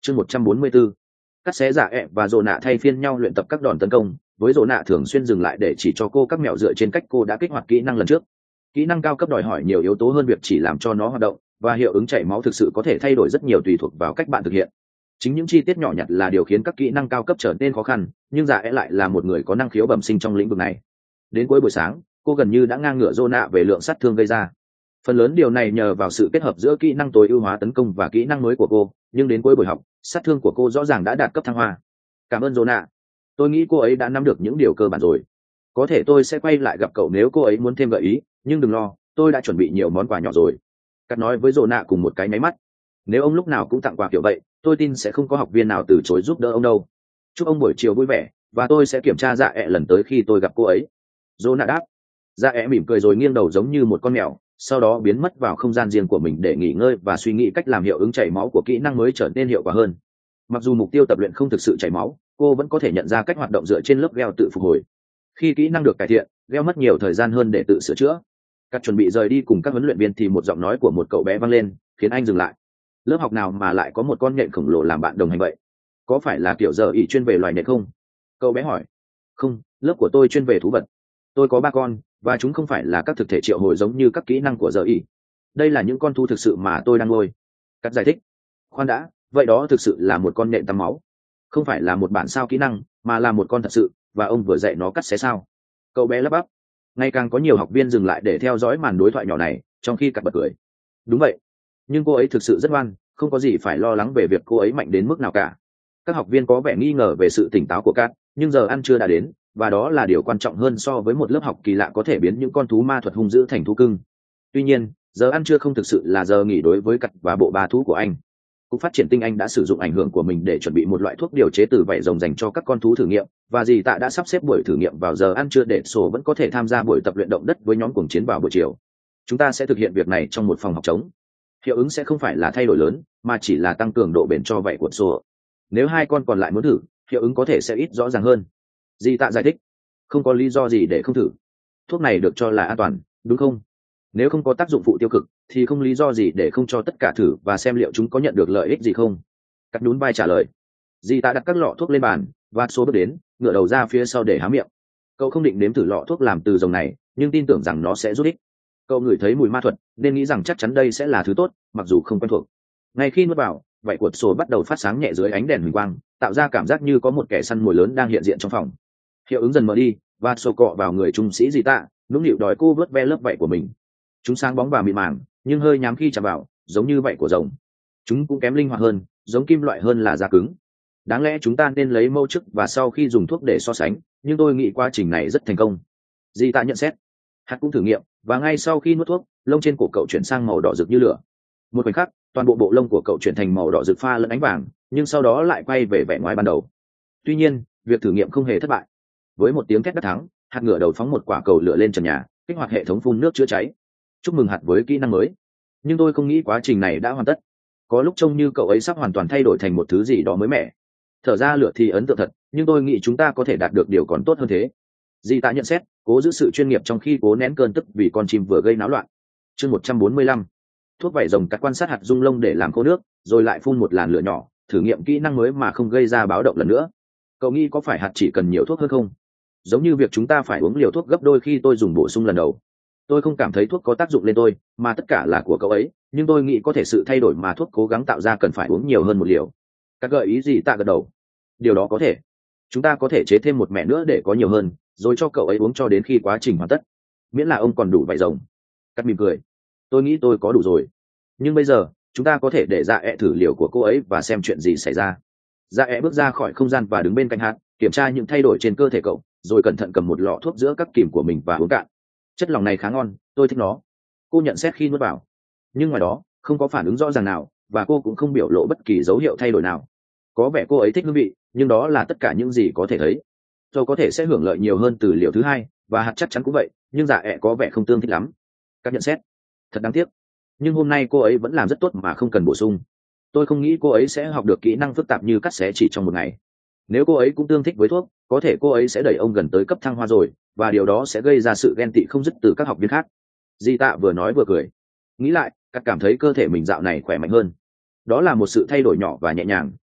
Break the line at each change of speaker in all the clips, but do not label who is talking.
chương 144. Cắt xé giả ẹ và rồ nạ thay phiên nhau luyện tập các đòn tấn công, với rồ nạ thường xuyên dừng lại để chỉ cho cô các mẹo dựa trên cách cô đã kích hoạt kỹ năng lần trước. Kỹ năng cao cấp đòi hỏi nhiều yếu tố hơn việc chỉ làm cho nó hoạt động, và hiệu ứng chảy máu thực sự có thể thay đổi rất nhiều tùy thuộc vào cách bạn thực hiện. Chính những chi tiết nhỏ nhặt là điều khiến các kỹ năng cao cấp trở nên khó khăn, nhưng giả ẹ lại là một người có năng khiếu bẩm sinh trong lĩnh vực này. Đến cuối buổi sáng, cô gần như đã ngang ngửa rồ nạ về lượng sát thương gây ra. Phần lớn điều này nhờ vào sự kết hợp giữa kỹ năng tối ưu hóa tấn công và kỹ năng mới của cô, nhưng đến cuối buổi học, sát thương của cô rõ ràng đã đạt cấp thăng hoa. Cảm ơn Jonah. Tôi nghĩ cô ấy đã nắm được những điều cơ bản rồi. Có thể tôi sẽ quay lại gặp cậu nếu cô ấy muốn thêm gợi ý, nhưng đừng lo, tôi đã chuẩn bị nhiều món quà nhỏ rồi. Cắt nói với Jonah cùng một cái nháy mắt. Nếu ông lúc nào cũng tặng quà kiểu vậy, tôi tin sẽ không có học viên nào từ chối giúp đỡ ông đâu. Chúc ông buổi chiều vui vẻ, và tôi sẽ kiểm tra dạ ẹ lần tới khi tôi gặp cô ấy. Jonah đáp. Dạ ẹ mỉm cười rồi nghiêng đầu giống như một con mèo, sau đó biến mất vào không gian riêng của mình để nghỉ ngơi và suy nghĩ cách làm hiệu ứng chảy máu của kỹ năng mới trở nên hiệu quả hơn. Mặc dù mục tiêu tập luyện không thực sự chảy máu, cô vẫn có thể nhận ra cách hoạt động dựa trên lớp gheo tự phục hồi. Khi kỹ năng được cải thiện, gheo mất nhiều thời gian hơn để tự sửa chữa. Cắt chuẩn bị rời đi cùng các huấn luyện viên thì một giọng nói của một cậu bé vang lên, khiến anh dừng lại. Lớp học nào mà lại có một con nhện khổng lồ làm bạn đồng hành vậy? Có phải là kiểu giờ ỉ chuyên về loài nhện không? Cậu bé hỏi. Không, lớp của tôi chuyên về thú vật. Tôi có 3 con, và chúng không phải là các thực thể triệu hồi giống như các kỹ năng của giờ ỉ. Đây là những con thú thực sự mà tôi đang nuôi. Cắt giải thích. Khoan đã, vậy đó thực sự là một con nhện tắm máu, không phải là một bản sao kỹ năng, mà là một con thật sự, và ông vừa dạy nó cắt xé sao? Cậu bé lắp bắp. Ngày càng có nhiều học viên dừng lại để theo dõi màn đối thoại nhỏ này, trong khi Cắt bật cười. Đúng vậy, nhưng cô ấy thực sự rất ngoan, không có gì phải lo lắng về việc cô ấy mạnh đến mức nào cả. Các học viên có vẻ nghi ngờ về sự tỉnh táo của Cắt, nhưng giờ ăn trưa đã đến, và đó là điều quan trọng hơn so với một lớp học kỳ lạ có thể biến những con thú ma thuật hung dữ thành thú cưng. Tuy nhiên, giờ ăn trưa không thực sự là giờ nghỉ đối với Cắt và bộ ba thú của anh. Cục phát triển tinh anh đã sử dụng ảnh hưởng của mình để chuẩn bị một loại thuốc điều chế từ vảy rồng dành cho các con thú thử nghiệm, và dì tạ đã sắp xếp buổi thử nghiệm vào giờ ăn trưa để sổ vẫn có thể tham gia buổi tập luyện động đất với nhóm cuồng chiến vào buổi chiều. Chúng ta sẽ thực hiện việc này trong một phòng học trống. Hiệu ứng sẽ không phải là thay đổi lớn, mà chỉ là tăng cường độ bền cho vảy của sổ. Nếu 2 con còn lại muốn thử, hiệu ứng có thể sẽ ít rõ ràng hơn. Dì tạ giải thích. Không có lý do gì để không thử. Thuốc này được cho là an toàn, đúng không? Nếu không có tác dụng phụ tiêu cực, thì không lý do gì để không cho tất cả thử và xem liệu chúng có nhận được lợi ích gì không. Cắt nhún vai trả lời. Dì ta đặt các lọ thuốc lên bàn, và số bước đến, ngửa đầu ra phía sau để há miệng. Cậu không định nếm thử lọ thuốc làm từ rồng này, nhưng tin tưởng rằng nó sẽ giúp ích. Cậu ngửi thấy mùi ma thuật, nên nghĩ rằng chắc chắn đây sẽ là thứ tốt, mặc dù không quen thuộc. Ngay khi nuốt vào, vảy của sổ bắt đầu phát sáng nhẹ dưới ánh đèn huỳnh quang, tạo ra cảm giác như có một kẻ săn mồi lớn đang hiện diện trong phòng. Hiệu ứng dần mở đi, và sổ cọ vào người trung sĩ dì ta, nũng nịu đòi cô vớt ve lớp vảy của mình. Chúng sáng bóng và mịn màng, nhưng hơi nhám khi chạm vào, giống như vảy của rồng. Chúng cũng kém linh hoạt hơn, giống kim loại hơn là da cứng. Đáng lẽ chúng ta nên lấy mẫu trước và sau khi dùng thuốc để so sánh, nhưng tôi nghĩ quá trình này rất thành công. Dì ta nhận xét. Hạt cũng thử nghiệm, và ngay sau khi nuốt thuốc, lông trên cổ cậu chuyển sang màu đỏ rực như lửa. Một khoảnh khắc, toàn bộ bộ lông của cậu chuyển thành màu đỏ rực pha lẫn ánh vàng, nhưng sau đó lại quay về vẻ ngoài ban đầu. Tuy nhiên, việc thử nghiệm không hề thất bại. Với một tiếng thét đắc thắng, hạt ngửa đầu phóng một quả cầu lửa lên trần nhà, kích hoạt hệ thống phun nước chữa cháy. Chúc mừng hạt với kỹ năng mới. Nhưng tôi không nghĩ quá trình này đã hoàn tất. Có lúc trông như cậu ấy sắp hoàn toàn thay đổi thành một thứ gì đó mới mẻ. Thở ra lửa thì ấn tượng thật, nhưng tôi nghĩ chúng ta có thể đạt được điều còn tốt hơn thế. Dì ta nhận xét, cố giữ sự chuyên nghiệp trong khi cố nén cơn tức vì con chim vừa gây náo loạn. Chương 145. Thuốc vảy rồng cắt quan sát hạt rung lông để làm khô nước, rồi lại phun một làn lửa nhỏ, thử nghiệm kỹ năng mới mà không gây ra báo động lần nữa. Cậu nghĩ có phải hạt chỉ cần nhiều thuốc hơn không? Giống như việc chúng ta phải uống liều thuốc gấp đôi khi tôi dùng bổ sung lần đầu. Tôi không cảm thấy thuốc có tác dụng lên tôi, mà tất cả là của cậu ấy, nhưng tôi nghĩ có thể sự thay đổi mà thuốc cố gắng tạo ra cần phải uống nhiều hơn một liều. Các gợi ý gì tạ gật đầu. Điều đó có thể. Chúng ta có thể chế thêm một mẹ nữa để có nhiều hơn, rồi cho cậu ấy uống cho đến khi quá trình hoàn tất. Miễn là ông còn đủ vảy rồng. Cắt mỉm cười. Tôi nghĩ tôi có đủ rồi. Nhưng bây giờ, chúng ta có thể để dạ ẹ thử liều của cô ấy và xem chuyện gì xảy ra. Dạ ẹ bước ra khỏi không gian và đứng bên cạnh hạt, kiểm tra những thay đổi trên cơ thể cậu, rồi cẩn thận cầm một lọ thuốc giữa các kìm của mình và uống cạn. Chất lỏng này khá ngon, tôi thích nó. Cô nhận xét khi nuốt vào. Nhưng ngoài đó, không có phản ứng rõ ràng nào, và cô cũng không biểu lộ bất kỳ dấu hiệu thay đổi nào. Có vẻ cô ấy thích hương vị, nhưng đó là tất cả những gì có thể thấy. Tôi có thể sẽ hưởng lợi nhiều hơn từ liều thứ 2, và hạt chắc chắn cũng vậy, nhưng dạ ẹ có vẻ không tương thích lắm. Các nhận xét. Thật đáng tiếc. Nhưng hôm nay cô ấy vẫn làm rất tốt mà không cần bổ sung. Tôi không nghĩ cô ấy sẽ học được kỹ năng phức tạp như cắt xé chỉ trong một ngày. Nếu cô ấy cũng tương thích với thuốc, có thể cô ấy sẽ đẩy ông gần tới cấp thăng hoa rồi, và điều đó sẽ gây ra sự ghen tị không dứt từ các học viên khác. Di tạ vừa nói vừa cười. Nghĩ lại, Cắt cảm thấy cơ thể mình dạo này khỏe mạnh hơn. Đó là một sự thay đổi nhỏ và nhẹ nhàng,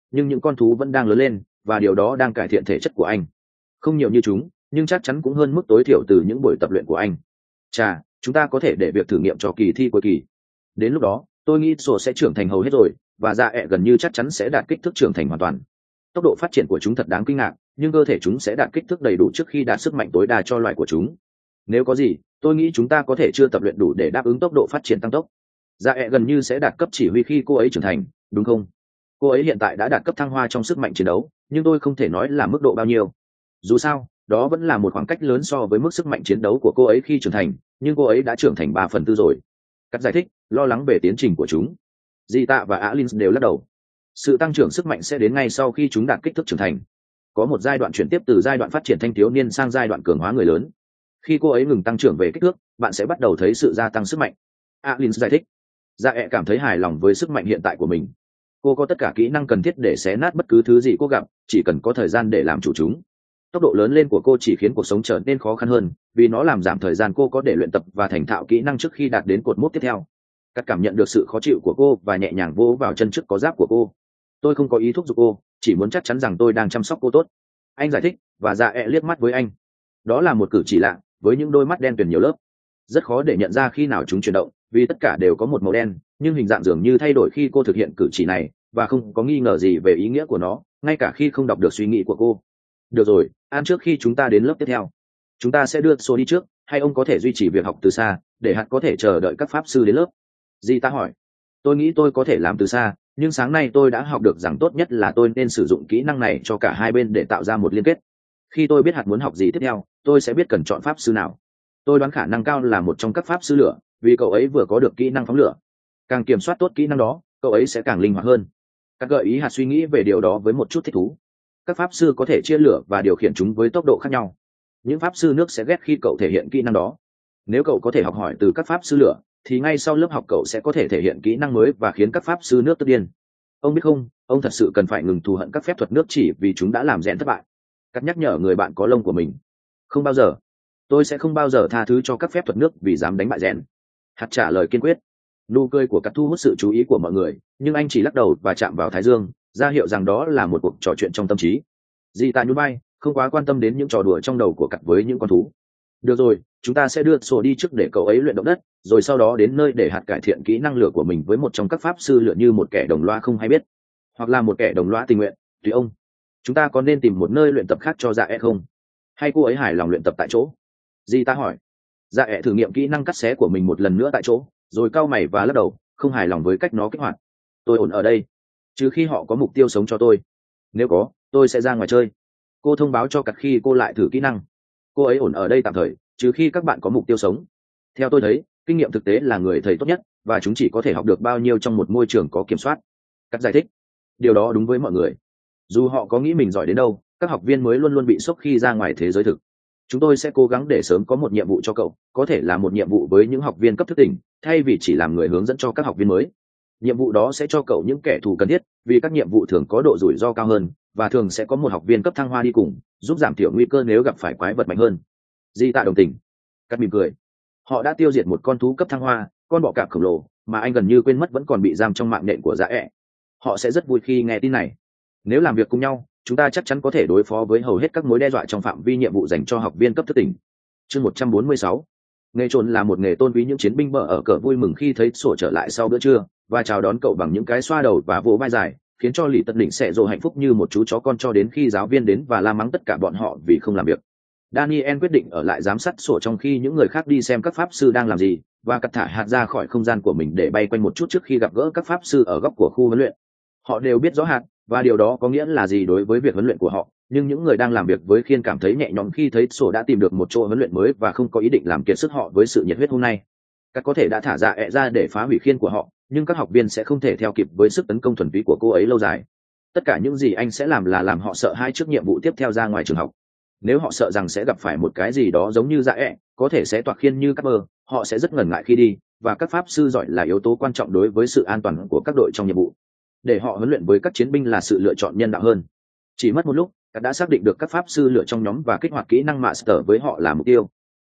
nhưng những con thú vẫn đang lớn lên và điều đó đang cải thiện thể chất của anh. Không nhiều như chúng, nhưng chắc chắn cũng hơn mức tối thiểu từ những buổi tập luyện của anh. Chà, chúng ta có thể để việc thử nghiệm cho kỳ thi cuối kỳ. Đến lúc đó, tôi nghĩ sổ sẽ trưởng thành hầu hết rồi, và dạ ẹ gần như chắc chắn sẽ đạt kích thước trưởng thành hoàn toàn. Tốc độ phát triển của chúng thật đáng kinh ngạc, nhưng cơ thể chúng sẽ đạt kích thước đầy đủ trước khi đạt sức mạnh tối đa cho loài của chúng. Nếu có gì, tôi nghĩ chúng ta có thể chưa tập luyện đủ để đáp ứng tốc độ phát triển tăng tốc. Dạ ẹ gần như sẽ đạt cấp chỉ huy khi cô ấy trưởng thành, đúng không? Cô ấy hiện tại đã đạt cấp thăng hoa trong sức mạnh chiến đấu, nhưng tôi không thể nói là mức độ bao nhiêu. Dù sao, đó vẫn là một khoảng cách lớn so với mức sức mạnh chiến đấu của cô ấy khi trưởng thành, nhưng cô ấy đã trưởng thành 3/4 rồi. Cắt giải thích, lo lắng về tiến trình của chúng. Di Tạ và Alin đều lắc đầu. Sự tăng trưởng sức mạnh sẽ đến ngay sau khi chúng đạt kích thước trưởng thành. Có một giai đoạn chuyển tiếp từ giai đoạn phát triển thanh thiếu niên sang giai đoạn cường hóa người lớn. Khi cô ấy ngừng tăng trưởng về kích thước, bạn sẽ bắt đầu thấy sự gia tăng sức mạnh. Alin giải thích. Dạ ẹ cảm thấy hài lòng với sức mạnh hiện tại của mình. Cô có tất cả kỹ năng cần thiết để xé nát bất cứ thứ gì cô gặp, chỉ cần có thời gian để làm chủ chúng. Tốc độ lớn lên của cô chỉ khiến cuộc sống trở nên khó khăn hơn, vì nó làm giảm thời gian cô có để luyện tập và thành thạo kỹ năng trước khi đạt đến cột mốc tiếp theo. Cắt cảm nhận được sự khó chịu của cô và nhẹ nhàng vỗ vào chân trước có giáp của cô. Tôi không có ý thúc giục cô, chỉ muốn chắc chắn rằng tôi đang chăm sóc cô tốt. Anh giải thích, và dạ ẹ liếc mắt với anh. Đó là một cử chỉ lạ, với những đôi mắt đen tuyền nhiều lớp. Rất khó để nhận ra khi nào chúng chuyển động, vì tất cả đều có một màu đen, nhưng hình dạng dường như thay đổi khi cô thực hiện cử chỉ này, và không có nghi ngờ gì về ý nghĩa của nó, ngay cả khi không đọc được suy nghĩ của cô. Được rồi, ăn trước khi chúng ta đến lớp tiếp theo. Chúng ta sẽ đưa số đi trước, hay ông có thể duy trì việc học từ xa, để hạt có thể chờ đợi các pháp sư đến lớp? Di ta hỏi. Tôi nghĩ tôi có thể làm từ xa, nhưng sáng nay tôi đã học được rằng tốt nhất là tôi nên sử dụng kỹ năng này cho cả hai bên để tạo ra một liên kết. Khi tôi biết hạt muốn học gì tiếp theo, tôi sẽ biết cần chọn pháp sư nào. Tôi đoán khả năng cao là một trong các pháp sư lửa, vì cậu ấy vừa có được kỹ năng phóng lửa. Càng kiểm soát tốt kỹ năng đó, cậu ấy sẽ càng linh hoạt hơn. Các gợi ý hạt suy nghĩ về điều đó với một chút thích thú. Các pháp sư có thể chia lửa và điều khiển chúng với tốc độ khác nhau. Những pháp sư nước sẽ ghét khi cậu thể hiện kỹ năng đó. Nếu cậu có thể học hỏi từ các pháp sư lửa, thì ngay sau lớp học cậu sẽ có thể thể hiện kỹ năng mới và khiến các pháp sư nước tức điên. Ông biết không, ông thật sự cần phải ngừng thù hận các phép thuật nước chỉ vì chúng đã làm rẽn thất bại. Cắt nhắc nhở người bạn có lông của mình. Không bao giờ. Tôi sẽ không bao giờ tha thứ cho các phép thuật nước vì dám đánh bại rẽn. Hạt trả lời kiên quyết. Nụ cười của Cắt thu hút sự chú ý của mọi người, nhưng anh chỉ lắc đầu và chạm vào thái dương, ra hiệu rằng đó là một cuộc trò chuyện trong tâm trí. Di ta nhún vai, không quá quan tâm đến những trò đùa trong đầu của Cắt với những con thú. Được rồi, chúng ta sẽ đưa sổ đi trước để cậu ấy luyện động đất, rồi sau đó đến nơi để hạt cải thiện kỹ năng lửa của mình với một trong các pháp sư lửa như một kẻ đồng loa không hay biết, hoặc là một kẻ đồng loa tình nguyện, tùy ông. Chúng ta có nên tìm một nơi luyện tập khác cho dạ ẹ không? Hay cô ấy hài lòng luyện tập tại chỗ? Di ta hỏi. Dạ ẹ thử nghiệm kỹ năng cắt xé của mình một lần nữa tại chỗ, rồi cau mày và lắc đầu, không hài lòng với cách nó kích hoạt. Tôi ổn ở đây, trừ khi họ có mục tiêu sống cho tôi. Nếu có, tôi sẽ ra ngoài chơi. Cô thông báo cho Cắt khi cô lại thử kỹ năng. Cô ấy ổn ở đây tạm thời, trừ khi các bạn có mục tiêu sống. Theo tôi thấy, kinh nghiệm thực tế là người thầy tốt nhất, và chúng chỉ có thể học được bao nhiêu trong một môi trường có kiểm soát. Cắt giải thích. Điều đó đúng với mọi người. Dù họ có nghĩ mình giỏi đến đâu, các học viên mới luôn luôn bị sốc khi ra ngoài thế giới thực. Chúng tôi sẽ cố gắng để sớm có một nhiệm vụ cho cậu, có thể là một nhiệm vụ với những học viên cấp thức tỉnh, thay vì chỉ làm người hướng dẫn cho các học viên mới. Nhiệm vụ đó sẽ cho cậu những kẻ thù cần thiết, vì các nhiệm vụ thường có độ rủi ro cao hơn, và thường sẽ có một học viên cấp thăng hoa đi cùng, giúp giảm thiểu nguy cơ nếu gặp phải quái vật mạnh hơn. Di Tạ đồng tình. Cắt mỉm cười. Họ đã tiêu diệt một con thú cấp thăng hoa, con bọ cạp khổng lồ mà anh gần như quên mất vẫn còn bị giam trong mạng nhện của Dạ ẹ. Họ sẽ rất vui khi nghe tin này. Nếu làm việc cùng nhau, chúng ta chắc chắn có thể đối phó với hầu hết các mối đe dọa trong phạm vi nhiệm vụ dành cho học viên cấp thức tỉnh. Chương 146. Nghề trồn là một nghề tôn quý những chiến binh bờ ở cờ vui mừng khi thấy sổ trở lại sau bữa trưa và chào đón cậu bằng những cái xoa đầu và vỗ vai dài, khiến cho Lý Tất Đỉnh sẽ rồ hạnh phúc như một chú chó con cho đến khi giáo viên đến và la mắng tất cả bọn họ vì không làm việc. Daniel quyết định ở lại giám sát sổ trong khi những người khác đi xem các pháp sư đang làm gì, và cắt thả hạt ra khỏi không gian của mình để bay quanh một chút trước khi gặp gỡ các pháp sư ở góc của khu huấn luyện. Họ đều biết rõ hạt, và điều đó có nghĩa là gì đối với việc huấn luyện của họ, nhưng những người đang làm việc với Khiên cảm thấy nhẹ nhõm khi thấy sổ đã tìm được một chỗ huấn luyện mới và không có ý định làm kiệt sức họ với sự nhiệt huyết hôm nay. Các có thể đã thả Dạ ẹ ra để phá hủy Khiên của họ, nhưng các học viên sẽ không thể theo kịp với sức tấn công thuần túy của cô ấy lâu dài. Tất cả những gì anh sẽ làm là làm họ sợ hãi trước nhiệm vụ tiếp theo ra ngoài trường học. Nếu họ sợ rằng sẽ gặp phải một cái gì đó giống như Dạ ẹ, có thể sẽ toạc Khiên như các mơ, họ sẽ rất ngần ngại khi đi, và các pháp sư giỏi là yếu tố quan trọng đối với sự an toàn của các đội trong nhiệm vụ. Để họ huấn luyện với các chiến binh là sự lựa chọn nhân đạo hơn. Chỉ mất một lúc, các đã xác định được các pháp sư lựa trong nhóm và kích hoạt kỹ năng master với họ là mục tiêu.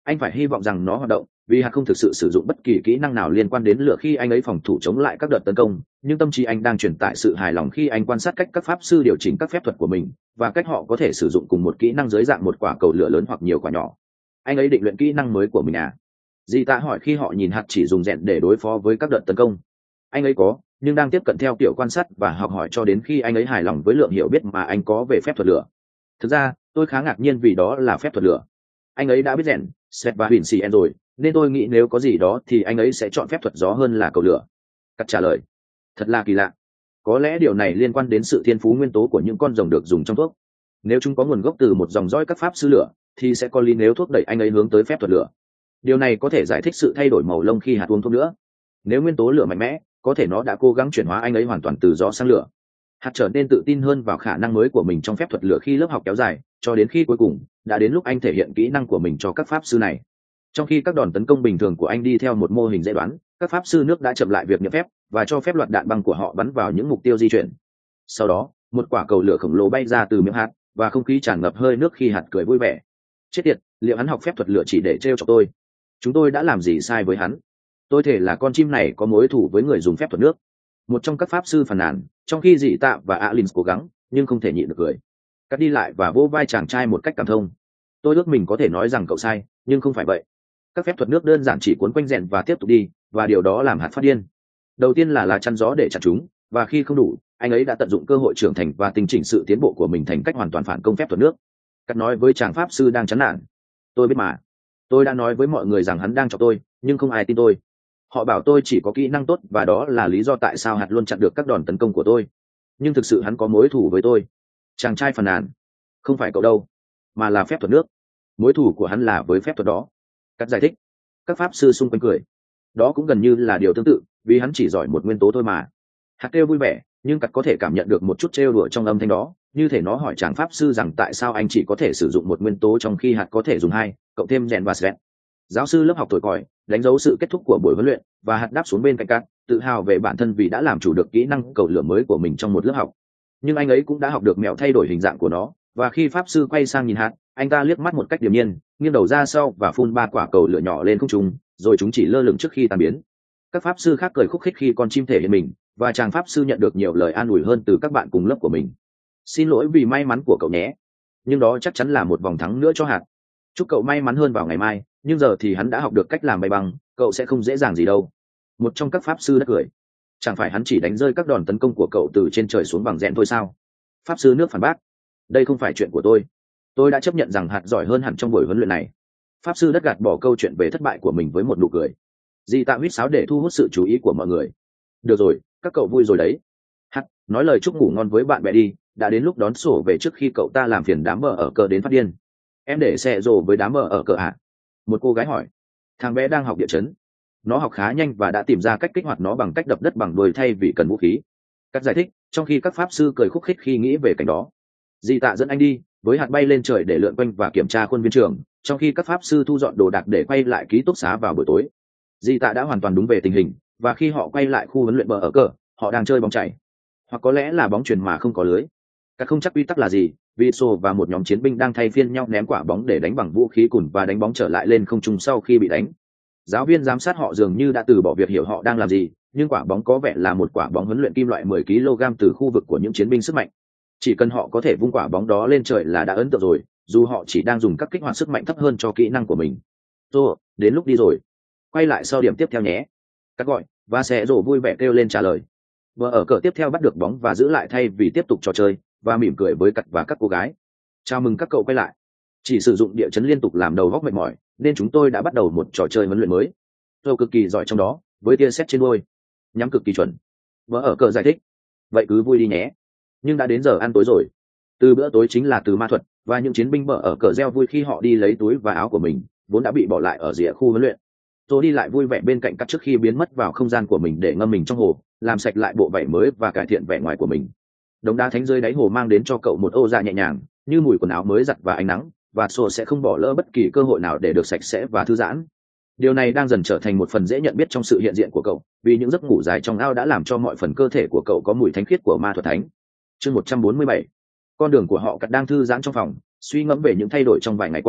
Anh phải hy vọng rằng nó hoạt động, vì hạt không thực sự sử dụng bất kỳ kỹ năng nào liên quan đến lửa khi anh ấy phòng thủ chống lại các đợt tấn công, nhưng tâm trí anh đang truyền tải sự hài lòng khi anh quan sát cách các pháp sư điều chỉnh các phép thuật của mình và cách họ có thể sử dụng cùng một kỹ năng dưới dạng một quả cầu lửa lớn hoặc nhiều quả nhỏ. Anh ấy định luyện kỹ năng mới của mình à? Dì ta hỏi khi họ nhìn hạt chỉ dùng rèn để đối phó với các đợt tấn công. Anh ấy có, nhưng đang tiếp cận theo kiểu quan sát và học hỏi cho đến khi anh ấy hài lòng với lượng hiểu biết mà anh có về phép thuật lửa. Thực ra tôi khá ngạc nhiên vì đó là phép thuật lửa. Anh ấy đã biết rèn, xét và huyền xì en rồi, nên tôi nghĩ nếu có gì đó thì anh ấy sẽ chọn phép thuật gió hơn là cầu lửa. Cắt trả lời. Thật là kỳ lạ. Có lẽ điều này liên quan đến sự thiên phú nguyên tố của những con rồng được dùng trong thuốc. Nếu chúng có nguồn gốc từ một dòng dõi các pháp sư lửa thì sẽ có lý nếu thuốc đẩy anh ấy hướng tới phép thuật lửa. Điều này có thể giải thích sự thay đổi màu lông khi hạt uống thuốc nữa. Nếu nguyên tố lửa mạnh mẽ, có thể nó đã cố gắng chuyển hóa anh ấy hoàn toàn từ gió sang lửa. Hạt trở nên tự tin hơn vào khả năng mới của mình trong phép thuật lửa khi lớp học kéo dài, cho đến khi cuối cùng đã đến lúc anh thể hiện kỹ năng của mình cho các pháp sư này. Trong khi các đòn tấn công bình thường của anh đi theo một mô hình dễ đoán, các pháp sư nước đã chậm lại việc nhập phép và cho phép loạt đạn băng của họ bắn vào những mục tiêu di chuyển. Sau đó, một quả cầu lửa khổng lồ bay ra từ miệng hạt và không khí tràn ngập hơi nước khi hạt cười vui vẻ. Chết tiệt, liệu hắn học phép thuật lửa chỉ để trêu chọc tôi? Chúng tôi đã làm gì sai với hắn? Tôi thể là con chim này có mối thù với người dùng phép thuật nước. Một trong các pháp sư phàn nàn, trong khi dì tạ và Alin cố gắng nhưng không thể nhịn được cười. Cắt đi lại và vỗ vai chàng trai một cách cảm thông. Tôi ước mình có thể nói rằng cậu sai, nhưng không phải vậy. Các phép thuật nước đơn giản chỉ cuốn quanh rèn và tiếp tục đi, và điều đó làm hạt phát điên. Đầu tiên là lá chắn gió để chặn chúng, và khi không đủ, anh ấy đã tận dụng cơ hội trưởng thành và tinh chỉnh sự tiến bộ của mình thành cách hoàn toàn phản công phép thuật nước. Cắt nói với chàng pháp sư đang chán nản. Tôi biết mà. Tôi đã nói với mọi người rằng hắn đang chọc tôi, nhưng không ai tin tôi. Họ bảo tôi chỉ có kỹ năng tốt và đó là lý do tại sao hạt luôn chặn được các đòn tấn công của tôi. Nhưng thực sự hắn có mối thù với tôi. Chàng trai phàn nàn. Không phải cậu đâu, mà là phép thuật nước. Mối thù của hắn là với phép thuật đó. Cắt giải thích. Các pháp sư xung quanh cười. Đó cũng gần như là điều tương tự, vì hắn chỉ giỏi một nguyên tố thôi mà. Hạt kêu vui vẻ, nhưng Cắt có thể cảm nhận được một chút trêu đùa trong âm thanh đó, như thể nó hỏi chàng pháp sư rằng tại sao anh chỉ có thể sử dụng một nguyên tố trong khi hạt có thể dùng hai, cộng thêm rèn và svet. Giáo sư lớp học thổi còi, đánh dấu sự kết thúc của buổi huấn luyện, và hạt đáp xuống bên cạnh Cắt, tự hào về bản thân vì đã làm chủ được kỹ năng cầu lửa mới của mình trong một lớp học. Nhưng anh ấy cũng đã học được mẹo thay đổi hình dạng của nó, và khi pháp sư quay sang nhìn hạt, anh ta liếc mắt một cách điềm nhiên, nghiêng đầu ra sau và phun 3 quả cầu lửa nhỏ lên không trung, rồi chúng chỉ lơ lửng trước khi tan biến. Các pháp sư khác cười khúc khích khi con chim thể hiện mình, và chàng pháp sư nhận được nhiều lời an ủi hơn từ các bạn cùng lớp của mình. Xin lỗi vì may mắn của cậu nhé, nhưng đó chắc chắn là một vòng thắng nữa cho hạt. Chúc cậu may mắn hơn vào ngày mai, nhưng giờ thì hắn đã học được cách làm bay băng, cậu sẽ không dễ dàng gì đâu. Một trong các pháp sư đã cười. Chẳng phải hắn chỉ đánh rơi các đòn tấn công của cậu từ trên trời xuống bằng rẽn thôi sao? Pháp sư nước phản bác. Đây không phải chuyện của tôi đã chấp nhận rằng hạt giỏi hơn hẳn trong buổi huấn luyện này. Pháp sư đất gạt bỏ câu chuyện về thất bại của mình với một nụ cười. Dì tạ huýt sáo để thu hút sự chú ý của mọi người. Được rồi, các cậu vui rồi đấy. Hạt nói lời chúc ngủ ngon với bạn bè đi, đã đến lúc đón sổ về trước khi cậu ta làm phiền đám bờ ở cờ đến phát điên. Em để xe rồ với đám bờ ở cờ ạ? Một cô gái hỏi. Thằng bé đang học địa chấn. Nó học khá nhanh và đã tìm ra cách kích hoạt nó bằng cách đập đất bằng đuôi thay vì cần vũ khí. Cắt giải thích, trong khi các pháp sư cười khúc khích khi nghĩ về cảnh đó. Dì tạ dẫn anh đi, với hạt bay lên trời để lượn quanh và kiểm tra khuôn viên trường, trong khi các pháp sư thu dọn đồ đạc để quay lại ký túc xá vào buổi tối. Dì tạ đã hoàn toàn đúng về tình hình, và khi họ quay lại khu huấn luyện bờ ở cờ, họ đang chơi bóng chảy, hoặc có lẽ là bóng chuyền mà không có lưới. Các không chắc quy tắc là gì, vì Sô và một nhóm chiến binh đang thay phiên nhau ném quả bóng để đánh bằng vũ khí cùn và đánh bóng trở lại lên không trung sau khi bị đánh. Giáo viên giám sát họ dường như đã từ bỏ việc hiểu họ đang làm gì, nhưng quả bóng có vẻ là một quả bóng huấn luyện kim loại 10 kg từ khu vực của những chiến binh sức mạnh. Chỉ cần họ có thể vung quả bóng đó lên trời là đã ấn tượng rồi, dù họ chỉ đang dùng các kích hoạt sức mạnh thấp hơn cho kỹ năng của mình. Rồi, đến lúc đi rồi. Quay lại sau điểm tiếp theo nhé. Các gọi, và sẽ rổ vui vẻ kêu lên trả lời. Vợ ở cờ tiếp theo bắt được bóng và giữ lại thay vì tiếp tục trò chơi, và mỉm cười với Cắt và các cô gái. Chào mừng các cậu quay lại. Chỉ sử dụng địa chấn liên tục làm đầu góc mệt mỏi, nên chúng tôi đã bắt đầu một trò chơi huấn luyện mới. Tôi cực kỳ giỏi trong đó, với tia sét trên đuôi, nhắm cực kỳ chuẩn. Vợ ở cờ giải thích. Vậy cứ vui đi nhé. Nhưng đã đến giờ ăn tối rồi. Từ bữa tối chính là từ ma thuật, và những chiến binh vợ ở cờ reo vui khi họ đi lấy túi và áo của mình, vốn đã bị bỏ lại ở rìa khu huấn luyện. Tôi đi lại vui vẻ bên cạnh Cắt trước khi biến mất vào không gian của mình để ngâm mình trong hồ, làm sạch lại bộ vảy mới và cải thiện vẻ ngoài của mình. Đống đá thánh rơi đáy hồ mang đến cho cậu một ô dạ nhẹ nhàng, như mùi quần áo mới giặt và ánh nắng, và Sô sẽ không bỏ lỡ bất kỳ cơ hội nào để được sạch sẽ và thư giãn. Điều này đang dần trở thành một phần dễ nhận biết trong sự hiện diện của cậu, vì những giấc ngủ dài trong ao đã làm cho mọi phần cơ thể của cậu có mùi thánh khiết của ma thuật thánh. Chương 147. Con đường của họ Cắt đang thư giãn trong phòng, suy ngẫm về những thay đổi trong vài ngày qua,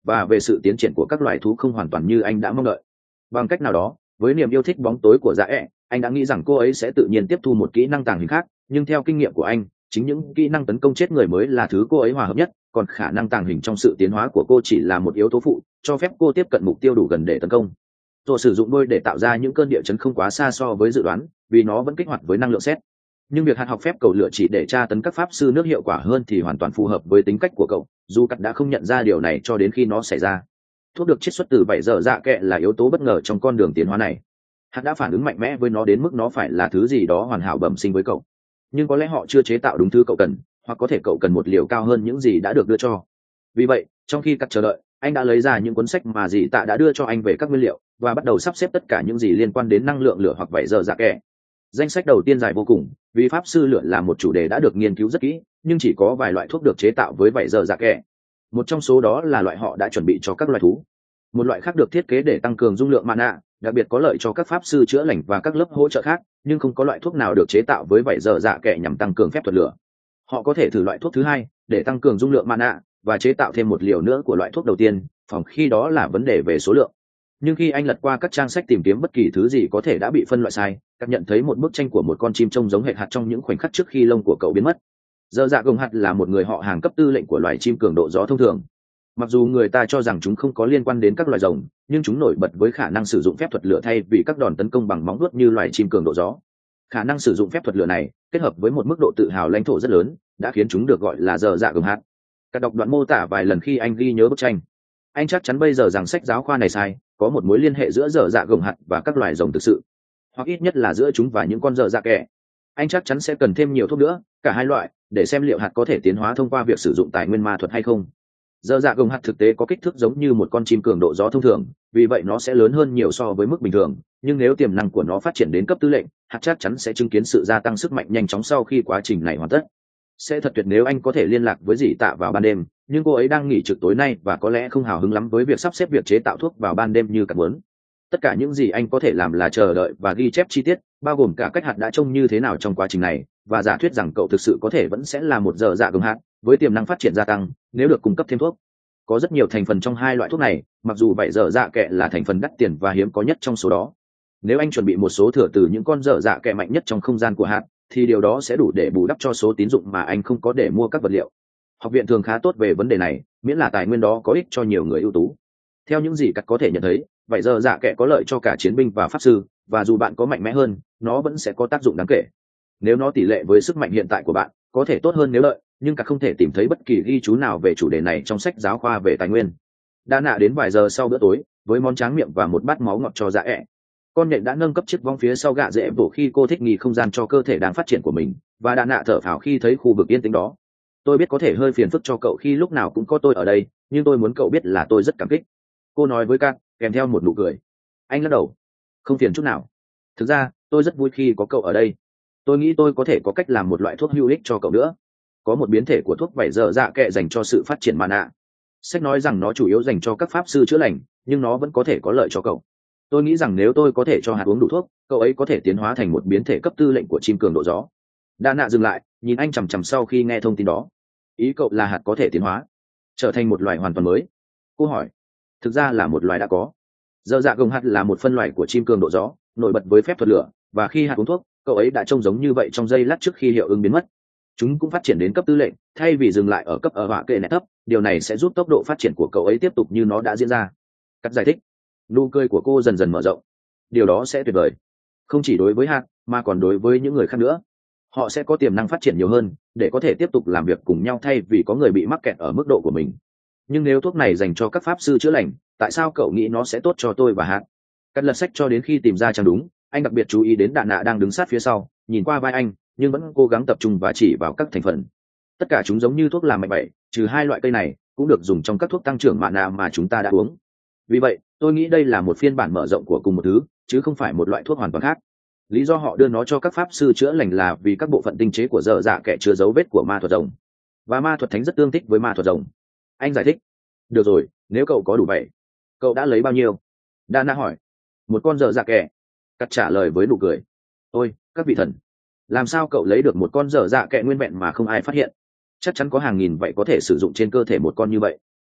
và về sự tiến triển của các loài thú không hoàn toàn như anh đã mong đợi. Bằng cách nào đó, với niềm yêu thích bóng tối của dạ ẹ, anh đã nghĩ rằng cô ấy sẽ tự nhiên tiếp thu một kỹ năng tàng hình khác, nhưng theo kinh nghiệm của anh, chính những kỹ năng tấn công chết người mới là thứ cô ấy hòa hợp nhất, còn khả năng tàng hình trong sự tiến hóa của cô chỉ là một yếu tố phụ, cho phép cô tiếp cận mục tiêu đủ gần để tấn công. Rồi sử dụng đôi để tạo ra những cơn địa chấn không quá xa so với dự đoán, vì nó vẫn kích hoạt với năng lượng sét. Nhưng việc hạt học phép cầu lửa chỉ để tra tấn các pháp sư nước hiệu quả hơn thì hoàn toàn phù hợp với tính cách của cậu, dù cắt đã không nhận ra điều này cho đến khi nó xảy ra. Thuốc được chiết xuất từ vảy dở dạ kẹ là yếu tố bất ngờ trong con đường tiến hóa này. Hạt đã phản ứng mạnh mẽ với nó đến mức nó phải là thứ gì đó hoàn hảo bẩm sinh với cậu. Nhưng có lẽ họ chưa chế tạo đúng thứ cậu cần, hoặc có thể cậu cần một liều cao hơn những gì đã được đưa cho. Vì vậy, trong khi cắt chờ đợi, anh đã lấy ra những cuốn sách mà dì tạ đã đưa cho anh về các nguyên liệu và bắt đầu sắp xếp tất cả những gì liên quan đến năng lượng lửa hoặc vảy dở dạ kẹ. Danh sách đầu tiên dài vô cùng, vì pháp sư lửa là một chủ đề đã được nghiên cứu rất kỹ, nhưng chỉ có vài loại thuốc được chế tạo với vảy dở dạ kẹ. Một trong số đó là loại họ đã chuẩn bị cho các loài thú. Một loại khác được thiết kế để tăng cường dung lượng mana, đặc biệt có lợi cho các pháp sư chữa lành và các lớp hỗ trợ khác, nhưng không có loại thuốc nào được chế tạo với vảy dở dạ kẹ nhằm tăng cường phép thuật lửa. Họ có thể thử loại thuốc thứ hai để tăng cường dung lượng mana và chế tạo thêm một liều nữa của loại thuốc đầu tiên, phòng khi đó là vấn đề về số lượng. Nhưng khi anh lật qua các trang sách tìm kiếm bất kỳ thứ gì có thể đã bị phân loại sai, các nhận thấy một bức tranh của một con chim trông giống hệt hạt trong những khoảnh khắc trước khi lông của cậu biến mất. Dơ dạ gồng hạt là một người họ hàng cấp tư lệnh của loài chim cường độ gió thông thường. Mặc dù người ta cho rằng chúng không có liên quan đến các loài rồng, nhưng chúng nổi bật với khả năng sử dụng phép thuật lửa thay vì các đòn tấn công bằng móng vuốt như loài chim cường độ gió. Khả năng sử dụng phép thuật lửa này, kết hợp với một mức độ tự hào lãnh thổ rất lớn, đã khiến chúng được gọi là dơ dạ gồng hạt. Các đọc đoạn mô tả vài lần khi anh ghi nhớ bức tranh. Anh chắc chắn bây giờ rằng sách giáo khoa này sai, có một mối liên hệ giữa dở dạ gồng hạt và các loài rồng thực sự, hoặc ít nhất là giữa chúng và những con dở dạ kẹ. Anh chắc chắn sẽ cần thêm nhiều thuốc nữa, cả hai loại, để xem liệu hạt có thể tiến hóa thông qua việc sử dụng tài nguyên ma thuật hay không. Dở dạ gồng hạt thực tế có kích thước giống như một con chim cường độ gió thông thường, vì vậy nó sẽ lớn hơn nhiều so với mức bình thường, nhưng nếu tiềm năng của nó phát triển đến cấp tư lệnh, hạt chắc chắn sẽ chứng kiến sự gia tăng sức mạnh nhanh chóng sau khi quá trình này hoàn tất. Sẽ thật tuyệt nếu anh có thể liên lạc với dì tạ vào ban đêm, nhưng cô ấy đang nghỉ trực tối nay và có lẽ không hào hứng lắm với việc sắp xếp việc chế tạo thuốc vào ban đêm như cắt muốn. Tất cả những gì anh có thể làm là chờ đợi và ghi chép chi tiết, bao gồm cả cách hạt đã trông như thế nào trong quá trình này, và giả thuyết rằng cậu thực sự có thể vẫn sẽ là một dở dạ gồng hạt với tiềm năng phát triển gia tăng nếu được cung cấp thêm thuốc. Có rất nhiều thành phần trong hai loại thuốc này, mặc dù vậy dở dạ kẹ là thành phần đắt tiền và hiếm có nhất trong số đó. Nếu anh chuẩn bị một số thừa từ những con dở dạ kẹ mạnh nhất trong không gian của hạt, thì điều đó sẽ đủ để bù đắp cho số tín dụng mà anh không có để mua các vật liệu. Học viện thường khá tốt về vấn đề này, miễn là tài nguyên đó có ích cho nhiều người ưu tú. Theo những gì cắt có thể nhận thấy, vậy giờ dạ kệ có lợi cho cả chiến binh và pháp sư, và dù bạn có mạnh mẽ hơn, nó vẫn sẽ có tác dụng đáng kể. Nếu nó tỷ lệ với sức mạnh hiện tại của bạn, có thể tốt hơn nếu lợi, nhưng cắt không thể tìm thấy bất kỳ ghi chú nào về chủ đề này trong sách giáo khoa về tài nguyên. Đã nạ đến vài giờ sau bữa tối, với món tráng miệng và một bát máu ngọt cho dạ ẹ. Con nhện đã nâng cấp chiếc vong phía sau gạ dễ bổ khi cô thích nghi không gian cho cơ thể đang phát triển của mình, và đã nạ thở phào khi thấy khu vực yên tĩnh đó. Tôi biết có thể hơi phiền phức cho cậu khi lúc nào cũng có tôi ở đây, nhưng tôi muốn cậu biết là tôi rất cảm kích, cô nói với Kat, kèm theo một nụ cười. Anh lắc đầu. Không phiền chút nào. Thực ra, tôi rất vui khi có cậu ở đây. Tôi nghĩ tôi có thể có cách làm một loại thuốc hữu ích cho cậu nữa. Có một biến thể của thuốc vảy dở dạ kệ dành cho sự phát triển mana. Sách nói rằng nó chủ yếu dành cho các pháp sư chữa lành, nhưng nó vẫn có thể có lợi cho cậu. Tôi nghĩ rằng nếu tôi có thể cho hạt uống đủ thuốc, cậu ấy có thể tiến hóa thành một biến thể cấp tư lệnh của chim cường độ gió. Đa nạ dừng lại, nhìn anh chằm chằm sau khi nghe thông tin đó. Ý cậu là hạt có thể tiến hóa trở thành một loài hoàn toàn mới? Cô hỏi. Thực ra là một loài đã có. Dở dạ gồng hạt là một phân loài của chim cường độ gió, nổi bật với phép thuật lửa, và khi hạt uống thuốc, cậu ấy đã trông giống như vậy trong giây lát trước khi hiệu ứng biến mất. Chúng cũng phát triển đến cấp tư lệnh, thay vì dừng lại ở cấp ở họa kệ nét thấp. Điều này sẽ giúp tốc độ phát triển của cậu ấy tiếp tục như nó đã diễn ra. Cắt giải thích. Nụ cười của cô dần dần mở rộng. Điều đó sẽ tuyệt vời, không chỉ đối với hạt mà còn đối với những người khác nữa. Họ sẽ có tiềm năng phát triển nhiều hơn để có thể tiếp tục làm việc cùng nhau thay vì có người bị mắc kẹt ở mức độ của mình. Nhưng nếu thuốc này dành cho các pháp sư chữa lành, tại sao cậu nghĩ nó sẽ tốt cho tôi và hạt? Cắt lật sách cho đến khi tìm ra trang đúng. Anh đặc biệt chú ý đến đạn nạ đang đứng sát phía sau, nhìn qua vai anh, nhưng vẫn cố gắng tập trung và chỉ vào các thành phần. Tất cả chúng giống như thuốc làm mạnh bậy, trừ hai loại cây này cũng được dùng trong các thuốc tăng trưởng mana mà chúng ta đã uống. Vì vậy, tôi nghĩ đây là một phiên bản mở rộng của cùng một thứ, chứ không phải một loại thuốc hoàn toàn khác. Lý do họ đưa nó cho các pháp sư chữa lành là vì các bộ phận tinh chế của dở dạ kẻ chứa dấu vết của ma thuật rồng, và ma thuật thánh rất tương thích với ma thuật rồng. Anh giải thích. Được rồi, nếu cậu có đủ vậy, cậu đã lấy bao nhiêu? Dana hỏi. Một con dở dạ kẻ. Cắt trả lời với nụ cười. Ôi, các vị thần, làm sao cậu lấy được một con dở dạ kẻ nguyên vẹn mà không ai phát hiện? Chắc chắn có hàng nghìn vậy có thể sử dụng trên cơ thể một con như vậy.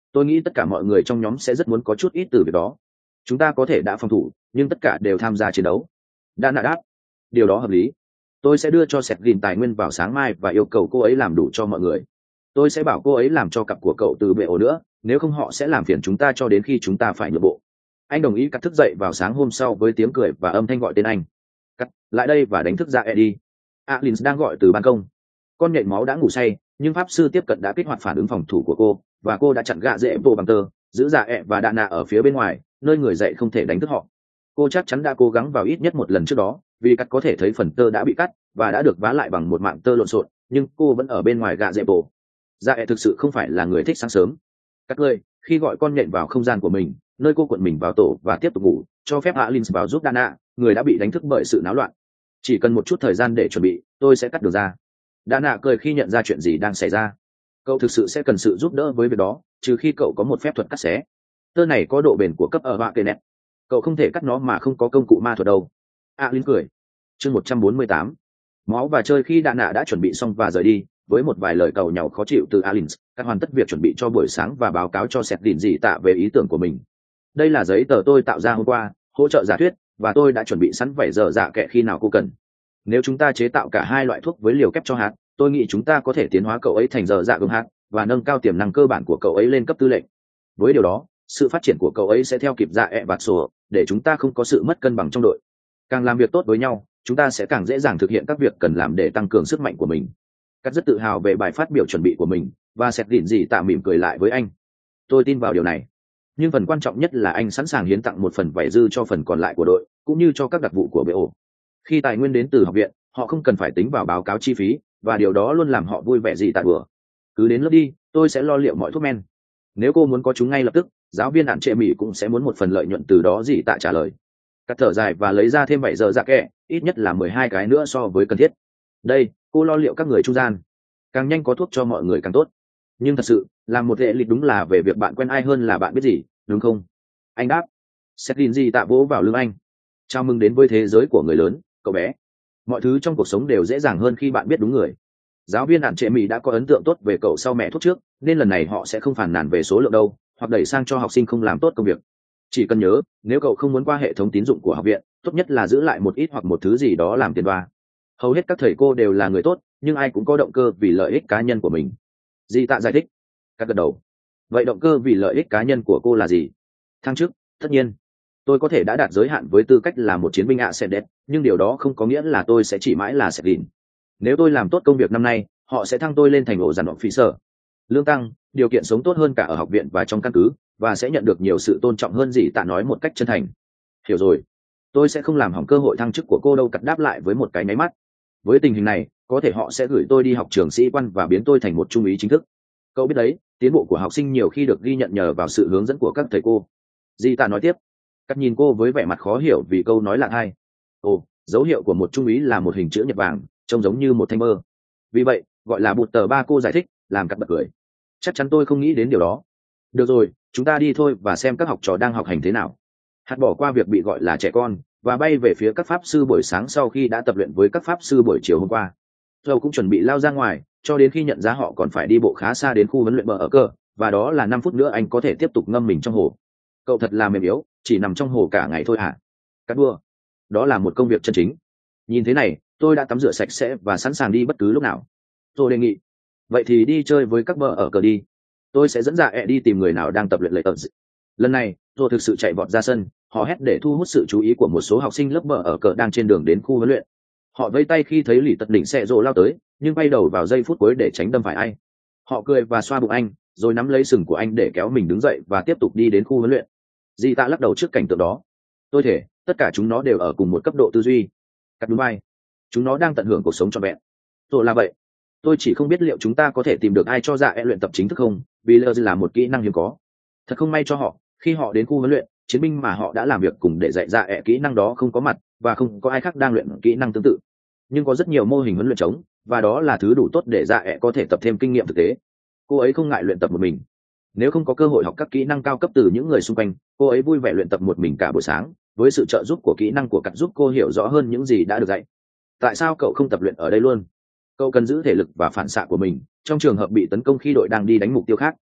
Tôi nghĩ tất cả mọi người trong nhóm sẽ rất muốn có chút ít từ việc đó. Chúng ta có thể đã phòng thủ, nhưng tất cả đều tham gia chiến đấu. Đã nạ đáp. Điều đó hợp lý. Tôi sẽ đưa cho Sẹt Gìn tài nguyên vào sáng mai và yêu cầu cô ấy làm đủ cho mọi người. Tôi sẽ bảo cô ấy làm cho cặp của cậu từ bệ ổ nữa, nếu không họ sẽ làm phiền chúng ta cho đến khi chúng ta phải nhượng bộ. Anh đồng ý. Cắt thức dậy vào sáng hôm sau với tiếng cười và âm thanh gọi tên anh. Cắt, lại đây và đánh thức Dạ Eddie. Alins đang gọi từ ban công. Con nhện máu đã ngủ say, nhưng pháp sư tiếp cận đã kích hoạt phản ứng phòng thủ của cô, và cô đã chặn gạ dễ vô bằng tơ, giữ Dạ E và Đạ Nạ ở phía bên ngoài, nơi người dậy không thể đánh thức họ. Cô chắc chắn đã cố gắng vào ít nhất một lần trước đó, vì Cắt có thể thấy phần tơ đã bị cắt và đã được vá lại bằng một mạng tơ lộn xộn, nhưng cô vẫn ở bên ngoài gạ dễ bộ. Dạ E thực sự không phải là người thích sáng sớm. Cắt cười khi gọi con nhện vào không gian của mình, nơi cô cuộn mình vào tổ và tiếp tục ngủ, cho phép Alins vào giúp Đạ Nạ, người đã bị đánh thức bởi sự náo loạn. Chỉ cần một chút thời gian để chuẩn bị, tôi sẽ cắt được ra. Đạ Nạ cười khi nhận ra chuyện gì đang xảy ra. Cậu thực sự sẽ cần sự giúp đỡ với việc đó, trừ khi cậu có một phép thuật cắt xé. Tơ này có độ bền của cấp ở họa kê nẹt. Cậu không thể cắt nó mà không có công cụ ma thuật đâu. Alins cười. Chương 148. Máu và chơi. Khi Đạ Nạ đã chuẩn bị xong và rời đi, với một vài lời cầu nhau khó chịu từ Alins, các hoàn tất việc chuẩn bị cho buổi sáng và báo cáo cho Sẹt Đỉnh Dị Tạ về ý tưởng của mình. Đây là giấy tờ tôi tạo ra hôm qua, hỗ trợ giả thuyết, và tôi đã chuẩn bị sẵn vảy giờ dạ kệ khi nào cô cần. Nếu chúng ta chế tạo cả hai loại thuốc với liều kép cho hạt, tôi nghĩ chúng ta có thể tiến hóa cậu ấy thành giờ dạ gương hạt và nâng cao tiềm năng cơ bản của cậu ấy lên cấp tư lệnh. Với điều đó, sự phát triển của cậu ấy sẽ theo kịp dạ ẹ vạt sổ, để chúng ta không có sự mất cân bằng trong đội. Càng làm việc tốt với nhau, chúng ta sẽ càng dễ dàng thực hiện các việc cần làm để tăng cường sức mạnh của mình. Cắt rất tự hào về bài phát biểu chuẩn bị của mình, và Sẹt Đỉnh Dị Tạ mỉm cười lại với anh. Tôi tin vào điều này. Nhưng phần quan trọng nhất là anh sẵn sàng hiến tặng một phần vải dư cho phần còn lại của đội, cũng như cho các đặc vụ của BO. Khi tài nguyên đến từ học viện, họ không cần phải tính vào báo cáo chi phí, và điều đó luôn làm họ vui vẻ. Dị Tạ bừa. Cứ đến lớp đi, tôi sẽ lo liệu mọi thuốc men. Nếu cô muốn có chúng ngay lập tức, giáo viên Ản Trệ Mỹ cũng sẽ muốn một phần lợi nhuận từ đó. Dị Tạ trả lời. Cắt thở dài và lấy ra thêm 7 giờ dạ kẹ, ít nhất là 12 cái nữa so với cần thiết. Đây, cô lo liệu các người trung gian. Càng nhanh có thuốc cho mọi người càng tốt. Nhưng thật sự, làm một hệ lịch đúng là về việc bạn quen ai hơn là bạn biết gì, đúng không? Anh đáp. Sẹt Đỉnh Dị Tạ vỗ vào lưng anh. Chào mừng đến với thế giới của người lớn, cậu bé. Mọi thứ trong cuộc sống đều dễ dàng hơn khi bạn biết đúng người. Giáo viên Ản Trệ Mỹ đã có ấn tượng tốt về cậu sau mẹ thuốc trước, nên lần này họ sẽ không phàn nàn về số lượng đâu, hoặc đẩy sang cho học sinh không làm tốt công việc. Chỉ cần nhớ, nếu cậu không muốn qua hệ thống tín dụng của học viện, tốt nhất là giữ lại một ít hoặc một thứ gì đó làm tiền đoa. Hầu hết các thầy cô đều là người tốt, nhưng ai cũng có động cơ vì lợi ích cá nhân của mình. Dị Tạ giải thích. Cắt gật đầu. Vậy động cơ vì lợi ích cá nhân của cô là gì? Thăng chức, tất nhiên. Tôi có thể đã đạt giới hạn với tư cách là một chiến binh ạ sẽ đẹp, nhưng điều đó không có nghĩa là tôi sẽ chỉ mãi là Sẹt Đỉnh. Nếu tôi làm tốt công việc năm nay, họ sẽ thăng tôi lên thành ổ dàn đọc phí sở. Lương tăng, điều kiện sống tốt hơn cả ở học viện và trong căn cứ, và sẽ nhận được nhiều sự tôn trọng hơn. Dị Tạ nói một cách chân thành. Hiểu rồi. Tôi sẽ không làm hỏng cơ hội thăng chức của cô đâu. Cắt đáp lại với một cái nháy mắt. Với tình hình này, có thể họ sẽ gửi tôi đi học trường sĩ quan và biến tôi thành một trung úy chính thức. Cậu biết đấy, tiến bộ của học sinh nhiều khi được ghi nhận nhờ vào sự hướng dẫn của các thầy cô. Dị Tạ nói tiếp. Cắt nhìn cô với vẻ mặt khó hiểu vì câu nói lạ hay. Ồ, dấu hiệu của một trung úy là một hình chữ nhật vàng, trông giống như một thanh mơ. Vì vậy, gọi là bụt tờ ba. Cô giải thích, làm Cắt bật cười. Chắc chắn tôi không nghĩ đến điều đó. Được rồi, chúng ta đi thôi và xem các học trò đang học hành thế nào. Hạt bỏ qua việc bị gọi là trẻ con và bay về phía các pháp sư buổi sáng sau khi đã tập luyện với các pháp sư buổi chiều hôm qua. Dầu cũng chuẩn bị lao ra ngoài, cho đến khi nhận ra họ còn phải đi bộ khá xa đến khu huấn luyện bờ ở cơ, và đó là 5 phút nữa anh có thể tiếp tục ngâm mình trong hồ. Cậu thật là mềm yếu, chỉ nằm trong hồ cả ngày thôi hả? Cắt đua. Đó là một công việc chân chính. Nhìn thế này, tôi đã tắm rửa sạch sẽ và sẵn sàng đi bất cứ lúc nào. Tôi đề nghị. Vậy thì đi chơi với các bờ ở cờ đi. Tôi sẽ dẫn Dạ E đi tìm người nào đang tập luyện lệ tập. Lần này, tôi thực sự chạy vọt ra sân, họ hét để thu hút sự chú ý của một số học sinh lớp bờ ở cờ đang trên đường đến khu huấn luyện. Họ vẫy tay khi thấy Lỷ Tật Đỉnh xe rồ lao tới, nhưng bay đầu vào giây phút cuối để tránh đâm phải ai. Họ cười và xoa bụng anh, rồi nắm lấy sừng của anh để kéo mình đứng dậy và tiếp tục đi đến khu huấn luyện. Dị Tạ lắc đầu trước cảnh tượng đó. Tôi thể, tất cả chúng nó đều ở cùng một cấp độ tư duy. Cắt đúng vai. Chúng nó đang tận hưởng cuộc sống trọn vẹn. Rồi là vậy. Tôi chỉ không biết liệu chúng ta có thể tìm được ai cho Dạ E luyện tập chính thức không, vì lờ là một kỹ năng hiếm có. Thật không may cho họ, khi họ đến khu huấn luyện, chiến binh mà họ đã làm việc cùng để dạy Dạ E kỹ năng đó không có mặt, và không có ai khác đang luyện kỹ năng tương tự. Nhưng có rất nhiều mô hình huấn luyện trống, và đó là thứ đủ tốt để Dạ E có thể tập thêm kinh nghiệm thực tế. Cô ấy không ngại luyện tập một mình. Nếu không có cơ hội học các kỹ năng cao cấp từ những người xung quanh, cô ấy vui vẻ luyện tập một mình cả buổi sáng, với sự trợ giúp của kỹ năng của Cắt giúp cô hiểu rõ hơn những gì đã được dạy. Tại sao cậu không tập luyện ở đây luôn? Cậu cần giữ thể lực và phản xạ của mình trong trường hợp bị tấn công khi đội đang đi đánh mục tiêu khác.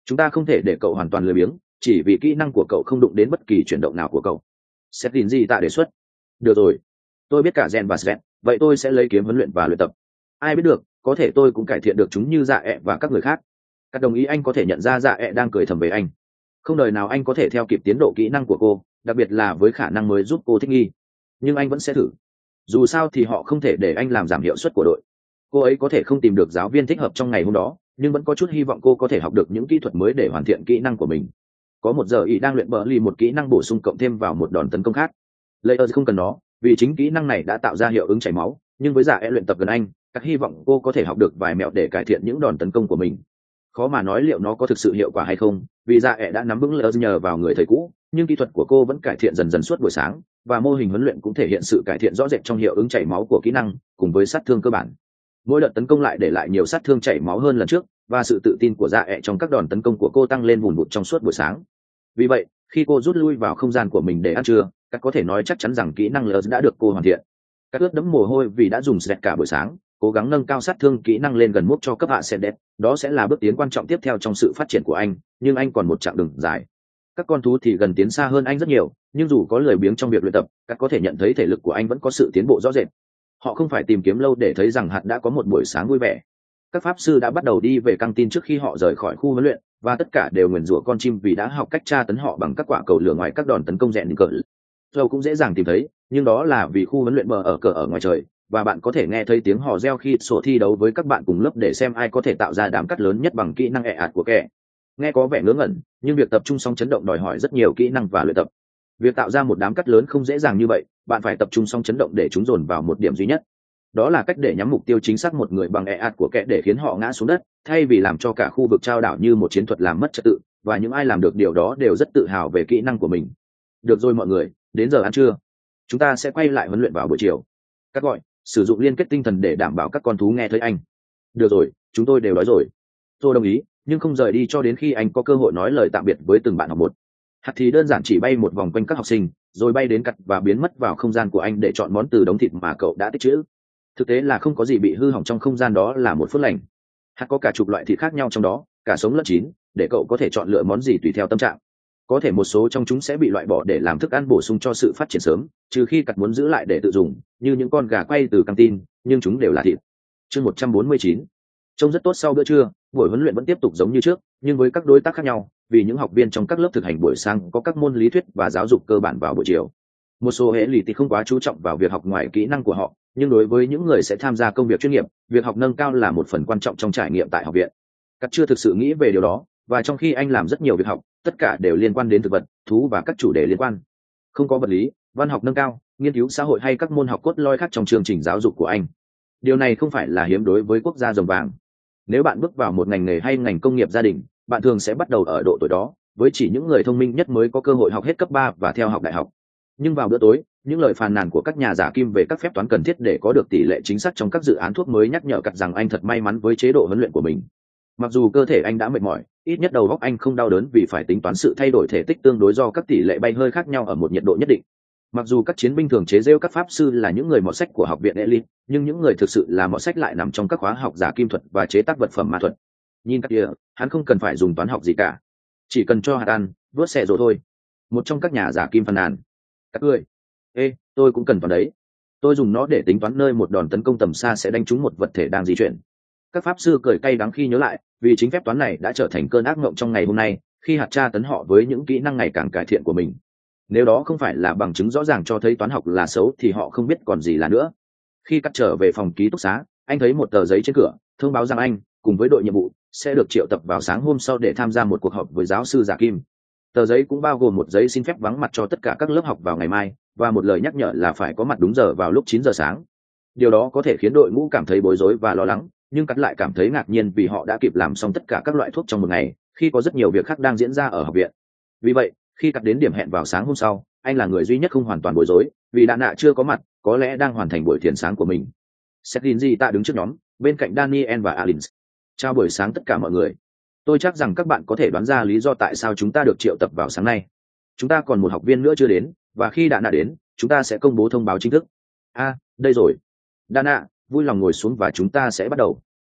chúng ta không thể để cậu hoàn toàn lười biếng chỉ vì kỹ năng của cậu không đụng đến bất kỳ chuyển động nào của cậu. Sét tin gì tạ đề xuất. Được rồi, tôi biết cả gen và sét, vậy tôi sẽ lấy kiếm huấn luyện và luyện tập. Ai biết được, có thể tôi cũng cải thiện được chúng như dạ ẹ và các người khác. Các đồng ý. Anh có thể nhận ra dạ ẹ đang cười thầm về anh. Không đời nào anh có thể theo kịp tiến độ kỹ năng của cô, đặc biệt là với khả năng mới giúp cô thích nghi. Nhưng anh vẫn sẽ thử. Dù sao thì họ không thể để anh làm giảm hiệu suất của đội. Cô ấy có thể không tìm được giáo viên thích hợp trong ngày hôm đó, nhưng vẫn có chút hy vọng cô có thể học được những kỹ thuật mới để hoàn thiện kỹ năng của mình. Có một giờ ý đang luyện bờ lì một kỹ năng bổ sung cộng thêm vào một đòn tấn công khác. Layer không cần nó, vì chính kỹ năng này đã tạo ra hiệu ứng chảy máu, nhưng với giả e luyện tập gần anh, các hy vọng cô có thể học được vài mẹo để cải thiện những đòn tấn công của mình. Khó mà nói liệu nó có thực sự hiệu quả hay không, vì giả e đã nắm vững Layer nhờ vào người thầy cũ, nhưng kỹ thuật của cô vẫn cải thiện dần dần suốt buổi sáng, và mô hình huấn luyện cũng thể hiện sự cải thiện rõ rệt trong hiệu ứng chảy máu của kỹ năng, cùng với sát thương cơ bản. Mỗi đợt tấn công lại để lại nhiều sát thương chảy máu hơn lần trước, và sự tự tin của dạ ẹ trong các đòn tấn công của cô tăng lên vùn vụt trong suốt buổi sáng. Vì vậy, khi cô rút lui vào không gian của mình để ăn trưa, các có thể nói chắc chắn rằng kỹ năng Lờ đã được cô hoàn thiện. Các ướt đẫm mồ hôi vì đã dùng sẹt cả buổi sáng, cố gắng nâng cao sát thương kỹ năng lên gần mốc cho cấp hạ sẹt đẹp. Đó sẽ là bước tiến quan trọng tiếp theo trong sự phát triển của anh, nhưng anh còn một chặng đường dài. Các con thú thì gần tiến xa hơn anh rất nhiều, nhưng dù có lười biếng trong việc luyện tập, các có thể nhận thấy thể lực của anh vẫn có sự tiến bộ rõ rệt. Họ không phải tìm kiếm lâu để thấy rằng hạt đã có một buổi sáng vui vẻ. Các pháp sư đã bắt đầu đi về căng tin trước khi họ rời khỏi khu huấn luyện, và tất cả đều nguyền rủa con chim vì đã học cách tra tấn họ bằng các quả cầu lửa ngoài các đòn tấn công rèn cỡ. Dầu cũng dễ dàng tìm thấy, nhưng đó là vì khu huấn luyện mở ở cờ ở ngoài trời, và bạn có thể nghe thấy tiếng hò reo khi sổ thi đấu với các bạn cùng lớp để xem ai có thể tạo ra đám cắt lớn nhất bằng kỹ năng ẹ ạt của kẻ. Nghe có vẻ ngớ ngẩn, nhưng việc tập trung song chấn động đòi hỏi rất nhiều kỹ năng và luyện tập. Việc tạo ra một đám cắt lớn không dễ dàng như vậy, bạn phải tập trung song chấn động để chúng dồn vào một điểm duy nhất. Đó là cách để nhắm mục tiêu chính xác một người bằng ẹ ạt của kẻ để khiến họ ngã xuống đất, thay vì làm cho cả khu vực trao đảo như một chiến thuật làm mất trật tự, và những ai làm được điều đó đều rất tự hào về kỹ năng của mình. Được rồi mọi người, đến giờ ăn trưa. Chúng ta sẽ quay lại huấn luyện vào buổi chiều. Các gọi, sử dụng liên kết tinh thần để đảm bảo các con thú nghe thấy anh. Được rồi, chúng tôi đều đói rồi. Tôi đồng ý, nhưng không rời đi cho đến khi anh có cơ hội nói lời tạm biệt với từng bạn học một. Hạt thì đơn giản chỉ bay một vòng quanh các học sinh, rồi bay đến cặt và biến mất vào không gian của anh để chọn món từ đống thịt mà cậu đã tích trữ. Thực tế là không có gì bị hư hỏng trong không gian đó, là một phước lành. Hạt có cả chục loại thịt khác nhau trong đó, cả sống lẫn chín, để cậu có thể chọn lựa món gì tùy theo tâm trạng. Có thể một số trong chúng sẽ bị loại bỏ để làm thức ăn bổ sung cho sự phát triển sớm, trừ khi cặt muốn giữ lại để tự dùng, như những con gà quay từ căng tin, nhưng chúng đều là thịt. Chương 149. Trông rất tốt. Sau bữa trưa, buổi huấn luyện vẫn tiếp tục giống như trước, nhưng với các đối tác khác nhau, vì những học viên trong các lớp thực hành buổi sáng có các môn lý thuyết và giáo dục cơ bản vào buổi chiều. Một số hệ lụy thì không quá chú trọng vào việc học ngoài kỹ năng của họ, nhưng đối với những người sẽ tham gia công việc chuyên nghiệp, việc học nâng cao là một phần quan trọng trong trải nghiệm tại học viện. Cắt chưa thực sự nghĩ về điều đó, và trong khi anh làm rất nhiều việc học, tất cả đều liên quan đến thực vật, thú và các chủ đề liên quan. Không có vật lý, văn học nâng cao, nghiên cứu xã hội hay các môn học cốt lõi khác trong chương trình giáo dục của anh. Điều này không phải là hiếm đối với quốc gia rồng vàng. Nếu bạn bước vào một ngành nghề hay ngành công nghiệp gia đình, bạn thường sẽ bắt đầu ở độ tuổi đó, với chỉ những người thông minh nhất mới có cơ hội học hết cấp 3 và theo học đại học. Nhưng vào bữa tối, những lời phàn nàn của các nhà giả kim về các phép toán cần thiết để có được tỷ lệ chính xác trong các dự án thuốc mới nhắc nhở Cắt rằng anh thật may mắn với chế độ huấn luyện của mình. Mặc dù cơ thể anh đã mệt mỏi, ít nhất đầu óc anh không đau đớn vì phải tính toán sự thay đổi thể tích tương đối do các tỷ lệ bay hơi khác nhau ở một nhiệt độ nhất định. Mặc dù các chiến binh thường chế giễu các pháp sư là những người mọt sách của học viện elite, nhưng những người thực sự là mọt sách lại nằm trong các khóa học giả kim thuật và chế tác vật phẩm ma thuật. Nhìn các kia, hắn không cần phải dùng toán học gì cả, chỉ cần cho hạt ăn, vớt xẻ rồi thôi. Một trong các nhà giả kim phàn nàn. Các ngươi, tôi cũng cần toán đấy. Tôi dùng nó để tính toán nơi một đòn tấn công tầm xa sẽ đánh trúng một vật thể đang di chuyển. Các pháp sư cười cay đắng khi nhớ lại, vì chính phép toán này đã trở thành cơn ác mộng trong ngày hôm nay, khi hạt tra tấn họ với những kỹ năng ngày càng cải thiện của mình. Nếu đó không phải là bằng chứng rõ ràng cho thấy toán học là xấu thì họ không biết còn gì là nữa. Khi Cắt trở về phòng ký túc xá, anh thấy một tờ giấy trên cửa, thông báo rằng anh, cùng với đội nhiệm vụ, sẽ được triệu tập vào sáng hôm sau để tham gia một cuộc họp với giáo sư giả kim. Tờ giấy cũng bao gồm một giấy xin phép vắng mặt cho tất cả các lớp học vào ngày mai, và một lời nhắc nhở là phải có mặt đúng giờ vào lúc 9 giờ sáng. Điều đó có thể khiến đội ngũ cảm thấy bối rối và lo lắng, nhưng Cắt lại cảm thấy ngạc nhiên vì họ đã kịp làm xong tất cả các loại thuốc trong một ngày, khi có rất nhiều việc khác đang diễn ra ở học viện. Vì vậy, khi Cắt đến điểm hẹn vào sáng hôm sau, anh là người duy nhất không hoàn toàn bối rối, vì Đạ Nạ chưa có mặt, có lẽ đang hoàn thành buổi thiền sáng của mình. Setlinji tạ đứng trước nhóm, bên cạnh Daniel và Alins. Chào buổi sáng tất cả mọi người. Tôi chắc rằng các bạn có thể đoán ra lý do tại sao chúng ta được triệu tập vào sáng nay. Chúng ta còn một học viên nữa chưa đến, và khi Đạ Nạ đến, chúng ta sẽ công bố thông báo chính thức. Đây rồi. Đạ Nạ, vui lòng ngồi xuống và chúng ta sẽ bắt đầu.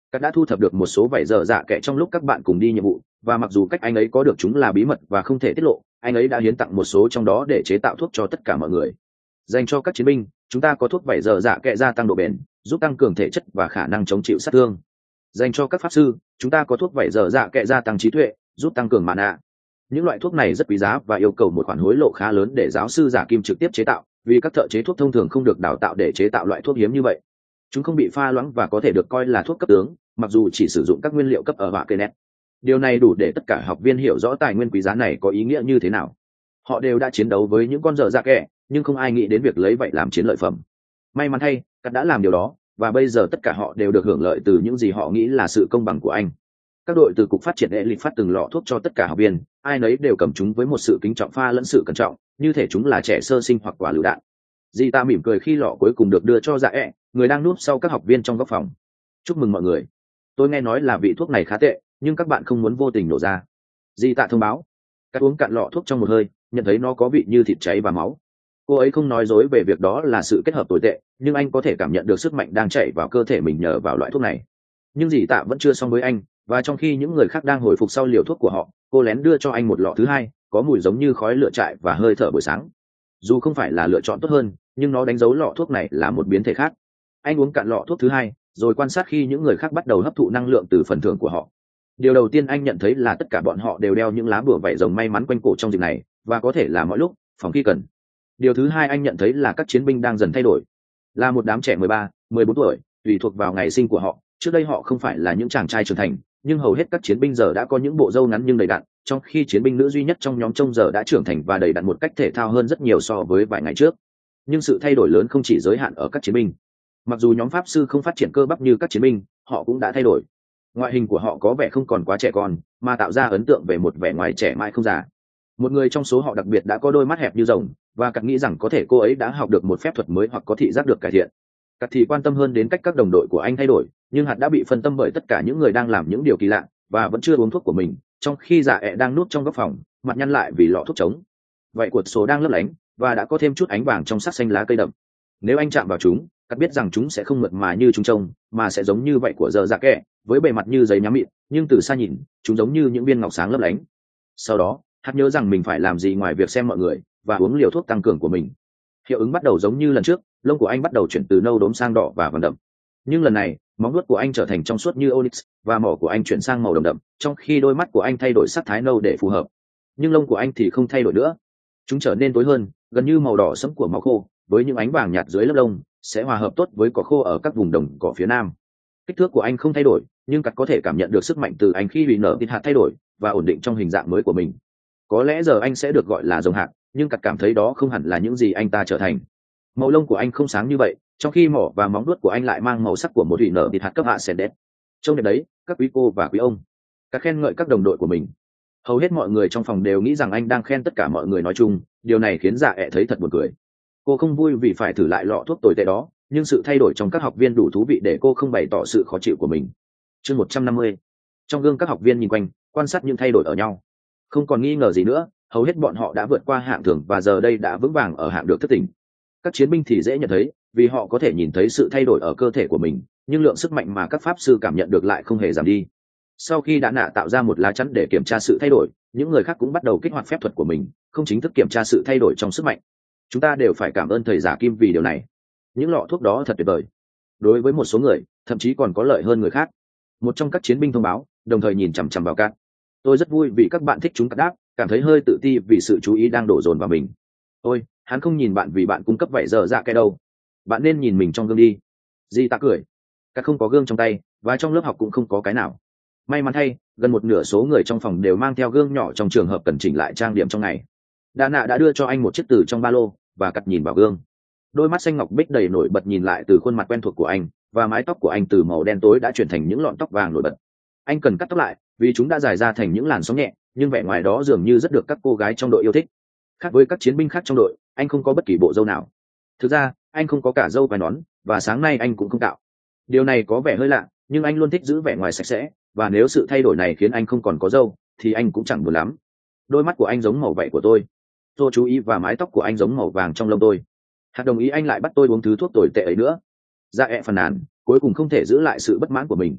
Các đã thu thập được một số vải dở dạ kệ trong lúc các bạn cùng đi nhiệm vụ, và mặc dù cách anh ấy có được chúng là bí mật và không thể tiết lộ, anh ấy đã hiến tặng một số trong đó để chế tạo thuốc cho tất cả mọi người. Dành cho các chiến binh, chúng ta có thuốc vải dở dạ kệ gia tăng độ bền, giúp tăng cường thể chất và khả năng chống chịu sát thương. Dành cho các pháp sư, chúng ta có thuốc vải dở dạ kệ gia tăng trí tuệ, giúp tăng cường mana. Những loại thuốc này rất quý giá và yêu cầu một khoản hối lộ khá lớn để giáo sư giả kim trực tiếp chế tạo, vì các thợ chế thuốc thông thường không được đào tạo để chế tạo loại thuốc hiếm như vậy. Chúng không bị pha loãng và có thể được coi là thuốc cấp tướng, mặc dù chỉ sử dụng các nguyên liệu cấp ở vạ cây nét. Điều này đủ để tất cả học viên hiểu rõ tài nguyên quý giá này có ý nghĩa như thế nào. Họ đều đã chiến đấu với những con dở dạ kẻ, nhưng không ai nghĩ đến việc lấy vậy làm chiến lợi phẩm. May mắn thay, Cắt đã làm điều đó, và bây giờ tất cả họ đều được hưởng lợi từ những gì họ nghĩ là sự công bằng của anh. Các đội từ cục phát triển hệ lịch phát từng lọ thuốc cho tất cả học viên, ai nấy đều cầm chúng với một sự kính trọng pha lẫn sự cẩn trọng, như thể chúng là trẻ sơ sinh hoặc quả lựu đạn. Dì ta mỉm cười khi lọ cuối cùng được đưa cho dạ ẹ, người đang núp sau các học viên trong góc phòng. Chúc mừng mọi người. Tôi nghe nói là vị thuốc này khá tệ, nhưng các bạn không muốn vô tình nổ ra. Dì tạ thông báo. Cắt uống cạn lọ thuốc trong một hơi, nhận thấy nó có vị như thịt cháy và máu. Cô ấy không nói dối về việc đó là sự kết hợp tồi tệ, nhưng anh có thể cảm nhận được sức mạnh đang chảy vào cơ thể mình nhờ vào loại thuốc này. Nhưng dì tạ vẫn chưa xong với anh, và trong khi những người khác đang hồi phục sau liều thuốc của họ, cô lén đưa cho anh một lọ thứ hai, có mùi giống như khói lửa trại và hơi thở buổi sáng. Dù không phải là lựa chọn tốt hơn, nhưng nó đánh dấu lọ thuốc này là một biến thể khác. Anh uống cạn lọ thuốc thứ hai, rồi quan sát khi những người khác bắt đầu hấp thụ năng lượng từ phần thưởng của họ. Điều đầu tiên anh nhận thấy là tất cả bọn họ đều đeo những lá bùa vảy rồng may mắn quanh cổ trong dịp này, và có thể là mọi lúc, phòng khi cần. Điều thứ hai anh nhận thấy là các chiến binh đang dần thay đổi. Là một đám trẻ 13, 14 tuổi, tùy thuộc vào ngày sinh của họ. Trước đây họ không phải là những chàng trai trưởng thành, nhưng hầu hết các chiến binh giờ đã có những bộ râu ngắn nhưng đầy đặn, trong khi chiến binh nữ duy nhất trong nhóm trông giờ đã trưởng thành và đầy đặn một cách thể thao hơn rất nhiều so với vài ngày trước. Nhưng sự thay đổi lớn không chỉ giới hạn ở các chiến binh. Mặc dù nhóm pháp sư không phát triển cơ bắp như các chiến binh, họ cũng đã thay đổi. Ngoại hình của họ có vẻ không còn quá trẻ con, mà tạo ra ấn tượng về một vẻ ngoài trẻ mãi không già. Một người trong số họ đặc biệt đã có đôi mắt hẹp như rồng, và Cắt nghĩ rằng có thể cô ấy đã học được một phép thuật mới hoặc có thị giác được cải thiện. Cắt thì quan tâm hơn đến cách các đồng đội của anh thay đổi, nhưng Hạt đã bị phân tâm bởi tất cả những người đang làm những điều kỳ lạ và vẫn chưa uống thuốc của mình, trong khi dạ ẹ đang núp trong góc phòng, mặt nhăn lại vì lọ thuốc trống. Vậy cuột số đang lấp lánh và đã có thêm chút ánh vàng trong sắc xanh lá cây đậm. Nếu anh chạm vào chúng, Cắt biết rằng chúng sẽ không mượt mà như chúng trông, mà sẽ giống như vậy của dở dạ kẻ, với bề mặt như giấy nhám mịn, nhưng từ xa nhìn, chúng giống như những viên ngọc sáng lấp lánh. Sau đó, Hạt nhớ rằng mình phải làm gì ngoài việc xem mọi người và uống liều thuốc tăng cường của mình. Hiệu ứng bắt đầu giống như lần trước, lông của anh bắt đầu chuyển từ nâu đốm sang đỏ và vàng đậm. Nhưng lần này, móng vuốt của anh trở thành trong suốt như onyx, và mỏ của anh chuyển sang màu đồng đậm, trong khi đôi mắt của anh thay đổi sắc thái nâu để phù hợp. Nhưng lông của anh thì không thay đổi nữa. Chúng trở nên tối hơn, gần như màu đỏ sẫm của máu khô, với những ánh vàng nhạt dưới lớp lông, sẽ hòa hợp tốt với cỏ khô ở các vùng đồng cỏ phía nam. Kích thước của anh không thay đổi, nhưng Cắt có thể cảm nhận được sức mạnh từ anh khi bị nở thịt hạt thay đổi và ổn định trong hình dạng mới của mình. Có lẽ giờ anh sẽ được gọi là rồng hạt, nhưng Cắt cảm thấy đó không hẳn là những gì anh ta trở thành. Màu lông của anh không sáng như vậy, trong khi mỏ và móng vuốt của anh lại mang màu sắc của một vị nở thịt hạt cấp hạ sền đẹp. Trông đẹp đấy, các quý cô và quý ông. Cắt khen ngợi các đồng đội của mình. Hầu hết mọi người trong phòng đều nghĩ rằng anh đang khen tất cả mọi người nói chung, điều này khiến dạ ẹ thấy thật buồn cười. Cô không vui vì phải thử lại lọ thuốc tồi tệ đó, nhưng sự thay đổi trong các học viên đủ thú vị để cô không bày tỏ sự khó chịu của mình. Chương 150. Trong gương các học viên nhìn quanh, quan sát những thay đổi ở nhau. Không còn nghi ngờ gì nữa, hầu hết bọn họ đã vượt qua hạng thường và giờ đây đã vững vàng ở hạng được thất tỉnh. Các chiến binh thì dễ nhận thấy, vì họ có thể nhìn thấy sự thay đổi ở cơ thể của mình, nhưng lượng sức mạnh mà các pháp sư cảm nhận được lại không hề giảm đi. Sau khi đã nạ tạo ra một lá chắn để kiểm tra sự thay đổi, những người khác cũng bắt đầu kích hoạt phép thuật của mình, không chính thức kiểm tra sự thay đổi trong sức mạnh. Chúng ta đều phải cảm ơn thầy giả Kim vì điều này. Những lọ thuốc đó thật tuyệt vời. Đối với một số người, thậm chí còn có lợi hơn người khác. Một trong các chiến binh thông báo, đồng thời nhìn chằm chằm vào Cát. Tôi rất vui vì các bạn thích chúng. Cát đáp, cảm thấy hơi tự ti vì sự chú ý đang đổ dồn vào mình. Ôi, hắn không nhìn bạn vì bạn cung cấp vậy dở dạ cái đâu. Bạn nên nhìn mình trong gương đi. Di ta cười. Cát không có gương trong tay, và trong lớp học cũng không có cái nào. May mắn thay, gần một nửa số người trong phòng đều mang theo gương nhỏ trong trường hợp cần chỉnh lại trang điểm trong ngày. Đà nạ đã đưa cho anh một chiếc từ trong ba lô, và Cát nhìn vào gương. Đôi mắt xanh ngọc bích đầy nổi bật nhìn lại từ khuôn mặt quen thuộc của anh, và mái tóc của anh từ màu đen tối đã chuyển thành những lọn tóc vàng nổi bật. Anh cần cắt tóc lại, vì chúng đã dài ra thành những làn sóng nhẹ, nhưng vẻ ngoài đó dường như rất được các cô gái trong đội yêu thích. Khác với các chiến binh khác trong đội, anh không có bất kỳ bộ râu nào. Thực ra, anh không có cả râu và nón, và sáng nay anh cũng không cạo. Điều này có vẻ hơi lạ, nhưng anh luôn thích giữ vẻ ngoài sạch sẽ, và nếu sự thay đổi này khiến anh không còn có râu, thì anh cũng chẳng buồn lắm. Đôi mắt của anh giống màu vậy của tôi chú ý, và mái tóc của anh giống màu vàng trong lông tôi. Hạt đồng ý anh lại bắt tôi uống thứ thuốc tồi tệ ấy nữa. Dạ ẹ phàn nàn, cuối cùng không thể giữ lại sự bất mãn của mình.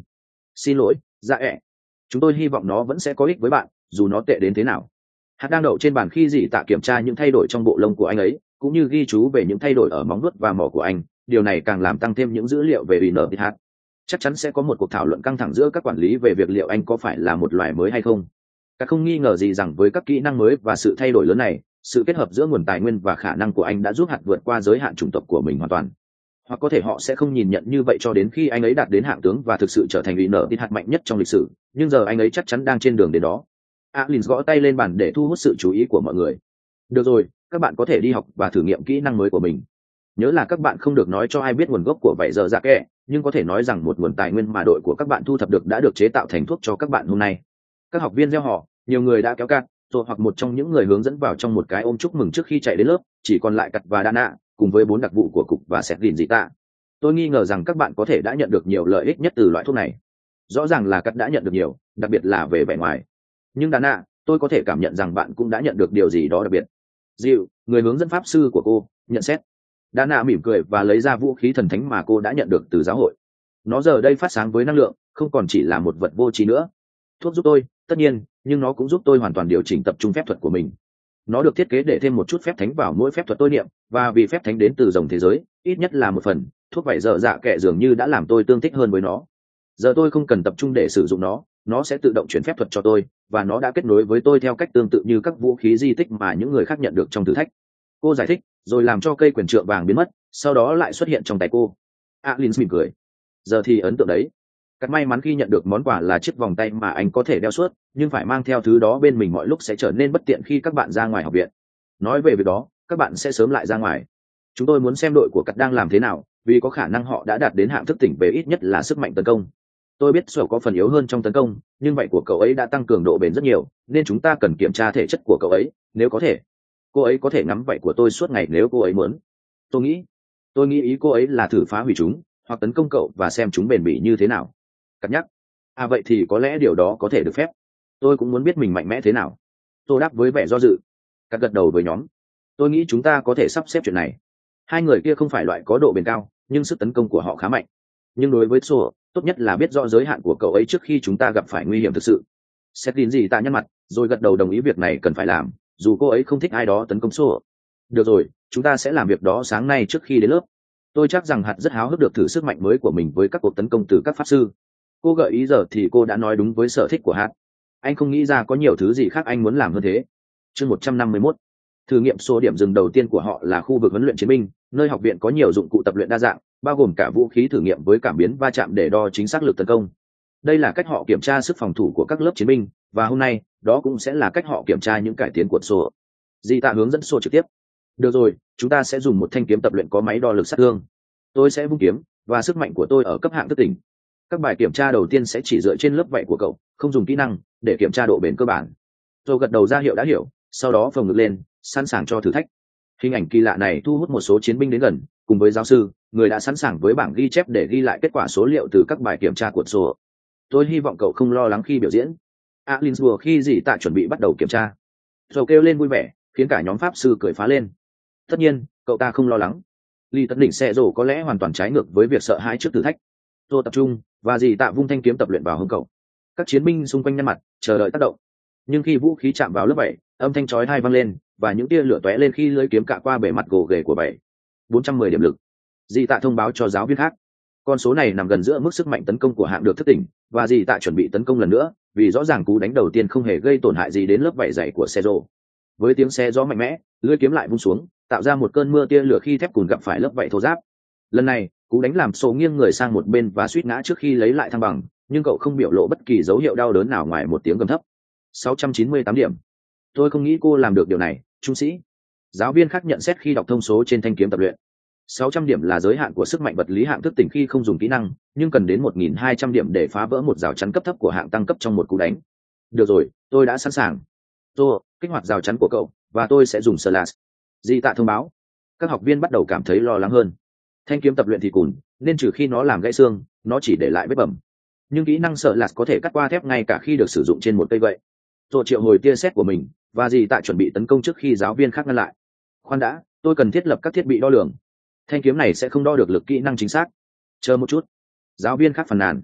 Xin lỗi, dạ ẹ. Chúng tôi hy vọng nó vẫn sẽ có ích với bạn, dù nó tệ đến thế nào. Hạt đang đậu trên bàn khi dì tạ kiểm tra những thay đổi trong bộ lông của anh ấy, cũng như ghi chú về những thay đổi ở móng vuốt và mỏ của anh. Điều này càng làm tăng thêm những dữ liệu về Hạt. Chắc chắn sẽ có một cuộc thảo luận căng thẳng giữa các quản lý về việc liệu anh có phải là một loài mới hay không. Các không nghi ngờ gì rằng với các kỹ năng mới và sự thay đổi lớn này, sự kết hợp giữa nguồn tài nguyên và khả năng của anh đã giúp Hạt vượt qua giới hạn chủng tộc của mình hoàn toàn. Hoặc có thể họ sẽ không nhìn nhận như vậy cho đến khi anh ấy đạt đến hạng tướng và thực sự trở thành Hạt mạnh nhất trong lịch sử, nhưng giờ anh ấy chắc chắn đang trên đường đến đó. Alin gõ tay lên bàn để thu hút sự chú ý của mọi người. Được rồi, các bạn có thể đi học và thử nghiệm kỹ năng mới của mình. Nhớ là các bạn không được nói cho ai biết nguồn gốc của vảy giờ dạ kẹ, nhưng có thể nói rằng một nguồn tài nguyên mà đội của các bạn thu thập được đã được chế tạo thành thuốc cho các bạn hôm nay. Các học viên gieo họ, nhiều người đã kéo cạn, rồi hoặc một trong những người hướng dẫn vào trong một cái ôm chúc mừng trước khi chạy đến lớp, chỉ còn lại Cặt và Đana, cùng với 4 đặc vụ của cục và Sẹt Lìn dị tạ. Tôi nghi ngờ rằng các bạn có thể đã nhận được nhiều lợi ích nhất từ loại thuốc này. Rõ ràng là Cặt đã nhận được nhiều, đặc biệt là về vẻ ngoài. Nhưng Đana, tôi có thể cảm nhận rằng bạn cũng đã nhận được điều gì đó đặc biệt. Dịu, người hướng dẫn pháp sư của cô, nhận xét. Đana mỉm cười và lấy ra vũ khí thần thánh mà cô đã nhận được từ giáo hội. Nó giờ đây phát sáng với năng lượng, không còn chỉ là một vật vô tri nữa. Thuốc giúp tôi, tất nhiên, nhưng nó cũng giúp tôi hoàn toàn điều chỉnh tập trung phép thuật của mình. Nó được thiết kế để thêm một chút phép thánh vào mỗi phép thuật tôi niệm, và vì phép thánh đến từ dòng thế giới, ít nhất là một phần, thuốc vảy dở dạ kệ dường như đã làm tôi tương thích hơn với nó. Giờ tôi không cần tập trung để sử dụng nó sẽ tự động chuyển phép thuật cho tôi, và nó đã kết nối với tôi theo cách tương tự như các vũ khí di tích mà những người khác nhận được trong thử thách. Cô giải thích, rồi làm cho cây quyền trượng vàng biến mất, sau đó lại xuất hiện trong tay cô. Alin mỉm cười. Giờ thì ấn tượng đấy. Cắt may mắn khi nhận được món quà là chiếc vòng tay mà anh có thể đeo suốt, nhưng phải mang theo thứ đó bên mình mọi lúc sẽ trở nên bất tiện khi các bạn ra ngoài học viện. Nói về việc đó, các bạn sẽ sớm lại ra ngoài. Chúng tôi muốn xem đội của Cắt đang làm thế nào, vì có khả năng họ đã đạt đến hạng thức tỉnh về ít nhất là sức mạnh tấn công. Tôi biết Sở có phần yếu hơn trong tấn công, nhưng vậy của cậu ấy đã tăng cường độ bền rất nhiều, nên chúng ta cần kiểm tra thể chất của cậu ấy, nếu có thể. Cô ấy có thể ngắm vậy của tôi suốt ngày nếu cô ấy muốn. Tôi nghĩ ý cô ấy là thử phá hủy chúng, hoặc tấn công cậu và xem chúng bền bỉ như thế nào. Cắt nhắc. Vậy thì có lẽ điều đó có thể được phép. Tôi cũng muốn biết mình mạnh mẽ thế nào. Tôi đáp với vẻ do dự. Cắt gật đầu với nhóm. Tôi nghĩ chúng ta có thể sắp xếp chuyện này. Hai người kia không phải loại có độ bền cao, nhưng sức tấn công của họ khá mạnh. Nhưng đối với Sô, tốt nhất là biết rõ giới hạn của cậu ấy trước khi chúng ta gặp phải nguy hiểm thực sự. Xét tin gì ta nhăn mặt, rồi gật đầu đồng ý việc này cần phải làm, dù cô ấy không thích ai đó tấn công Sô. Được rồi, chúng ta sẽ làm việc đó sáng nay trước khi đến lớp. Tôi chắc rằng Hạt rất háo hức được thử sức mạnh mới của mình với các cuộc tấn công từ các pháp sư. Cô gợi ý giờ thì cô đã nói đúng với sở thích của Hạt. Anh không nghĩ ra có nhiều thứ gì khác anh muốn làm hơn thế. Chương 151. Thử nghiệm số điểm dừng đầu tiên của họ là khu vực huấn luyện chiến binh, nơi học viện có nhiều dụng cụ tập luyện đa dạng, bao gồm cả vũ khí thử nghiệm với cảm biến va chạm để đo chính xác lực tấn công. Đây là cách họ kiểm tra sức phòng thủ của các lớp chiến binh, và hôm nay, đó cũng sẽ là cách họ kiểm tra những cải tiến của Sô. Di Tạ hướng dẫn Sô trực tiếp. Được rồi, chúng ta sẽ dùng một thanh kiếm tập luyện có máy đo lực sát thương. Tôi sẽ vung kiếm, và sức mạnh của tôi ở cấp hạng thức tỉnh. Các bài kiểm tra đầu tiên sẽ chỉ dựa trên lớp vảy của cậu, không dùng kỹ năng, để kiểm tra độ bền cơ bản. Tôi gật đầu ra hiệu đã hiểu, sau đó phồng ngực lên, sẵn sàng cho thử thách. Hình ảnh kỳ lạ này thu hút một số chiến binh đến gần, cùng với giáo sư, người đã sẵn sàng với bảng ghi chép để ghi lại kết quả số liệu từ các bài kiểm tra của Sô. Tôi hy vọng cậu không lo lắng khi biểu diễn. Alin vừa khi Dì Tạ chuẩn bị bắt đầu kiểm tra. Rồi kêu lên vui vẻ, khiến cả nhóm pháp sư cười phá lên. Tất nhiên, cậu ta không lo lắng. Ly Tất Đỉnh xe rổ có lẽ hoàn toàn trái ngược với việc sợ hãi trước thử thách. Tôi tập trung, và Dì Tạ vung thanh kiếm tập luyện vào hông cậu. Các chiến binh xung quanh nhăn mặt, chờ đợi tác động. Nhưng khi vũ khí chạm vào lớp vảy, âm thanh chói tai vang lên, và những tia lửa tóe lên khi lưỡi kiếm cạ qua bề mặt gồ ghề của vảy. 410 điểm lực. Dì Tạ thông báo cho giáo viên khác. Con số này nằm gần giữa mức sức mạnh tấn công của hạng được thức tỉnh, và Dì Tạ chuẩn bị tấn công lần nữa, vì rõ ràng cú đánh đầu tiên không hề gây tổn hại gì đến lớp vảy dày của xe rô. Với tiếng xe gió mạnh mẽ, lưỡi kiếm lại vung xuống, tạo ra một cơn mưa tia lửa khi thép cùn gặp phải lớp vảy thô ráp. Lần này, cú đánh làm Sô nghiêng người sang một bên và suýt ngã trước khi lấy lại thăng bằng, nhưng cậu không biểu lộ bất kỳ dấu hiệu đau đớn nào ngoài một tiếng gầm thấp. 698 điểm. Tôi không nghĩ cô làm được điều này, trung sĩ. Giáo viên khác nhận xét khi đọc thông số trên thanh kiếm tập luyện. 600 điểm là giới hạn của sức mạnh vật lý hạng thức tỉnh khi không dùng kỹ năng, nhưng cần đến 1.200 điểm để phá vỡ một rào chắn cấp thấp của hạng tăng cấp trong một cú đánh. Được rồi, tôi đã sẵn sàng. Tôi kích hoạt rào chắn của cậu, và tôi sẽ dùng Slash. Di Tạ thông báo. Các học viên bắt đầu cảm thấy lo lắng hơn. Thanh kiếm tập luyện thì cùn, nên trừ khi nó làm gãy xương, nó chỉ để lại vết bầm. Nhưng kỹ năng Slash có thể cắt qua thép ngay cả khi được sử dụng trên một cây gậy. Tôi triệu hồi tia sét của mình, và Di Tạ chuẩn bị tấn công trước khi giáo viên khác ngăn lại. Khoan đã, tôi cần thiết lập các thiết bị đo lường. Thanh kiếm này sẽ không đo được lực kỹ năng chính xác. Chờ một chút. Giáo viên khác phàn nàn.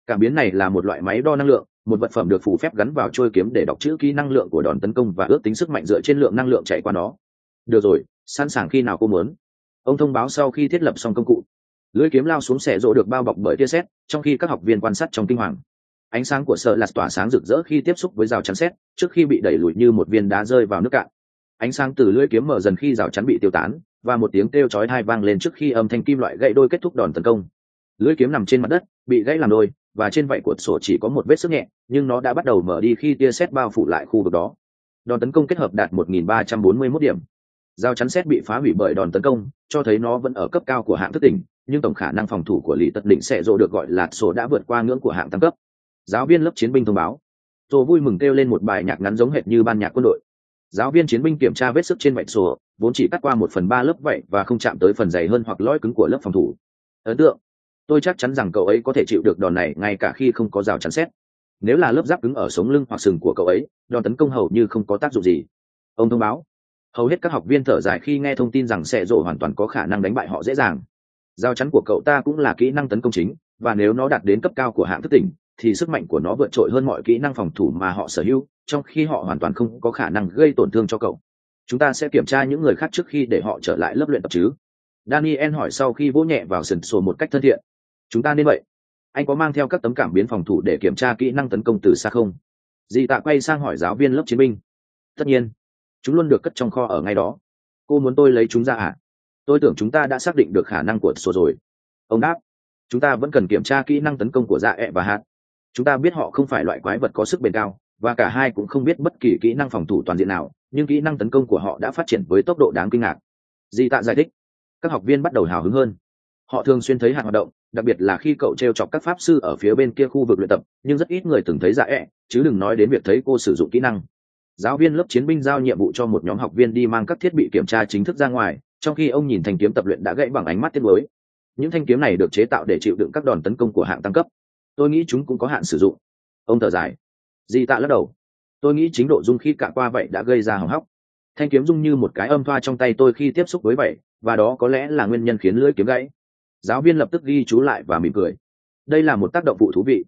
Cảm biến này là một loại máy đo năng lượng, một vật phẩm được phù phép gắn vào trôi kiếm để đọc chữ kỹ năng lượng của đòn tấn công và ước tính sức mạnh dựa trên lượng năng lượng chạy qua nó. Được rồi, sẵn sàng khi nào cô muốn. Ông thông báo sau khi thiết lập xong công cụ. Lưỡi kiếm lao xuống xẻ rộ được bao bọc bởi tia sét, trong khi các học viên quan sát trong kinh hoàng. Ánh sáng của sợ lạt tỏa sáng rực rỡ khi tiếp xúc với rào chắn sét, trước khi bị đẩy lùi như một viên đá rơi vào nước cạn. Ánh sáng từ lưỡi kiếm mở dần khi rào chắn bị tiêu tán, và một tiếng kêu chói tai vang lên trước khi âm thanh kim loại gãy đôi kết thúc đòn tấn công. Lưỡi kiếm nằm trên mặt đất, bị gãy làm đôi, và trên vảy của sổ chỉ có một vết xước nhẹ, nhưng nó đã bắt đầu mở đi khi tia sét bao phủ lại khu vực đó. Đòn tấn công kết hợp đạt 1.341 điểm. Rào chắn sét bị phá hủy bởi đòn tấn công, cho thấy nó vẫn ở cấp cao của hạng thức tỉnh, nhưng tổng khả năng phòng thủ của Lý Tật Định sẽ rộ được gọi là sổ đã vượt qua ngưỡng của hạng tăng cấp. Giáo viên lớp chiến binh thông báo. Tôi vui mừng kêu lên một bài nhạc ngắn giống hệt như ban nhạc quân đội. Giáo viên chiến binh kiểm tra vết sức trên vảy sổ, vốn chỉ cắt qua 1/3 lớp vảy và không chạm tới phần dày hơn hoặc lõi cứng của lớp phòng thủ. Ấn tượng. Tôi chắc chắn rằng cậu ấy có thể chịu được đòn này ngay cả khi không có rào chắn sét. Nếu là lớp giáp cứng ở sống lưng hoặc sừng của cậu ấy, đòn tấn công hầu như không có tác dụng gì. Ông thông báo. Hầu hết các học viên thở dài khi nghe thông tin rằng sẽ rộ hoàn toàn có khả năng đánh bại họ dễ dàng. Rào chắn của cậu ta cũng là kỹ năng tấn công chính, và nếu nó đạt đến cấp cao của hạng thức tỉnh, thì sức mạnh của nó vượt trội hơn mọi kỹ năng phòng thủ mà họ sở hữu, trong khi họ hoàn toàn không có khả năng gây tổn thương cho cậu. Chúng ta sẽ kiểm tra những người khác trước khi để họ trở lại lớp luyện tập chứ? Daniel hỏi sau khi vỗ nhẹ vào sườn sổ một cách thân thiện. Chúng ta nên vậy. Anh có mang theo các tấm cảm biến phòng thủ để kiểm tra kỹ năng tấn công từ xa không? Dì Tạ quay sang hỏi giáo viên lớp chiến binh. Tất nhiên. Chúng luôn được cất trong kho ở ngay đó. Cô muốn tôi lấy chúng ra à? Tôi tưởng chúng ta đã xác định được khả năng của sổ rồi. Ông đáp. Chúng ta vẫn cần kiểm tra kỹ năng tấn công của Dạ ẹ và Hạt. Chúng ta biết họ không phải loại quái vật có sức bền cao, và cả hai cũng không biết bất kỳ kỹ năng phòng thủ toàn diện nào, nhưng kỹ năng tấn công của họ đã phát triển với tốc độ đáng kinh ngạc. Dì Tạ giải thích. Các học viên bắt đầu hào hứng hơn. Họ thường xuyên thấy Hạt hoạt động, đặc biệt là khi cậu t chọc các pháp sư ở phía bên kia khu vực luyện tập, nhưng rất ít người từng thấy Dạ ẹ, chứ đừng nói đến việc thấy cô sử dụng kỹ năng. Giáo viên lớp chiến binh giao nhiệm vụ cho một nhóm học viên đi mang các thiết bị kiểm tra chính thức ra ngoài, trong khi ông nhìn thanh kiếm tập luyện đã gãy bằng ánh mắt tiếc nuối. Những thanh kiếm này được chế tạo để chịu đựng các đòn tấn công của hạng tăng cấp. Tôi nghĩ chúng cũng có hạn sử dụng. Ông thở dài. Dì Tạ lắc đầu. Tôi nghĩ chính độ dung khi cạ qua vậy đã gây ra hỏng hóc. Thanh kiếm rung như một cái âm thoa trong tay tôi khi tiếp xúc với vậy, và đó có lẽ là nguyên nhân khiến lưỡi kiếm gãy. Giáo viên lập tức ghi chú lại và mỉm cười. Đây là một tác động phụ thú vị.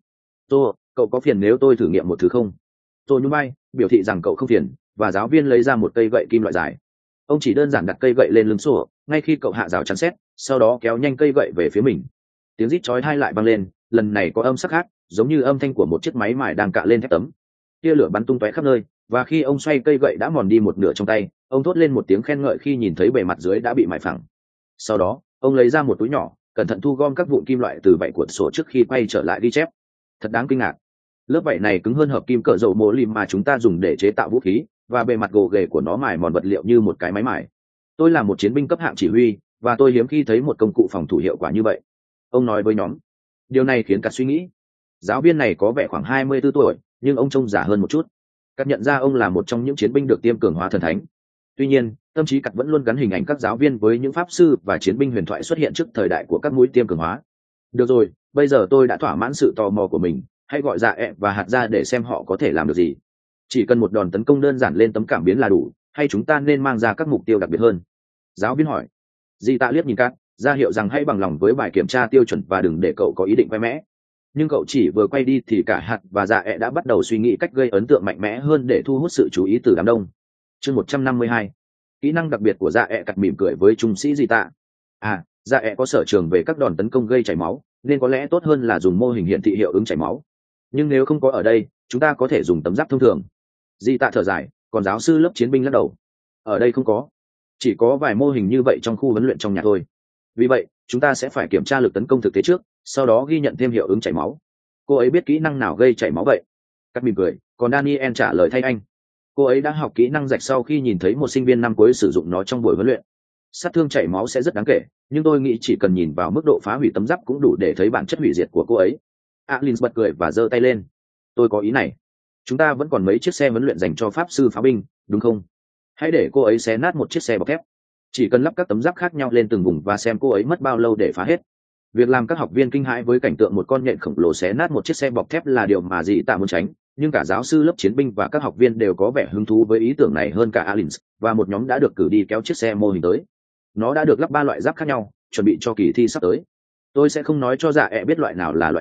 Cậu có phiền nếu tôi thử nghiệm một thứ không? Tôi nhún vai, biểu thị rằng cậu không phiền, và giáo viên lấy ra một cây gậy kim loại dài. Ông chỉ đơn giản đặt cây gậy lên lưng sổ, ngay khi cậu hạ rào chắn sét, sau đó kéo nhanh cây gậy về phía mình. Tiếng rít chói tai lại vang lên, lần này có âm sắc khác, giống như âm thanh của một chiếc máy mài đang cạ lên thép tấm. Tia lửa bắn tung tóe khắp nơi, và khi ông xoay cây gậy đã mòn đi một nửa trong tay, ông thốt lên một tiếng khen ngợi khi nhìn thấy bề mặt dưới đã bị mài phẳng. Sau đó, ông lấy ra một túi nhỏ, cẩn thận thu gom các vụn kim loại từ vảy của sổ trước khi quay trở lại ghi chép. Thật đáng kinh ngạc. Lớp vảy này cứng hơn hợp kim cỡ dầu mô lim mà chúng ta dùng để chế tạo vũ khí, và bề mặt gồ ghề của nó mài mòn vật liệu như một cái máy mài. Tôi là một chiến binh cấp hạng chỉ huy, và tôi hiếm khi thấy một công cụ phòng thủ hiệu quả như vậy. Ông nói với nhóm. Điều này khiến Cát suy nghĩ. Giáo viên này có vẻ khoảng 24 tuổi, nhưng ông trông già hơn một chút. Cát nhận ra ông là một trong những chiến binh được tiêm cường hóa thần thánh. Tuy nhiên, tâm trí Cát vẫn luôn gắn hình ảnh các giáo viên với những pháp sư và chiến binh huyền thoại xuất hiện trước thời đại của các mũi tiêm cường hóa. Được rồi, bây giờ tôi đã thỏa mãn sự tò mò của mình, hãy gọi Dạ ẹ và Hạt ra để xem họ có thể làm được gì. Chỉ cần một đòn tấn công đơn giản lên tấm cảm biến là đủ, hay chúng ta nên mang ra các mục tiêu đặc biệt hơn? Giáo viên hỏi. Dì Tạ liếc nhìn Cát, ra hiệu rằng hãy bằng lòng với bài kiểm tra tiêu chuẩn và đừng để cậu có ý định khoe mẽ. Nhưng cậu chỉ vừa quay đi thì cả Hạt và Dạ ẹ đã bắt đầu suy nghĩ cách gây ấn tượng mạnh mẽ hơn để thu hút sự chú ý từ đám đông. Chương 152. Kỹ năng đặc biệt của Dạ ẹ. Cát mỉm cười với trung sĩ Dì Tạ. Dạ ẹ có sở trường về các đòn tấn công gây chảy máu, nên có lẽ tốt hơn là dùng mô hình hiển thị hiệu ứng chảy máu. Nhưng nếu không có ở đây, chúng ta có thể dùng tấm giáp thông thường. Dì Tạ thở dài, còn giáo sư lớp chiến binh lắc đầu. Ở đây không có. Chỉ có vài mô hình như vậy trong khu huấn luyện trong nhà thôi. Vì vậy, chúng ta sẽ phải kiểm tra lực tấn công thực tế trước, sau đó ghi nhận thêm hiệu ứng chảy máu. Cô ấy biết kỹ năng nào gây chảy máu vậy? Cát mỉm cười, còn Daniel trả lời thay anh. Cô ấy đã học kỹ năng rạch sau khi nhìn thấy một sinh viên năm cuối sử dụng nó trong buổi huấn luyện. Sát thương chảy máu sẽ rất đáng kể, nhưng tôi nghĩ chỉ cần nhìn vào mức độ phá hủy tấm giáp cũng đủ để thấy bản chất hủy diệt của cô ấy. Alin bật cười và giơ tay lên. Tôi có ý này. Chúng ta vẫn còn mấy chiếc xe huấn luyện dành cho pháp sư pháo binh, đúng không? Hãy để cô ấy xé nát một chiếc xe bọc thép. Chỉ cần lắp các tấm giáp khác nhau lên từng vùng và xem cô ấy mất bao lâu để phá hết. Việc làm các học viên kinh hãi với cảnh tượng một con nhện khổng lồ xé nát một chiếc xe bọc thép là điều mà Dì Tạ muốn tránh, nhưng cả giáo sư lớp chiến binh và các học viên đều có vẻ hứng thú với ý tưởng này hơn cả Alin, và một nhóm đã được cử đi kéo chiếc xe mô hình tới. Nó đã được lắp 3 loại giáp khác nhau, chuẩn bị cho kỳ thi sắp tới. Tôi sẽ không nói cho Dạ ẹ biết loại nào là loại nào,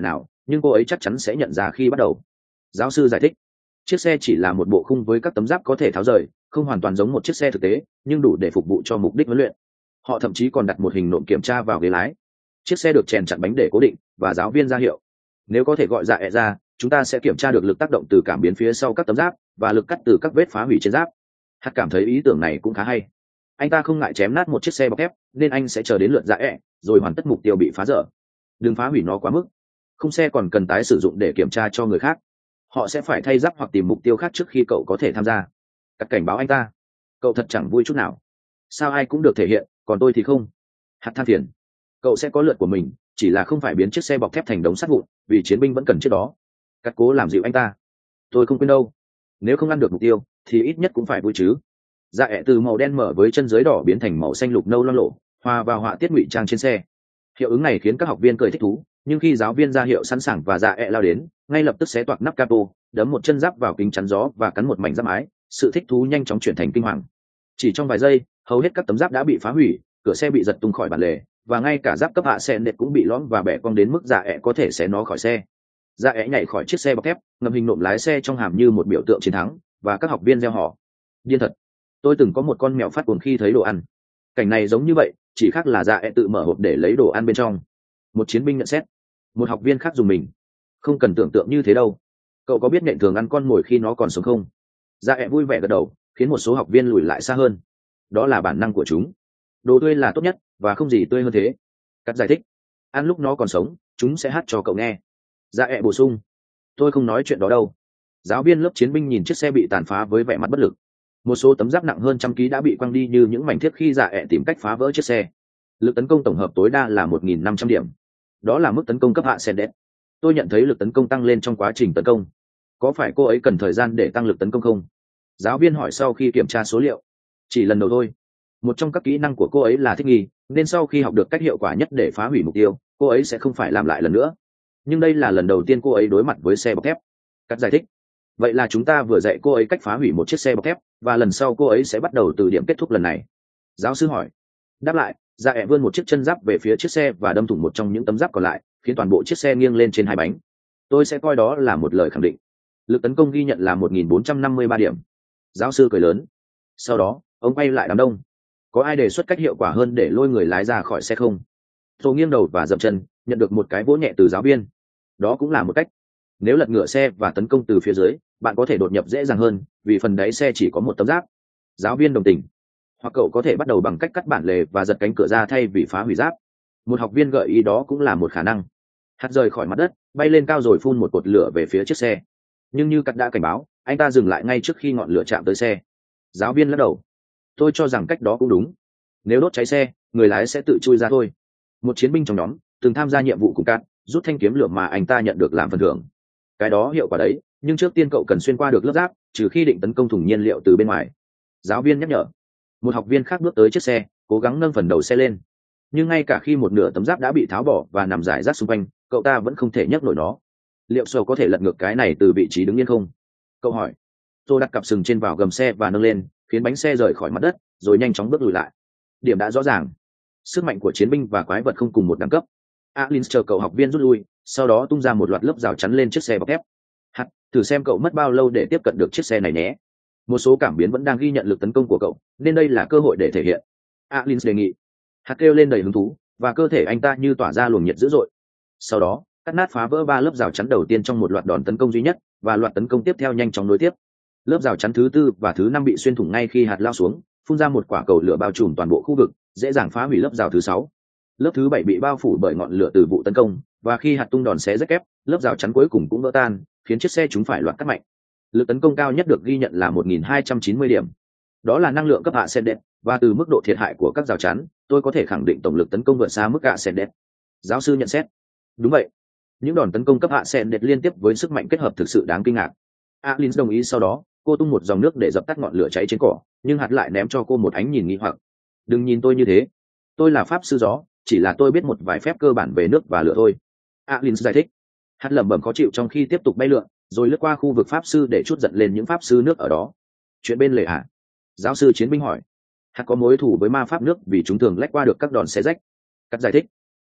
nhưng cô ấy chắc chắn sẽ nhận ra khi bắt đầu. Giáo sư giải thích, chiếc xe chỉ là một bộ khung với các tấm giáp có thể tháo rời, không hoàn toàn giống một chiếc xe thực tế, nhưng đủ để phục vụ cho mục đích huấn luyện. Họ thậm chí còn đặt một hình nộm kiểm tra vào ghế lái. Chiếc xe được chèn chặn bánh để cố định, và giáo viên ra hiệu nếu có thể gọi dạ ẹ ra, chúng ta sẽ kiểm tra được lực tác động từ cảm biến phía sau các tấm giáp và lực cắt từ các vết phá hủy trên giáp. Hắn cảm thấy ý tưởng này cũng khá hay. Anh ta không ngại chém nát một chiếc xe bọc thép, nên anh sẽ chờ đến lượt dạ ẹ rồi hoàn tất mục tiêu bị phá dở. Đừng phá hủy nó quá mức. Khung xe còn cần tái sử dụng để kiểm tra cho người khác. Họ sẽ phải thay giáp hoặc tìm mục tiêu khác trước khi cậu có thể tham gia. Cắt cảnh báo anh ta. Cậu thật chẳng vui chút nào. Sao ai cũng được thể hiện, còn tôi thì không? Hắn than phiền. Cậu sẽ có lượt của mình, chỉ là không phải biến chiếc xe bọc thép thành đống sắt vụn, vì chiến binh vẫn cần chiếc đó. Cắt cố làm dịu anh ta. Tôi không quên đâu. Nếu không ăn được mục tiêu thì ít nhất cũng phải vui chứ. Dạ ẹ từ màu đen mở với chân dưới đỏ biến thành màu xanh lục nâu loang lộ, hòa vào họa tiết ngụy trang trên xe. Hiệu ứng này khiến các học viên cười thích thú, nhưng khi giáo viên ra hiệu sẵn sàng và dạ ẹ lao đến, ngay lập tức xé toạc nắp capo, đấm một chân giáp vào kính chắn gió và cắn một mảnh giáp ái. Sự thích thú nhanh chóng chuyển thành kinh hoàng. Chỉ trong vài giây, hầu hết các tấm giáp đã bị phá hủy, cửa xe bị giật tung khỏi bản lề, và ngay cả giáp cấp hạ xe nệt cũng bị lõm và bẻ cong đến mức dạ ẹ có thể xé nó khỏi xe. Dạ ẹ nhảy khỏi chiếc xe bọc thép, ngầm hình nộm lái xe trong hàm như một biểu tượng chiến thắng, và các học viên reo hò. Điên thật. Tôi từng có một con mèo phát cuồng khi thấy đồ ăn. Cảnh này giống như vậy, chỉ khác là dạ ẹ tự mở hộp để lấy đồ ăn bên trong. Một chiến binh nhận xét. Một học viên khác dùng mình. Không cần tưởng tượng như thế đâu. Cậu có biết nhện thường ăn con mồi khi nó còn sống không? Dạ ẹ vui vẻ gật đầu, khiến một số học viên lùi lại xa hơn. Đó là bản năng của chúng. Đồ tươi là tốt nhất, và không gì tươi hơn thế. Cắt giải thích. Ăn lúc nó còn sống, chúng sẽ hát cho cậu nghe. Dạ ẹ bổ sung. Tôi không nói chuyện đó đâu. Giáo viên lớp chiến binh nhìn chiếc xe bị tàn phá với vẻ mặt bất lực. Một số tấm giáp nặng hơn 100 kg đã bị quăng đi như những mảnh thiếc khi dạ ẹ tìm cách phá vỡ chiếc xe. Lực tấn công tổng hợp tối đa là 1.500 điểm. Đó là mức tấn công cấp hạ Sendet. Tôi nhận thấy lực tấn công tăng lên trong quá trình tấn công. Có phải cô ấy cần thời gian để tăng lực tấn công không? Giáo viên hỏi sau khi kiểm tra số liệu. Chỉ lần đầu thôi. Một trong các kỹ năng của cô ấy là thích nghi, nên sau khi học được cách hiệu quả nhất để phá hủy mục tiêu, cô ấy sẽ không phải làm lại lần nữa. Nhưng đây là lần đầu tiên cô ấy đối mặt với xe bọc thép. Cắt giải thích. Vậy là chúng ta vừa dạy cô ấy cách phá hủy một chiếc xe bọc thép, và lần sau cô ấy sẽ bắt đầu từ điểm kết thúc lần này. Giáo sư hỏi. Đáp lại, dạ ẹ vươn một chiếc chân giáp về phía chiếc xe và đâm thủng một trong những tấm giáp còn lại, khiến toàn bộ chiếc xe nghiêng lên trên hai bánh. Tôi sẽ coi đó là một lời khẳng định. Lực tấn công ghi nhận là 1.453 điểm. Giáo sư cười lớn. Sau đó, ông quay lại đám đông. Có ai đề xuất cách hiệu quả hơn để lôi người lái ra khỏi xe không? Tôi nghiêng đầu và dậm chân, nhận được một cái vỗ nhẹ từ giáo viên. Đó cũng là một cách. Nếu lật ngửa xe và tấn công từ phía dưới, bạn có thể đột nhập dễ dàng hơn, vì phần đáy xe chỉ có một tấm giáp. Giáo viên đồng tình. Hoặc cậu có thể bắt đầu bằng cách cắt bản lề và giật cánh cửa ra thay vì phá hủy giáp. Một học viên gợi ý đó cũng là một khả năng. Hạt rời khỏi mặt đất, bay lên cao rồi phun một cột lửa về phía chiếc xe. Nhưng như Cắt đã cảnh báo, anh ta dừng lại ngay trước khi ngọn lửa chạm tới xe. Giáo viên lắc đầu. Tôi cho rằng cách đó cũng đúng. Nếu đốt cháy xe, người lái sẽ tự chui ra thôi. Một chiến binh trong nhóm từng tham gia nhiệm vụ cùng Cắt, rút thanh kiếm lửa mà anh ta nhận được làm phần thưởng. Cái đó hiệu quả đấy, nhưng trước tiên cậu cần xuyên qua được lớp giáp, trừ khi định tấn công thùng nhiên liệu từ bên ngoài. Giáo viên nhắc nhở. Một học viên khác bước tới chiếc xe, cố gắng nâng phần đầu xe lên. Nhưng ngay cả khi một nửa tấm giáp đã bị tháo bỏ và nằm rải rác xung quanh, cậu ta vẫn không thể nhấc nổi nó. Liệu Sầu có thể lật ngược cái này từ vị trí đứng yên không? Cậu hỏi. Tôi đặt cặp sừng trên vào gầm xe và nâng lên, khiến bánh xe rời khỏi mặt đất, rồi nhanh chóng bước lùi lại. Điểm đã rõ ràng. Sức mạnh của chiến binh và quái vật không cùng một đẳng cấp. Alin chờ cậu học viên rút lui, sau đó tung ra một loạt lớp rào chắn lên chiếc xe bọc thép. Hạt, thử xem cậu mất bao lâu để tiếp cận được chiếc xe này nhé. Một số cảm biến vẫn đang ghi nhận lực tấn công của cậu, nên đây là cơ hội để thể hiện. Alin đề nghị. Hạt kêu lên đầy hứng thú, và cơ thể anh ta như tỏa ra luồng nhiệt dữ dội. Sau đó, cắt nát phá vỡ 3 lớp rào chắn đầu tiên trong một loạt đòn tấn công duy nhất, và loạt tấn công tiếp theo nhanh chóng nối tiếp. Lớp rào chắn thứ 4 và thứ 5 bị xuyên thủng ngay khi hạt lao xuống, phun ra một quả cầu lửa bao trùm toàn bộ khu vực, dễ dàng phá hủy lớp rào thứ 6. Lớp thứ 7 bị bao phủ bởi ngọn lửa từ vụ tấn công, và khi hạt tung đòn xé rách kép, lớp rào chắn cuối cùng cũng vỡ tan, khiến chiếc xe chúng phải loạt cắt mạnh. Lực tấn công cao nhất được ghi nhận là 1.290 điểm. Đó là năng lượng cấp hạ Sendet, và từ mức độ thiệt hại của các rào chắn, tôi có thể khẳng định tổng lực tấn công vượt xa mức hạ Sendet. Giáo sư nhận xét. Đúng vậy. Những đòn tấn công cấp hạ Sendet liên tiếp với sức mạnh kết hợp thực sự đáng kinh ngạc. Alin đồng ý. Sau đó, cô tung một dòng nước để dập tắt ngọn lửa cháy trên cỏ, nhưng hạt lại ném cho cô một ánh nhìn nghi hoặc. Đừng nhìn tôi như thế. Tôi là pháp sư gió, chỉ là tôi biết một vài phép cơ bản về nước và lửa thôi. Alin giải thích. Hạt lẩm bẩm khó chịu trong khi tiếp tục bay lượn, rồi lướt qua khu vực pháp sư để trút giận lên những pháp sư nước ở đó. Chuyện bên lề à? Giáo sư chiến binh hỏi. Hạt có mối thù với ma pháp nước vì chúng thường lách qua được các đòn xé rách. Cắt giải thích.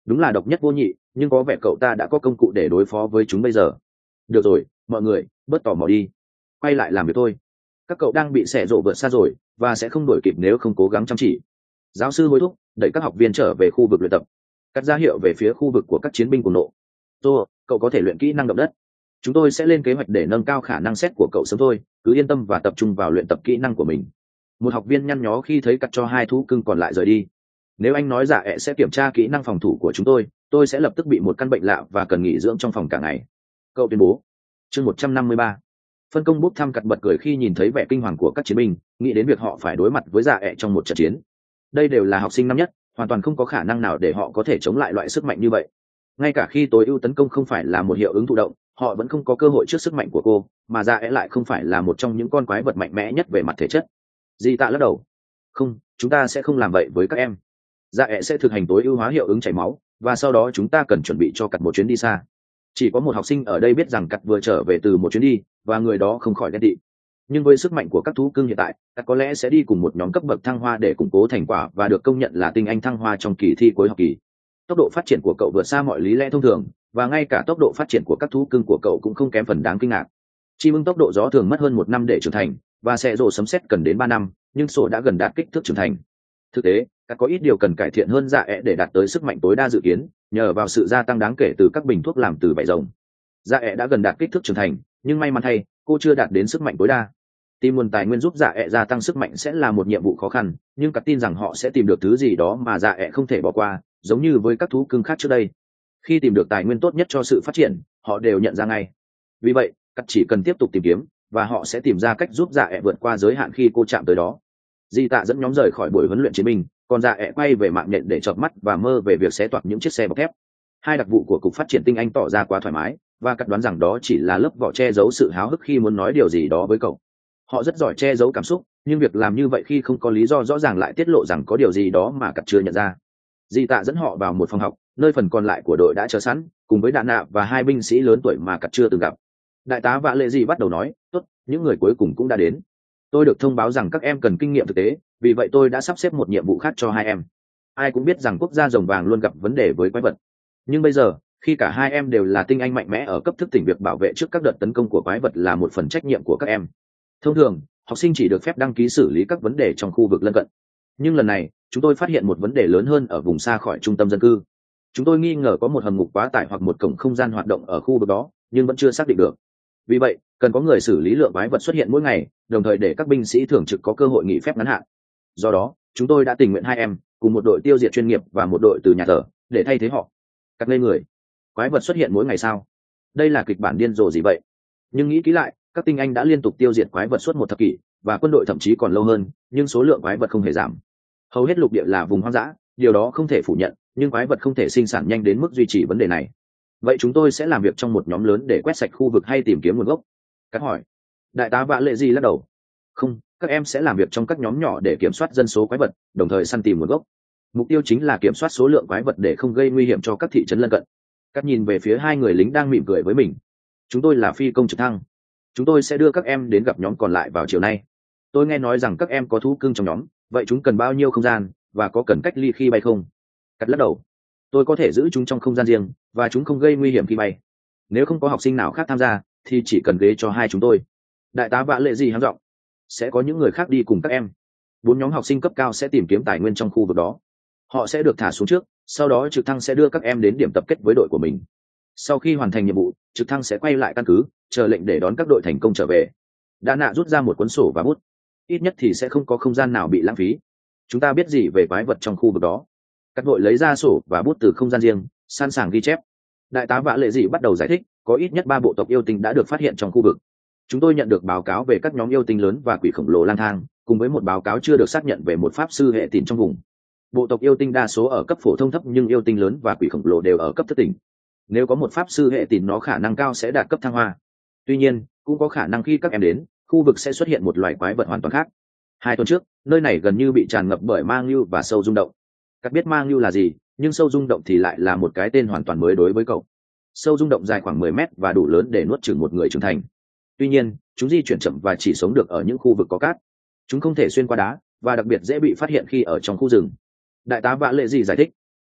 đúng là độc nhất vô nhị, nhưng có vẻ cậu ta đã có công cụ để đối phó với chúng bây giờ. Được rồi, mọi người bớt tò mò đi, quay lại làm việc thôi. Các cậu đang bị xẻ rộ vượt xa rồi và sẽ không đuổi kịp nếu không cố gắng chăm chỉ. Giáo sư hối thúc đẩy các học viên trở về khu vực luyện tập, cắt ra hiệu về phía khu vực của các chiến binh cùng nộ. Tô, cậu có thể luyện kỹ năng động đất. Chúng tôi sẽ lên kế hoạch để nâng cao khả năng xét của cậu sớm thôi, cứ yên tâm và tập trung vào luyện tập kỹ năng của mình. Một học viên nhăn nhó khi thấy cắt cho hai thú cưng còn lại rời đi. Nếu anh nói dạ ẹ sẽ kiểm tra kỹ năng phòng thủ của chúng tôi sẽ lập tức bị một căn bệnh lạ và cần nghỉ dưỡng trong phòng cả ngày. Cậu tuyên bố. Chương 153. Phân công bốc thăm cặt bật cười khi nhìn thấy vẻ kinh hoàng của các chiến binh, nghĩ đến việc họ phải đối mặt với dạ ẹ trong một trận chiến. Đây đều là học sinh năm nhất, hoàn toàn không có khả năng nào để họ có thể chống lại loại sức mạnh như vậy. Ngay cả khi tối ưu tấn công không phải là một hiệu ứng thụ động, họ vẫn không có cơ hội trước sức mạnh của cô, mà dạ ẹ lại không phải là một trong những con quái vật mạnh mẽ nhất về mặt thể chất. Di Tạ lắc đầu. Không, chúng ta sẽ không làm vậy với các em. Dạ ẹ sẽ thực hành tối ưu hóa hiệu ứng chảy máu, và sau đó chúng ta cần chuẩn bị cho cặt một chuyến đi xa. Chỉ có một học sinh ở đây biết rằng cặt vừa trở về từ một chuyến đi, và người đó không khỏi ghen tị. Nhưng với sức mạnh của các thú cưng hiện tại, cặt có lẽ sẽ đi cùng một nhóm cấp bậc thăng hoa để củng cố thành quả và được công nhận là tinh anh thăng hoa trong kỳ thi cuối học kỳ. Tốc độ phát triển của cậu vượt xa mọi lý lẽ thông thường, và ngay cả tốc độ phát triển của các thú cưng của cậu cũng không kém phần đáng kinh ngạc. Chim ưng tốc độ gió thường mất hơn 1 năm để trưởng thành, và xẻ rộ sấm sét cần đến 3 năm, nhưng sổ đã gần đạt kích thước trưởng thành. Thực tế, cắt có ít điều cần cải thiện hơn dạ ẹ để đạt tới sức mạnh tối đa dự kiến, nhờ vào sự gia tăng đáng kể từ các bình thuốc làm từ vảy rồng. Dạ ẹ đã gần đạt kích thước trưởng thành, nhưng may mắn thay, cô chưa đạt đến sức mạnh tối đa. Tìm nguồn tài nguyên giúp dạ ẹ gia tăng sức mạnh sẽ là một nhiệm vụ khó khăn, nhưng cắt tin rằng họ sẽ tìm được thứ gì đó mà dạ ẹ không thể bỏ qua, giống như với các thú cưng khác trước đây. Khi tìm được tài nguyên tốt nhất cho sự phát triển, họ đều nhận ra ngay. Vì vậy, cắt chỉ cần tiếp tục tìm kiếm, và họ sẽ tìm ra cách giúp dạ ẹ vượt qua giới hạn khi cô chạm tới đó. Di Tạ dẫn nhóm rời khỏi buổi huấn luyện chiến binh, còn dạ ẹ quay về mạng nhện để chợp mắt và mơ về việc xé toạc những chiếc xe bọc thép. Hai đặc vụ của cục phát triển tinh anh tỏ ra quá thoải mái, và cắt đoán rằng đó chỉ là lớp vỏ che giấu sự háo hức khi muốn nói điều gì đó với cậu. Họ rất giỏi che giấu cảm xúc, nhưng việc làm như vậy khi không có lý do rõ ràng lại tiết lộ rằng có điều gì đó mà cắt chưa nhận ra. Di Tạ dẫn họ vào một phòng học, nơi phần còn lại của đội đã chờ sẵn, cùng với đạn nạ và hai binh sĩ lớn tuổi mà cắt chưa từng gặp. Đại tá Vạ Lệ Dị bắt đầu nói, tốt, những người cuối cùng cũng đã đến. Tôi được thông báo rằng các em cần kinh nghiệm thực tế, vì vậy tôi đã sắp xếp một nhiệm vụ khác cho hai em. Ai cũng biết rằng quốc gia rồng vàng luôn gặp vấn đề với quái vật, nhưng bây giờ khi cả hai em đều là tinh anh mạnh mẽ ở cấp thức tỉnh, việc bảo vệ trước các đợt tấn công của quái vật là một phần trách nhiệm của các em. Thông thường, học sinh chỉ được phép đăng ký xử lý các vấn đề trong khu vực lân cận, nhưng lần này chúng tôi phát hiện một vấn đề lớn hơn ở vùng xa khỏi trung tâm dân cư. Chúng tôi nghi ngờ có một hầm ngục quá tải hoặc một cổng không gian hoạt động ở khu vực đó, nhưng vẫn chưa xác định được. Vì vậy, cần có người xử lý lượng quái vật xuất hiện mỗi ngày, đồng thời để các binh sĩ thường trực có cơ hội nghỉ phép ngắn hạn. Do đó, chúng tôi đã tình nguyện hai em cùng một đội tiêu diệt chuyên nghiệp và một đội từ nhà thờ để thay thế họ. Cắt lên người. Quái vật xuất hiện mỗi ngày sao? Đây là kịch bản điên rồ gì vậy? Nhưng nghĩ kỹ lại, các tinh anh đã liên tục tiêu diệt quái vật suốt một thập kỷ, và quân đội thậm chí còn lâu hơn, nhưng số lượng quái vật không hề giảm. Hầu hết lục địa là vùng hoang dã, điều đó không thể phủ nhận, nhưng quái vật không thể sinh sản nhanh đến mức duy trì vấn đề này. Vậy chúng tôi sẽ làm việc trong một nhóm lớn để quét sạch khu vực hay tìm kiếm nguồn gốc? Cắt hỏi. Đại tá Vạ Lệ Dị lắc đầu. Không, các em sẽ làm việc trong các nhóm nhỏ để kiểm soát dân số quái vật, đồng thời săn tìm nguồn gốc. Mục tiêu chính là kiểm soát số lượng quái vật để không gây nguy hiểm cho các thị trấn lân cận. Cắt nhìn về phía hai người lính đang mỉm cười với mình. Chúng tôi là phi công trực thăng. Chúng tôi sẽ đưa các em đến gặp nhóm còn lại vào chiều nay. Tôi nghe nói rằng các em có thú cưng trong nhóm, vậy chúng cần bao nhiêu không gian, và có cần cách ly khi bay không? Cắt lắc đầu. Tôi có thể giữ chúng trong không gian riêng, và chúng không gây nguy hiểm khi bay. Nếu không có học sinh nào khác tham gia, thì chỉ cần ghế cho hai chúng tôi. Đại tá Vạ Lệ Dị hắng giọng. Sẽ có những người khác đi cùng các em. 4 nhóm học sinh cấp cao sẽ tìm kiếm tài nguyên trong khu vực đó. Họ sẽ được thả xuống trước, sau đó trực thăng sẽ đưa các em đến điểm tập kết với đội của mình. Sau khi hoàn thành nhiệm vụ, trực thăng sẽ quay lại căn cứ, chờ lệnh để đón các đội thành công trở về. Đã nạ rút ra một cuốn sổ và bút. Ít nhất thì sẽ không có không gian nào bị lãng phí. Chúng ta biết gì về quái vật trong khu vực đó? Các đội lấy ra sổ và bút từ không gian riêng, sẵn sàng ghi chép. Đại tá Vạ Lệ Dị bắt đầu giải thích, có ít nhất 3 bộ tộc yêu tinh đã được phát hiện trong khu vực. Chúng tôi nhận được báo cáo về các nhóm yêu tinh lớn và quỷ khổng lồ lang thang, cùng với một báo cáo chưa được xác nhận về một pháp sư hệ tìn trong vùng. Bộ tộc yêu tinh đa số ở cấp phổ thông thấp, nhưng yêu tinh lớn và quỷ khổng lồ đều ở cấp thất tỉnh. Nếu có một pháp sư hệ tìn, nó khả năng cao sẽ đạt cấp thăng hoa. Tuy nhiên, cũng có khả năng khi các em đến, khu vực sẽ xuất hiện một loài quái vật hoàn toàn khác. 2 tuần trước, nơi này gần như bị tràn ngập bởi mang lưu và sâu rung động. Các biết mang lưu là gì, nhưng sâu rung động thì lại là một cái tên hoàn toàn mới đối với cậu. Sâu rung động dài khoảng 10 mét và đủ lớn để nuốt chửng một người trưởng thành. Tuy nhiên, chúng di chuyển chậm và chỉ sống được ở những khu vực có cát. Chúng không thể xuyên qua đá, và đặc biệt dễ bị phát hiện khi ở trong khu rừng. Đại tá Vạ Lệ Dị giải thích.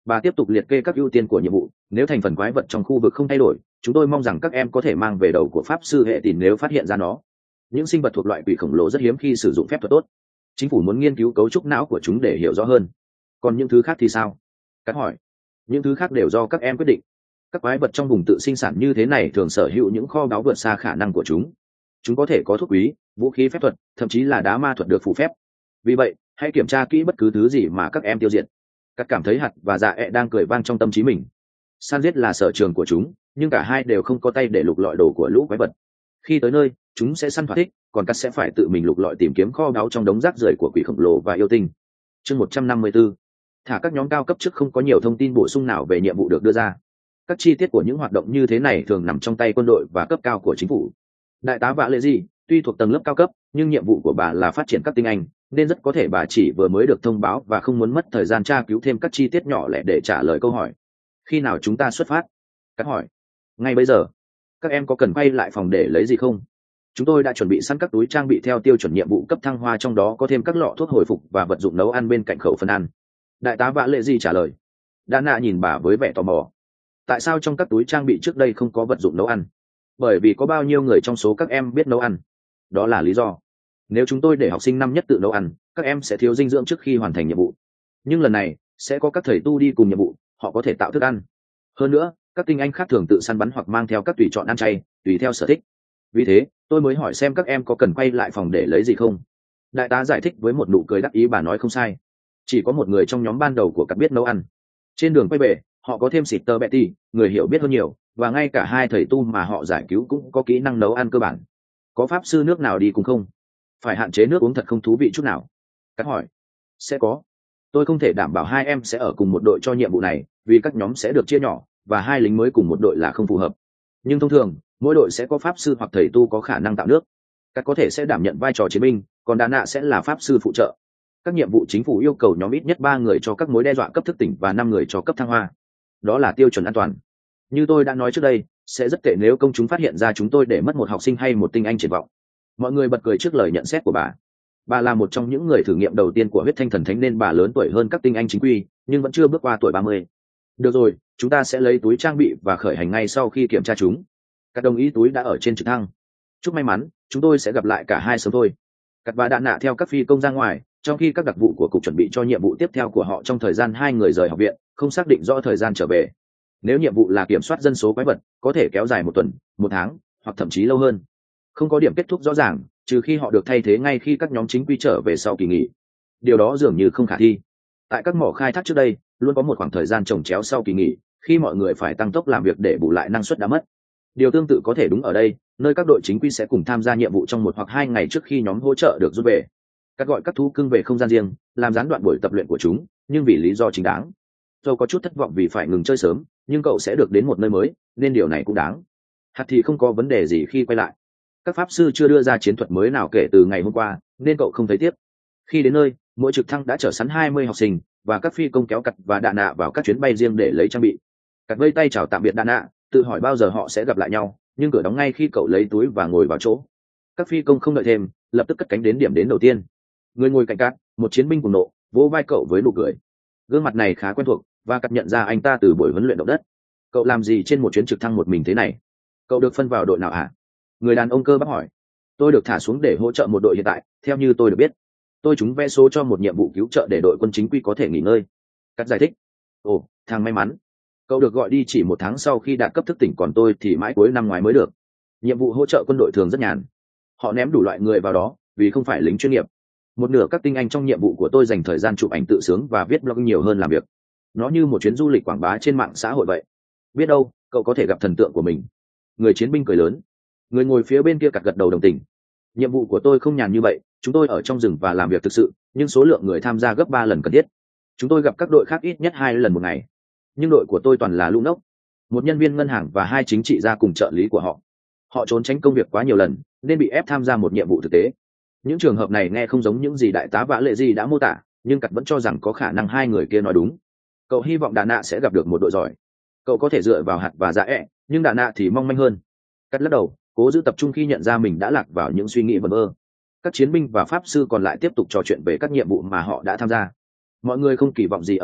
Bà tiếp tục liệt kê các ưu tiên của nhiệm vụ. Nếu thành phần quái vật trong khu vực không thay đổi, chúng tôi mong rằng các em có thể mang về đầu của pháp sư hệ tìm nếu phát hiện ra nó. Những sinh vật thuộc loại quỷ khổng lồ rất hiếm khi sử dụng phép thuật tốt. Chính phủ muốn nghiên cứu cấu trúc não của chúng để hiểu rõ hơn. Còn những thứ khác thì sao? Cắt hỏi. Những thứ khác đều do các em quyết định. Các quái vật trong vùng tự sinh sản như thế này thường sở hữu những kho báu vượt xa khả năng của chúng. Chúng có thể có thuốc quý, vũ khí phép thuật, thậm chí là đá ma thuật được phù phép. Vì vậy, hãy kiểm tra kỹ bất cứ thứ gì mà các em tiêu diệt. Các cảm thấy Hạt và Dạ ẹ đang cười vang trong tâm trí mình. Săn giết là sở trường của chúng, nhưng cả hai đều không có tay để lục lọi đồ của lũ quái vật. Khi tới nơi, chúng sẽ săn thỏa thích, còn Cắt sẽ phải tự mình lục lọi tìm kiếm kho báu trong đống rác rưởi của quỷ khổng lồ và yêu tinh. Chương 154. Thả các nhóm cao cấp trước không có nhiều thông tin bổ sung nào về nhiệm vụ được đưa ra. Các chi tiết của những hoạt động như thế này thường nằm trong tay quân đội và cấp cao của chính phủ. Đại tá Vạ Lệ Gì, tuy thuộc tầng lớp cao cấp, nhưng nhiệm vụ của bà là phát triển các tinh anh, nên rất có thể bà chỉ vừa mới được thông báo và không muốn mất thời gian tra cứu thêm các chi tiết nhỏ lẻ để trả lời câu hỏi. Khi nào chúng ta xuất phát? Các hỏi. Ngay bây giờ. Các em có cần quay lại phòng để lấy gì không? Chúng tôi đã chuẩn bị sẵn các túi trang bị theo tiêu chuẩn nhiệm vụ cấp thăng hoa, trong đó có thêm các lọ thuốc hồi phục và vật dụng nấu ăn bên cạnh khẩu phần ăn. Đại tá Vạ Lệ Gì trả lời. Đa Nạ nhìn bà với vẻ tò mò. Tại sao trong các túi trang bị trước đây không có vật dụng nấu ăn? Bởi vì có bao nhiêu người trong số các em biết nấu ăn? Đó là lý do. Nếu chúng tôi để học sinh năm nhất tự nấu ăn, các em sẽ thiếu dinh dưỡng trước khi hoàn thành nhiệm vụ. Nhưng lần này sẽ có các thầy tu đi cùng nhiệm vụ, họ có thể tạo thức ăn. Hơn nữa, các tinh anh khác thường tự săn bắn hoặc mang theo các tùy chọn ăn chay, tùy theo sở thích. Vì thế tôi mới hỏi xem các em có cần quay lại phòng để lấy gì không. Đại tá giải thích với một nụ cười đắc ý. Bà nói không sai, chỉ có một người trong nhóm ban đầu của Cắt biết nấu ăn. Trên đường quay về, họ có thêm Sister Betty, người hiểu biết hơn nhiều, và ngay cả hai thầy tu mà họ giải cứu cũng có kỹ năng nấu ăn cơ bản. Có pháp sư nước nào đi cùng không? Phải hạn chế nước uống thật không thú vị chút nào. Cắt hỏi. Sẽ có. Tôi không thể đảm bảo hai em sẽ ở cùng một đội cho nhiệm vụ này, vì các nhóm sẽ được chia nhỏ, và hai lính mới cùng một đội là không phù hợp. Nhưng thông thường, mỗi đội sẽ có pháp sư hoặc thầy tu có khả năng tạo nước. Cắt có thể sẽ đảm nhận vai trò chiến binh, còn Đà Nạ sẽ là pháp sư phụ trợ. Các nhiệm vụ chính phủ yêu cầu nhóm ít nhất 3 người cho các mối đe dọa cấp thức tỉnh và 5 người cho cấp thăng hoa. Đó là tiêu chuẩn an toàn. Như tôi đã nói trước đây, sẽ rất tệ nếu công chúng phát hiện ra chúng tôi để mất một học sinh hay một tinh anh triển vọng. Mọi người bật cười trước lời nhận xét của bà. Bà là một trong những người thử nghiệm đầu tiên của huyết thanh thần thánh nên bà lớn tuổi hơn các tinh anh chính quy, nhưng vẫn chưa bước qua tuổi 30. Được rồi, chúng ta sẽ lấy túi trang bị và khởi hành ngay sau khi kiểm tra chúng. Các đồng ý túi đã ở trên trực thăng. Chúc may mắn, chúng tôi sẽ gặp lại cả hai sớm thôi. Cắt và Đạn Nạ theo các phi công ra ngoài, trong khi các đặc vụ của cục chuẩn bị cho nhiệm vụ tiếp theo của họ trong thời gian hai người rời học viện, không xác định rõ thời gian trở về. Nếu nhiệm vụ là kiểm soát dân số quái vật, có thể kéo dài 1 tuần, 1 tháng, hoặc thậm chí lâu hơn. Không có điểm kết thúc rõ ràng, trừ khi họ được thay thế ngay khi các nhóm chính quy trở về sau kỳ nghỉ. Điều đó dường như không khả thi. Tại các mỏ khai thác trước đây, luôn có một khoảng thời gian chồng chéo sau kỳ nghỉ, khi mọi người phải tăng tốc làm việc để bù lại năng suất đã mất. Điều tương tự có thể đúng ở đây, nơi các đội chính quy sẽ cùng tham gia nhiệm vụ trong 1 hoặc 2 ngày trước khi nhóm hỗ trợ được rút về. Các gọi các thú cưng về không gian riêng, làm gián đoạn buổi tập luyện của chúng, nhưng vì lý do chính đáng. Dẫu có chút thất vọng vì phải ngừng chơi sớm, nhưng cậu sẽ được đến một nơi mới, nên điều này cũng đáng. Hạt thì không có vấn đề gì khi quay lại. Các pháp sư chưa đưa ra chiến thuật mới nào kể từ ngày hôm qua, nên cậu không thấy tiếp. Khi đến nơi, mỗi trực thăng đã chở sẵn 20 học sinh, và các phi công kéo Cắt và Đạn Nạ vào các chuyến bay riêng để lấy trang bị. Cắt vây tay chào tạm biệt Đạn Nạ, tự hỏi bao giờ họ sẽ gặp lại nhau, nhưng cửa đóng ngay khi cậu lấy túi và ngồi vào chỗ. Các phi công không đợi thêm, lập tức cất cánh đến điểm đến đầu tiên. Người ngồi cạnh Cắt, một chiến binh cùng nộ, vỗ vai cậu với nụ cười. Gương mặt này khá quen thuộc, và Cắt nhận ra anh ta từ buổi huấn luyện động đất. Cậu làm gì trên một chuyến trực thăng một mình thế này? Cậu được phân vào đội nào hả? Người đàn ông cơ bắp hỏi. Tôi được thả xuống để hỗ trợ một đội hiện tại, theo như tôi được biết. Tôi trúng vé số cho một nhiệm vụ cứu trợ để đội quân chính quy có thể nghỉ ngơi. Cắt giải thích. Ồ, thằng may mắn. Cậu được gọi đi chỉ 1 tháng sau khi đạt cấp thức tỉnh, còn tôi thì mãi cuối năm ngoái mới được. Nhiệm vụ hỗ trợ quân đội thường rất nhàn. Họ ném đủ loại người vào đó, vì không phải lính chuyên nghiệp. Một nửa các tinh anh trong nhiệm vụ của tôi dành thời gian chụp ảnh tự sướng và viết blog nhiều hơn làm việc. Nó như một chuyến du lịch quảng bá trên mạng xã hội vậy. Biết đâu, cậu có thể gặp thần tượng của mình. Người chiến binh cười lớn. Người ngồi phía bên kia Cắt gật đầu đồng tình. Nhiệm vụ của tôi không nhàn như vậy, chúng tôi ở trong rừng và làm việc thực sự, nhưng số lượng người tham gia gấp 3 lần cần thiết. Chúng tôi gặp các đội khác ít nhất 2 lần một ngày, nhưng đội của tôi toàn là lũ ngốc. Một nhân viên ngân hàng và 2 chính trị gia cùng trợ lý của họ. Họ trốn tránh công việc quá nhiều lần, nên bị ép tham gia một nhiệm vụ thực tế. Những trường hợp này nghe không giống những gì đại tá Vạ Lệ Gì đã mô tả, nhưng Cắt vẫn cho rằng có khả năng hai người kia nói đúng. Cậu hy vọng Đà Nạ sẽ gặp được một đội giỏi. Cậu có thể dựa vào Hạt và Dạ ẹ, nhưng Đà Nạ thì mong manh hơn. Cắt lắc đầu, cố giữ tập trung khi nhận ra mình đã lạc vào những suy nghĩ vẩn vơ. Các chiến binh và pháp sư còn lại tiếp tục trò chuyện về các nhiệm vụ mà họ đã tham gia. Mọi người không kỳ vọng gì ở Cắt,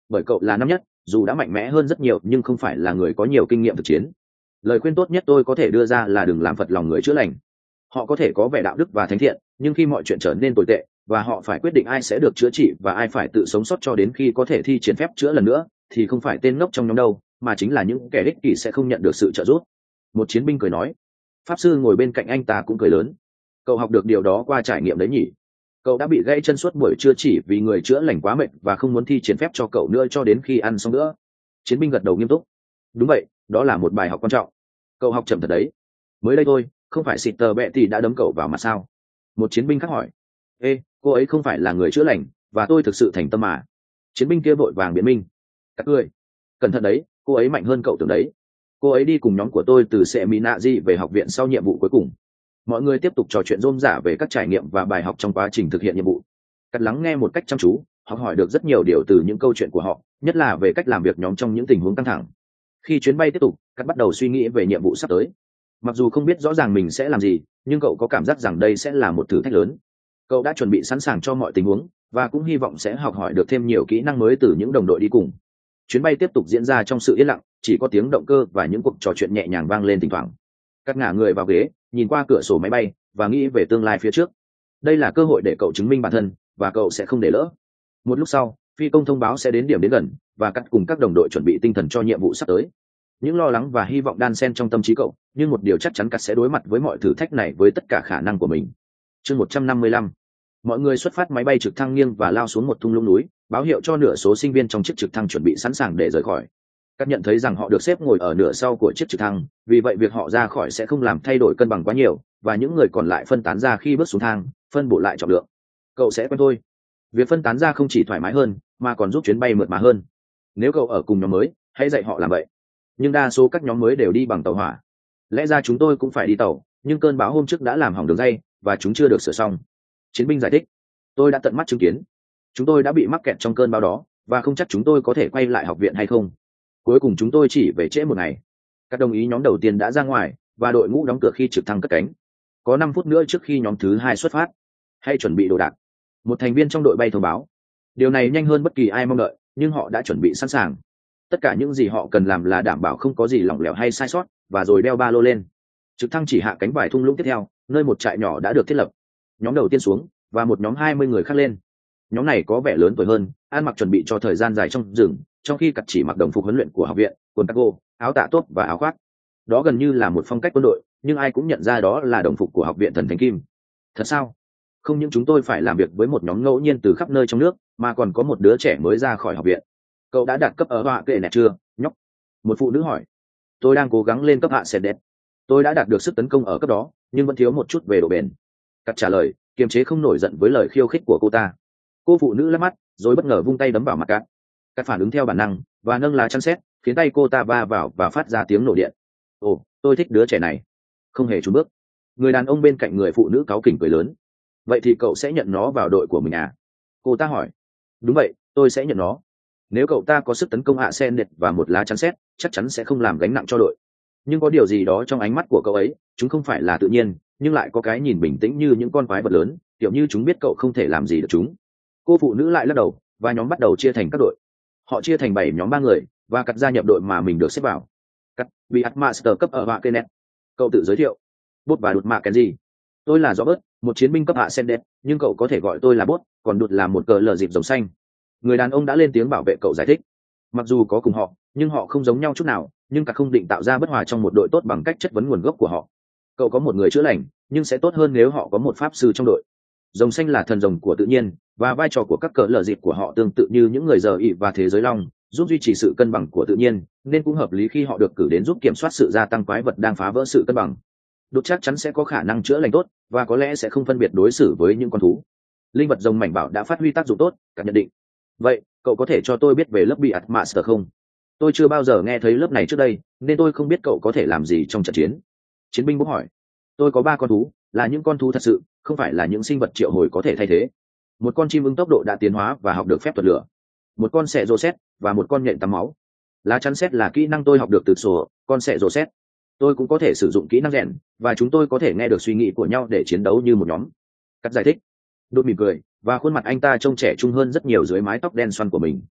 bởi cậu là năm nhất, dù đã mạnh mẽ hơn rất nhiều nhưng không phải là người có nhiều kinh nghiệm thực chiến. Lời khuyên tốt nhất tôi có thể đưa ra là đừng làm phật lòng người chữa lành. Họ có thể có vẻ đạo đức và thánh thiện, nhưng khi mọi chuyện trở nên tồi tệ và họ phải quyết định ai sẽ được chữa trị và ai phải tự sống sót cho đến khi có thể thi triển phép chữa lần nữa, thì không phải tên ngốc trong nhóm đâu, mà chính là những kẻ ích kỷ sẽ không nhận được sự trợ giúp. Một chiến binh cười nói. Pháp sư ngồi bên cạnh anh ta cũng cười lớn. Cậu học được điều đó qua trải nghiệm đấy nhỉ? Cậu đã bị gãy chân suốt buổi trưa chỉ vì người chữa lành quá mệt và không muốn thi triển phép cho cậu nữa cho đến khi ăn xong nữa. Chiến binh gật đầu nghiêm túc. Đúng vậy, đó là một bài học quan trọng. Cậu học chậm thật đấy. Mới đây thôi, không phải xịt tờ bẹ thì đã đấm cậu vào mặt sao? Một chiến binh khác hỏi. Ê, cô ấy không phải là người chữa lành, và tôi thực sự thành tâm mà. Chiến binh kia vội vàng biện minh. Các ngươi, cẩn thận đấy, cô ấy mạnh hơn cậu tưởng đấy. Cô ấy đi cùng nhóm của tôi từ Seminazi về học viện sau nhiệm vụ cuối cùng. Mọi người tiếp tục trò chuyện rôm rả về các trải nghiệm và bài học trong quá trình thực hiện nhiệm vụ. Cắt lắng nghe một cách chăm chú, học hỏi được rất nhiều điều từ những câu chuyện của họ, nhất là về cách làm việc nhóm trong những tình huống căng thẳng. Khi chuyến bay tiếp tục, Cắt bắt đầu suy nghĩ về nhiệm vụ sắp tới. Mặc dù không biết rõ ràng mình sẽ làm gì, nhưng cậu có cảm giác rằng đây sẽ là một thử thách lớn. Cậu đã chuẩn bị sẵn sàng cho mọi tình huống và cũng hy vọng sẽ học hỏi được thêm nhiều kỹ năng mới từ những đồng đội đi cùng. Chuyến bay tiếp tục diễn ra trong sự yên lặng, chỉ có tiếng động cơ và những cuộc trò chuyện nhẹ nhàng vang lên thỉnh thoảng. Cắt ngả người vào ghế, nhìn qua cửa sổ máy bay và nghĩ về tương lai phía trước. Đây là cơ hội để cậu chứng minh bản thân và cậu sẽ không để lỡ. Một lúc sau, phi công thông báo sẽ đến điểm đến gần và Cắt cùng các đồng đội chuẩn bị tinh thần cho nhiệm vụ sắp tới. Những lo lắng và hy vọng đan xen trong tâm trí cậu, nhưng một điều chắc chắn Cắt sẽ đối mặt với mọi thử thách này với tất cả khả năng của mình. Chương 155. Mọi người xuất phát máy bay trực thăng nghiêng và lao xuống một thung lũng núi, báo hiệu cho nửa số sinh viên trong chiếc trực thăng chuẩn bị sẵn sàng để rời khỏi. Các nhận thấy rằng họ được xếp ngồi ở nửa sau của chiếc trực thăng, vì vậy việc họ ra khỏi sẽ không làm thay đổi cân bằng quá nhiều, và những người còn lại phân tán ra khi bước xuống thang, phân bổ lại trọng lượng. Cậu sẽ quen thôi. Việc phân tán ra không chỉ thoải mái hơn, mà còn giúp chuyến bay mượt mà hơn. Nếu cậu ở cùng nhóm mới, hãy dạy họ làm vậy. Nhưng đa số các nhóm mới đều đi bằng tàu hỏa. Lẽ ra chúng tôi cũng phải đi tàu, nhưng cơn bão hôm trước đã làm hỏng đường ray, và chúng chưa được sửa xong. Chiến binh giải thích. Tôi đã tận mắt chứng kiến. Chúng tôi đã bị mắc kẹt trong cơn bão đó, và không chắc chúng tôi có thể quay lại học viện hay không. Cuối cùng chúng tôi chỉ về trễ một ngày. Các đồng ý nhóm đầu tiên đã ra ngoài, và đội ngũ đóng cửa khi trực thăng cất cánh. Có 5 phút nữa trước khi nhóm thứ 2 xuất phát. Hãy chuẩn bị đồ đạc. Một thành viên trong đội bay thông báo. Điều này nhanh hơn bất kỳ ai mong đợi, nhưng họ đã chuẩn bị sẵn sàng. Tất cả những gì họ cần làm là đảm bảo không có gì lỏng lẻo hay sai sót, và rồi đeo ba lô lên. Trực thăng chỉ hạ cánh vài thung lũng tiếp theo, nơi một trại nhỏ đã được thiết lập. Nhóm đầu tiên xuống, và một nhóm 20 người khác lên. Nhóm này có vẻ lớn tuổi hơn, ăn mặc chuẩn bị cho thời gian dài trong rừng, trong khi Cắt chỉ mặc đồng phục huấn luyện của học viện, quần cargo, áo tạ tốt và áo khoác. Đó gần như là một phong cách quân đội, nhưng ai cũng nhận ra đó là đồng phục của học viện Thần Thánh Kim. Thật sao? Không những chúng tôi phải làm việc với một nhóm ngẫu nhiên từ khắp nơi trong nước, mà còn có một đứa trẻ mới ra khỏi học viện. Cậu đã đạt cấp ở họa kệ nẹt chưa, nhóc? Một phụ nữ hỏi. Tôi đang cố gắng lên cấp hạ sệt đẹp. Tôi đã đạt được sức tấn công ở cấp đó, nhưng vẫn thiếu một chút về độ bền. Cắt trả lời, kiềm chế không nổi giận với lời khiêu khích của cô ta. Cô phụ nữ lắc mắt, rồi bất ngờ vung tay đấm vào mặt Cắt. Cắt phản ứng theo bản năng và nâng lá chắn xét, khiến tay cô ta va vào và phát ra tiếng nổ điện. Ồ, tôi thích đứa trẻ này. Không hề chùn bước. Người đàn ông bên cạnh người phụ nữ cáu kỉnh cười lớn. Vậy thì cậu sẽ nhận nó vào đội của mình à? Cô ta hỏi. Đúng vậy, tôi sẽ nhận nó. Nếu cậu ta có sức tấn công hạ sen đệt và một lá chắn xét, chắc chắn sẽ không làm gánh nặng cho đội. Nhưng có điều gì đó trong ánh mắt của cậu ấy, chúng không phải là tự nhiên, nhưng lại có cái nhìn bình tĩnh như những con quái vật lớn, kiểu như chúng biết cậu không thể làm gì được chúng. Cô phụ nữ lại lắc đầu, và nhóm bắt đầu chia thành các đội. Họ chia thành 7 nhóm 3 người, và Cắt gia nhập đội mà mình được xếp vào. Cắt, bị Master cấp ở họa Kenneth. Cậu tự giới thiệu. Bốt và đụt mạ cái gì? Tôi là Robert, một chiến binh cấp hạ sen đẹp, nhưng cậu có thể gọi tôi là Bốt, còn đụt là một cờ lờ dịp rồng xanh. Người đàn ông đã lên tiếng bảo vệ cậu giải thích. Mặc dù có cùng họ, nhưng họ không giống nhau chút nào, nhưng Cắt không định tạo ra bất hòa trong một đội tốt bằng cách chất vấn nguồn gốc của họ. Cậu có một người chữa lành, nhưng sẽ tốt hơn nếu họ có một pháp sư trong đội. Rồng xanh là thần rồng của tự nhiên, và vai trò của các cờ lờ dịp của họ tương tự như những người giờ ị và thế giới long, giúp duy trì sự cân bằng của tự nhiên, nên cũng hợp lý khi họ được cử đến giúp kiểm soát sự gia tăng quái vật đang phá vỡ sự cân bằng. Đột chắc chắn sẽ có khả năng chữa lành tốt, và có lẽ sẽ không phân biệt đối xử với những con thú. Linh vật rồng mảnh bảo đã phát huy tác dụng tốt, cả nhận định. Vậy, cậu có thể cho tôi biết về lớp bị Master không? Tôi chưa bao giờ nghe thấy lớp này trước đây, nên tôi không biết cậu có thể làm gì trong trận chiến. Chiến binh bốc hỏi. Tôi có 3 con thú, là những con thú thật sự, không phải là những sinh vật triệu hồi có thể thay thế. Một con chim ưng tốc độ đã tiến hóa và học được phép thuật lửa. Một con sẹ rô xét và một con nhện tắm máu. Lá chắn xét là kỹ năng tôi học được từ sổ, con sẹ rô xét. Tôi cũng có thể sử dụng kỹ năng rèn, và chúng tôi có thể nghe được suy nghĩ của nhau để chiến đấu như một nhóm. Cắt giải thích. Đột mỉm cười, và khuôn mặt anh ta trông trẻ trung hơn rất nhiều dưới mái tóc đen xoăn của mình.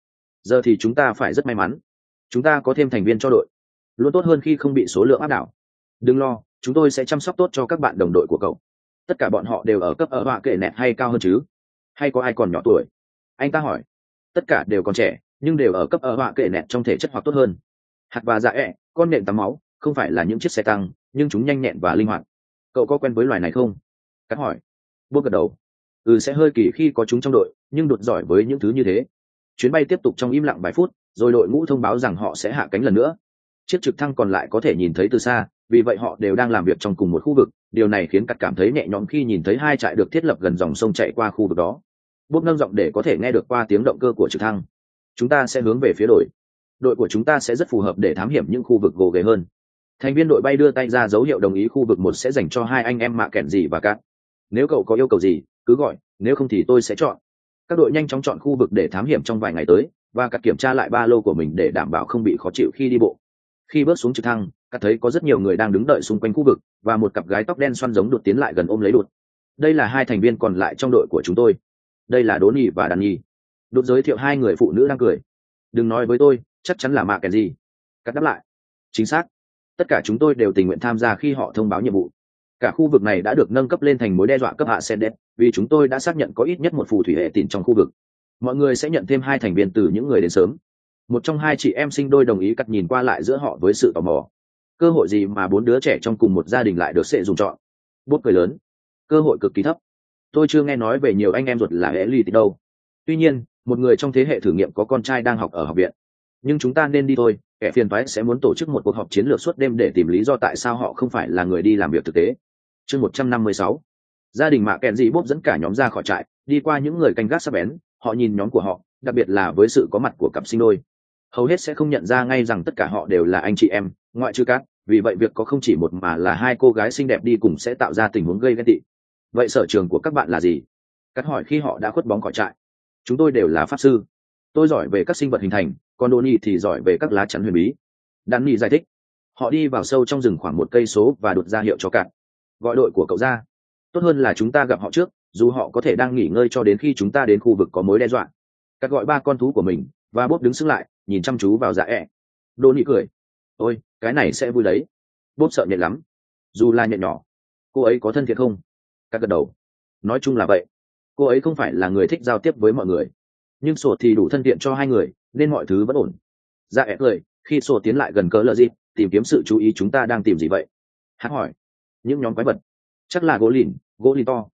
Giờ thì chúng ta phải rất may mắn, chúng ta có thêm thành viên cho đội, luôn tốt hơn khi không bị số lượng áp đảo. Đừng lo, chúng tôi sẽ chăm sóc tốt cho các bạn đồng đội của cậu. Tất cả bọn họ đều ở cấp ở họa kệ nẹt hay cao hơn chứ? Hay có ai còn nhỏ tuổi? Anh ta hỏi. Tất cả đều còn trẻ, nhưng đều ở cấp ở họa kệ nẹt trong thể chất hoặc tốt hơn. Hạt và dạ ẹ, con nện tắm máu, không phải là những chiếc xe tăng, nhưng chúng nhanh nhẹn và linh hoạt. Cậu có quen với loài này không? Cắt hỏi. Bố gật đầu. Sẽ hơi kỳ khi có chúng trong đội, nhưng đột giỏi với những thứ như thế. Chuyến bay tiếp tục trong im lặng vài phút, rồi đội ngũ thông báo rằng họ sẽ hạ cánh lần nữa. Chiếc trực thăng còn lại có thể nhìn thấy từ xa, vì vậy họ đều đang làm việc trong cùng một khu vực. Điều này khiến Cắt cảm thấy nhẹ nhõm khi nhìn thấy hai trại được thiết lập gần dòng sông chạy qua khu vực đó. Bốp nâng giọng để có thể nghe được qua tiếng động cơ của trực thăng. Chúng ta sẽ hướng về phía đội của chúng ta sẽ rất phù hợp để thám hiểm những khu vực gồ ghề hơn. Thành viên đội bay đưa tay ra dấu hiệu đồng ý. Khu vực 1 sẽ dành cho hai anh em Mạ Kẹn Gì và Cát. Nếu cậu có yêu cầu gì cứ gọi, nếu không thì tôi sẽ chọn. Các đội nhanh chóng chọn khu vực để thám hiểm trong vài ngày tới, và Cát kiểm tra lại ba lô của mình để đảm bảo không bị khó chịu khi đi bộ. Khi bước xuống trực thăng, Cát thấy có rất nhiều người đang đứng đợi xung quanh khu vực, và một cặp gái tóc đen xoăn giống Đột tiến lại gần ôm lấy Đột. Đây là hai thành viên còn lại trong đội của chúng tôi. Đây là Đỗ Nhi và Đàn Nhi. Đột giới thiệu hai người phụ nữ đang cười. Đừng nói với tôi, chắc chắn là Mạ Kẹn Gì. Cát đáp lại. Chính xác. Tất cả chúng tôi đều tình nguyện tham gia khi họ thông báo nhiệm vụ. Cả khu vực này đã được nâng cấp lên thành mối đe dọa cấp hạ Sendet, vì chúng tôi đã xác nhận có ít nhất một phù thủy hệ tịn trong khu vực. Mọi người sẽ nhận thêm hai thành viên từ những người đến sớm. Một trong hai chị em sinh đôi đồng ý. Cắt nhìn qua lại giữa họ với sự tò mò. Cơ hội gì mà bốn đứa trẻ trong cùng một gia đình lại được sẽ dùng chọn? Bốp cười lớn. Cơ hội cực kỳ thấp. Tôi chưa nghe nói về nhiều anh em ruột là Elite đâu. Tuy nhiên, một người trong thế hệ thử nghiệm có con trai đang học ở học viện. Nhưng chúng ta nên đi thôi, kẻ phiền toái sẽ muốn tổ chức một cuộc họp chiến lược suốt đêm để tìm lý do tại sao họ không phải là người đi làm việc thực tế. Chương 156. Gia đình Mạ Kẹn Dị Bốp dẫn cả nhóm ra khỏi trại, đi qua những người canh gác sắc bén. Họ nhìn nhóm của họ, đặc biệt là với sự có mặt của cặp sinh đôi. Hầu hết sẽ không nhận ra ngay rằng tất cả họ đều là anh chị em, ngoại trừ Cát. Vì vậy việc có không chỉ một mà là hai cô gái xinh đẹp đi cùng sẽ tạo ra tình huống gây ghen tị. Vậy sở trường của các bạn là gì? Cát hỏi khi họ đã khuất bóng khỏi trại. Chúng tôi đều là pháp sư. Tôi giỏi về các sinh vật hình thành, còn Đỗ Nhi thì giỏi về các lá chắn huyền bí. Đan Nhi giải thích. Họ đi vào sâu trong rừng khoảng 1 cây số và đột ra hiệu cho Cát. Gọi đội của cậu ra. Tốt hơn là chúng ta gặp họ trước, dù họ có thể đang nghỉ ngơi cho đến khi chúng ta đến khu vực có mối đe dọa. Cát gọi ba con thú của mình, và Bốp đứng sững lại, nhìn chăm chú vào Dạ ẹ. Đỗ Nhi cười. Ôi, cái này sẽ vui đấy. Bốp sợ nhện lắm. Dù là nhện nhỏ. Cô ấy có thân thiện không? Cát gật đầu. Nói chung là vậy. Cô ấy không phải là người thích giao tiếp với mọi người, nhưng sổ thì đủ thân thiện cho hai người, nên mọi thứ vẫn ổn. Dạ ép cười khi sổ tiến lại gần cỡ lờ dịp, tìm kiếm sự chú ý. Chúng ta đang tìm gì vậy? Hắn hỏi. Những nhóm quái vật. Chắc là gỗ lìn to,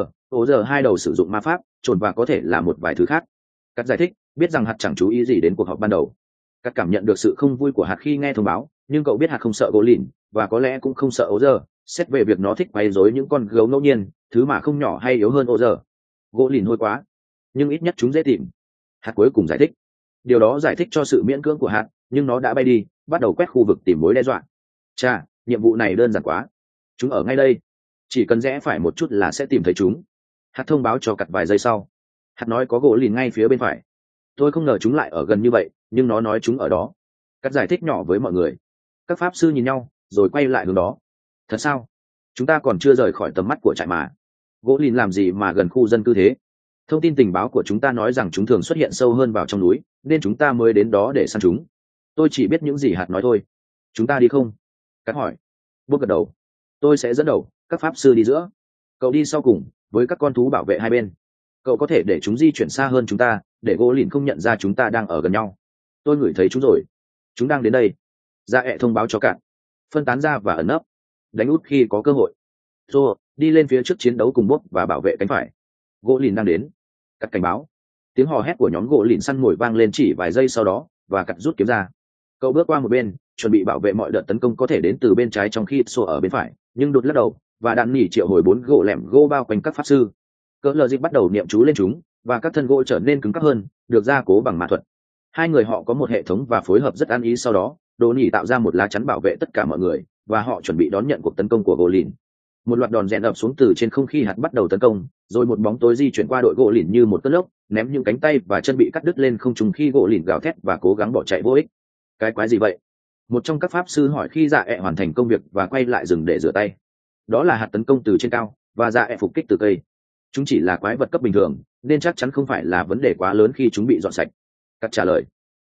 ô giờ hai đầu sử dụng ma pháp, trồn và có thể là một vài thứ khác. Cắt giải thích, biết rằng hạt chẳng chú ý gì đến cuộc họp ban đầu. Cắt cảm nhận được sự không vui của hạt khi nghe thông báo, nhưng cậu biết hạt không sợ gỗ lìn, và có lẽ cũng không sợ ô giờ. Xét về việc nó thích quấy rối những con gấu ngẫu nhiên, thứ mà không nhỏ hay yếu hơn ô giờ. Gỗ lìn hôi quá, nhưng ít nhất chúng dễ tìm. Hạt cuối cùng giải thích. Điều đó giải thích cho sự miễn cưỡng của hạt, nhưng nó đã bay đi, bắt đầu quét khu vực tìm mối đe dọa. Chà, nhiệm vụ này đơn giản quá. Chúng ở ngay đây, chỉ cần rẽ phải một chút là sẽ tìm thấy chúng. Hạt thông báo cho Cắt vài giây sau. Hạt nói có gỗ lìn ngay phía bên phải. Tôi không ngờ chúng lại ở gần như vậy, nhưng nó nói chúng ở đó. Cắt giải thích nhỏ với mọi người. Các pháp sư nhìn nhau, rồi quay lại hướng đó. Thật sao? Chúng ta còn chưa rời khỏi tầm mắt của trại mà. Gỗ lìn làm gì mà gần khu dân cư thế? Thông tin tình báo của chúng ta nói rằng chúng thường xuất hiện sâu hơn vào trong núi, nên chúng ta mới đến đó để săn chúng. Tôi chỉ biết những gì hạt nói thôi. Chúng ta đi không? Cắt hỏi. Bước gật đầu. Tôi sẽ dẫn đầu, các pháp sư đi giữa. Cậu đi sau cùng, với các con thú bảo vệ hai bên. Cậu có thể để chúng di chuyển xa hơn chúng ta, để gỗ lìn không nhận ra chúng ta đang ở gần nhau. Tôi ngửi thấy chúng rồi. Chúng đang đến đây. Dạ ẹ thông báo cho Cạn. Phân tán ra và ẩn nấp. Đánh út khi có cơ hội. Rồi, đi lên phía trước chiến đấu cùng Bốp và bảo vệ cánh phải. Gỗ lìn đang đến. Cắt cảnh báo. Tiếng hò hét của nhóm gỗ lìn săn mồi vang lên chỉ vài giây sau đó, và Cắt rút kiếm ra. Cậu bước qua một bên, chuẩn bị bảo vệ mọi đợt tấn công có thể đến từ bên trái trong khi Sô ở bên phải, nhưng đột lắc đầu, và đạn nỉ triệu hồi 4 gỗ lẻm gỗ bao quanh các pháp sư. Cỡ lờ dịch bắt đầu niệm chú lên chúng, và các thân gỗ trở nên cứng cáp hơn, được gia cố bằng ma thuật. Hai người họ có một hệ thống và phối hợp rất ăn ý. Sau đó, Đồ Nỉ tạo ra một lá chắn bảo vệ tất cả mọi người, và họ chuẩn bị đón nhận cuộc tấn công của gỗ lìn. Một loạt đòn rèn ập xuống từ trên không khi hạt bắt đầu tấn công, rồi một bóng tối di chuyển qua đội gỗ lìn như một cơn lốc, ném những cánh tay và chân bị cắt đứt lên không trung khi gỗ lìn gào thét và cố gắng bỏ chạy vô ích. Cái quái gì vậy? Một trong các pháp sư hỏi khi Dạ ẹ hoàn thành công việc và quay lại rừng để rửa tay. Đó là hạt tấn công từ trên cao, và Dạ ẹ phục kích từ cây. Chúng chỉ là quái vật cấp bình thường, nên chắc chắn không phải là vấn đề quá lớn khi chúng bị dọn sạch. Cắt trả lời.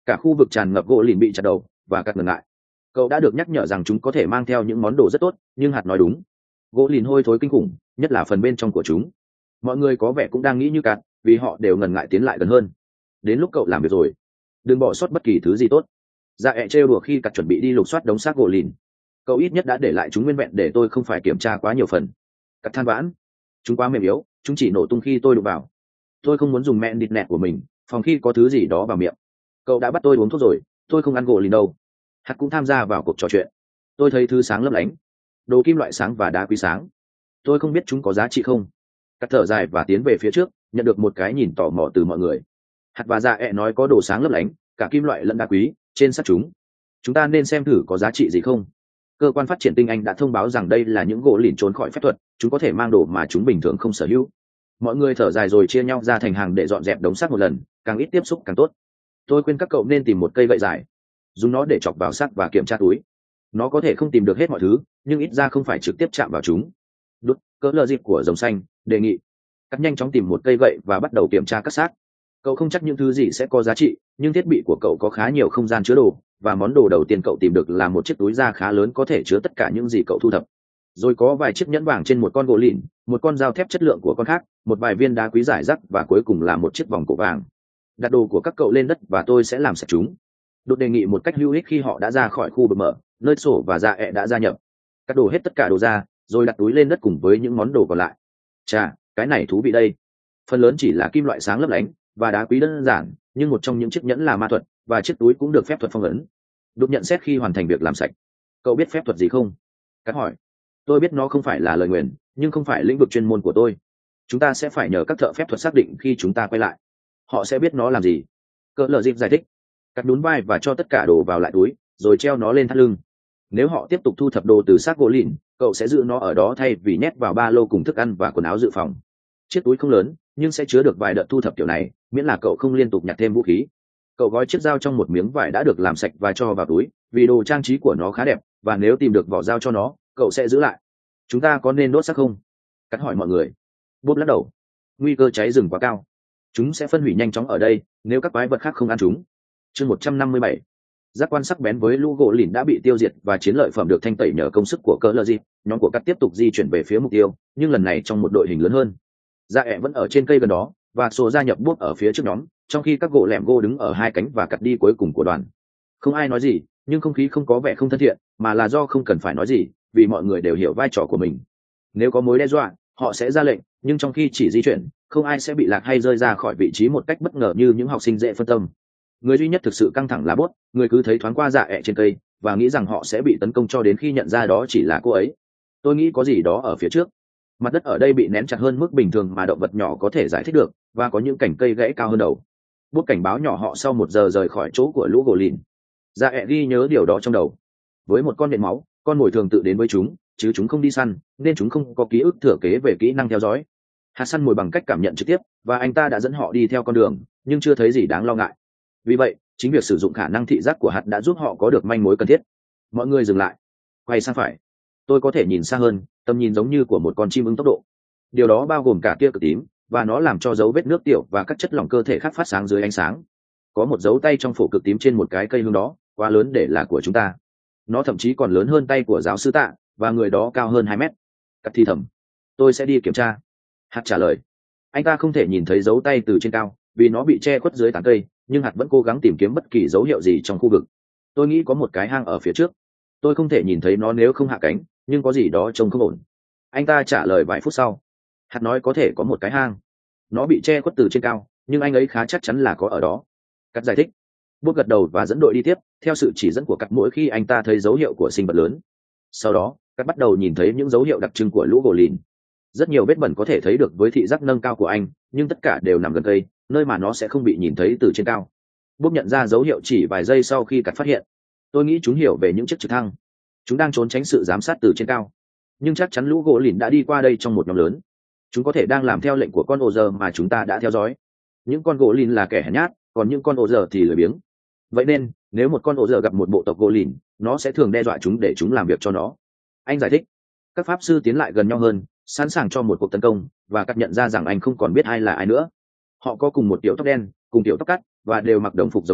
Cả khu vực tràn ngập gỗ lìn bị chặt đầu và cắt ngần ngại. Cậu đã được nhắc nhở rằng chúng có thể mang theo những món đồ rất tốt, nhưng hạt nói đúng, gỗ lìn hôi thối kinh khủng, nhất là phần bên trong của chúng. Mọi người có vẻ cũng đang nghĩ như cát, vì họ đều ngần ngại tiến lại gần hơn. Đến lúc cậu làm việc rồi, đừng bỏ sót bất kỳ thứ gì tốt. Dạ ẹ trêu đùa khi cát chuẩn bị đi lục soát đống xác gỗ lìn. Cậu ít nhất đã để lại chúng nguyên vẹn để tôi không phải kiểm tra quá nhiều phần. Cát than vãn, chúng quá mềm yếu, chúng chỉ nổ tung khi tôi đụng vào. Tôi không muốn dùng mẹn địt nẹt của mình phòng khi có thứ gì đó vào miệng. Cậu đã bắt tôi uống thuốc rồi, tôi không ăn gỗ lìn đâu. Hạt cũng tham gia vào cuộc trò chuyện. Tôi thấy thứ sáng lấp lánh, đồ kim loại sáng và đá quý sáng. Tôi không biết chúng có giá trị không. Cắt thở dài và tiến về phía trước, nhận được một cái nhìn tò mò từ mọi người. Hạt và dạ ẹ nói có đồ sáng lấp lánh, cả kim loại lẫn đá quý trên xác chúng. Chúng ta nên xem thử có giá trị gì không. Cơ quan phát triển tinh Anh đã thông báo rằng đây là những gỗ lìn trốn khỏi phép thuật, chúng có thể mang đồ mà chúng bình thường không sở hữu. Mọi người thở dài rồi chia nhau ra thành hàng để dọn dẹp đống xác một lần, càng ít tiếp xúc càng tốt. Tôi khuyên các cậu nên tìm một cây gậy dài, dùng nó để chọc vào xác và kiểm tra túi. Nó có thể không tìm được hết mọi thứ, nhưng ít ra không phải trực tiếp chạm vào chúng. Đút cỡ lờ dịp của rồng xanh đề nghị cắt nhanh chóng tìm một cây gậy và bắt đầu kiểm tra các xác. Cậu không chắc những thứ gì sẽ có giá trị, nhưng thiết bị của cậu có khá nhiều không gian chứa đồ, và món đồ đầu tiên cậu tìm được là một chiếc túi da khá lớn có thể chứa tất cả những gì cậu thu thập. Rồi có vài chiếc nhẫn vàng trên một con gỗ lìn, một con dao thép chất lượng của con khác, một vài viên đá quý rải rác, và cuối cùng là một chiếc vòng cổ vàng. Đặt đồ của các cậu lên đất và tôi sẽ làm sạch chúng. Đột đề nghị một cách hữu ích khi họ đã ra khỏi khu vực mở, nơi sổ và dạ ẹ đã gia nhập. Cắt đổ hết tất cả đồ ra, rồi đặt túi lên đất cùng với những món đồ còn lại. Chà, cái này thú vị đây. Phần lớn chỉ là kim loại sáng lấp lánh và đá quý đơn giản, nhưng một trong những chiếc nhẫn là ma thuật, và chiếc túi cũng được phép thuật phong ấn. Đột nhận xét khi hoàn thành việc làm sạch. Cậu biết phép thuật gì không? Cắt hỏi. Tôi biết nó không phải là lời nguyền, nhưng không phải lĩnh vực chuyên môn của tôi. Chúng ta sẽ phải nhờ các thợ phép thuật xác định khi chúng ta quay lại. Họ sẽ biết nó làm gì. Cỡ lờ dịp giải thích. Cắt nhún vai và cho tất cả đồ vào lại túi, rồi treo nó lên thắt lưng. Nếu họ tiếp tục thu thập đồ từ xác gỗ lìn, cậu sẽ giữ nó ở đó thay vì nhét vào ba lô cùng thức ăn và quần áo dự phòng. Chiếc túi không lớn, nhưng sẽ chứa được vài đợt thu thập kiểu này, miễn là cậu không liên tục nhặt thêm vũ khí. Cậu gói chiếc dao trong một miếng vải đã được làm sạch và cho vào túi, vì đồ trang trí của nó khá đẹp, và nếu tìm được vỏ dao cho nó, cậu sẽ giữ lại. Chúng ta có nên đốt xác không? Cắt hỏi mọi người. Bốp lắc đầu. Nguy cơ cháy rừng quá cao. Chúng sẽ phân hủy nhanh chóng ở đây nếu các quái vật khác không ăn chúng. Chương 157. Giác quan sắc bén với lũ gỗ lìn đã bị tiêu diệt và chiến lợi phẩm được thanh tẩy nhờ công sức của cỡ lờ dịp. Nhóm của cắt tiếp tục di chuyển về phía mục tiêu, nhưng lần này trong một đội hình lớn hơn. Dạ ẹ vẫn ở trên cây gần đó, và số gia nhập bốp ở phía trước nhóm, trong khi các gỗ lẻm gỗ đứng ở hai cánh và cắt đi cuối cùng của đoàn. Không ai nói gì, nhưng không khí không có vẻ không thân thiện, mà là do không cần phải nói gì, vì mọi người đều hiểu vai trò của mình. Nếu có mối đe dọa, họ sẽ ra lệnh, nhưng trong khi chỉ di chuyển, không ai sẽ bị lạc hay rơi ra khỏi vị trí một cách bất ngờ như những học sinh dễ phân tâm. Người duy nhất thực sự căng thẳng là bốt, người cứ thấy thoáng qua dạ ẹ trên cây và nghĩ rằng họ sẽ bị tấn công cho đến khi nhận ra đó chỉ là cô ấy. Tôi nghĩ có gì đó ở phía trước. Mặt đất ở đây bị nén chặt hơn mức bình thường mà động vật nhỏ có thể giải thích được, và có những cành cây gãy cao hơn đầu. Bốt cảnh báo nhỏ họ sau 1 giờ rời khỏi chỗ của lũ gỗ lìn. Dạ ẹ ghi nhớ điều đó trong đầu. Với một con nhện máu, con mồi thường tự đến với chúng, chứ chúng không đi săn, nên chúng không có ký ức thừa kế về kỹ năng theo dõi. Hạt săn mồi bằng cách cảm nhận trực tiếp, và anh ta đã dẫn họ đi theo con đường, nhưng chưa thấy gì đáng lo ngại. Vì vậy, chính việc sử dụng khả năng thị giác của hạt đã giúp họ có được manh mối cần thiết. Mọi người dừng lại, quay sang phải. Tôi có thể nhìn xa hơn, tầm nhìn giống như của một con chim ưng tốc độ. Điều đó bao gồm cả tia cực tím, và nó làm cho dấu vết nước tiểu và các chất lỏng cơ thể khác phát sáng dưới ánh sáng. Có một dấu tay trong phổ cực tím trên một cái cây hương đó, quá lớn để là của chúng ta. Nó thậm chí còn lớn hơn tay của giáo sư Tạ, và người đó cao hơn 2 mét. Cắt thì thầm. Tôi sẽ đi kiểm tra. Hạt trả lời. Anh ta không thể nhìn thấy dấu tay từ trên cao, vì nó bị che khuất dưới tán cây, nhưng hạt vẫn cố gắng tìm kiếm bất kỳ dấu hiệu gì trong khu vực. Tôi nghĩ có một cái hang ở phía trước. Tôi không thể nhìn thấy nó nếu không hạ cánh, nhưng có gì đó trông không ổn. Anh ta trả lời vài phút sau. Hạt nói có thể có một cái hang. Nó bị che khuất từ trên cao, nhưng anh ấy khá chắc chắn là có ở đó. Cắt giải thích. Bút gật đầu và dẫn đội đi tiếp, theo sự chỉ dẫn của cắt mỗi khi anh ta thấy dấu hiệu của sinh vật lớn. Sau đó, cắt bắt đầu nhìn thấy những dấu hiệu đặc trưng của lũ gỗ lìn. Rất nhiều vết bẩn có thể thấy được với thị giác nâng cao của anh, nhưng tất cả đều nằm gần cây, nơi mà nó sẽ không bị nhìn thấy từ trên cao. Bút nhận ra dấu hiệu chỉ vài giây sau khi cắt phát hiện. Tôi nghĩ chúng hiểu về những chiếc trực thăng. Chúng đang trốn tránh sự giám sát từ trên cao. Nhưng chắc chắn lũ gỗ lìn đã đi qua đây trong một nhóm lớn. Chúng có thể đang làm theo lệnh của con ồ giờ mà chúng ta đã theo dõi. Những con gỗ lìn là kẻ hèn nhát, còn những con ồ giờ thì lười biếng. Vậy nên, nếu một con ồ giờ gặp một bộ tộc gỗ lìn, nó sẽ thường đe dọa chúng để chúng làm việc cho nó. Anh giải thích. Các pháp sư tiến lại gần nhau hơn, sẵn sàng cho một cuộc tấn công, và cắt nhận ra rằng anh không còn biết ai là ai nữa. Họ có cùng một kiểu tóc đen, cùng kiểu tóc cắt, và đều mặc đồng phục giống nhau,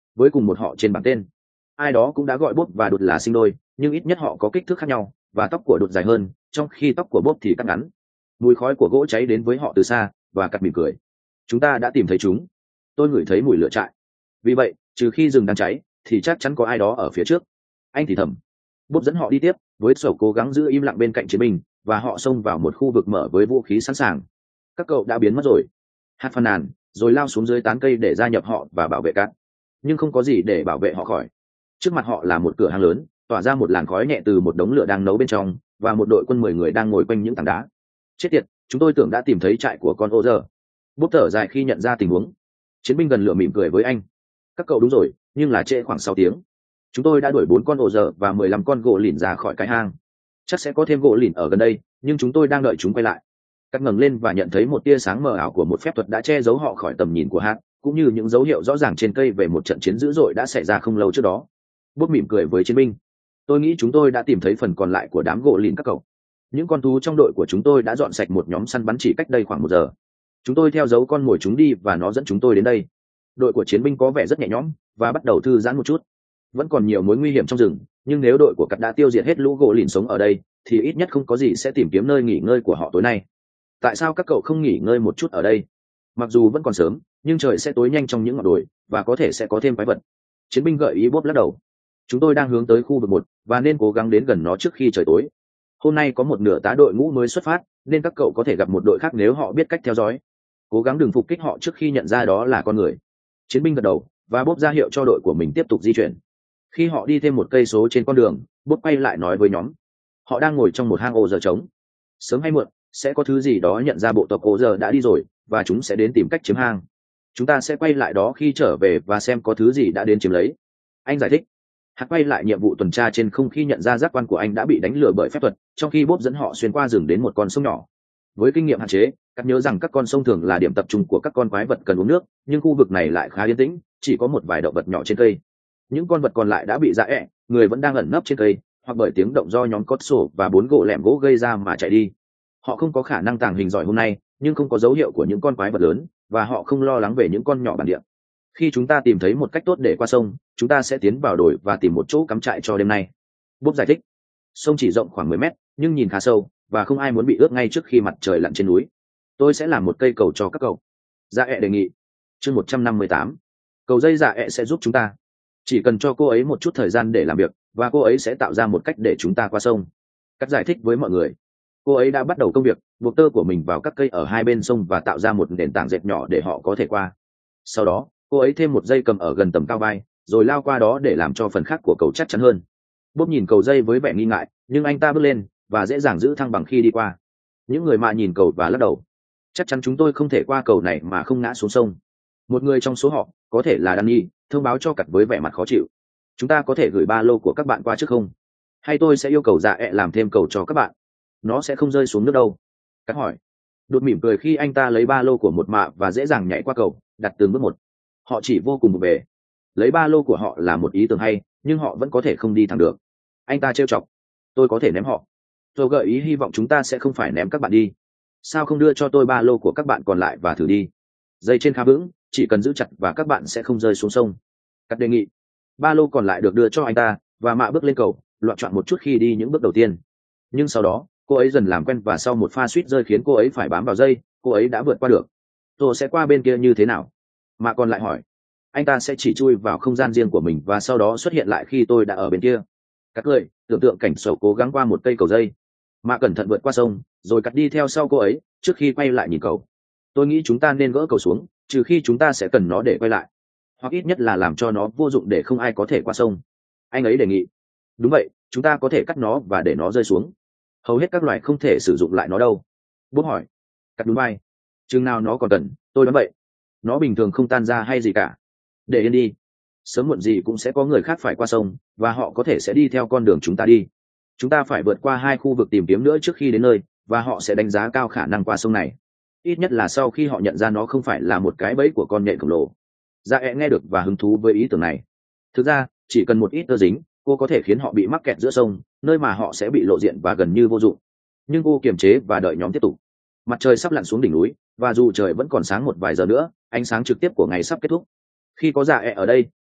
với cùng một họ trên bảng tên. Ai đó cũng đã gọi Bob và Đột là sinh đôi, nhưng ít nhất họ có kích thước khác nhau, và tóc của Đột dài hơn, trong khi tóc của Bob thì cắt ngắn. Mùi khói của gỗ cháy đến với họ từ xa, và Cắt mỉm cười. Chúng ta đã tìm thấy chúng. Tôi ngửi thấy mùi lửa trại. Vì vậy, trừ khi rừng đang cháy, thì chắc chắn có ai đó ở phía trước. Anh thì thầm. Bob dẫn họ đi tiếp, với sổ cố gắng giữ im lặng bên cạnh chiến binh, và họ xông vào một khu vực mở với vũ khí sẵn sàng. Các cậu đã biến mất rồi. Hát phàn nàn, rồi lao xuống dưới tán cây để gia nhập họ và bảo vệ Cát. Nhưng không có gì để bảo vệ họ khỏi. Trước mặt họ là một cửa hàng lớn, tỏa ra một làn khói nhẹ từ một đống lửa đang nấu bên trong, và một đội quân 10 người đang ngồi quanh những tảng đá. Chết tiệt, chúng tôi tưởng đã tìm thấy trại của con ô giờ. Bốp thở dài khi nhận ra tình huống. Chiến binh gần lửa mỉm cười với anh. Các cậu đúng rồi, nhưng là trễ khoảng 6 tiếng. Chúng tôi đã đuổi 4 con ô giờ và 15 con gỗ lìn ra khỏi cái hang. Chắc sẽ có thêm gỗ lìn ở gần đây, nhưng chúng tôi đang đợi chúng quay lại. Cắt ngẩng lên và nhận thấy một tia sáng mờ ảo của một phép thuật đã che giấu họ khỏi tầm nhìn của Hát, cũng như những dấu hiệu rõ ràng trên cây về một trận chiến dữ dội đã xảy ra không lâu trước đó. Bốp mỉm cười với chiến binh. Tôi nghĩ chúng tôi đã tìm thấy phần còn lại của đám gỗ lìn các cậu. Những con thú trong đội của chúng tôi đã dọn sạch một nhóm săn bắn chỉ cách đây khoảng 1 giờ. Chúng tôi theo dấu con mồi chúng đi và nó dẫn chúng tôi đến đây. Đội của chiến binh có vẻ rất nhẹ nhõm và bắt đầu thư giãn một chút. Vẫn còn nhiều mối nguy hiểm trong rừng, nhưng nếu đội của Cắt đã tiêu diệt hết lũ gỗ lìn sống ở đây, thì ít nhất không có gì sẽ tìm kiếm nơi nghỉ ngơi của họ tối nay. Tại sao các cậu không nghỉ ngơi một chút ở đây? Mặc dù vẫn còn sớm, nhưng trời sẽ tối nhanh trong những ngọn đồi, và có thể sẽ có thêm quái vật. Chiến binh gợi ý. Bốp lắc đầu. Chúng tôi đang hướng tới khu vực 1, và nên cố gắng đến gần nó trước khi trời tối. Hôm nay có một nửa tá đội ngũ mới xuất phát, nên các cậu có thể gặp một đội khác nếu họ biết cách theo dõi. Cố gắng đừng phục kích họ trước khi nhận ra đó là con người. Chiến binh gật đầu, và Bốp ra hiệu cho đội của mình tiếp tục di chuyển. Khi họ đi thêm 1 cây số trên con đường, Bốp quay lại nói với nhóm. Họ đang ngồi trong một hang ổ giờ trống. Sớm hay muộn, sẽ có thứ gì đó nhận ra bộ tộc ổ giờ đã đi rồi, và chúng sẽ đến tìm cách chiếm hang. Chúng ta sẽ quay lại đó khi trở về và xem có thứ gì đã đến chiếm lấy. Anh giải thích. Hắn quay lại nhiệm vụ tuần tra trên không khi nhận ra giác quan của anh đã bị đánh lừa bởi phép thuật, trong khi Bốp dẫn họ xuyên qua rừng đến một con sông nhỏ. Với kinh nghiệm hạn chế, Cắt nhớ rằng các con sông thường là điểm tập trung của các con quái vật cần uống nước, nhưng khu vực này lại khá yên tĩnh, chỉ có một vài động vật nhỏ trên cây. Những con vật còn lại đã bị dã ẹ, người vẫn đang ẩn nấp trên cây, hoặc bởi tiếng động do nhóm cốt sổ và 4 gỗ lẻm gỗ gây ra mà chạy đi. Họ không có khả năng tàng hình giỏi hôm nay, nhưng không có dấu hiệu của những con quái vật lớn, và họ không lo lắng về những con nhỏ bản địa. Khi chúng ta tìm thấy một cách tốt để qua sông, chúng ta sẽ tiến vào đồi và tìm một chỗ cắm trại cho đêm nay. Bốp giải thích. Sông chỉ rộng khoảng 10 mét, nhưng nhìn khá sâu, và không ai muốn bị ướt ngay trước khi mặt trời lặn trên núi. Tôi sẽ làm một cây cầu cho các cậu. Dạ ẹ đề nghị. Chương 158. Cầu dây dạ ẹ sẽ giúp chúng ta. Chỉ cần cho cô ấy một chút thời gian để làm việc, và cô ấy sẽ tạo ra một cách để chúng ta qua sông. Cắt giải thích với mọi người. Cô ấy đã bắt đầu công việc, buộc tơ của mình vào các cây ở hai bên sông và tạo ra một nền tảng dệt nhỏ để họ có thể qua. Sau đó, cô ấy thêm một dây cầm ở gần tầm cao vai, rồi lao qua đó để làm cho phần khác của cầu chắc chắn hơn. Bốp nhìn cầu dây với vẻ nghi ngại, nhưng anh ta bước lên và dễ dàng giữ thăng bằng khi đi qua. Những người mà nhìn cầu và lắc đầu. Chắc chắn chúng tôi không thể qua cầu này mà không ngã xuống sông. Một người trong số họ, có thể là Danny, thông báo cho Cắt với vẻ mặt khó chịu. Chúng ta có thể gửi ba lô của các bạn qua trước không? Hay tôi sẽ yêu cầu dạ ẹ làm thêm cầu cho các bạn? Nó sẽ không rơi xuống nước đâu. Cắt hỏi. Đột mỉm cười khi anh ta lấy ba lô của một mạ và dễ dàng nhảy qua cầu, đặt từng bước một. Họ chỉ vô cùng một bề. Lấy ba lô của họ là một ý tưởng hay, nhưng họ vẫn có thể không đi thẳng được. Anh ta trêu chọc. Tôi có thể ném họ. Tôi gợi ý hy vọng chúng ta sẽ không phải ném các bạn đi. Sao không đưa cho tôi ba lô của các bạn còn lại và thử đi? Dây trên khá vững, chỉ cần giữ chặt và các bạn sẽ không rơi xuống sông. Cắt đề nghị. Ba lô còn lại được đưa cho anh ta, và mạ bước lên cầu, loạn trọn một chút khi đi những bước đầu tiên. Nhưng sau đó, cô ấy dần làm quen và sau một pha suýt rơi khiến cô ấy phải bám vào dây, cô ấy đã vượt qua được. Tôi sẽ qua bên kia như thế nào? Mạ còn lại hỏi. Anh ta sẽ chỉ chui vào không gian riêng của mình và sau đó xuất hiện lại khi tôi đã ở bên kia. Cắt cười, tưởng tượng cảnh sầu cố gắng qua một cây cầu dây. Mạ cẩn thận vượt qua sông, rồi Cắt đi theo sau cô ấy, trước khi quay lại nhìn cầu. Tôi nghĩ chúng ta nên gỡ cầu xuống, trừ khi chúng ta sẽ cần nó để quay lại. Hoặc ít nhất là làm cho nó vô dụng để không ai có thể qua sông. Anh ấy đề nghị. Đúng vậy, chúng ta có thể cắt nó và để nó rơi xuống. Hầu hết các loài không thể sử dụng lại nó đâu. Bốp hỏi. Cắt đúng vai. Chừng nào nó còn cần, tôi đoán vậy. Nó bình thường không tan ra hay gì cả. Để yên đi. Sớm muộn gì cũng sẽ có người khác phải qua sông, và họ có thể sẽ đi theo con đường chúng ta đi. Chúng ta phải vượt qua 2 khu vực tìm kiếm nữa trước khi đến nơi, và họ sẽ đánh giá cao khả năng qua sông này. Ít nhất là sau khi họ nhận ra nó không phải là một cái bẫy của con nhện khổng lồ. Dạ ẹ nghe được và hứng thú với ý tưởng này. Thực ra, chỉ cần một ít tơ dính, cô có thể khiến họ bị mắc kẹt giữa sông, nơi mà họ sẽ bị lộ diện và gần như vô dụng. Nhưng cô kiềm chế và đợi nhóm tiếp tục. Mặt trời sắp lặn xuống đỉnh núi, và dù trời vẫn còn sáng một vài giờ nữa, ánh sáng trực tiếp của ngày sắp kết thúc. Khi có dạ ẹ ở đây,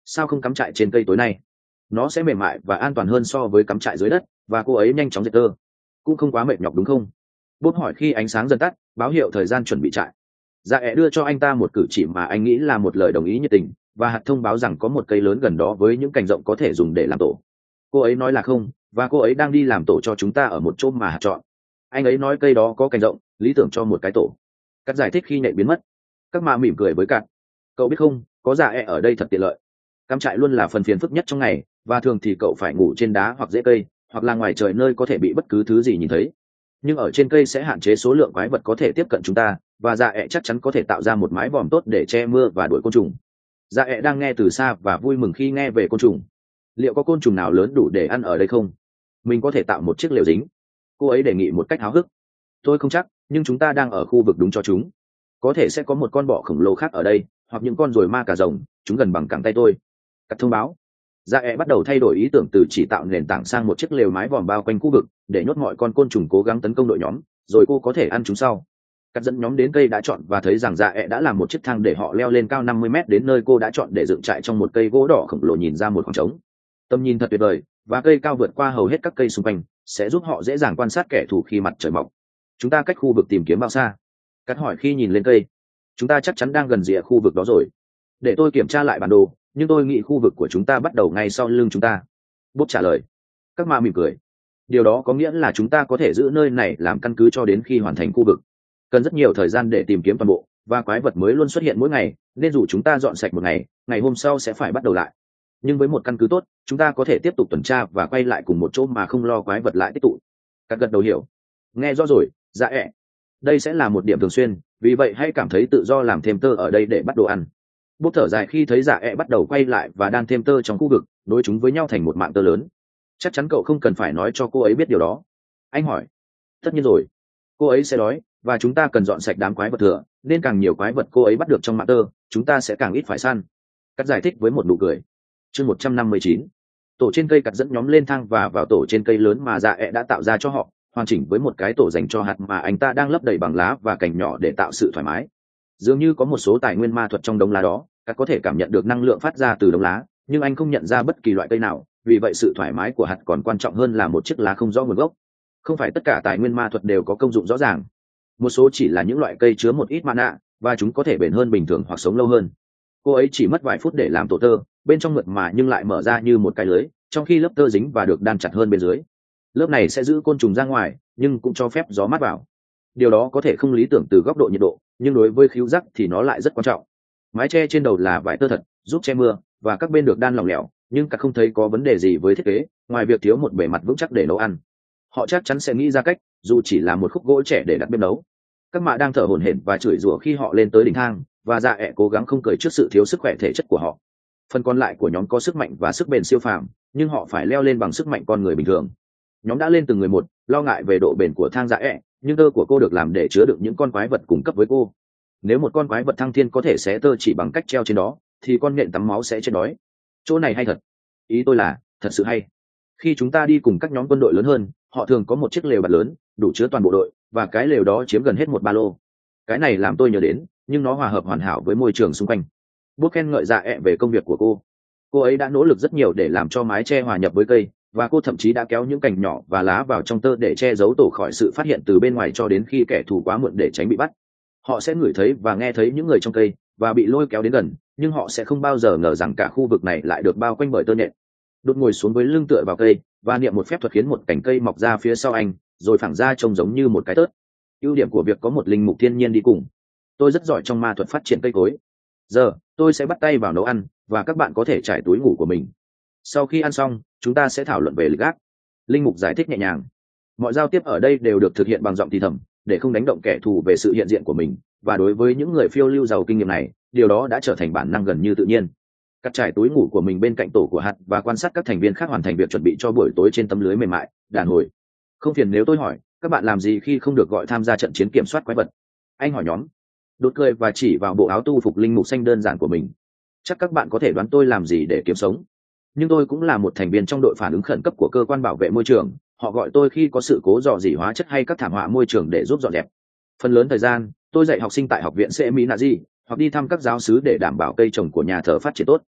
sao không cắm trại trên cây tối nay? Nó sẽ mềm mại và an toàn hơn so với cắm trại dưới đất, và cô ấy nhanh chóng dệt tơ, cũng không quá mệt nhọc đúng không? Bốp hỏi khi ánh sáng dần tắt, báo hiệu thời gian chuẩn bị trại. Dạ ẹ đưa cho anh ta một cử chỉ mà anh nghĩ là một lời đồng ý nhiệt tình, và hạt thông báo rằng có một cây lớn gần đó với những cành rộng có thể dùng để làm tổ. Cô ấy nói là không, và cô ấy đang đi làm tổ cho chúng ta ở một chỗ mà hạt chọn. Anh ấy nói cây đó có cành rộng, lý tưởng cho một cái tổ. Cắt giải thích khi nhạy biến mất. Các mạ mỉm cười với cắt. Cậu biết không, có dạ ẹ ở đây thật tiện lợi. Cắm trại luôn là phần phiền phức nhất trong ngày, và thường thì cậu phải ngủ trên đá hoặc rễ cây, hoặc là ngoài trời nơi có thể bị bất cứ thứ gì nhìn thấy. Nhưng ở trên cây sẽ hạn chế số lượng quái vật có thể tiếp cận chúng ta, và dạ ẹ chắc chắn có thể tạo ra một mái vòm tốt để che mưa và đuổi côn trùng. Dạ ẹ đang nghe từ xa và vui mừng khi nghe về côn trùng. Liệu có côn trùng nào lớn đủ để ăn ở đây không? Mình có thể tạo một chiếc lều dính. Cô ấy đề nghị một cách háo hức. Tôi không chắc, nhưng chúng ta đang ở khu vực đúng cho chúng. Có thể sẽ có một con bọ khổng lồ khác ở đây, hoặc những con ruồi ma cà rồng, chúng gần bằng cẳng tay tôi. Cắt thông báo. Dạ ẹ bắt đầu thay đổi ý tưởng từ chỉ tạo nền tảng sang một chiếc lều mái vòm bao quanh khu vực để nhốt mọi con côn trùng cố gắng tấn công đội nhóm, rồi cô có thể ăn chúng sau. Cắt dẫn nhóm đến cây đã chọn và thấy rằng dạ ẹ đã làm một chiếc thang để họ leo lên cao 50 mét đến nơi cô đã chọn để dựng trại trong một cây gỗ đỏ khổng lồ nhìn ra một khoảng trống. Tầm nhìn thật tuyệt vời, và cây cao vượt qua hầu hết các cây xung quanh, sẽ giúp họ dễ dàng quan sát kẻ thù khi mặt trời mọc. Chúng ta cách khu vực tìm kiếm bao xa? Cắt hỏi khi nhìn lên cây. Chúng ta chắc chắn đang gần rìa khu vực đó rồi. Để tôi kiểm tra lại bản đồ, nhưng tôi nghĩ khu vực của chúng ta bắt đầu ngay sau lưng chúng ta. Bốp trả lời. Các ma mỉm cười. Điều đó có nghĩa là chúng ta có thể giữ nơi này làm căn cứ cho đến khi hoàn thành khu vực. Cần rất nhiều thời gian để tìm kiếm toàn bộ, và quái vật mới luôn xuất hiện mỗi ngày, nên dù chúng ta dọn sạch một ngày, ngày hôm sau sẽ phải bắt đầu lại. Nhưng với một căn cứ tốt, chúng ta có thể tiếp tục tuần tra và quay lại cùng một chỗ mà không lo quái vật lại tích tụ. Các gật đầu hiểu. Nghe rõ rồi, dạ ẹ. Đây sẽ là một điểm thường xuyên, vì vậy hãy cảm thấy tự do làm thêm tơ ở đây để bắt đồ ăn. Bốp thở dài khi thấy dạ ẹ bắt đầu quay lại và đan thêm tơ trong khu vực, nối chúng với nhau thành một mạng tơ lớn. Chắc chắn cậu không cần phải nói cho cô ấy biết điều đó. Anh hỏi. Tất nhiên rồi. Cô ấy sẽ đói, và chúng ta cần dọn sạch đám quái vật thừa, nên càng nhiều quái vật cô ấy bắt được trong mạng tơ, chúng ta sẽ càng ít phải săn. Cắt giải thích với một nụ cười. Chương 159. Tổ trên cây cắt dẫn nhóm lên thang và vào tổ trên cây lớn mà dạ ẹ đã tạo ra cho họ, hoàn chỉnh với một cái tổ dành cho hạt mà anh ta đang lấp đầy bằng lá và cành nhỏ để tạo sự thoải mái. Dường như có một số tài nguyên ma thuật trong đống lá đó, cắt có thể cảm nhận được năng lượng phát ra từ đống lá, nhưng anh không nhận ra bất kỳ loại cây nào, vì vậy sự thoải mái của hạt còn quan trọng hơn là một chiếc lá không rõ nguồn gốc. Không phải tất cả tài nguyên ma thuật đều có công dụng rõ ràng. Một số chỉ là những loại cây chứa một ít mana, và chúng có thể bền hơn bình thường hoặc sống lâu hơn. Cô ấy chỉ mất vài phút để làm tổ tơ, bên trong mượt mà nhưng lại mở ra như một cái lưới, trong khi lớp tơ dính và được đan chặt hơn bên dưới. Lớp này sẽ giữ côn trùng ra ngoài, nhưng cũng cho phép gió mát vào. Điều đó có thể không lý tưởng từ góc độ nhiệt độ, nhưng đối với khứu giác thì nó lại rất quan trọng. Mái che trên đầu là vải tơ thật, giúp che mưa, và các bên được đan lỏng lẻo, nhưng cả không thấy có vấn đề gì với thiết kế, ngoài việc thiếu một bề mặt vững chắc để nấu ăn. Họ chắc chắn sẽ nghĩ ra cách, dù chỉ là một khúc gỗ trẻ để đặt bếp nấu. Các mạ đang thở hổn hển và chửi rủa khi họ lên tới đỉnh thang, và dạ ẹ cố gắng không cười trước sự thiếu sức khỏe thể chất của họ. Phần còn lại của nhóm có sức mạnh và sức bền siêu phàm, nhưng họ phải leo lên bằng sức mạnh con người bình thường. Nhóm đã lên từng người một, lo ngại về độ bền của thang dạ ẹ, nhưng tơ của cô được làm để chứa đựng những con quái vật cùng cấp với cô. Nếu một con quái vật thăng thiên có thể xé tơ chỉ bằng cách treo trên đó, thì con nhện tắm máu sẽ chết đói. Chỗ này hay thật. Ý tôi là, thật sự hay. Khi chúng ta đi cùng các nhóm quân đội lớn hơn, họ thường có một chiếc lều bạt lớn, đủ chứa toàn bộ đội, và cái lều đó chiếm gần hết một ba lô. Cái này làm tôi nhớ đến, nhưng nó hòa hợp hoàn hảo với môi trường xung quanh. Bố khen ngợi dạ ẹ về công việc của cô. Cô ấy đã nỗ lực rất nhiều để làm cho mái che hòa nhập với cây, và cô thậm chí đã kéo những cành nhỏ và lá vào trong tơ để che giấu tổ khỏi sự phát hiện từ bên ngoài cho đến khi kẻ thù quá muộn để tránh bị bắt. Họ sẽ ngửi thấy và nghe thấy những người trong cây và bị lôi kéo đến gần, nhưng họ sẽ không bao giờ ngờ rằng cả khu vực này lại được bao quanh bởi tơ nhện. Đột ngồi xuống với lưng tựa vào cây và niệm một phép thuật khiến một cành cây mọc ra phía sau anh, rồi phẳng ra trông giống như một cái tớt. Ưu điểm của việc có một linh mục thiên nhiên đi cùng. Tôi rất giỏi trong ma thuật phát triển cây cối. Giờ tôi sẽ bắt tay vào nấu ăn, và các bạn có thể trải túi ngủ của mình. Sau khi ăn xong, chúng ta sẽ thảo luận về lịch gác. Linh mục giải thích nhẹ nhàng. Mọi giao tiếp ở đây đều được thực hiện bằng giọng thì thầm, để không đánh động kẻ thù về sự hiện diện của mình, và đối với những người phiêu lưu giàu kinh nghiệm này, điều đó đã trở thành bản năng gần như tự nhiên. Cắt trải túi ngủ của mình bên cạnh tổ của hạt và quan sát các thành viên khác hoàn thành việc chuẩn bị cho buổi tối trên tấm lưới mềm mại, đàn hồi. Không phiền nếu tôi hỏi, các bạn làm gì khi không được gọi tham gia trận chiến kiểm soát quái vật? Anh hỏi nhóm. Đột cười và chỉ vào bộ áo tu phục linh mục xanh đơn giản của mình. Chắc các bạn có thể đoán tôi làm gì để kiếm sống. Nhưng tôi cũng là một thành viên trong đội phản ứng khẩn cấp của cơ quan bảo vệ môi trường. Họ gọi tôi khi có sự cố rò rỉ hóa chất hay các thảm họa môi trường để giúp dọn dẹp. Phần lớn thời gian, tôi dạy học sinh tại học viện CMI Nazi, hoặc đi thăm các giáo xứ để đảm bảo cây trồng của nhà thờ phát triển tốt.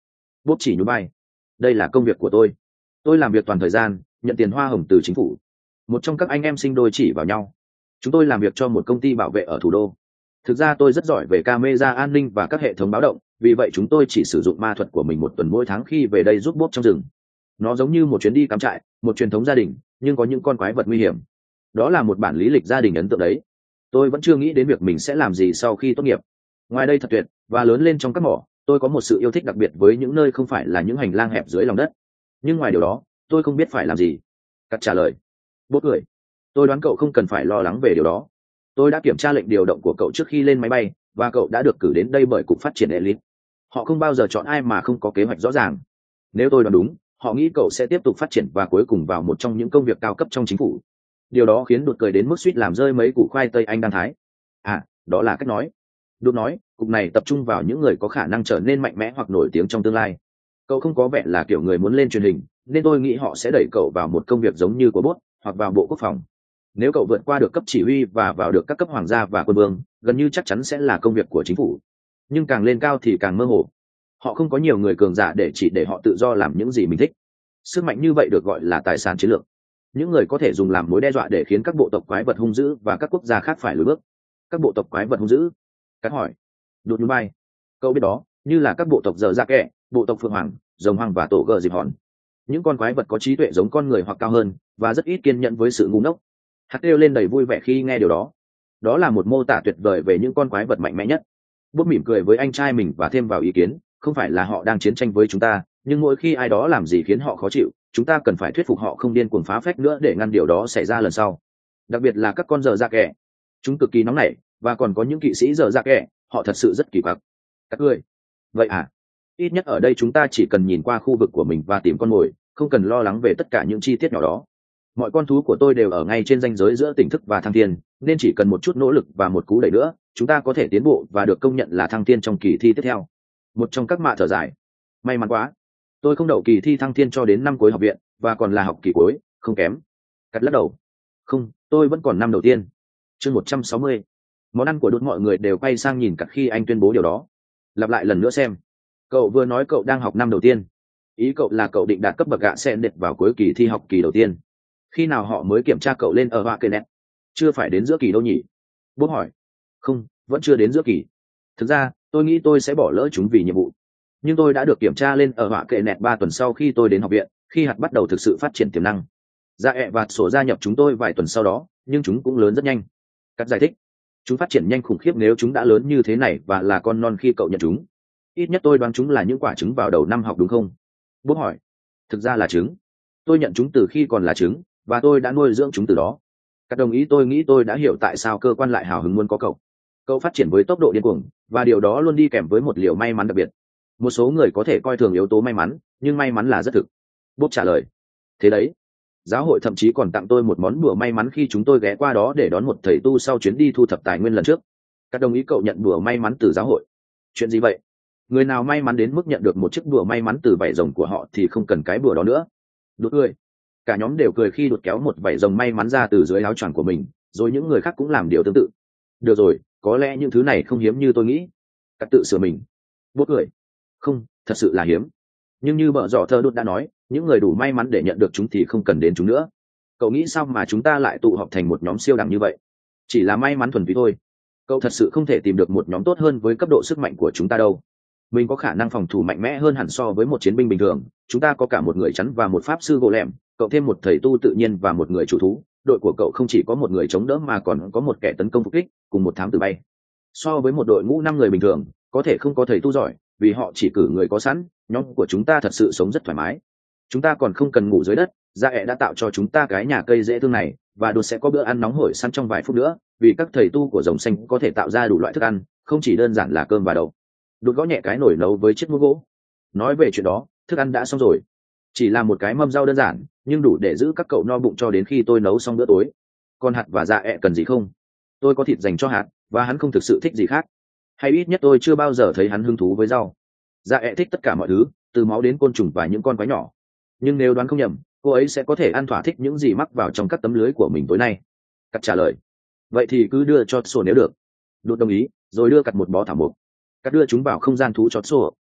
Bốp chỉ nhún vai. Đây là công việc của tôi làm việc toàn thời gian, nhận tiền hoa hồng từ chính phủ. Một trong các anh em sinh đôi chỉ vào nhau. Chúng tôi làm việc cho một công ty bảo vệ ở thủ đô. Thực ra tôi rất giỏi về camera an ninh và các hệ thống báo động, vì vậy chúng tôi chỉ sử dụng ma thuật của mình một tuần mỗi tháng khi về đây giúp Bốp trong rừng. Nó giống như một chuyến đi cắm trại, một truyền thống gia đình, nhưng có những con quái vật nguy hiểm. Đó là một bản lý lịch gia đình ấn tượng đấy. Tôi vẫn chưa nghĩ đến việc mình sẽ làm gì sau khi tốt nghiệp. Ngoài đây thật tuyệt, và lớn lên trong các mỏ, tôi có một sự yêu thích đặc biệt với những nơi không phải là những hành lang hẹp dưới lòng đất. Nhưng ngoài điều đó, tôi không biết phải làm gì. Cắt trả lời. Bố cười. Tôi đoán cậu không cần phải lo lắng về điều đó. Tôi đã kiểm tra lệnh điều động của cậu trước khi lên máy bay, và cậu đã được cử đến đây bởi cục phát triển elite. Họ không bao giờ chọn ai mà không có kế hoạch rõ ràng. Nếu tôi đoán đúng, họ nghĩ cậu sẽ tiếp tục phát triển và cuối cùng vào một trong những công việc cao cấp trong chính phủ. Điều đó khiến Đột cười đến mức suýt làm rơi mấy củ khoai tây anh đang thái. À, đó là cách nói. Đột nói, cục này tập trung vào những người có khả năng trở nên mạnh mẽ hoặc nổi tiếng trong tương lai. Cậu không có vẻ là kiểu người muốn lên truyền hình, nên tôi nghĩ họ sẽ đẩy cậu vào một công việc giống như của Bốt, hoặc vào Bộ Quốc phòng. Nếu cậu vượt qua được cấp chỉ huy và vào được các cấp hoàng gia và quân vương, gần như chắc chắn sẽ là công việc của chính phủ. Nhưng càng lên cao thì càng mơ hồ. Họ không có nhiều người cường giả để họ tự do làm những gì mình thích. Sức mạnh như vậy được gọi là tài sản chiến lược. Những người có thể dùng làm mối đe dọa để khiến các bộ tộc quái vật hung dữ và các quốc gia khác phải lùi bước. Các bộ tộc quái vật hung dữ. Cắt hỏi. Đột nhún vai. Cậu biết đó, như là các bộ tộc dở dạ kẻ, bộ tộc phượng hoàng, rồng hoàng và tổ gờ dịp hòn. Những con quái vật có trí tuệ giống con người hoặc cao hơn, và rất ít kiên nhẫn với sự ngu ngốc. Hạt kêu lên đầy vui vẻ khi nghe điều đó. Đó là một mô tả tuyệt vời về những con quái vật mạnh mẽ nhất. Bốp mỉm cười với anh trai mình và thêm vào ý kiến, không phải là họ đang chiến tranh với chúng ta, nhưng mỗi khi ai đó làm gì khiến họ khó chịu, chúng ta cần phải thuyết phục họ không điên cuồng phá phách nữa để ngăn điều đó xảy ra lần sau. Đặc biệt là các con dở dạ kẻ. Chúng cực kỳ nóng nảy, và còn có những kỵ sĩ dở dạ kẻ, họ thật sự rất kỳ quặc. Các ngươi. Vậy à? Ít nhất ở đây chúng ta chỉ cần nhìn qua khu vực của mình và tìm con mồi, không cần lo lắng về tất cả những chi tiết nhỏ đó. Mọi con thú của tôi đều ở ngay trên ranh giới giữa tỉnh thức và thăng thiên, nên chỉ cần một chút nỗ lực và một cú đẩy nữa, chúng ta có thể tiến bộ và được công nhận là thăng thiên trong kỳ thi tiếp theo. Một trong các mạ thở dài. May mắn quá. Tôi không đậu kỳ thi thăng thiên cho đến năm cuối học viện, và còn là học kỳ cuối, không kém. Cắt lắc đầu. Không, tôi vẫn còn năm đầu tiên. Chương 160. Món ăn của đốt mọi người đều quay sang nhìn Cắt khi anh tuyên bố điều đó. Lặp lại lần nữa xem. Cậu vừa nói cậu đang học năm đầu tiên. Ý cậu là cậu định đạt cấp bậc gạ sẽ đệt vào cuối kỳ thi học kỳ đầu tiên. Khi nào họ mới kiểm tra cậu lên ở họa kê nét? Chưa phải đến giữa kỳ đâu nhỉ? Bố hỏi. Không, vẫn chưa đến giữa kỳ. Thực ra, tôi nghĩ tôi sẽ bỏ lỡ chúng vì nhiệm vụ. Nhưng tôi đã được kiểm tra lên ở họa kệ nẹt 3 tuần sau khi tôi đến học viện, khi hạt bắt đầu thực sự phát triển tiềm năng. Dạ ẹ và sổ gia nhập chúng tôi vài tuần sau đó, nhưng chúng cũng lớn rất nhanh. Cắt giải thích. Chúng phát triển nhanh khủng khiếp nếu chúng đã lớn như thế này và là con non khi cậu nhận chúng. Ít nhất tôi đoán chúng là những quả trứng vào đầu năm học đúng không? Bố hỏi. Thực ra là trứng. Tôi nhận chúng từ khi còn là trứng, và tôi đã nuôi dưỡng chúng từ đó. Cắt đồng ý. Tôi nghĩ tôi đã hiểu tại sao cơ quan lại hào hứng muốn có cậu. Cậu phát triển với tốc độ điên cuồng, và điều đó luôn đi kèm với một liều may mắn đặc biệt. Một số người có thể coi thường yếu tố may mắn, nhưng may mắn là rất thực. Bốp trả lời. Thế đấy, giáo hội thậm chí còn tặng tôi một món bùa may mắn khi chúng tôi ghé qua đó để đón một thầy tu sau chuyến đi thu thập tài nguyên lần trước. Các đồng ý cậu nhận bùa may mắn từ giáo hội. Chuyện gì vậy? Người nào may mắn đến mức nhận được một chiếc bùa may mắn từ vảy rồng của họ thì không cần cái bùa đó nữa. Đột cười. Cả nhóm đều cười khi đột kéo một vảy rồng may mắn ra từ dưới áo choàng của mình, rồi những người khác cũng làm điều tương tự. Được rồi, có lẽ những thứ này không hiếm như tôi nghĩ. Cắt tự sửa mình. Bố cười. Không, thật sự là hiếm. Nhưng như bợ dọ thơ đốt đã nói, những người đủ may mắn để nhận được chúng thì không cần đến chúng nữa. Cậu nghĩ sao mà chúng ta lại tụ họp thành một nhóm siêu đẳng như vậy? Chỉ là may mắn thuần túy thôi. Cậu thật sự không thể tìm được một nhóm tốt hơn với cấp độ sức mạnh của chúng ta đâu. Mình có khả năng phòng thủ mạnh mẽ hơn hẳn so với một chiến binh bình thường. Chúng ta có cả một người chắn và một pháp sư gỗ lẻm, cậu thêm một thầy tu tự nhiên và một người chủ thú. Đội của cậu không chỉ có một người chống đỡ mà còn có một kẻ tấn công phục kích cùng một thám tử bay. So với một đội ngũ 5 người bình thường, có thể không có thầy tu giỏi, vì họ chỉ cử người có sẵn. Nhóm của chúng ta thật sự sống rất thoải mái. Chúng ta còn không cần ngủ dưới đất. Gia ẹ đã tạo cho chúng ta cái nhà cây dễ thương này, và đột sẽ có bữa ăn nóng hổi săn trong vài phút nữa, vì các thầy tu của rồng xanh có thể tạo ra đủ loại thức ăn, không chỉ đơn giản là cơm và đậu. Đột gõ nhẹ cái nồi nấu với chiếc muỗng gỗ. Nói về chuyện đó, thức ăn đã xong rồi. Chỉ là một cái mâm rau đơn giản, nhưng đủ để giữ các cậu no bụng cho đến khi tôi nấu xong bữa tối. Còn hạt và dạ ẹ cần gì không? Tôi có thịt dành cho hạt, và hắn không thực sự thích gì khác. Hay ít nhất tôi chưa bao giờ thấy hắn hứng thú với rau. Dạ ẹ thích tất cả mọi thứ, từ máu đến côn trùng và những con quái nhỏ. Nhưng nếu đoán không nhầm, cô ấy sẽ có thể ăn thỏa thích những gì mắc vào trong các tấm lưới của mình tối nay. Cắt trả lời. Vậy thì cứ đưa cho sổ nếu được. Đột đồng ý, rồi đưa cặt một bó thảo mộc. Cắt đưa chúng vào không gian thú cho sổ,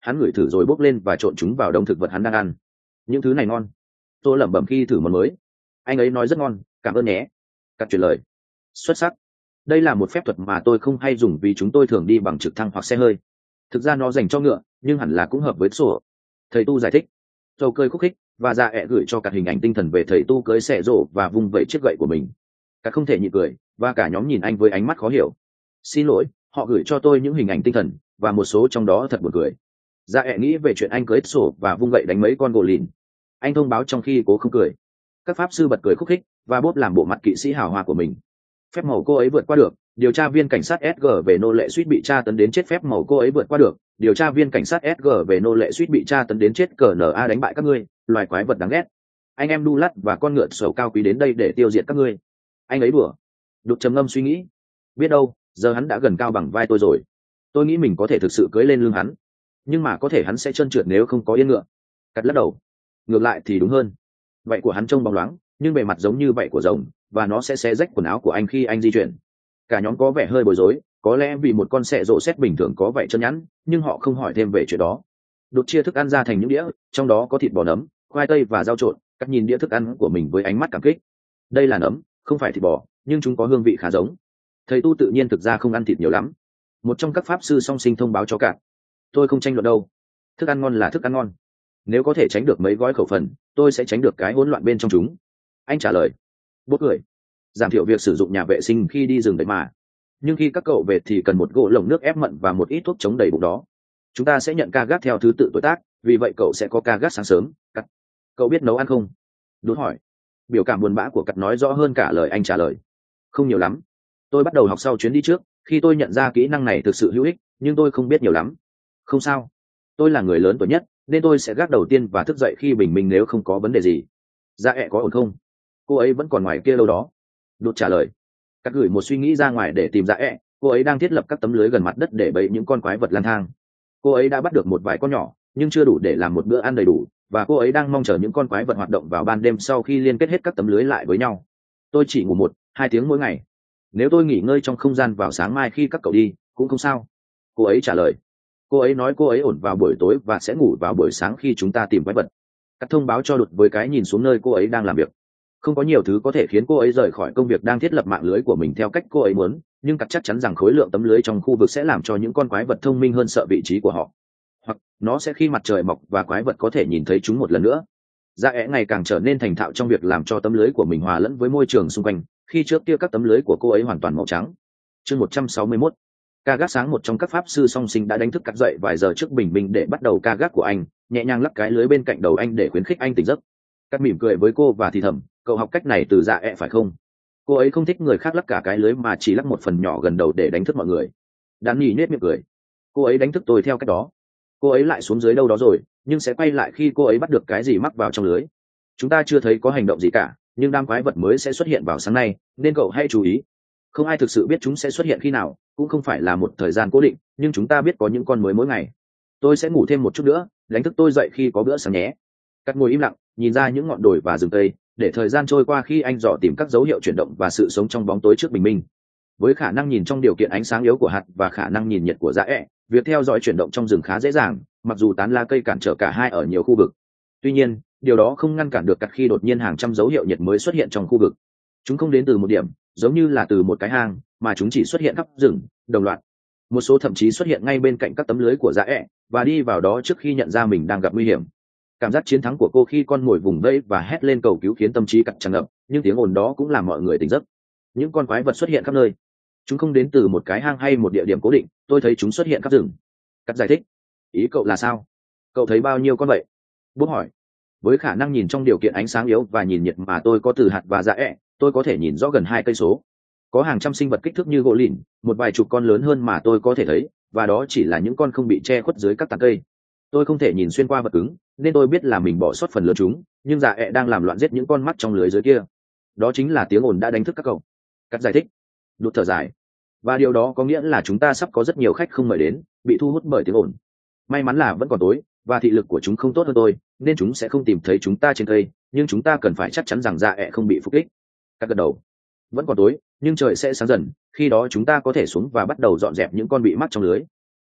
hắn ngửi thử rồi bốc lên và trộn chúng vào đống thực vật hắn đang ăn. Những thứ này ngon. Tôi lẩm bẩm khi thử món mới. Anh ấy nói rất ngon, cảm ơn nhé. Cắt truyền lời. Xuất sắc. Đây là một phép thuật mà tôi không hay dùng vì chúng tôi thường đi bằng trực thăng hoặc xe hơi. Thực ra nó dành cho ngựa, nhưng hẳn là cũng hợp với sổ. Thầy tu giải thích. Dầu cười khúc khích và dạ ẹ gửi cho Cắt hình ảnh tinh thần về thầy tu cưới xẻ rổ và vung vẩy chiếc gậy của mình. Cắt không thể nhịn cười, và cả nhóm nhìn anh với ánh mắt khó hiểu. Xin lỗi, họ gửi cho tôi những hình ảnh tinh thần, và một số trong đó thật buồn cười. Dạ ẹ nghĩ về chuyện anh cưới sổ và vung gậy đánh mấy con gỗ lìn. Anh thông báo trong khi cố không cười. Các pháp sư bật cười khúc khích và bốp làm bộ mặt kỵ sĩ hào hoa của mình. Phép màu cô ấy vượt qua được. Điều tra viên cảnh sát SG về nô lệ suýt bị tra tấn đến chết. Phép màu cô ấy vượt qua được. Điều tra viên cảnh sát SG về nô lệ suýt bị tra tấn đến chết. CNA đánh bại các ngươi, loài quái vật đáng ghét. Anh em đu lắt và con ngựa sầu cao quý đến đây để tiêu diệt các ngươi. Anh ấy đùa. Đục trầm ngâm suy nghĩ. Biết đâu, giờ hắn đã gần cao bằng vai tôi rồi. Tôi nghĩ mình có thể thực sự cưỡi lên lưng hắn, nhưng mà có thể hắn sẽ trơn trượt nếu không có yên ngựa. Cắt lắc đầu. Ngược lại thì đúng hơn. Vậy của hắn trông bóng loáng, nhưng bề mặt giống như vậy của rồng, và nó sẽ xé rách quần áo của anh khi anh di chuyển. Cả nhóm có vẻ hơi bối rối, có lẽ vì một con sẹ rộ xét bình thường có vậy chân nhẵn, nhưng họ không hỏi thêm về chuyện đó. Đột chia thức ăn ra thành những đĩa, trong đó có thịt bò nấm, khoai tây và rau trộn. Cắt nhìn đĩa thức ăn của mình với ánh mắt cảm kích. Đây là nấm, không phải thịt bò, nhưng chúng có hương vị khá giống. Thầy tu tự nhiên thực ra không ăn thịt nhiều lắm. Một trong các pháp sư song sinh thông báo cho Cát. Tôi không tranh luận đâu. Thức ăn ngon là thức ăn ngon. Nếu có thể tránh được mấy gói khẩu phần, tôi sẽ tránh được cái hỗn loạn bên trong chúng. Anh trả lời. Bố cười. Giảm thiểu việc sử dụng nhà vệ sinh khi đi rừng đấy mà. Nhưng khi các cậu về thì cần một gỗ lồng nước ép mận và một ít thuốc chống đầy bụng đó. Chúng ta sẽ nhận ca gác theo thứ tự tuổi tác, vì vậy cậu sẽ có ca gác sáng sớm. Cắt. Cậu biết nấu ăn không? Đút hỏi. Biểu cảm buồn bã của Cắt nói rõ hơn cả lời anh trả lời. Không nhiều lắm. Tôi bắt đầu học sau chuyến đi trước, khi tôi nhận ra kỹ năng này thực sự hữu ích, nhưng tôi không biết nhiều lắm. Không sao. Tôi là người lớn tuổi nhất, nên tôi sẽ gác đầu tiên và thức dậy khi bình minh nếu không có vấn đề gì. Dạ ẹ có ổn không? Cô ấy vẫn còn ngoài kia lâu đó. Đột trả lời. Cắt gửi một suy nghĩ ra ngoài để tìm dạ ẹ. Cô ấy đang thiết lập các tấm lưới gần mặt đất để bẫy những con quái vật lang thang. Cô ấy đã bắt được một vài con nhỏ, nhưng chưa đủ để làm một bữa ăn đầy đủ, và cô ấy đang mong chờ những con quái vật hoạt động vào ban đêm sau khi liên kết hết các tấm lưới lại với nhau. Tôi chỉ ngủ 1-2 tiếng mỗi ngày. Nếu tôi nghỉ ngơi trong không gian vào sáng mai khi các cậu đi, cũng không sao. Cô ấy trả lời. Cô ấy nói cô ấy ổn vào buổi tối và sẽ ngủ vào buổi sáng khi chúng ta tìm quái vật. Cắt thông báo cho Đột với cái nhìn xuống nơi cô ấy đang làm việc. Không có nhiều thứ có thể khiến cô ấy rời khỏi công việc đang thiết lập mạng lưới của mình theo cách cô ấy muốn, nhưng Cắt chắc chắn rằng khối lượng tấm lưới trong khu vực sẽ làm cho những con quái vật thông minh hơn sợ vị trí của họ. Hoặc nó sẽ khi mặt trời mọc và quái vật có thể nhìn thấy chúng một lần nữa. Dạ ẽ ngày càng trở nên thành thạo trong việc làm cho tấm lưới của mình hòa lẫn với môi trường xung quanh, khi trước kia các tấm lưới của cô ấy hoàn toàn màu trắng. Chương 161. Ca gác sáng. Một trong các pháp sư song sinh đã đánh thức Cắt dậy vài giờ trước bình minh để bắt đầu ca gác của anh, nhẹ nhàng lắc cái lưới bên cạnh đầu anh để khuyến khích anh tỉnh giấc. Cắt mỉm cười với cô và thì thầm, cậu học cách này từ dạ ẹ phải không? Cô ấy không thích người khác lắc cả cái lưới mà chỉ lắc một phần nhỏ gần đầu để đánh thức mọi người. Đan nhỉ nết miệng cười. Cô ấy đánh thức tôi theo cách đó. Cô ấy lại xuống dưới đâu đó rồi, nhưng sẽ quay lại khi cô ấy bắt được cái gì mắc vào trong lưới. Chúng ta chưa thấy có hành động gì cả, nhưng đám quái vật mới sẽ xuất hiện vào sáng nay, nên cậu hãy chú ý. Không ai thực sự biết chúng sẽ xuất hiện khi nào, cũng không phải là một thời gian cố định, nhưng chúng ta biết có những con mới mỗi ngày. Tôi sẽ ngủ thêm một chút nữa, đánh thức tôi dậy khi có bữa sáng nhé. Cắt ngồi im lặng, nhìn ra những ngọn đồi và rừng cây, để thời gian trôi qua khi anh dò tìm các dấu hiệu chuyển động và sự sống trong bóng tối trước bình minh. Với khả năng nhìn trong điều kiện ánh sáng yếu của hạt và khả năng nhìn nhiệt của dạ ẹ, việc theo dõi chuyển động trong rừng khá dễ dàng, mặc dù tán lá cây cản trở cả hai ở nhiều khu vực. Tuy nhiên, điều đó không ngăn cản được Cắt khi đột nhiên hàng trăm dấu hiệu nhiệt mới xuất hiện trong khu vực. Chúng không đến từ một điểm, giống như là từ một cái hang, mà chúng chỉ xuất hiện khắp rừng, đồng loạt. Một số thậm chí xuất hiện ngay bên cạnh các tấm lưới của dạ ẹ, và đi vào đó trước khi nhận ra mình đang gặp nguy hiểm. Cảm giác chiến thắng của cô khi con mồi vùng vẫy và hét lên cầu cứu khiến tâm trí Cắt tràn ngập, nhưng tiếng ồn đó cũng làm mọi người tỉnh giấc. Những con quái vật xuất hiện khắp nơi. Chúng không đến từ một cái hang hay một địa điểm cố định, tôi thấy chúng xuất hiện khắp rừng. Cắt giải thích. Ý cậu là sao? Cậu thấy bao nhiêu con vậy? Bố hỏi. Với khả năng nhìn trong điều kiện ánh sáng yếu và nhìn nhiệt mà tôi có từ hạt và dạ ẹ, tôi có thể nhìn rõ gần 2 cây số. Có hàng trăm sinh vật kích thước như gỗ lìn, một vài chục con lớn hơn mà tôi có thể thấy, và đó chỉ là những con không bị che khuất dưới các tán cây. Tôi không thể nhìn xuyên qua vật cứng, nên tôi biết là mình bỏ sót phần lớn chúng, nhưng dạ ẹ đang làm loạn giết những con mắt trong lưới dưới kia. Đó chính là tiếng ồn đã đánh thức các cậu. Cắt giải thích. Đột thở dài. Và điều đó có nghĩa là chúng ta sắp có rất nhiều khách không mời đến, bị thu hút bởi tiếng ồn. May mắn là vẫn còn tối, và thị lực của chúng không tốt hơn tôi, nên chúng sẽ không tìm thấy chúng ta trên cây, nhưng chúng ta cần phải chắc chắn rằng dạ ẹ không bị phục kích. Cắt gật đầu. Vẫn còn tối, nhưng trời sẽ sáng dần, khi đó chúng ta có thể xuống và bắt đầu dọn dẹp những con bị mắc trong lưới.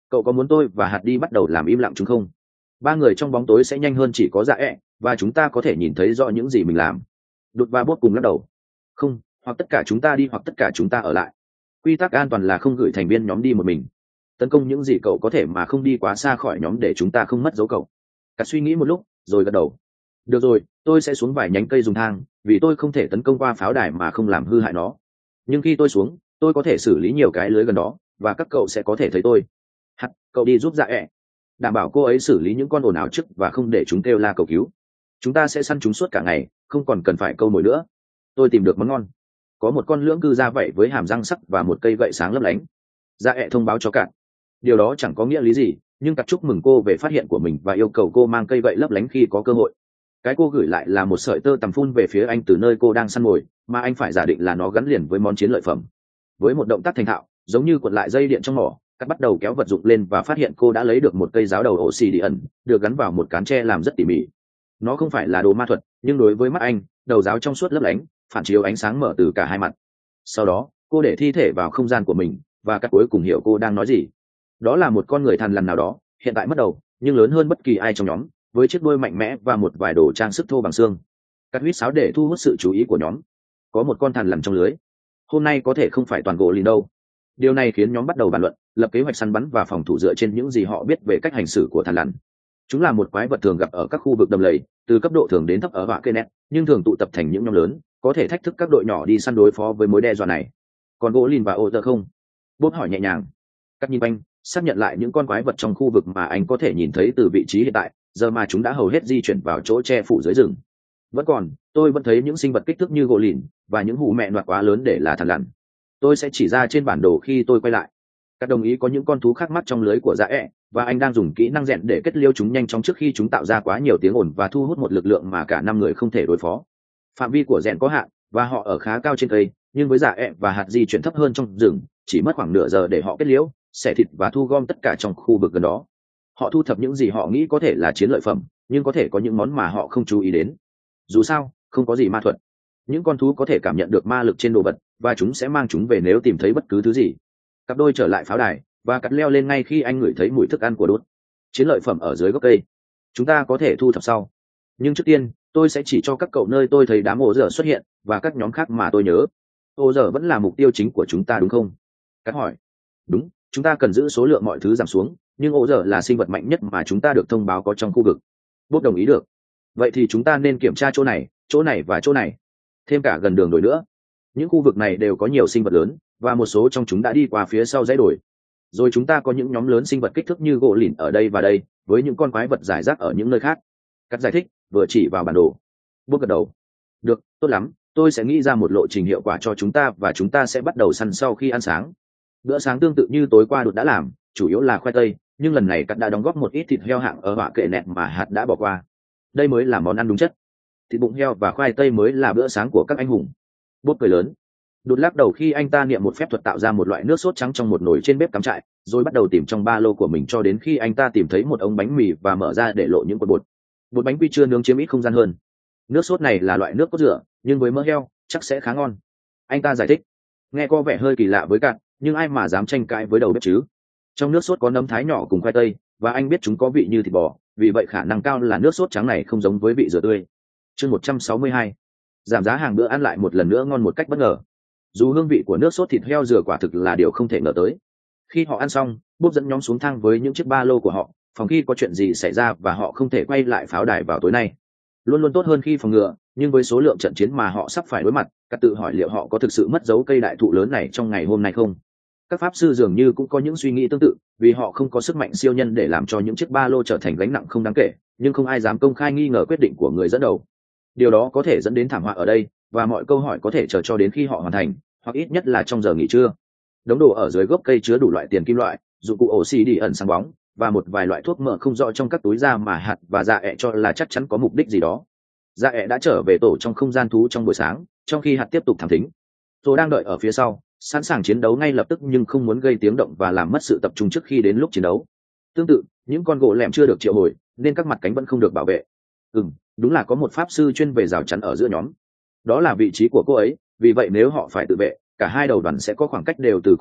cậu có muốn tôi và hạt đi bắt đầu làm im lặng chúng không? Ba người trong bóng tối sẽ nhanh hơn chỉ có dạ và chúng ta có thể nhìn thấy rõ những gì mình làm. Đột và bốt cùng lắc đầu. Không, hoặc tất cả chúng ta đi hoặc tất cả chúng ta ở lại. Quy tắc an toàn là không gửi thành viên nhóm đi một mình. Tấn công những gì cậu có thể mà không đi quá xa khỏi nhóm để chúng ta không mất dấu cậu. Cắt suy nghĩ một lúc rồi gật đầu. Được rồi, tôi sẽ xuống vài nhánh cây dùng thang, vì tôi không thể tấn công qua pháo đài mà không làm hư hại nó. Nhưng khi tôi xuống, tôi có thể xử lý nhiều cái lưới gần đó, và các cậu sẽ có thể thấy tôi. Hắt, cậu đi giúp dạ đảm bảo cô ấy xử lý những con ồn ào trước và không để chúng kêu la cầu cứu. Chúng ta sẽ săn chúng suốt cả ngày, không còn cần phải câu mồi nữa. Tôi tìm được món ngon. Có một con lưỡng cư da vảy với hàm răng sắc và một cây gậy sáng lấp lánh. Dạ thông báo cho Cạn. Điều đó chẳng có nghĩa lý gì, nhưng Cắt chúc mừng cô về phát hiện của mình và yêu cầu cô mang cây gậy lấp lánh khi có cơ hội. Cái cô gửi lại là một sợi tơ tằm phun về phía anh từ nơi cô đang săn mồi, mà anh phải giả định là nó gắn liền với món chiến lợi phẩm. Với một động tác thành thạo, giống như cuộn lại dây điện trong mỏ, Cắt bắt đầu kéo vật dụng lên và phát hiện cô đã lấy được một cây giáo đầu obsidian được gắn vào một cán tre làm rất tỉ mỉ. Nó không phải là đồ ma thuật, nhưng đối với mắt anh, đầu giáo trong suốt lấp lánh, phản chiếu ánh sáng mở từ cả hai mặt. Sau đó, cô để thi thể vào không gian của mình, và Cắt cuối cùng hiểu cô đang nói gì. Đó là một con người thằn lằn nào đó, hiện tại mất đầu, nhưng lớn hơn bất kỳ ai trong nhóm, với chiếc đuôi mạnh mẽ và một vài đồ trang sức thô bằng xương. Cắt huýt sáo để thu hút sự chú ý của nhóm. Có một con thằn lằn trong lưới. Hôm nay có thể không phải toàn gỗ lìn đâu. Điều này khiến nhóm bắt đầu bàn luận, lập kế hoạch săn bắn và phòng thủ dựa trên những gì họ biết về cách hành xử của thằn lằn. Chúng là một quái vật thường gặp ở các khu vực đầm lầy, từ cấp độ thường đến thấp ở vạ cây nét, nhưng thường tụ tập thành những nhóm lớn, có thể thách thức các đội nhỏ đi săn đối phó với mối đe dọa này. Còn gỗ lìn và ô tơ không? Bốp hỏi nhẹ nhàng. Cắt nhìn quanh, xác nhận lại những con quái vật trong khu vực mà anh có thể nhìn thấy từ vị trí hiện tại, giờ mà chúng đã hầu hết di chuyển vào chỗ che phủ dưới rừng. Vẫn còn, tôi vẫn thấy những sinh vật kích thước như gỗ lìn và những hù mẹ noạt quá lớn để là thằn lằn. Tôi sẽ chỉ ra trên bản đồ khi tôi quay lại. Các đồng ý có những con thú khác mắt trong lưới của dạ và anh đang dùng kỹ năng rèn để kết liêu chúng nhanh chóng trước khi chúng tạo ra quá nhiều tiếng ồn và thu hút một lực lượng mà cả 5 người không thể đối phó. Phạm vi của rèn có hạn và họ ở khá cao trên cây, nhưng với dạ và hạt di chuyển thấp hơn trong rừng, chỉ mất khoảng nửa giờ để họ kết liễu, xẻ thịt và thu gom tất cả trong khu vực gần đó. Họ thu thập những gì họ nghĩ có thể là chiến lợi phẩm, nhưng có thể có những món mà họ không chú ý đến. Dù sao, không có gì ma thuật. Những con thú có thể cảm nhận được ma lực trên đồ vật, và chúng sẽ mang chúng về nếu tìm thấy bất cứ thứ gì. Cặp đôi trở lại pháo đài, và Cắt leo lên ngay khi anh ngửi thấy mùi thức ăn của Đốt. Chiến lợi phẩm ở dưới gốc cây. Chúng ta có thể thu thập sau. Nhưng trước tiên, tôi sẽ chỉ cho các cậu nơi tôi thấy đám ổ dở xuất hiện, và các nhóm khác mà tôi nhớ. Ổ dở vẫn là mục tiêu chính của chúng ta đúng không? Cắt hỏi. Đúng, chúng ta cần giữ số lượng mọi thứ giảm xuống, nhưng ổ dở là sinh vật mạnh nhất mà chúng ta được thông báo có trong khu vực. Bốp đồng ý được. Vậy thì chúng ta nên kiểm tra chỗ này và chỗ này. Thêm cả gần đường đồi nữa. Những khu vực này đều có nhiều sinh vật lớn, và một số trong chúng đã đi qua phía sau dãy đồi. Rồi chúng ta có những nhóm lớn sinh vật kích thước như gỗ lìn ở đây và đây, với những con quái vật rải rác ở những nơi khác. Cắt giải thích, vừa chỉ vào bản đồ. Bước gật đầu. Được, tốt lắm, tôi sẽ nghĩ ra một lộ trình hiệu quả cho chúng ta và chúng ta sẽ bắt đầu săn sau khi ăn sáng. Bữa sáng tương tự như tối qua Đột đã làm, chủ yếu là khoai tây, nhưng lần này Cắt đã đóng góp một ít thịt heo hạng ở họa kệ nẹt mà hạt đã bỏ qua. Đây mới là món ăn đúng chất. Thịt bụng heo và khoai tây mới là bữa sáng của các anh hùng. Bốp cười lớn. Đột lắc đầu khi anh ta niệm một phép thuật tạo ra một loại nước sốt trắng trong một nồi trên bếp cắm trại, rồi bắt đầu tìm trong ba lô của mình cho đến khi anh ta tìm thấy một ống bánh mì và mở ra để lộ những cột bột. Bột bánh quy chưa nướng chiếm ít không gian hơn. Nước sốt này là loại nước cốt rửa, nhưng với mỡ heo chắc sẽ khá ngon. Anh ta giải thích. Nghe có vẻ hơi kỳ lạ với Cạn, nhưng ai mà dám tranh cãi với đầu bếp chứ? Trong nước sốt có nấm thái nhỏ cùng khoai tây, và anh biết chúng có vị như thịt bò, vì vậy khả năng cao là nước sốt trắng này không giống với vị dừa tươi. Chương 162. Giảm giá hàng bữa ăn lại một lần nữa ngon một cách bất ngờ. Dù hương vị của nước sốt thịt heo dừa quả thực là điều không thể ngờ tới. Khi họ ăn xong, Bốp dẫn nhóm xuống thang với những chiếc ba lô của họ, phòng khi có chuyện gì xảy ra và họ không thể quay lại pháo đài vào tối nay. Luôn luôn tốt hơn khi phòng ngừa, nhưng với số lượng trận chiến mà họ sắp phải đối mặt, Cắt tự hỏi liệu họ có thực sự mất dấu cây đại thụ lớn này trong ngày hôm nay không. Các pháp sư dường như cũng có những suy nghĩ tương tự, vì họ không có sức mạnh siêu nhân để làm cho những chiếc ba lô trở thành gánh nặng không đáng kể, nhưng không ai dám công khai nghi ngờ quyết định của người dẫn đầu. Điều đó có thể dẫn đến thảm họa ở đây, và mọi câu hỏi có thể chờ cho đến khi họ hoàn thành, hoặc ít nhất là trong giờ nghỉ trưa. Đống đồ ở dưới gốc cây chứa đủ loại tiền kim loại, dụng cụ oxy đi ẩn sáng bóng, và một vài loại thuốc mỡ không rõ trong các túi da mà hạt và dạ cho là chắc chắn có mục đích gì đó. Dạ đã trở về tổ trong không gian thú trong buổi sáng, trong khi hạt tiếp tục thám thính. Rồi đang đợi ở phía sau, sẵn sàng chiến đấu ngay lập tức nhưng không muốn gây tiếng động và làm mất sự tập trung trước khi đến lúc chiến đấu. Tương tự, những con gỗ lẻm chưa được triệu hồi, nên các mặt cánh vẫn không được bảo vệ. Đúng là có một pháp sư chuyên về rào chắn ở giữa nhóm. Đó là vị trí của cô ấy, vì vậy nếu họ phải tự vệ, cả hai đầu đoàn sẽ có khoảng cách đều từ cô ấy,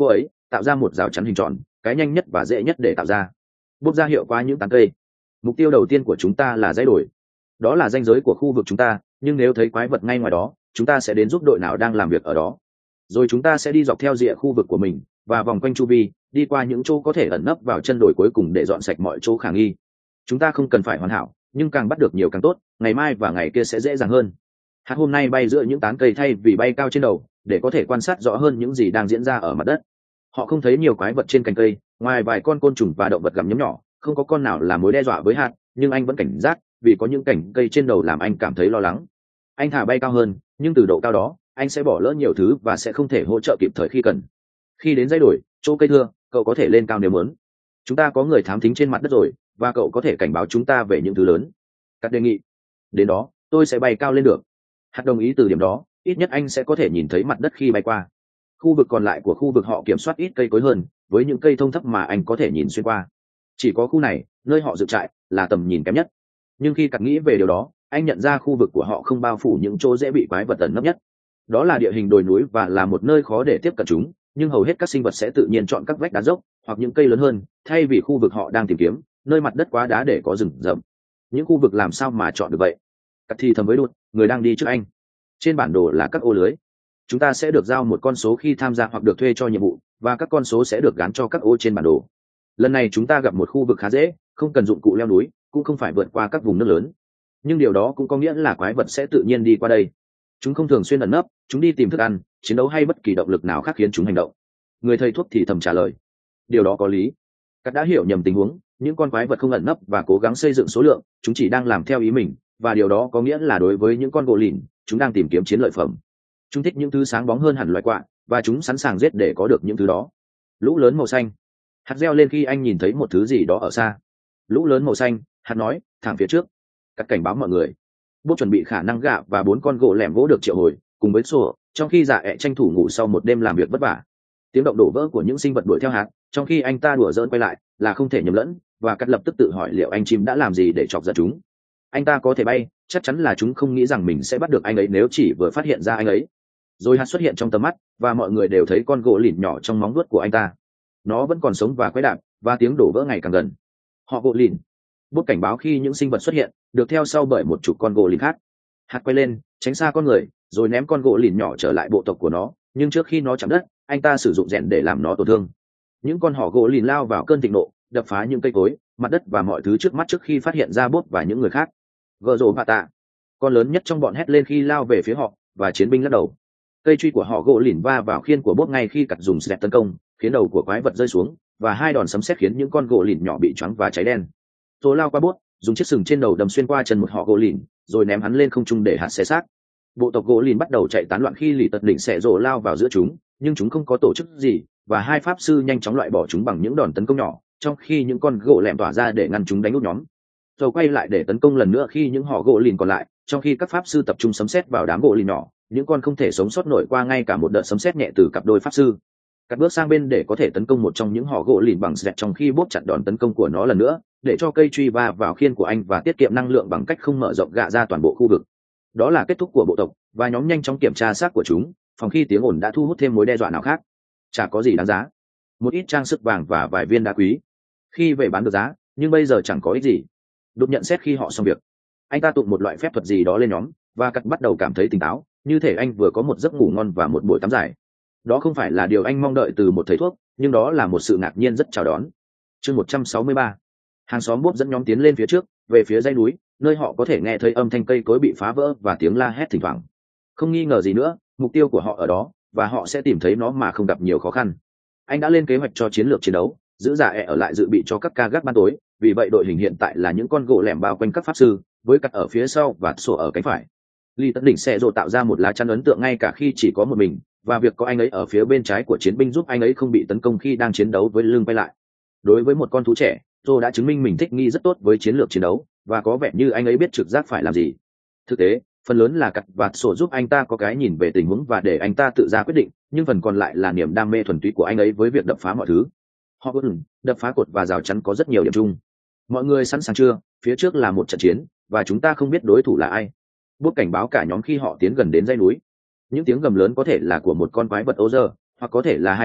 tạo ra một rào chắn hình tròn, cái nhanh nhất và dễ nhất để tạo ra. Bốc ra hiệu qua những tán cây. Mục tiêu đầu tiên của chúng ta là dãy đổi. Đó là ranh giới của khu vực chúng ta, nhưng nếu thấy quái vật ngay ngoài đó, chúng ta sẽ đến giúp đội nào đang làm việc ở đó. Rồi chúng ta sẽ đi dọc theo rìa khu vực của mình và vòng quanh chu vi, đi qua những chỗ có thể ẩn nấp vào chân đồi cuối cùng để dọn sạch mọi chỗ khả nghi. Chúng ta không cần phải hoàn hảo, nhưng càng bắt được nhiều càng tốt, ngày mai và ngày kia sẽ dễ dàng hơn. Hạt hôm nay bay giữa những tán cây thay vì bay cao trên đầu, để có thể quan sát rõ hơn những gì đang diễn ra ở mặt đất. Họ không thấy nhiều quái vật trên cành cây, ngoài vài con côn trùng và động vật gặm nhấm nhỏ, không có con nào là mối đe dọa với Hạt, nhưng anh vẫn cảnh giác, vì có những cành cây trên đầu làm anh cảm thấy lo lắng. Anh thả bay cao hơn, nhưng từ độ cao đó, anh sẽ bỏ lỡ nhiều thứ và sẽ không thể hỗ trợ kịp thời khi cần. Khi đến dãy đổi, chỗ cây thưa, cậu có thể lên cao nếu muốn. Chúng ta có người thám thính trên mặt đất rồi, và cậu có thể cảnh báo chúng ta về những thứ lớn. Cắt đề nghị. Đến đó, tôi sẽ bay cao lên được. Hạt đồng ý. Từ điểm đó, ít nhất anh sẽ có thể nhìn thấy mặt đất khi bay qua. Khu vực còn lại của khu vực họ kiểm soát ít cây cối hơn, với những cây thông thấp mà anh có thể nhìn xuyên qua. Chỉ có khu này, nơi họ dựng trại, là tầm nhìn kém nhất. Nhưng khi Cắt nghĩ về điều đó, anh nhận ra khu vực của họ không bao phủ những chỗ dễ bị quái vật ẩn nấp nhất. Đó là địa hình đồi núi và là một nơi khó để tiếp cận chúng, nhưng hầu hết các sinh vật sẽ tự nhiên chọn các vách đá dốc hoặc những cây lớn hơn, thay vì khu vực họ đang tìm kiếm, nơi mặt đất quá đá để có rừng rậm. Những khu vực làm sao mà chọn được vậy? Cắt thì thầm với Đột, người đang đi trước anh. Trên bản đồ là các ô lưới. Chúng ta sẽ được giao một con số khi tham gia hoặc được thuê cho nhiệm vụ, và các con số sẽ được gắn cho các ô trên bản đồ. Lần này chúng ta gặp một khu vực khá dễ, không cần dụng cụ leo núi, cũng không phải vượt qua các vùng nước lớn. Nhưng điều đó cũng có nghĩa là quái vật sẽ tự nhiên đi qua đây. Chúng không thường xuyên ẩn nấp, chúng đi tìm thức ăn, chiến đấu hay bất kỳ động lực nào khác khiến chúng hành động. Người thầy thuốc thì thầm trả lời. Điều đó có lý. Cắt đã hiểu nhầm tình huống, những con quái vật không ẩn nấp và cố gắng xây dựng số lượng, chúng chỉ đang làm theo ý mình, và điều đó có nghĩa là đối với những con gỗ lìn, chúng đang tìm kiếm chiến lợi phẩm. Chúng thích những thứ sáng bóng hơn hẳn loài quạ, và chúng sẵn sàng giết để có được những thứ đó. Lũ lớn màu xanh. Hạt reo lên khi anh nhìn thấy một thứ gì đó ở xa. Lũ lớn màu xanh, Hạt nói, thẳng phía trước. Cắt cảnh báo mọi người. Bốc chuẩn bị khả năng gạ và 4 con gỗ lẻm gỗ được triệu hồi, cùng với sổ, trong khi Dạ ẹ tranh thủ ngủ sau một đêm làm việc vất vả. Tiếng động đổ vỡ của những sinh vật đuổi theo Hạt, trong khi anh ta đùa giỡn quay lại, là không thể nhầm lẫn, và Cắt lập tức tự hỏi liệu anh chim đã làm gì để chọc giận chúng. Anh ta có thể bay, chắc chắn là chúng không nghĩ rằng mình sẽ bắt được anh ấy nếu chỉ vừa phát hiện ra anh ấy. Rồi Hạt xuất hiện trong tầm mắt, và mọi người đều thấy con gỗ lìn nhỏ trong móng vuốt của anh ta. Nó vẫn còn sống và quấy đạp, và tiếng đổ vỡ ngày càng gần. Họ gỗ lìn. Bút cảnh báo khi những sinh vật xuất hiện, được theo sau bởi một chục con gỗ lìn khác. Hạt quay lên, tránh xa con người, rồi ném con gỗ lìn nhỏ trở lại bộ tộc của nó, nhưng trước khi nó chạm đất, anh ta sử dụng rèn để làm nó tổn thương. Những con họ gỗ lìn lao vào cơn thịnh nộ, đập phá những cây cối, mặt đất và mọi thứ trước mắt trước khi phát hiện ra Bốt và những người khác. Gờ rồ bà tạ, con lớn nhất trong bọn, hét lên khi lao về phía họ, và chiến binh lắc đầu. Cây truy của họ gỗ lìn va vào khiên của Bốt ngay khi Cặt dùng sẹt tấn công, khiến đầu của quái vật rơi xuống, và 2 đòn sấm sét khiến những con gỗ lìn nhỏ bị choáng và cháy đen. Rồi lao qua Bốt, dùng chiếc sừng trên đầu đâm xuyên qua chân một họ gỗ lìn, rồi ném hắn lên không trung để Hạt xé xác. Bộ tộc gỗ lìn bắt đầu chạy tán loạn khi lì tật đỉnh xẻ rồ lao vào giữa chúng, nhưng chúng không có tổ chức gì, và 2 pháp sư nhanh chóng loại bỏ chúng bằng những đòn tấn công nhỏ, trong khi những con gỗ lẻm tỏa ra để ngăn chúng đánh úp nhóm. Rồi quay lại để tấn công lần nữa khi những họ gỗ lìn còn lại, trong khi các pháp sư tập trung sấm sét vào đám gỗ lìn nhỏ, những con không thể sống sót nổi qua ngay cả một đợt sấm sét nhẹ từ cặp đôi pháp sư. Cắt bước sang bên để có thể tấn công một trong những họ gỗ lìn bằng sẹt, trong khi Bốt chặn đòn tấn công của nó lần nữa, để cho cây truy va vào khiên của anh và tiết kiệm năng lượng bằng cách không mở rộng gạ ra toàn bộ khu vực. Đó là kết thúc của bộ tộc, và nhóm nhanh chóng kiểm tra xác của chúng, phòng khi tiếng ồn đã thu hút thêm mối đe dọa nào khác. Chả có gì đáng giá, một ít trang sức vàng và vài viên đá quý. Khi về bán được giá, nhưng bây giờ chẳng có ích gì. Đột nhận xét khi họ xong việc, anh ta tụng một loại phép thuật gì đó lên nhóm, và Cắt bắt đầu cảm thấy tỉnh táo, như thể anh vừa có một giấc ngủ ngon và một buổi tắm dài. Đó không phải là điều anh mong đợi từ một thầy thuốc, nhưng đó là một sự ngạc nhiên rất chào đón. Chương 163. Hàng xóm Bốt dẫn nhóm tiến lên phía trước, về phía dãy núi, nơi họ có thể nghe thấy âm thanh cây cối bị phá vỡ và tiếng la hét thỉnh thoảng. Không nghi ngờ gì nữa, mục tiêu của họ ở đó, và họ sẽ tìm thấy nó mà không gặp nhiều khó khăn. Anh đã lên kế hoạch cho chiến lược chiến đấu, giữ Dạ ẹ ở lại dự bị cho các ca gác ban tối, vì vậy đội hình hiện tại là những con gỗ lẻm bao quanh các pháp sư, với Cắt ở phía sau và sổ ở cánh phải. Lee Tất Đỉnh sẽ rồ tạo ra một lá chắn ấn tượng ngay cả khi chỉ có một mình, và việc có anh ấy ở phía bên trái của chiến binh giúp anh ấy không bị tấn công khi đang chiến đấu với lưng quay lại. Đối với một con thú trẻ, Joe đã chứng minh mình thích nghi rất tốt với chiến lược chiến đấu, và có vẻ như anh ấy biết trực giác phải làm gì. Thực tế, phần lớn là Cắt và sổ giúp anh ta có cái nhìn về tình huống và để anh ta tự ra quyết định, nhưng phần còn lại là niềm đam mê thuần túy của anh ấy với việc đập phá mọi thứ. Họ đập phá cột và rào chắn có rất nhiều điểm chung. Mọi người sẵn sàng chưa? Phía trước là một trận chiến, và chúng ta không biết đối thủ là ai. Bút cảnh báo cả nhóm khi họ tiến gần đến dãy núi. Những tiếng gầm lớn có thể là của một con quái vật ô dơ, hoặc có thể là 2 con,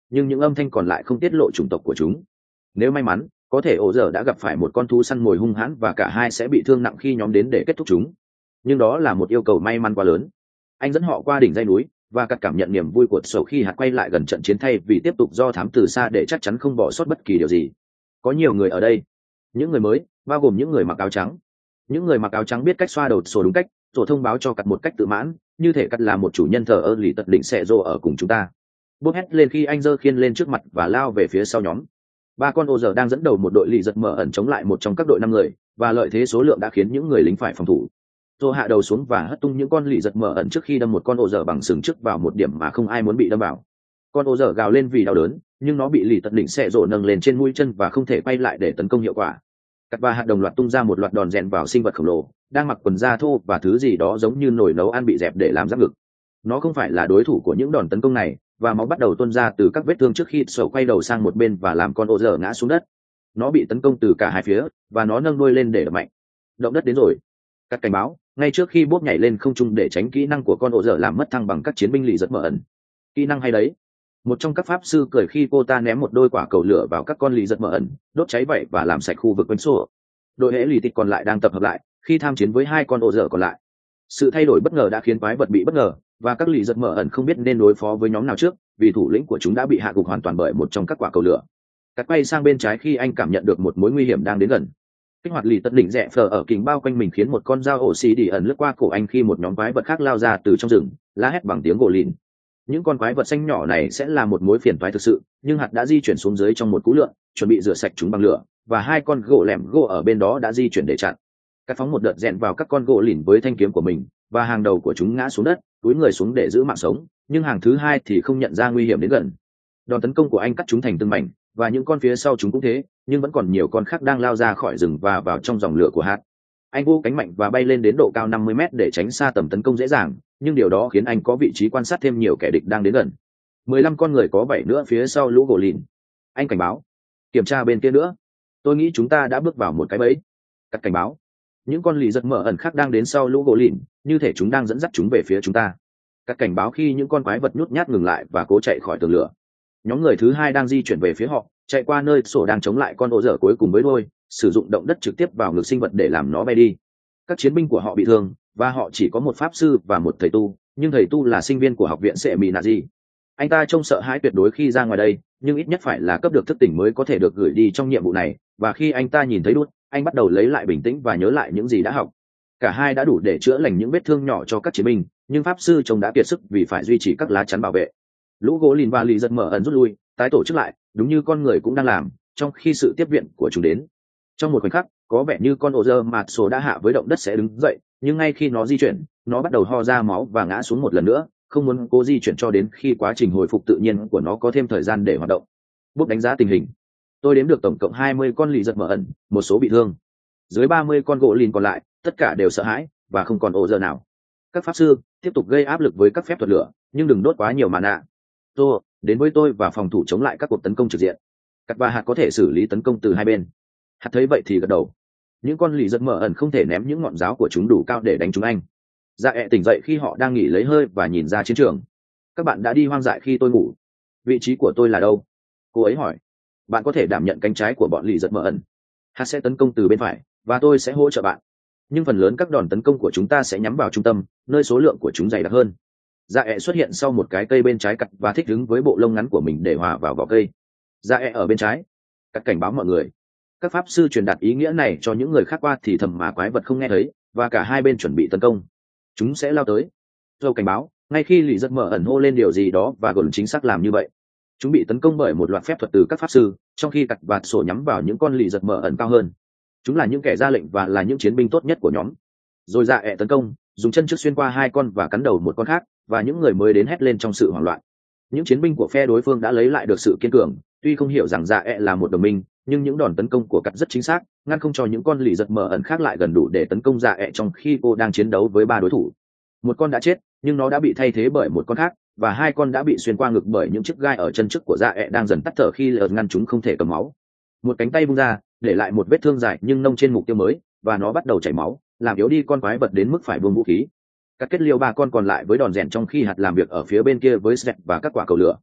nhưng những âm thanh còn lại không tiết lộ chủng tộc của chúng. Nếu may mắn, có thể ổ dở đã gặp phải một con thú săn mồi hung hãn và cả hai sẽ bị thương nặng khi nhóm đến để kết thúc chúng. Nhưng đó là một yêu cầu may mắn quá lớn. Anh dẫn họ qua đỉnh dãy núi và cắt cảm nhận niềm vui của sầu khi hạt quay lại gần trận chiến thay vì tiếp tục do thám từ xa để chắc chắn không bỏ sót bất kỳ điều gì. Có nhiều người ở đây, những người mới, bao gồm những người mặc áo trắng. Những người mặc áo trắng biết cách xoa đầu sổ đúng cách, rồi thông báo cho cắt một cách tự mãn, như thể cắt là một chủ nhân thờ ơ lì tật định sẽ rồ ở cùng chúng ta. Bốp hét lên khi anh giơ khiên lên trước mặt và lao về phía sau nhóm. Ba con ô giờ đang dẫn đầu một đội lì giật mở ẩn chống lại một trong các đội 5 người, và lợi thế số lượng đã khiến những người lính phải phòng thủ. Rồi hạ đầu xuống và hất tung những con lì giật mở ẩn trước khi đâm một con ô dở bằng sừng trước vào một điểm mà không ai muốn bị đâm vào. Con ô dở gào lên vì đau đớn, nhưng nó bị lì tật đỉnh xẻ rổ nâng lên trên mũi chân và không thể quay lại để tấn công hiệu quả. Cắt ba hạt đồng loạt tung ra một loạt đòn rèn vào sinh vật khổng lồ đang mặc quần da thô và thứ gì đó giống như nồi nấu ăn bị dẹp để làm giáp ngực. Nó không phải là đối thủ của những đòn tấn công này, và máu bắt đầu tuôn ra từ các vết thương trước khi sổ quay đầu sang một bên và làm con ô dở ngã xuống đất. Nó bị tấn công từ cả hai phía và nó nâng đuôi lên để đập mạnh. Động đất đến rồi. Cắt cảnh báo ngay trước khi bốp nhảy lên không trung để tránh kỹ năng của con ổ dở làm mất thăng bằng các chiến binh lì giật mở ẩn. Kỹ năng hay đấy. Một trong các pháp sư cười khi cô ta ném một đôi quả cầu lửa vào các con lì giật mở ẩn, đốt cháy vậy và làm sạch khu vực quanh sổ. Đội hễ lì tịch còn lại đang tập hợp lại khi tham chiến với hai con ổ dở còn lại. Sự thay đổi bất ngờ đã khiến quái vật bị bất ngờ, và các lì giật mở ẩn không biết nên đối phó với nhóm nào trước, vì thủ lĩnh của chúng đã bị hạ gục hoàn toàn bởi một trong các quả cầu lửa. Cắt quay sang bên trái khi anh cảm nhận được một mối nguy hiểm đang đến gần. Kích hoạt lì tật đỉnh rẽ phờ ở kính bao quanh mình khiến một con dao ổ xì đi ẩn lướt qua cổ anh khi một nhóm quái vật khác lao ra từ trong rừng, la hét bằng tiếng gỗ lìn. Những con quái vật xanh nhỏ này sẽ là một mối phiền toái thực sự, nhưng hạt đã di chuyển xuống dưới trong một cú lượn, chuẩn bị rửa sạch chúng bằng lửa, và hai con gỗ lẻm gỗ ở bên đó đã di chuyển để chặn. Cắt phóng một đợt rèn vào các con gỗ lìn với thanh kiếm của mình, và hàng đầu của chúng ngã xuống đất, túi người xuống để giữ mạng sống, nhưng hàng thứ hai thì không nhận ra nguy hiểm đến gần. Đòn tấn công của anh cắt chúng thành từng mảnh, và những con phía sau chúng cũng thế, nhưng vẫn còn nhiều con khác đang lao ra khỏi rừng và vào trong dòng lửa của hạt. Anh vô cánh mạnh và bay lên đến độ cao 50 mét để tránh xa tầm tấn công dễ dàng, nhưng điều đó khiến anh có vị trí quan sát thêm nhiều kẻ địch đang đến gần. 15 con người có 7 nữa phía sau lũ gỗ lìn. Anh cảnh báo. Kiểm tra bên kia nữa. Tôi nghĩ chúng ta đã bước vào một cái bẫy. Cắt cảnh báo. Những con lì giật mở ẩn khác đang đến sau lũ gỗ lìn, như thể chúng đang dẫn dắt chúng về phía chúng ta. Cắt cảnh báo khi những con quái vật nhút nhát ngừng lại và cố chạy khỏi tường lửa. Nhóm người thứ hai đang di chuyển về phía họ, chạy qua nơi sổ đang chống lại con ổ dở cuối cùng với đôi, sử dụng động đất trực tiếp vào ngực sinh vật để làm nó bay đi. Các chiến binh của họ bị thương, và họ chỉ có một pháp sư và một thầy tu, nhưng thầy tu là sinh viên của học viện Sệ Mị Nạ Di. Anh ta trông sợ hãi tuyệt đối khi ra ngoài đây, nhưng ít nhất phải là cấp được thức tỉnh mới có thể được gửi đi trong nhiệm vụ này, và khi anh ta nhìn thấy đút, anh bắt đầu lấy lại bình tĩnh và nhớ lại những gì đã học. Cả hai đã đủ để chữa lành những vết thương nhỏ cho các chiến binh, nhưng pháp sư trông đã kiệt sức vì phải duy trì các lá chắn bảo vệ. Lũ gỗ lìn và lì giật mở ẩn rút lui, tái tổ chức lại, đúng như con người cũng đang làm, trong khi sự tiếp viện của chúng đến. Trong một khoảnh khắc, có vẻ như con ổ dơ mạt số đã hạ với động đất sẽ đứng dậy, nhưng ngay khi nó di chuyển, nó bắt đầu ho ra máu và ngã xuống một lần nữa, không muốn cố di chuyển cho đến khi quá trình hồi phục tự nhiên của nó có thêm thời gian để hoạt động. Bút đánh giá tình hình. Tôi đếm được tổng cộng 20 con lì giật mở ẩn, một số bị thương. Dưới 30 con gỗ lìn còn lại, tất cả đều sợ hãi và không còn ổ dơ nào. Các pháp sư tiếp tục gây áp lực với các phép thuật lửa, nhưng đừng đốt quá nhiều mana. Tôi đến với tôi và phòng thủ chống lại các cuộc tấn công trực diện. Cắt và hạt có thể xử lý tấn công từ hai bên. Hạt thấy vậy thì gật đầu. Những con lì giật mở ẩn không thể ném những ngọn giáo của chúng đủ cao để đánh chúng anh. Dạ ẹ tỉnh dậy khi họ đang nghỉ lấy hơi và nhìn ra chiến trường. Các bạn đã đi hoang dại khi tôi ngủ. Vị trí của tôi là đâu? Cô ấy hỏi. Bạn có thể đảm nhận cánh trái của bọn lì giật mở ẩn. Hạt sẽ tấn công từ bên phải, và tôi sẽ hỗ trợ bạn. Nhưng phần lớn các đòn tấn công của chúng ta sẽ nhắm vào trung tâm, nơi số lượng của chúng dày đặc hơn. Dạ ẹ xuất hiện sau một cái cây bên trái cặt và thích ứng với bộ lông ngắn của mình để hòa vào vỏ cây. Dạ ẹ ở bên trái. Cắt cảnh báo mọi người. Các pháp sư truyền đạt ý nghĩa này cho những người khác qua thì thầm mà quái vật không nghe thấy, và cả hai bên chuẩn bị tấn công. Chúng sẽ lao tới. Dâu cảnh báo, ngay khi lì giật mở ẩn hô lên điều gì đó và gồm chính xác làm như vậy. Chúng bị tấn công bởi một loạt phép thuật từ các pháp sư, trong khi cặt và sổ nhắm vào những con lì giật mở ẩn cao hơn. Chúng là những kẻ ra lệnh và là những chiến binh tốt nhất của nhóm. Rồi dạ ẹ tấn công, dùng chân trước xuyên qua hai con và cắn đầu một con khác, và những người mới đến hét lên trong sự hoảng loạn. Những chiến binh của phe đối phương đã lấy lại được sự kiên cường, tuy không hiểu rằng dạ ẹ là một đồng minh, nhưng những đòn tấn công của cắt rất chính xác, ngăn không cho những con lì giật mở ẩn khác lại gần đủ để tấn công dạ ẹ trong khi cô đang chiến đấu với ba đối thủ. Một con đã chết, nhưng nó đã bị thay thế bởi một con khác, và hai con đã bị xuyên qua ngực bởi những chiếc gai ở chân trước của dạ ẹ đang dần tắt thở khi lờ ngăn chúng không thể cầm máu. Một cánh tay bung ra, để lại một vết thương dài nhưng nông trên mục tiêu mới, và nó bắt đầu chảy máu, làm yếu đi con quái vật đến mức phải buông vũ khí. Cắt kết liêu ba con còn lại với đòn rèn trong khi hạt làm việc ở phía bên kia với Seth và các quả cầu lửa.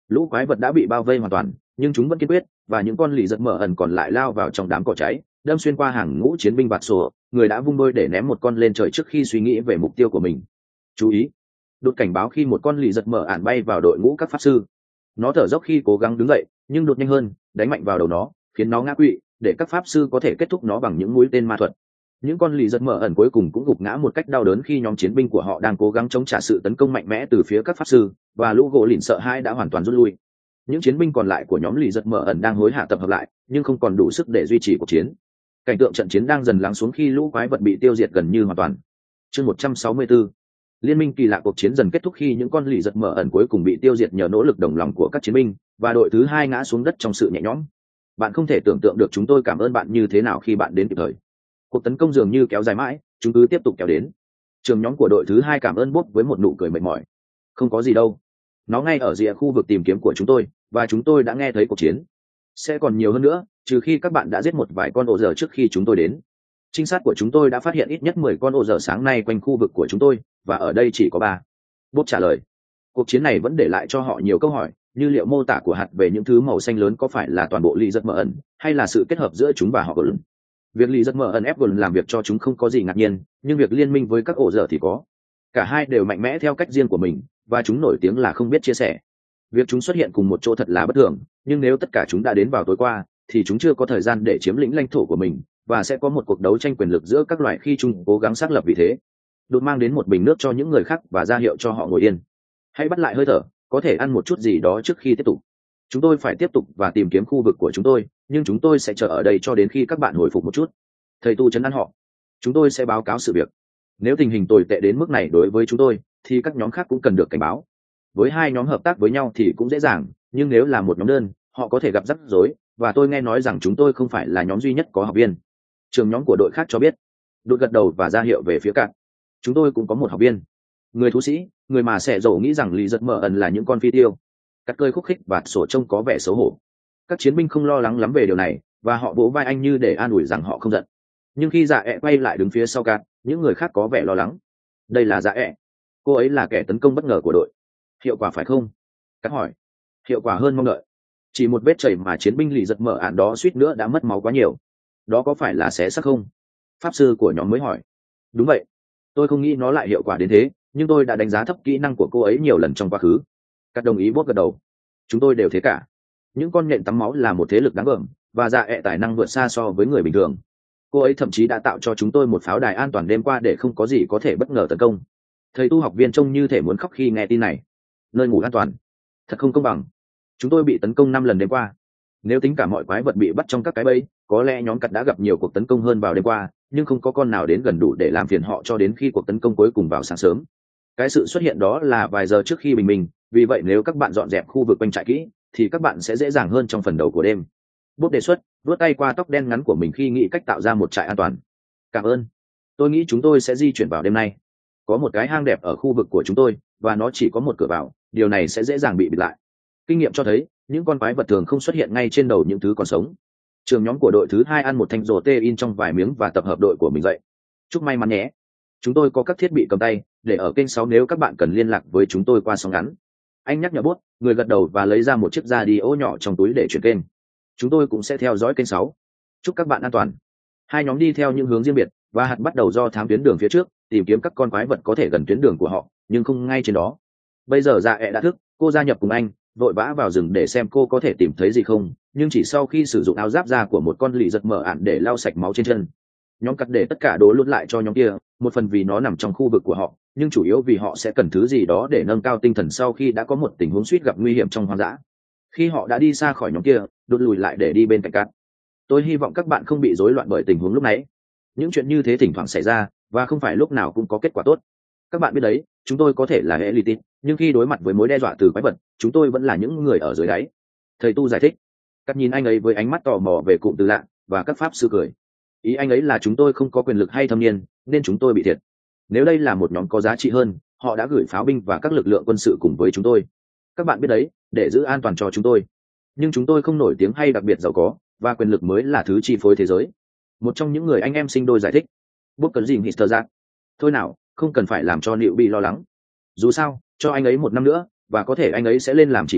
Lũ quái vật đã bị bao vây hoàn toàn, nhưng chúng vẫn kiên quyết, và những con lì giật mở ẩn còn lại lao vào trong đám cỏ cháy, đâm xuyên qua hàng ngũ chiến binh bạt sổ, người đã vung đôi để ném một con lên trời trước khi suy nghĩ về mục tiêu của mình. Chú ý, đột cảnh báo khi một con lì giật mở ản bay vào đội ngũ các pháp sư. Nó thở dốc khi cố gắng đứng dậy, nhưng đột nhanh hơn, đánh mạnh vào đầu nó, khiến nó ngã quỵ, để các pháp sư có thể kết thúc nó bằng những mũi tên ma thuật. Những con lì giật mở ẩn cuối cùng cũng gục ngã một cách đau đớn khi nhóm chiến binh của họ đang cố gắng chống trả sự tấn công mạnh mẽ từ phía các pháp sư, và lũ gỗ lìn sợ hãi đã hoàn toàn rút lui. Những chiến binh còn lại của nhóm lì giật mở ẩn đang hối hả tập hợp lại, nhưng không còn đủ sức để duy trì cuộc chiến. Cảnh tượng trận chiến đang dần lắng xuống khi lũ quái vật bị tiêu diệt gần như hoàn toàn. Chương 164. Liên minh kỳ lạ. Cuộc chiến dần kết thúc khi những con lì giật mở ẩn cuối cùng bị tiêu diệt nhờ nỗ lực đồng lòng của các chiến binh, và đội thứ hai ngã xuống đất trong sự nhẹ nhõm. Bạn không thể tưởng tượng được chúng tôi cảm ơn bạn như thế nào khi bạn đến kịp thời. Cuộc tấn công dường như kéo dài mãi, chúng cứ tiếp tục kéo đến. Trưởng nhóm của đội thứ hai cảm ơn Bob với một nụ cười mệt mỏi. Không có gì đâu. Nó ngay ở rìa khu vực tìm kiếm của chúng tôi, và chúng tôi đã nghe thấy cuộc chiến. Sẽ còn nhiều hơn nữa, trừ khi các bạn đã giết một vài con ổ dở trước khi chúng tôi đến. Trinh sát của chúng tôi đã phát hiện ít nhất 10 con ổ dở sáng nay quanh khu vực của chúng tôi, và ở đây chỉ có 3. Bob trả lời. Cuộc chiến này vẫn để lại cho họ nhiều câu hỏi, như liệu mô tả của hạt về những thứ màu xanh lớn có phải là toàn bộ lì giật mở ẩn, hay là sự kết hợp giữa chúng và họ Golden. Việc lì giật mở ẩn ép Golden làm việc cho chúng không có gì ngạc nhiên, nhưng việc liên minh với các ổ dở thì có. Cả hai đều mạnh mẽ theo cách riêng của mình, và chúng nổi tiếng là không biết chia sẻ. Việc chúng xuất hiện cùng một chỗ thật là bất thường, nhưng nếu tất cả chúng đã đến vào tối qua, thì chúng chưa có thời gian để chiếm lĩnh lãnh thổ của mình, và sẽ có một cuộc đấu tranh quyền lực giữa các loài khi chúng cố gắng xác lập vị thế. Đột mang đến một bình nước cho những người khác và ra hiệu cho họ ngồi yên. Hãy bắt lại hơi thở, có thể ăn một chút gì đó trước khi tiếp tục. Chúng tôi phải tiếp tục và tìm kiếm khu vực của chúng tôi, nhưng chúng tôi sẽ chờ ở đây cho đến khi các bạn hồi phục một chút. Thầy tu trấn an họ. Chúng tôi sẽ báo cáo sự việc. Nếu tình hình tồi tệ đến mức này đối với chúng tôi, thì các nhóm khác cũng cần được cảnh báo. Với hai nhóm hợp tác với nhau thì cũng dễ dàng, nhưng nếu là một nhóm đơn, họ có thể gặp rắc rối, và tôi nghe nói rằng chúng tôi không phải là nhóm duy nhất có học viên. Trường nhóm của đội khác cho biết. Đội gật đầu và ra hiệu về phía cạn. Chúng tôi cũng có một học viên. Người thú sĩ, người mà sẽ dầu nghĩ rằng lì giật mở ẩn là những con phi tiêu. Cắt cơi khúc khích và sổ trông có vẻ xấu hổ. Các chiến binh không lo lắng lắm về điều này, và họ vỗ vai anh như để an ủi rằng họ không giận. Nhưng khi dạ ẹ quay lại đứng phía sau cạn, những người khác có vẻ lo lắng. Đây là dạ ẹ. Cô ấy là kẻ tấn công bất ngờ của đội. Hiệu quả phải không? Cắt hỏi. Hiệu quả hơn mong đợi. Chỉ một vết chảy mà chiến binh lì giật mở ạn đó suýt nữa đã mất máu quá nhiều. Đó có phải là xé xác không? Pháp sư của nhóm mới hỏi. Đúng vậy. Tôi không nghĩ nó lại hiệu quả đến thế, nhưng tôi đã đánh giá thấp kỹ năng của cô ấy nhiều lần trong quá khứ. Các đồng ý bốt gật đầu. Chúng tôi đều thế cả. Những con nhện tắm máu là một thế lực đáng gờm, và dạ ẹ tài năng vượt xa so với người bình thường. Cô ấy thậm chí đã tạo cho chúng tôi một pháo đài an toàn đêm qua để không có gì có thể bất ngờ tấn công. Thầy tu học viên trông như thể muốn khóc khi nghe tin này. Nơi ngủ an toàn. Thật không công bằng. Chúng tôi bị tấn công 5 lần đêm qua. Nếu tính cả mọi quái vật bị bắt trong các cái bẫy, có lẽ nhóm cắt đã gặp nhiều cuộc tấn công hơn vào đêm qua, nhưng không có con nào đến gần đủ để làm phiền họ cho đến khi cuộc tấn công cuối cùng vào sáng sớm. Cái sự xuất hiện đó là vài giờ trước khi bình minh, vì vậy nếu các bạn dọn dẹp khu vực quanh trại kỹ, thì các bạn sẽ dễ dàng hơn trong phần đầu của đêm. Bốp đề xuất, vuốt tay qua tóc đen ngắn của mình khi nghĩ cách tạo ra một trại an toàn. Cảm ơn. Tôi nghĩ chúng tôi sẽ di chuyển vào đêm nay. Có một cái hang đẹp ở khu vực của chúng tôi, và nó chỉ có một cửa vào, điều này sẽ dễ dàng bị bịt lại. Kinh nghiệm cho thấy, những con quái vật thường không xuất hiện ngay trên đầu những thứ còn sống. Trường nhóm của đội thứ hai ăn một thanh rổ tê in trong vài miếng và tập hợp đội của mình dậy. Chúc may mắn nhé. Chúng tôi có các thiết bị cầm tay, để ở kênh 6 nếu các bạn cần liên lạc với chúng tôi qua sóng ngắn. Anh nhắc nhở bốt, người gật đầu và lấy ra một chiếc radio nhỏ trong túi để chuyển kênh. Chúng tôi cũng sẽ theo dõi kênh 6. Chúc các bạn an toàn. Hai nhóm đi theo những hướng riêng biệt, và hạt bắt đầu do thám tuyến đường phía trước, tìm kiếm các con quái vật có thể gần tuyến đường của họ, nhưng không ngay trên đó. Bây giờ dạ ẹ đã thức, cô gia nhập cùng anh, vội vã vào rừng để xem cô có thể tìm thấy gì không, nhưng chỉ sau khi sử dụng áo giáp da của một con lì giật mở ạn để lau sạch máu trên chân. Nhóm cắt để tất cả đồ luôn lại cho nhóm kia, một phần vì nó nằm trong khu vực của họ, nhưng chủ yếu vì họ sẽ cần thứ gì đó để nâng cao tinh thần sau khi đã có một tình huống suýt gặp nguy hiểm trong hoang dã. Khi họ đã đi xa khỏi nhóm kia, đột lùi lại để đi bên cạnh cát. Tôi hy vọng các bạn không bị rối loạn bởi tình huống lúc nãy. Những chuyện như thế thỉnh thoảng xảy ra, và không phải lúc nào cũng có kết quả tốt. Các bạn biết đấy, chúng tôi có thể là elite, nhưng khi đối mặt với mối đe dọa từ quái vật, chúng tôi vẫn là những người ở dưới đáy. Thầy tu giải thích. Cắt nhìn anh ấy với ánh mắt tò mò về cụm từ lạ, và các pháp sư cười. Ý anh ấy là chúng tôi không có quyền lực hay thâm niên, nên chúng tôi bị thiệt. Nếu đây là một nhóm có giá trị hơn, họ đã gửi pháo binh và các lực lượng quân sự cùng với chúng tôi. Các bạn biết đấy, để giữ an toàn cho chúng tôi. Nhưng chúng tôi không nổi tiếng hay đặc biệt giàu có, và quyền lực mới là thứ chi phối thế giới. Một trong những người anh em sinh đôi giải thích. Bốc cần gì Hister ra. Thôi nào, không cần phải làm cho Liệu bị lo lắng. Dù sao, cho anh ấy 1 năm nữa, và có thể anh ấy sẽ lên làm chỉ huy,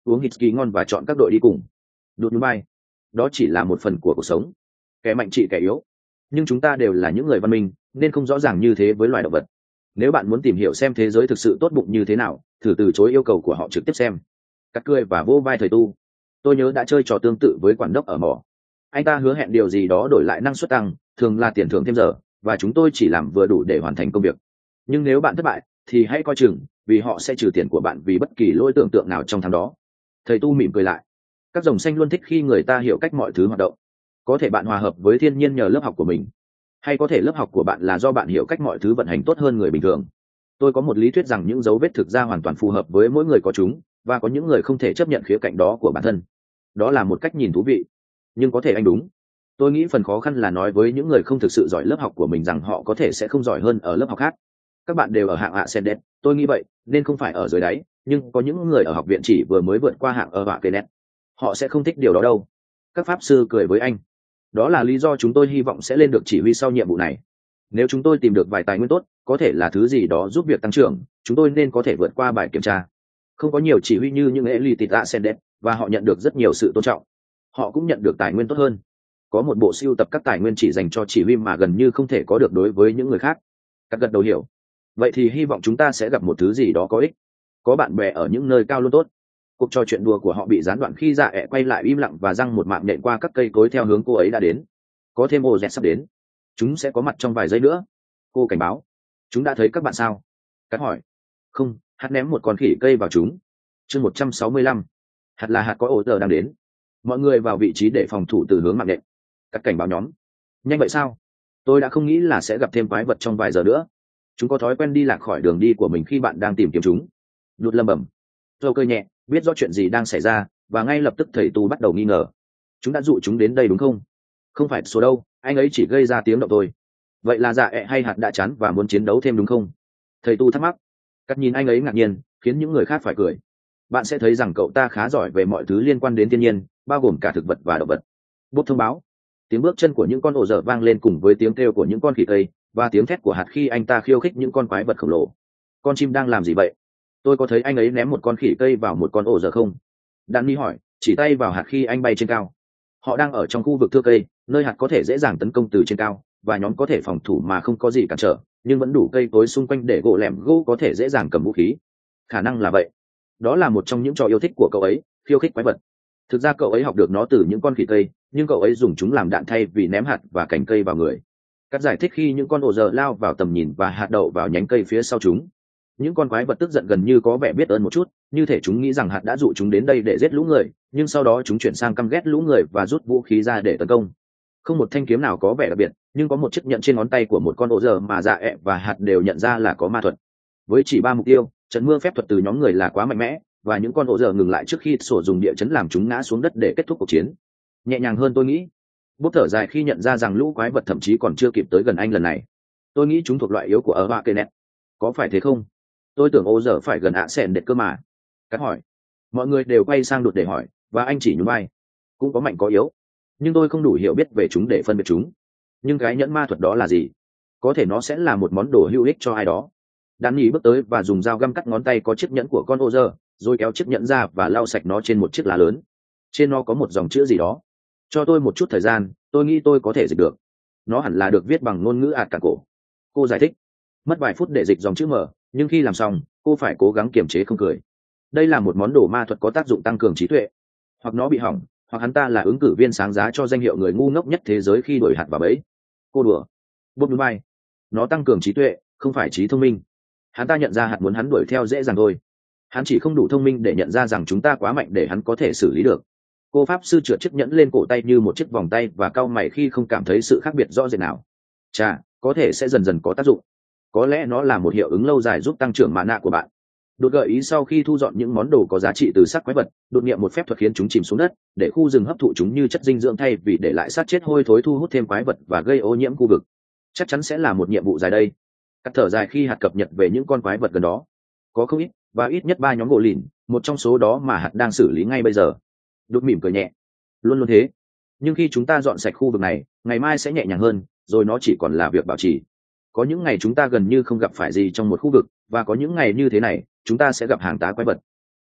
uống whisky ngon và chọn các đội đi cùng. Đột bay, đó chỉ là một phần của cuộc sống. Kẻ mạnh trị kẻ yếu, nhưng chúng ta đều là những người văn minh nên không rõ ràng như thế với loài động vật. Nếu bạn muốn tìm hiểu xem thế giới thực sự tốt bụng như thế nào, thử từ chối yêu cầu của họ trực tiếp xem. Cắt cười và vô vai thầy tu. Tôi nhớ đã chơi trò tương tự với quản đốc ở mỏ. Anh ta hứa hẹn điều gì đó đổi lại năng suất tăng, thường là tiền thưởng thêm giờ, và chúng tôi chỉ làm vừa đủ để hoàn thành công việc. Nhưng nếu bạn thất bại thì hãy coi chừng, vì họ sẽ trừ tiền của bạn vì bất kỳ lỗi tưởng tượng nào trong tháng đó. Thầy tu mỉm cười lại. Các rồng xanh luôn thích khi người ta hiểu cách mọi thứ hoạt động. Có thể bạn hòa hợp với thiên nhiên nhờ lớp học của mình, hay có thể lớp học của bạn là do bạn hiểu cách mọi thứ vận hành tốt hơn người bình thường. Tôi có một lý thuyết rằng những dấu vết thực ra hoàn toàn phù hợp với mỗi người có chúng, và có những người không thể chấp nhận khía cạnh đó của bản thân. Đó là một cách nhìn thú vị, nhưng có thể anh đúng. Tôi nghĩ phần khó khăn là nói với những người không thực sự giỏi lớp học của mình rằng họ có thể sẽ không giỏi hơn ở lớp học khác. Các bạn đều ở hạng Ascendant, tôi nghĩ vậy, nên không phải ở dưới đáy, nhưng có những người ở học viện chỉ vừa mới vượt qua hạng ở hạng Kenneth. Họ sẽ không thích điều đó đâu. Các pháp sư cười với anh. Đó là lý do chúng tôi hy vọng sẽ lên được chỉ huy sau nhiệm vụ này. Nếu chúng tôi tìm được vài tài nguyên tốt, có thể là thứ gì đó giúp việc tăng trưởng, chúng tôi nên có thể vượt qua bài kiểm tra. Không có nhiều chỉ huy như những elite Ascendant, và họ nhận được rất nhiều sự tôn trọng. Họ cũng nhận được tài nguyên tốt hơn. Có một bộ sưu tập các tài nguyên chỉ dành cho chỉ huy mà gần như không thể có được đối với những người khác. Các gật đầu hiểu. Vậy thì hy vọng chúng ta sẽ gặp một thứ gì đó có ích. Có bạn bè ở những nơi cao luôn tốt. Cuộc trò chuyện đùa của họ bị gián đoạn khi Dạ ẹ quay lại im lặng và giăng một mạng nhện qua các cây cối theo hướng cô ấy đã đến. Có thêm ô dẹt sắp đến. Chúng sẽ có mặt trong vài giây nữa. Cô cảnh báo. Chúng đã thấy các bạn sao? Cắt hỏi. Không, hạt ném một con khỉ cây vào chúng. Chương 165. Hạt là hạt có ô giờ đang đến. Mọi người vào vị trí để phòng thủ từ hướng mạng nhện. Cắt cảnh báo nhóm. Nhanh vậy sao? Tôi đã không nghĩ là sẽ gặp thêm quái vật trong vài giờ nữa. Chúng có thói quen đi lạc khỏi đường đi của mình khi bạn đang tìm kiếm chúng. Lụt lầm bẩm. Tôi cơ nhẹ, biết rõ chuyện gì đang xảy ra, và ngay lập tức thầy tu bắt đầu nghi ngờ. Chúng đã dụ chúng đến đây đúng không? Không phải số đâu, anh ấy chỉ gây ra tiếng động thôi. Vậy là Dạ ẹ hay hạt đã chán và muốn chiến đấu thêm đúng không? Thầy tu thắc mắc. Cắt nhìn anh ấy ngạc nhiên, khiến những người khác phải cười. Bạn sẽ thấy rằng cậu ta khá giỏi về mọi thứ liên quan đến thiên nhiên, bao gồm cả thực vật và động vật. Bốp thông báo. Tiếng bước chân của những con ổ dở vang lên cùng với tiếng kêu của những con khỉ tây, và tiếng thét của hạt khi anh ta khiêu khích những con quái vật khổng lồ. Con chim đang làm gì vậy? Tôi có thấy anh ấy ném một con khỉ cây vào một con ổ dở không? Danny hỏi, chỉ tay vào hạt khi anh bay trên cao. Họ đang ở trong khu vực thưa cây, nơi hạt có thể dễ dàng tấn công từ trên cao, và nhóm có thể phòng thủ mà không có gì cản trở, nhưng vẫn đủ cây cối xung quanh để gỗ lẻm gỗ có thể dễ dàng cầm vũ khí. Khả năng là vậy. Đó là một trong những trò yêu thích của cậu ấy, khiêu khích quái vật. Thực ra cậu ấy học được nó từ những con khỉ cây, nhưng cậu ấy dùng chúng làm đạn thay vì ném hạt và cành cây vào người. Cắt giải thích khi những con ổ dở lao vào tầm nhìn và hạt đậu vào nhánh cây phía sau chúng. Những con quái vật tức giận gần như có vẻ biết ơn một chút, như thể chúng nghĩ rằng hạt đã dụ chúng đến đây để giết lũ người, nhưng sau đó chúng chuyển sang căm ghét lũ người và rút vũ khí ra để tấn công. Không một thanh kiếm nào có vẻ đặc biệt, nhưng có một chiếc nhẫn trên ngón tay của một con ổ dở mà Dạ ẹ và hạt đều nhận ra là có ma thuật. Với chỉ 3 mục tiêu, trận mưa phép thuật từ nhóm người là quá mạnh mẽ, và những con ổ dở ngừng lại trước khi sổ dùng địa chấn làm chúng ngã xuống đất để kết thúc cuộc chiến. Nhẹ nhàng hơn tôi nghĩ. Bốp thở dài khi nhận ra rằng lũ quái vật thậm chí còn chưa kịp tới gần anh lần này. Tôi nghĩ chúng thuộc loại yếu của Hoa Kenneth. Có phải thế không? Tôi tưởng ô dở phải gần ạ sèn đệt cơ mà. Cắt hỏi. Mọi người đều quay sang đột để hỏi, và anh chỉ nhún vai. Cũng có mạnh có yếu, nhưng tôi không đủ hiểu biết về chúng để phân biệt chúng. Nhưng cái nhẫn ma thuật đó là gì? Có thể nó sẽ là một món đồ hữu ích cho ai đó. Danny bước tới và dùng dao găm cắt ngón tay có chiếc nhẫn của con ô dở, rồi kéo chiếc nhẫn ra và lau sạch nó trên một chiếc lá lớn. Trên nó có một dòng chữ gì đó. Cho tôi một chút thời gian, tôi nghĩ tôi có thể dịch được. Nó hẳn là được viết bằng ngôn ngữ Ạt Cả cổ. Cô giải thích. Mất vài phút để dịch dòng chữ mở, nhưng khi làm xong, cô phải cố gắng kiềm chế không cười. Đây là một món đồ ma thuật có tác dụng tăng cường trí tuệ. Hoặc nó bị hỏng, hoặc hắn ta là ứng cử viên sáng giá cho danh hiệu người ngu ngốc nhất thế giới khi đuổi hạt vào bẫy. Cô đùa. Bốp núi bay. Nó tăng cường trí tuệ, không phải trí thông minh. Hắn ta nhận ra hạt muốn hắn đuổi theo dễ dàng thôi. Hắn chỉ không đủ thông minh để nhận ra rằng chúng ta quá mạnh để hắn có thể xử lý được. Cô pháp sư trượt chiếc nhẫn lên cổ tay như một chiếc vòng tay và cau mày khi không cảm thấy sự khác biệt rõ rệt nào. Chà, có thể sẽ dần dần có tác dụng. Có lẽ nó là một hiệu ứng lâu dài giúp tăng trưởng mana của bạn. Đột gợi ý sau khi thu dọn những món đồ có giá trị từ xác quái vật, đột nghiệm một phép thuật khiến chúng chìm xuống đất, để khu rừng hấp thụ chúng như chất dinh dưỡng thay vì để lại xác chết hôi thối thu hút thêm quái vật và gây ô nhiễm khu vực. Chắc chắn sẽ là một nhiệm vụ dài đây. Cắt thở dài khi hạt cập nhật về những con quái vật gần đó. Có không ít, và ít nhất 3 nhóm gỗ lìn, một trong số đó mà hạt đang xử lý ngay bây giờ. Đột mỉm cười nhẹ. Luôn luôn thế. Nhưng khi chúng ta dọn sạch khu vực này, ngày mai sẽ nhẹ nhàng hơn, rồi nó chỉ còn là việc bảo trì. Có những ngày chúng ta gần như không gặp phải gì trong một khu vực, và có những ngày như thế này, chúng ta sẽ gặp hàng tá quái vật.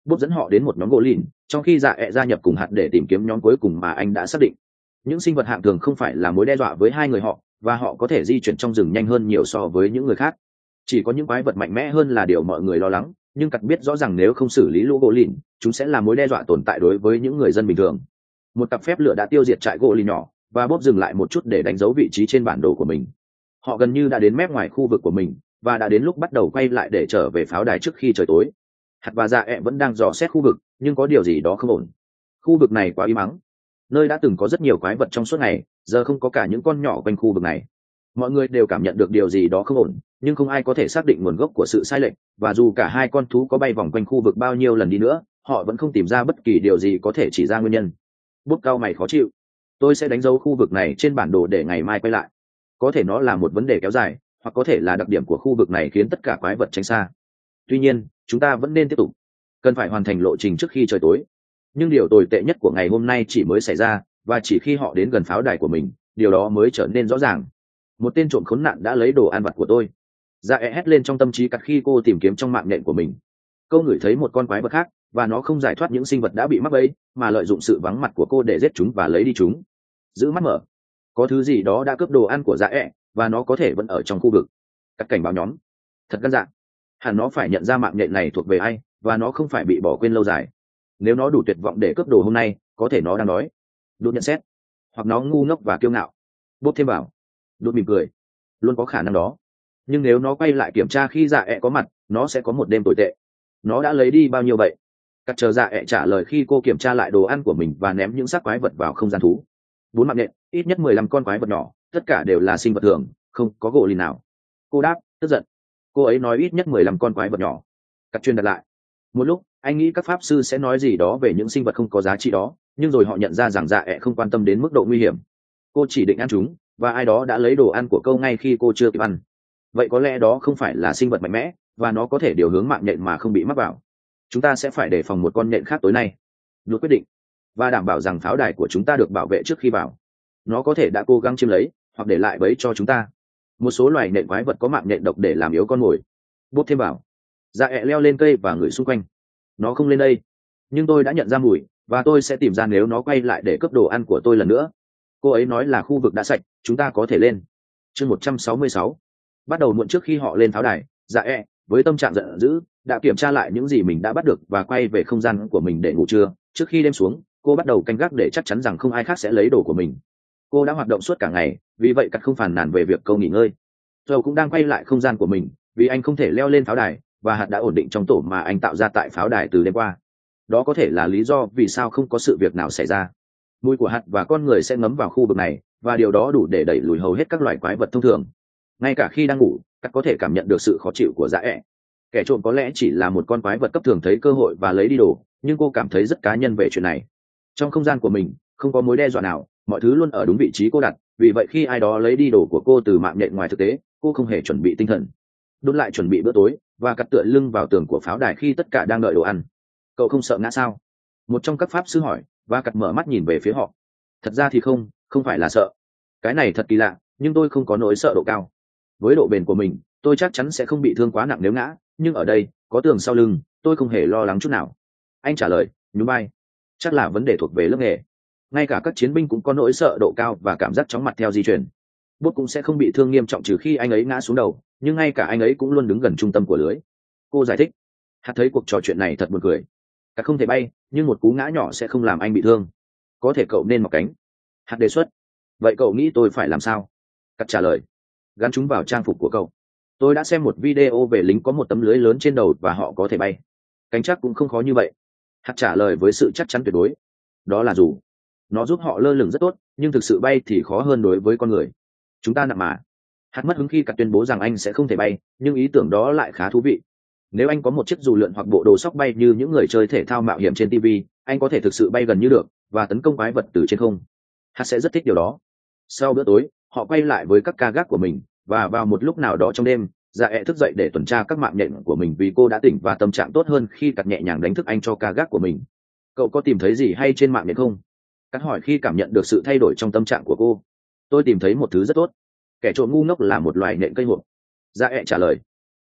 Bốp dẫn họ đến một nhóm gỗ lìn, trong khi dạ ẹ gia nhập cùng hạt để tìm kiếm nhóm cuối cùng mà anh đã xác định. Những sinh vật hạng thường không phải là mối đe dọa với hai người họ, và họ có thể di chuyển trong rừng nhanh hơn nhiều so với những người khác. Chỉ có những quái vật mạnh mẽ hơn là điều mọi người lo lắng, nhưng Cắt biết rõ ràng nếu không xử lý lũ gỗ lìn, chúng sẽ là mối đe dọa tồn tại đối với những người dân bình thường. Một cặp phép lửa đã tiêu diệt trại gỗ lìn nhỏ, và Bốp dừng lại một chút để đánh dấu vị trí trên bản đồ của mình. Họ gần như đã đến mép ngoài khu vực của mình, và đã đến lúc bắt đầu quay lại để trở về pháo đài trước khi trời tối. Hạt và dạ ẹ vẫn đang dò xét khu vực, nhưng có điều gì đó không ổn. Khu vực này quá im ắng. Nơi đã từng có rất nhiều quái vật trong suốt ngày, giờ không có cả những con nhỏ quanh khu vực này. Mọi người đều cảm nhận được điều gì đó không ổn, nhưng không ai có thể xác định nguồn gốc của sự sai lệch, và dù cả hai con thú có bay vòng quanh khu vực bao nhiêu lần đi nữa, họ vẫn không tìm ra bất kỳ điều gì có thể chỉ ra nguyên nhân. Bút cao mày khó chịu. Tôi sẽ đánh dấu khu vực này trên bản đồ để ngày mai quay lại. Có thể nó là một vấn đề kéo dài, hoặc có thể là đặc điểm của khu vực này khiến tất cả quái vật tránh xa. Tuy nhiên, chúng ta vẫn nên tiếp tục. Cần phải hoàn thành lộ trình trước khi trời tối. Nhưng điều tồi tệ nhất của ngày hôm nay chỉ mới xảy ra, và chỉ khi họ đến gần pháo đài của mình, điều đó mới trở nên rõ ràng. Một tên trộm khốn nạn đã lấy đồ ăn vặt của tôi. Dạ ẹ hét lên trong tâm trí Cắt khi cô tìm kiếm trong mạng nhện của mình. Cô ngửi thấy một con quái vật khác, và nó không giải thoát những sinh vật đã bị mắc bẫy, mà lợi dụng sự vắng mặt của cô để giết chúng và lấy đi chúng. Giữ mắt mở. Có thứ gì đó đã cướp đồ ăn của dạ ẹ, và nó có thể vẫn ở trong khu vực. Cắt cảnh báo nhóm. Thật gan dạ. Hẳn nó phải nhận ra mạng nhện này thuộc về ai, và nó không phải bị bỏ quên lâu dài. Nếu nó đủ tuyệt vọng để cướp đồ hôm nay, có thể nó đang đói. Đột nhận xét. Hoặc nó ngu ngốc và kiêu ngạo. Bốp thêm vào. Đột mỉm cười. Luôn có khả năng đó. Nhưng nếu nó quay lại kiểm tra khi dạ ẹ có mặt, nó sẽ có một đêm tồi tệ. Nó đã lấy đi bao nhiêu vậy? Cắt chờ dạ ẹ trả lời khi cô kiểm tra lại đồ ăn của mình và ném những xác quái vật vào không gian thú. 4 mạng nhện, ít nhất 15 con quái vật nhỏ, tất cả đều là sinh vật thường, không có gỗ lìn nào. Cô đáp, tức giận. Cô ấy nói ít nhất 15 con quái vật nhỏ. Cắt chuyên đặt lại. Một lúc, anh nghĩ các pháp sư sẽ nói gì đó về những sinh vật không có giá trị đó, nhưng rồi họ nhận ra rằng dạ ẹ không quan tâm đến mức độ nguy hiểm. Cô chỉ định ăn chúng, và ai đó đã lấy đồ ăn của cô ngay khi cô chưa kịp ăn. Vậy có lẽ đó không phải là sinh vật mạnh mẽ, và nó có thể điều hướng mạng nhện mà không bị mắc vào. Chúng ta sẽ phải đề phòng một con nhện khác tối nay. Luật quyết định, và đảm bảo rằng pháo đài của chúng ta được bảo vệ trước khi vào. Nó có thể đã cố gắng chiếm lấy, hoặc để lại bẫy cho chúng ta. Một số loài nhện quái vật có mạng nhện độc để làm yếu con mồi. Bốp thêm vào. Dạ ẹ leo lên cây và ngửi xung quanh. Nó không lên đây, nhưng tôi đã nhận ra mùi, và tôi sẽ tìm ra nếu nó quay lại để cướp đồ ăn của tôi lần nữa. Cô ấy nói là khu vực đã sạch, chúng ta có thể lên. Chương 166. Bắt đầu muộn trước khi họ lên pháo đài, dạ ẹ, với tâm trạng giận dữ, đã kiểm tra lại những gì mình đã bắt được và quay về không gian của mình để ngủ trưa. Trước khi đêm xuống, cô bắt đầu canh gác để chắc chắn rằng không ai khác sẽ lấy đồ của mình. Cô đã hoạt động suốt cả ngày, vì vậy Cắt không phàn nàn về việc câu nghỉ ngơi. Joe cũng đang quay lại không gian của mình, vì anh không thể leo lên pháo đài, và hạt đã ổn định trong tổ mà anh tạo ra tại pháo đài từ đêm qua. Đó có thể là lý do vì sao không có sự việc nào xảy ra. Mùi của hạt và con người sẽ ngấm vào khu vực này, và điều đó đủ để đẩy lùi hầu hết các loài quái vật thông thường. Ngay cả khi đang ngủ, Cắt có thể cảm nhận được sự khó chịu của dạ ẹ. Kẻ trộm có lẽ chỉ là một con quái vật cấp thường thấy cơ hội và lấy đi đồ, nhưng cô cảm thấy rất cá nhân về chuyện này. Trong không gian của mình, không có mối đe dọa nào, mọi thứ luôn ở đúng vị trí cô đặt, vì vậy khi ai đó lấy đi đồ của cô từ mạng nhện ngoài thực tế, cô không hề chuẩn bị tinh thần. Đốt lại chuẩn bị bữa tối, và Cắt tựa lưng vào tường của pháo đài khi tất cả đang đợi đồ ăn. Cậu không sợ ngã sao? Một trong các pháp sư hỏi, và Cắt mở mắt nhìn về phía họ. Thật ra thì không phải là sợ. Cái này thật kỳ lạ, nhưng tôi không có nỗi sợ độ cao. Với độ bền của mình, tôi chắc chắn sẽ không bị thương quá nặng nếu ngã, nhưng ở đây, có tường sau lưng, tôi không hề lo lắng chút nào. Anh trả lời, nhún vai. Chắc là vấn đề thuộc về lớp nghề. Ngay cả các chiến binh cũng có nỗi sợ độ cao và cảm giác chóng mặt theo di chuyển. Bút cũng sẽ không bị thương nghiêm trọng trừ khi anh ấy ngã xuống đầu, nhưng ngay cả anh ấy cũng luôn đứng gần trung tâm của lưới. Cô giải thích. Hạt thấy cuộc trò chuyện này thật buồn cười. Cả không thể bay, nhưng một cú ngã nhỏ sẽ không làm anh bị thương. Có thể cậu nên mọc cánh. Hạt đề xuất. Vậy cậu nghĩ tôi phải làm sao? Cắt trả lời. Gắn chúng vào trang phục của cậu. Tôi đã xem một video về lính có một tấm lưới lớn trên đầu và họ có thể bay. Cánh chắc cũng không khó như vậy. Hạt trả lời với sự chắc chắn tuyệt đối. Đó là dù. Nó giúp họ lơ lửng rất tốt, nhưng thực sự bay thì khó hơn đối với con người. Chúng ta nặng mà. Hạt mất hứng khi Cắt tuyên bố rằng anh sẽ không thể bay, nhưng ý tưởng đó lại khá thú vị. Nếu anh có một chiếc dù lượn hoặc bộ đồ sóc bay như những người chơi thể thao mạo hiểm trên TV, anh có thể thực sự bay gần như được và tấn công quái vật từ trên không. Hạt sẽ rất thích điều đó. Sau bữa tối, họ quay lại với các ca gác của mình, và vào một lúc nào đó trong đêm, dạ ẹ thức dậy để tuần tra các mạng nhện của mình vì cô đã tỉnh và tâm trạng tốt hơn khi Cắt nhẹ nhàng đánh thức anh cho ca gác của mình. Cậu có tìm thấy gì hay trên mạng nhện không? Cắt hỏi khi cảm nhận được sự thay đổi trong tâm trạng của cô. Tôi tìm thấy một thứ rất tốt. Kẻ trộm ngu ngốc là một loài nhện cây hộp. Dạ ẹ trả lời.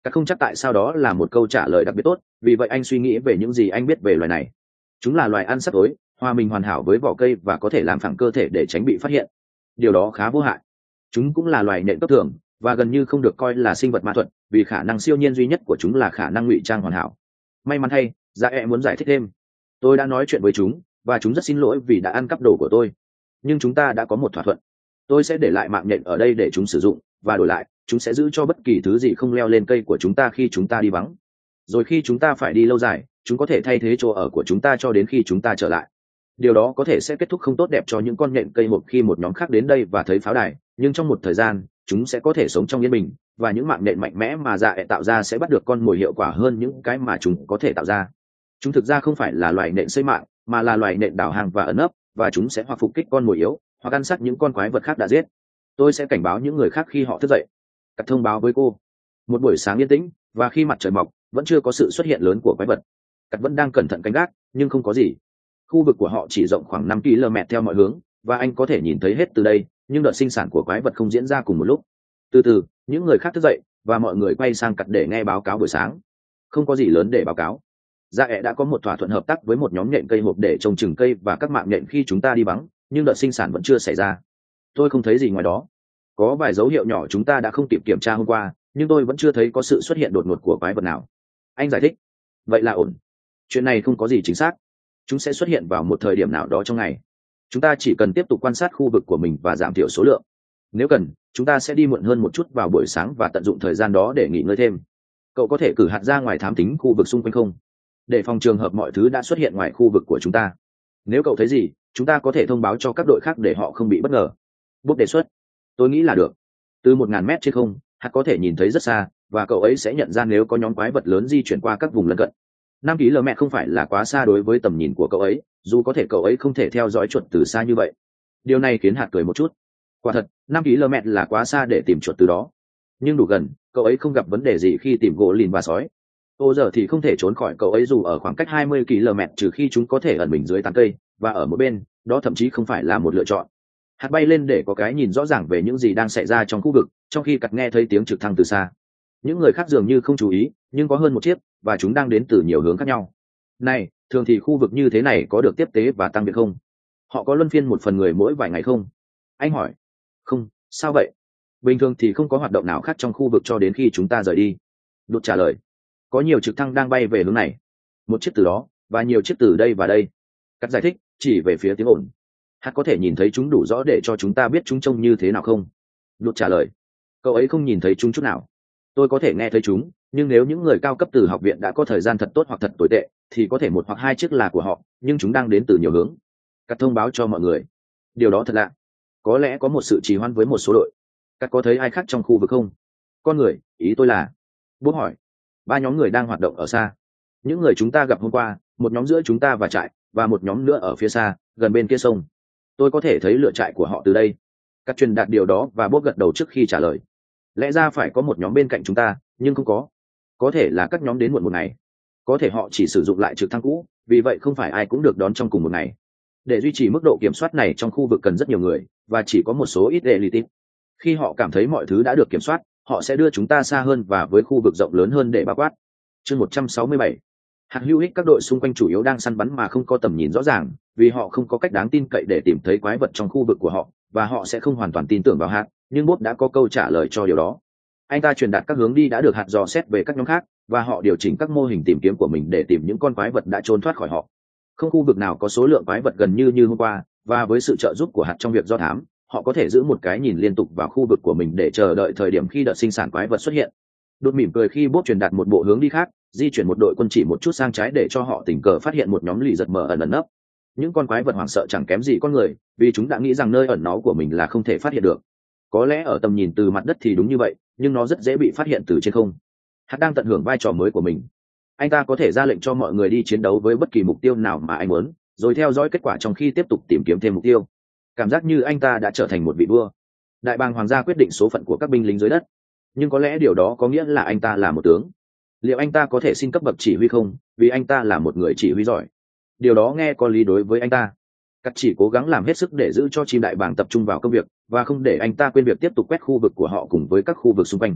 Các không chắc tại sao đó là một câu trả lời đặc biệt tốt, vì vậy anh suy nghĩ về những gì anh biết về loài này. Chúng là loài ăn sắt tối, hòa mình hoàn hảo với vỏ cây và có thể làm phẳng cơ thể để tránh bị phát hiện. Điều đó khá vô hại. Chúng cũng là loài nhện cấp thường và gần như không được coi là sinh vật ma thuật, vì khả năng siêu nhiên duy nhất của chúng là khả năng ngụy trang hoàn hảo. May mắn thay, dạ ẹ muốn giải thích thêm. Tôi đã nói chuyện với chúng và chúng rất xin lỗi vì đã ăn cắp đồ của tôi, nhưng chúng ta đã có một thỏa thuận. Tôi sẽ để lại mạng nhện ở đây để chúng sử dụng, và đổi lại chúng sẽ giữ cho bất kỳ thứ gì không leo lên cây của chúng ta khi chúng ta đi vắng. Rồi khi chúng ta phải đi lâu dài, chúng có thể thay thế chỗ ở của chúng ta cho đến khi chúng ta trở lại. Điều đó có thể sẽ kết thúc không tốt đẹp cho những con nhện cây một khi một nhóm khác đến đây và thấy pháo đài, nhưng trong một thời gian chúng sẽ có thể sống trong yên bình, và những mạng nhện mạnh mẽ mà dạ ẹ tạo ra sẽ bắt được con mồi hiệu quả hơn những cái mà chúng có thể tạo ra. Chúng thực ra không phải là loài nhện xây mạng, mà là loài nhện đào hàng và ẩn ấp, và chúng sẽ hoặc phục kích con mồi yếu hoặc ăn sát những con quái vật khác đã giết. Tôi sẽ cảnh báo những người khác khi họ thức dậy. Cắt thông báo với cô. Một buổi sáng yên tĩnh, và khi mặt trời mọc vẫn chưa có sự xuất hiện lớn của quái vật. Cắt vẫn đang cẩn thận canh gác, nhưng không có gì. Khu vực của họ chỉ rộng khoảng 5 km theo mọi hướng, và anh có thể nhìn thấy hết từ đây, nhưng đợt sinh sản của quái vật không diễn ra cùng một lúc. Từ từ, những người khác thức dậy, và mọi người quay sang Cắt để nghe báo cáo buổi sáng. Không có gì lớn để báo cáo. Dạ ẹ đã có một thỏa thuận hợp tác với một nhóm nhện cây hộp để trồng chừng cây và các mạng nhện khi chúng ta đi vắng, nhưng đợt sinh sản vẫn chưa xảy ra. Tôi không thấy gì ngoài đó. Có vài dấu hiệu nhỏ chúng ta đã không kịp kiểm tra hôm qua, nhưng tôi vẫn chưa thấy có sự xuất hiện đột ngột của quái vật nào. Anh giải thích. Vậy là ổn. Chuyện này không có gì chính xác. Chúng sẽ xuất hiện vào một thời điểm nào đó trong ngày. Chúng ta chỉ cần tiếp tục quan sát khu vực của mình và giảm thiểu số lượng. Nếu cần, chúng ta sẽ đi muộn hơn một chút vào buổi sáng và tận dụng thời gian đó để nghỉ ngơi thêm. Cậu có thể cử hạt ra ngoài thám thính khu vực xung quanh không? Để phòng trường hợp mọi thứ đã xuất hiện ngoài khu vực của chúng ta. Nếu cậu thấy gì, chúng ta có thể thông báo cho các đội khác để họ không bị bất ngờ. Bút đề xuất. Tôi nghĩ là được. Từ 1.000 mét trên không, hạt có thể nhìn thấy rất xa, và cậu ấy sẽ nhận ra nếu có nhóm quái vật lớn di chuyển qua các vùng lân cận. 5 km không phải là quá xa đối với tầm nhìn của cậu ấy, dù có thể cậu ấy không thể theo dõi chuột từ xa như vậy. Điều này khiến hạt cười một chút. Quả thật, 5 km là quá xa để tìm chuột từ đó. Nhưng đủ gần, cậu ấy không gặp vấn đề gì khi tìm gỗ lìn và sói. Ô giờ thì không thể trốn khỏi cậu ấy dù ở khoảng cách 20 km, trừ khi chúng có thể ẩn mình dưới tán cây, và ở một bên, đó thậm chí không phải là một lựa chọn. Hạt bay lên để có cái nhìn rõ ràng về những gì đang xảy ra trong khu vực, trong khi Cắt nghe thấy tiếng trực thăng từ xa. Những người khác dường như không chú ý, nhưng có hơn một chiếc, và chúng đang đến từ nhiều hướng khác nhau. Này, thường thì khu vực như thế này có được tiếp tế và tăng việc không? Họ có luân phiên một phần người mỗi vài ngày không? Anh hỏi. Không, sao vậy? Bình thường thì không có hoạt động nào khác trong khu vực cho đến khi chúng ta rời đi. Đột trả lời. Có nhiều trực thăng đang bay về hướng này. Một chiếc từ đó, và nhiều chiếc từ đây và đây. Cắt giải thích, chỉ về phía tiếng ồn. Hạt có thể nhìn thấy chúng đủ rõ để cho chúng ta biết chúng trông như thế nào không? Đột trả lời. Cậu ấy không nhìn thấy chúng chút nào. Tôi có thể nghe thấy chúng, nhưng nếu những người cao cấp từ học viện đã có thời gian thật tốt hoặc thật tồi tệ, thì có thể một hoặc hai chiếc là của họ, nhưng chúng đang đến từ nhiều hướng. Cắt thông báo cho mọi người. Điều đó thật lạ. Có lẽ có một sự trì hoãn với một số đội. Cắt có thấy ai khác trong khu vực không? Con người, ý tôi là. Bố hỏi. 3 nhóm người đang hoạt động ở xa. Những người chúng ta gặp hôm qua, một nhóm giữa chúng ta và trại, và một nhóm nữa ở phía xa, gần bên kia sông. Tôi có thể thấy lửa trại của họ từ đây. Cắt truyền đạt điều đó và bố gật đầu trước khi trả lời. Lẽ ra phải có một nhóm bên cạnh chúng ta, nhưng không có. Có thể là các nhóm đến muộn một ngày. Có thể họ chỉ sử dụng lại trực thăng cũ, vì vậy không phải ai cũng được đón trong cùng một ngày. Để duy trì mức độ kiểm soát này trong khu vực cần rất nhiều người, và chỉ có một số ít elite. Khi họ cảm thấy mọi thứ đã được kiểm soát, họ sẽ đưa chúng ta xa hơn và với khu vực rộng lớn hơn để bao quát. Chương 167. Hạt hữu ích các đội xung quanh chủ yếu đang săn bắn mà không có tầm nhìn rõ ràng, vì họ không có cách đáng tin cậy để tìm thấy quái vật trong khu vực của họ, và họ sẽ không hoàn toàn tin tưởng vào hạt, nhưng Bob đã có câu trả lời cho điều đó. Anh ta truyền đạt các hướng đi đã được hạt dò xét về các nhóm khác, và họ điều chỉnh các mô hình tìm kiếm của mình để tìm những con quái vật đã trốn thoát khỏi họ. Không khu vực nào có số lượng quái vật gần như hôm qua, và với sự trợ giúp của hạt trong việc do thám, họ có thể giữ một cái nhìn liên tục vào khu vực của mình để chờ đợi thời điểm khi đợt sinh sản quái vật xuất hiện. Đột mỉm cười khi Bob truyền đạt một bộ hướng đi khác, di chuyển một đội quân chỉ một chút sang trái để cho họ tình cờ phát hiện một nhóm lì giật mờ ẩn nấp. Những con quái vật hoảng sợ chẳng kém gì con người, vì chúng đã nghĩ rằng nơi ẩn náu của mình là không thể phát hiện được. Có lẽ ở tầm nhìn từ mặt đất thì đúng như vậy, nhưng nó rất dễ bị phát hiện từ trên không. Hạt đang tận hưởng vai trò mới của mình. Anh ta có thể ra lệnh cho mọi người đi chiến đấu với bất kỳ mục tiêu nào mà anh muốn, rồi theo dõi kết quả trong khi tiếp tục tìm kiếm thêm mục tiêu. Cảm giác như anh ta đã trở thành một vị vua. Đại bàng hoàng gia quyết định số phận của các binh lính dưới đất, nhưng có lẽ điều đó có nghĩa là anh ta là một tướng. Liệu anh ta có thể xin cấp bậc chỉ huy không, vì anh ta là một người chỉ huy giỏi? Điều đó nghe có lý đối với anh ta. Cắt chỉ cố gắng làm hết sức để giữ cho chim đại bàng tập trung vào công việc, và không để anh ta quên việc tiếp tục quét khu vực của họ cùng với các khu vực xung quanh.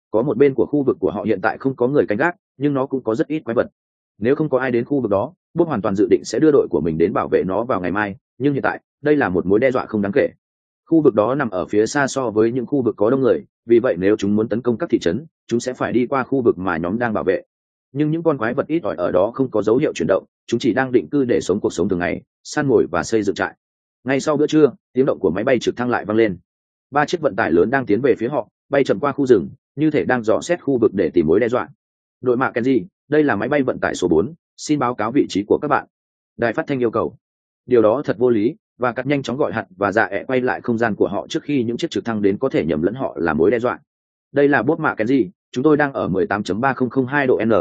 Có một bên của khu vực của họ hiện tại không có người canh gác, nhưng nó cũng có rất ít quái vật. Nếu không có ai đến khu vực đó, Bob hoàn toàn dự định sẽ đưa đội của mình đến bảo vệ nó vào ngày mai, nhưng hiện tại đây là một mối đe dọa không đáng kể. Khu vực đó nằm ở phía xa so với những khu vực có đông người, vì vậy nếu chúng muốn tấn công các thị trấn, chúng sẽ phải đi qua khu vực mà nhóm đang bảo vệ. Nhưng những con quái vật ít ỏi ở đó không có dấu hiệu chuyển động, chúng chỉ đang định cư để sống cuộc sống thường ngày, săn mồi và xây dựng trại. Ngay sau bữa trưa, tiếng động của máy bay trực thăng lại vang lên. 3 chiếc vận tải lớn đang tiến về phía họ, bay chậm qua khu rừng, như thể đang dò xét khu vực để tìm mối đe dọa. Đội mạ Kenji, đây là máy bay vận tải số 4, xin báo cáo vị trí của các bạn. Đài phát thanh yêu cầu. Điều đó thật vô lý, và cắt nhanh chóng gọi Hạt và Dạ ẹ quay lại không gian của họ trước khi những chiếc trực thăng đến có thể nhầm lẫn họ là mối đe dọa. Đây là Bob mạ Kenji, chúng tôi đang ở 18.3002 độ N,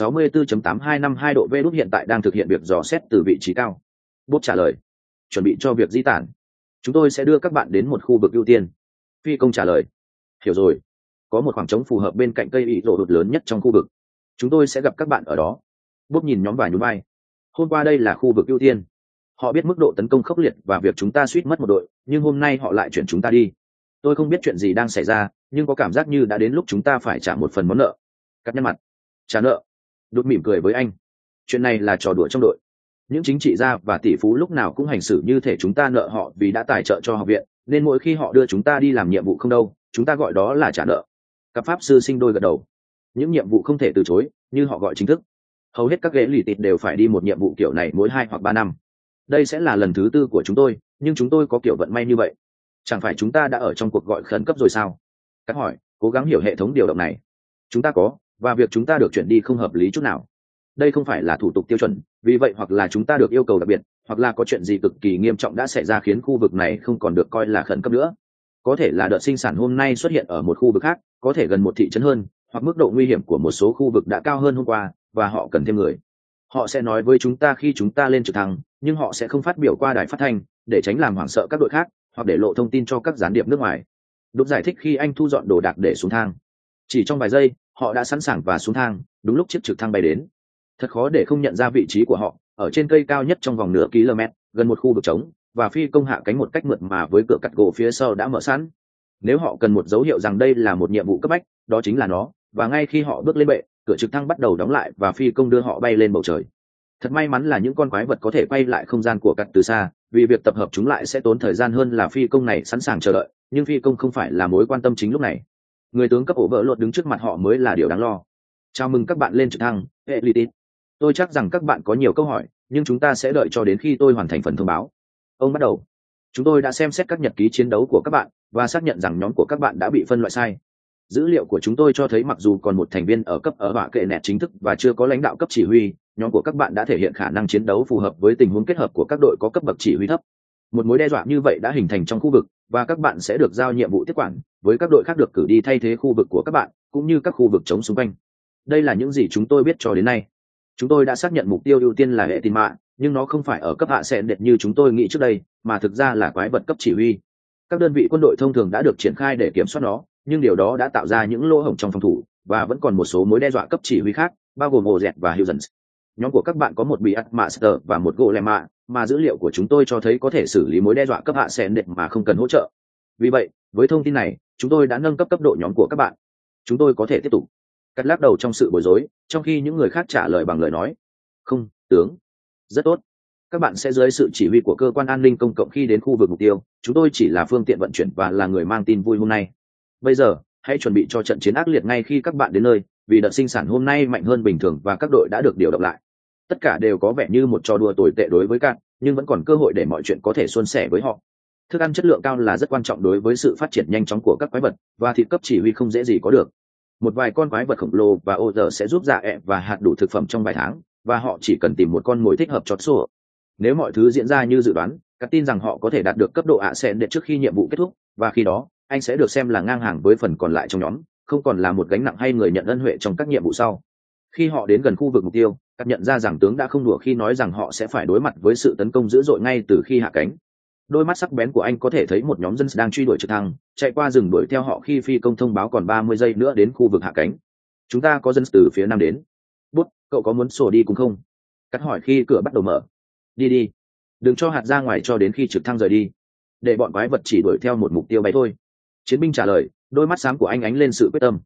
64.8252 độ V. Lúc hiện tại đang thực hiện việc dò xét từ vị trí cao. Bob trả lời. Chuẩn bị cho việc di tản. Chúng tôi sẽ đưa các bạn đến một khu vực ưu tiên. Phi công trả lời. Hiểu rồi. Có một khoảng trống phù hợp bên cạnh cây ỷ rộ hụt lớn nhất trong khu vực. Chúng tôi sẽ gặp các bạn ở đó. Bob nhìn nhóm và nhún vai. Hôm qua đây là khu vực ưu tiên. Họ biết mức độ tấn công khốc liệt và việc chúng ta suýt mất một đội, nhưng hôm nay họ lại chuyển chúng ta đi. Tôi không biết chuyện gì đang xảy ra, nhưng có cảm giác như đã đến lúc chúng ta phải trả một phần món nợ. Cắt nhăn mặt. Trả nợ. Đột mỉm cười với anh. Chuyện này là trò đùa trong đội. Những chính trị gia và tỷ phú lúc nào cũng hành xử như thể chúng ta nợ họ vì đã tài trợ cho học viện, nên mỗi khi họ đưa chúng ta đi làm nhiệm vụ không đâu, chúng ta gọi đó là trả nợ. Các pháp sư sinh đôi gật đầu. Những nhiệm vụ không thể từ chối, như họ gọi chính thức. Hầu hết các ghế lì tịt đều phải đi một nhiệm vụ kiểu này mỗi 2 hoặc 3 năm. Đây sẽ là lần thứ 4 của chúng tôi, nhưng chúng tôi có kiểu vận may như vậy. Chẳng phải chúng ta đã ở trong cuộc gọi khẩn cấp rồi sao? Các hỏi, cố gắng hiểu hệ thống điều động này. Chúng ta có, và việc chúng ta được chuyển đi không hợp lý chút nào. Đây không phải là thủ tục tiêu chuẩn, vì vậy hoặc là chúng ta được yêu cầu đặc biệt, hoặc là có chuyện gì cực kỳ nghiêm trọng đã xảy ra khiến khu vực này không còn được coi là khẩn cấp nữa. Có thể là đợt sinh sản hôm nay xuất hiện ở một khu vực khác, có thể gần một thị trấn hơn, hoặc mức độ nguy hiểm của một số khu vực đã cao hơn hôm qua, và họ cần thêm người. Họ sẽ nói với chúng ta khi chúng ta lên trực thăng, nhưng họ sẽ không phát biểu qua đài phát thanh, để tránh làm hoảng sợ các đội khác, hoặc để lộ thông tin cho các gián điệp nước ngoài. Đúc giải thích khi anh thu dọn đồ đạc để xuống thang. Chỉ trong vài giây, họ đã sẵn sàng và xuống thang, đúng lúc chiếc trực thăng bay đến. Thật khó để không nhận ra vị trí của họ, ở trên cây cao nhất trong vòng nửa km, gần một khu vực trống, và phi công hạ cánh một cách mượt mà với cửa cắt gỗ phía sau đã mở sẵn. Nếu họ cần một dấu hiệu rằng đây là một nhiệm vụ cấp bách, đó chính là nó, và ngay khi họ bước lên bệ, cửa trực thăng bắt đầu đóng lại và phi công đưa họ bay lên bầu trời. Thật may mắn là những con quái vật có thể quay lại không gian của cắt từ xa, vì việc tập hợp chúng lại sẽ tốn thời gian hơn là phi công này sẵn sàng chờ đợi, nhưng phi công không phải là mối quan tâm chính lúc này. Người tướng cấp ổ vỡ lột đứng trước mặt họ mới là điều đáng lo. Chào mừng các bạn lên trực thăng, Elite. Tôi chắc rằng các bạn có nhiều câu hỏi, nhưng chúng ta sẽ đợi cho đến khi tôi hoàn thành phần thông báo. Ông bắt đầu. Chúng tôi đã xem xét các nhật ký chiến đấu của các bạn và xác nhận rằng nhóm của các bạn đã bị phân loại sai. Dữ liệu của chúng tôi cho thấy mặc dù còn một thành viên ở cấp ở bạ kệ nẹt chính thức và chưa có lãnh đạo cấp chỉ huy, nhóm của các bạn đã thể hiện khả năng chiến đấu phù hợp với tình huống kết hợp của các đội có cấp bậc chỉ huy thấp. Một mối đe dọa như vậy đã hình thành trong khu vực, và các bạn sẽ được giao nhiệm vụ tiếp quản, với các đội khác được cử đi thay thế khu vực của các bạn, cũng như các khu vực trống xung quanh. Đây là những gì chúng tôi biết cho đến nay. Chúng tôi đã xác nhận mục tiêu ưu tiên là hệ tin mạ, nhưng nó không phải ở cấp hạ sẽ đệt như chúng tôi nghĩ trước đây, mà thực ra là quái vật cấp chỉ huy. Các đơn vị quân đội thông thường đã được triển khai để kiểm soát nó, nhưng điều đó đã tạo ra những lỗ hổng trong phòng thủ, và vẫn còn một số mối đe dọa cấp chỉ huy khác, bao gồm Ozet và Huygens. Nhóm của các bạn có một Beat Master và một Golema, mà dữ liệu của chúng tôi cho thấy có thể xử lý mối đe dọa cấp hạ sẽ đệt mà không cần hỗ trợ. Vì vậy, với thông tin này, chúng tôi đã nâng cấp độ nhóm của các bạn. Chúng tôi có thể tiếp tục. Cắt lắc đầu trong sự bối rối, trong khi những người khác trả lời bằng lời nói. Không, tướng. Rất tốt. Các bạn sẽ dưới sự chỉ huy của cơ quan an ninh công cộng khi đến khu vực mục tiêu. Chúng tôi chỉ là phương tiện vận chuyển và là người mang tin vui hôm nay. Bây giờ, hãy chuẩn bị cho trận chiến ác liệt ngay khi các bạn đến nơi, vì đợt sinh sản hôm nay mạnh hơn bình thường và các đội đã được điều động lại. Tất cả đều có vẻ như một trò đùa tồi tệ đối với Cát, nhưng vẫn còn cơ hội để mọi chuyện có thể suôn sẻ với họ. Thức ăn chất lượng cao là rất quan trọng đối với sự phát triển nhanh chóng của các quái vật, và thịt cấp chỉ huy không dễ gì có được. Một vài con quái vật khổng lồ và ô giờ sẽ giúp dạ ẹ và hạt đủ thực phẩm trong vài tháng, và họ chỉ cần tìm một con mồi thích hợp cho sổ. Nếu mọi thứ diễn ra như dự đoán, Cát tin rằng họ có thể đạt được cấp độ ạ sen để trước khi nhiệm vụ kết thúc, và khi đó anh sẽ được xem là ngang hàng với phần còn lại trong nhóm, không còn là một gánh nặng hay người nhận ân huệ trong các nhiệm vụ sau. Khi họ đến gần khu vực mục tiêu, Cát nhận ra rằng tướng đã không đùa khi nói rằng họ sẽ phải đối mặt với sự tấn công dữ dội ngay từ khi hạ cánh. Đôi mắt sắc bén của anh có thể thấy một nhóm dân đang truy đuổi trực thăng, chạy qua rừng đuổi theo họ khi phi công thông báo còn 30 giây nữa đến khu vực hạ cánh. Chúng ta có dân từ phía nam đến. Bút, cậu có muốn sổ đi cùng không? Cắt hỏi khi cửa bắt đầu mở. Đi đi. Đừng cho hạt ra ngoài cho đến khi trực thăng rời đi. Để bọn quái vật chỉ đuổi theo một mục tiêu bay thôi. Chiến binh trả lời, đôi mắt xám của anh ánh lên sự quyết tâm.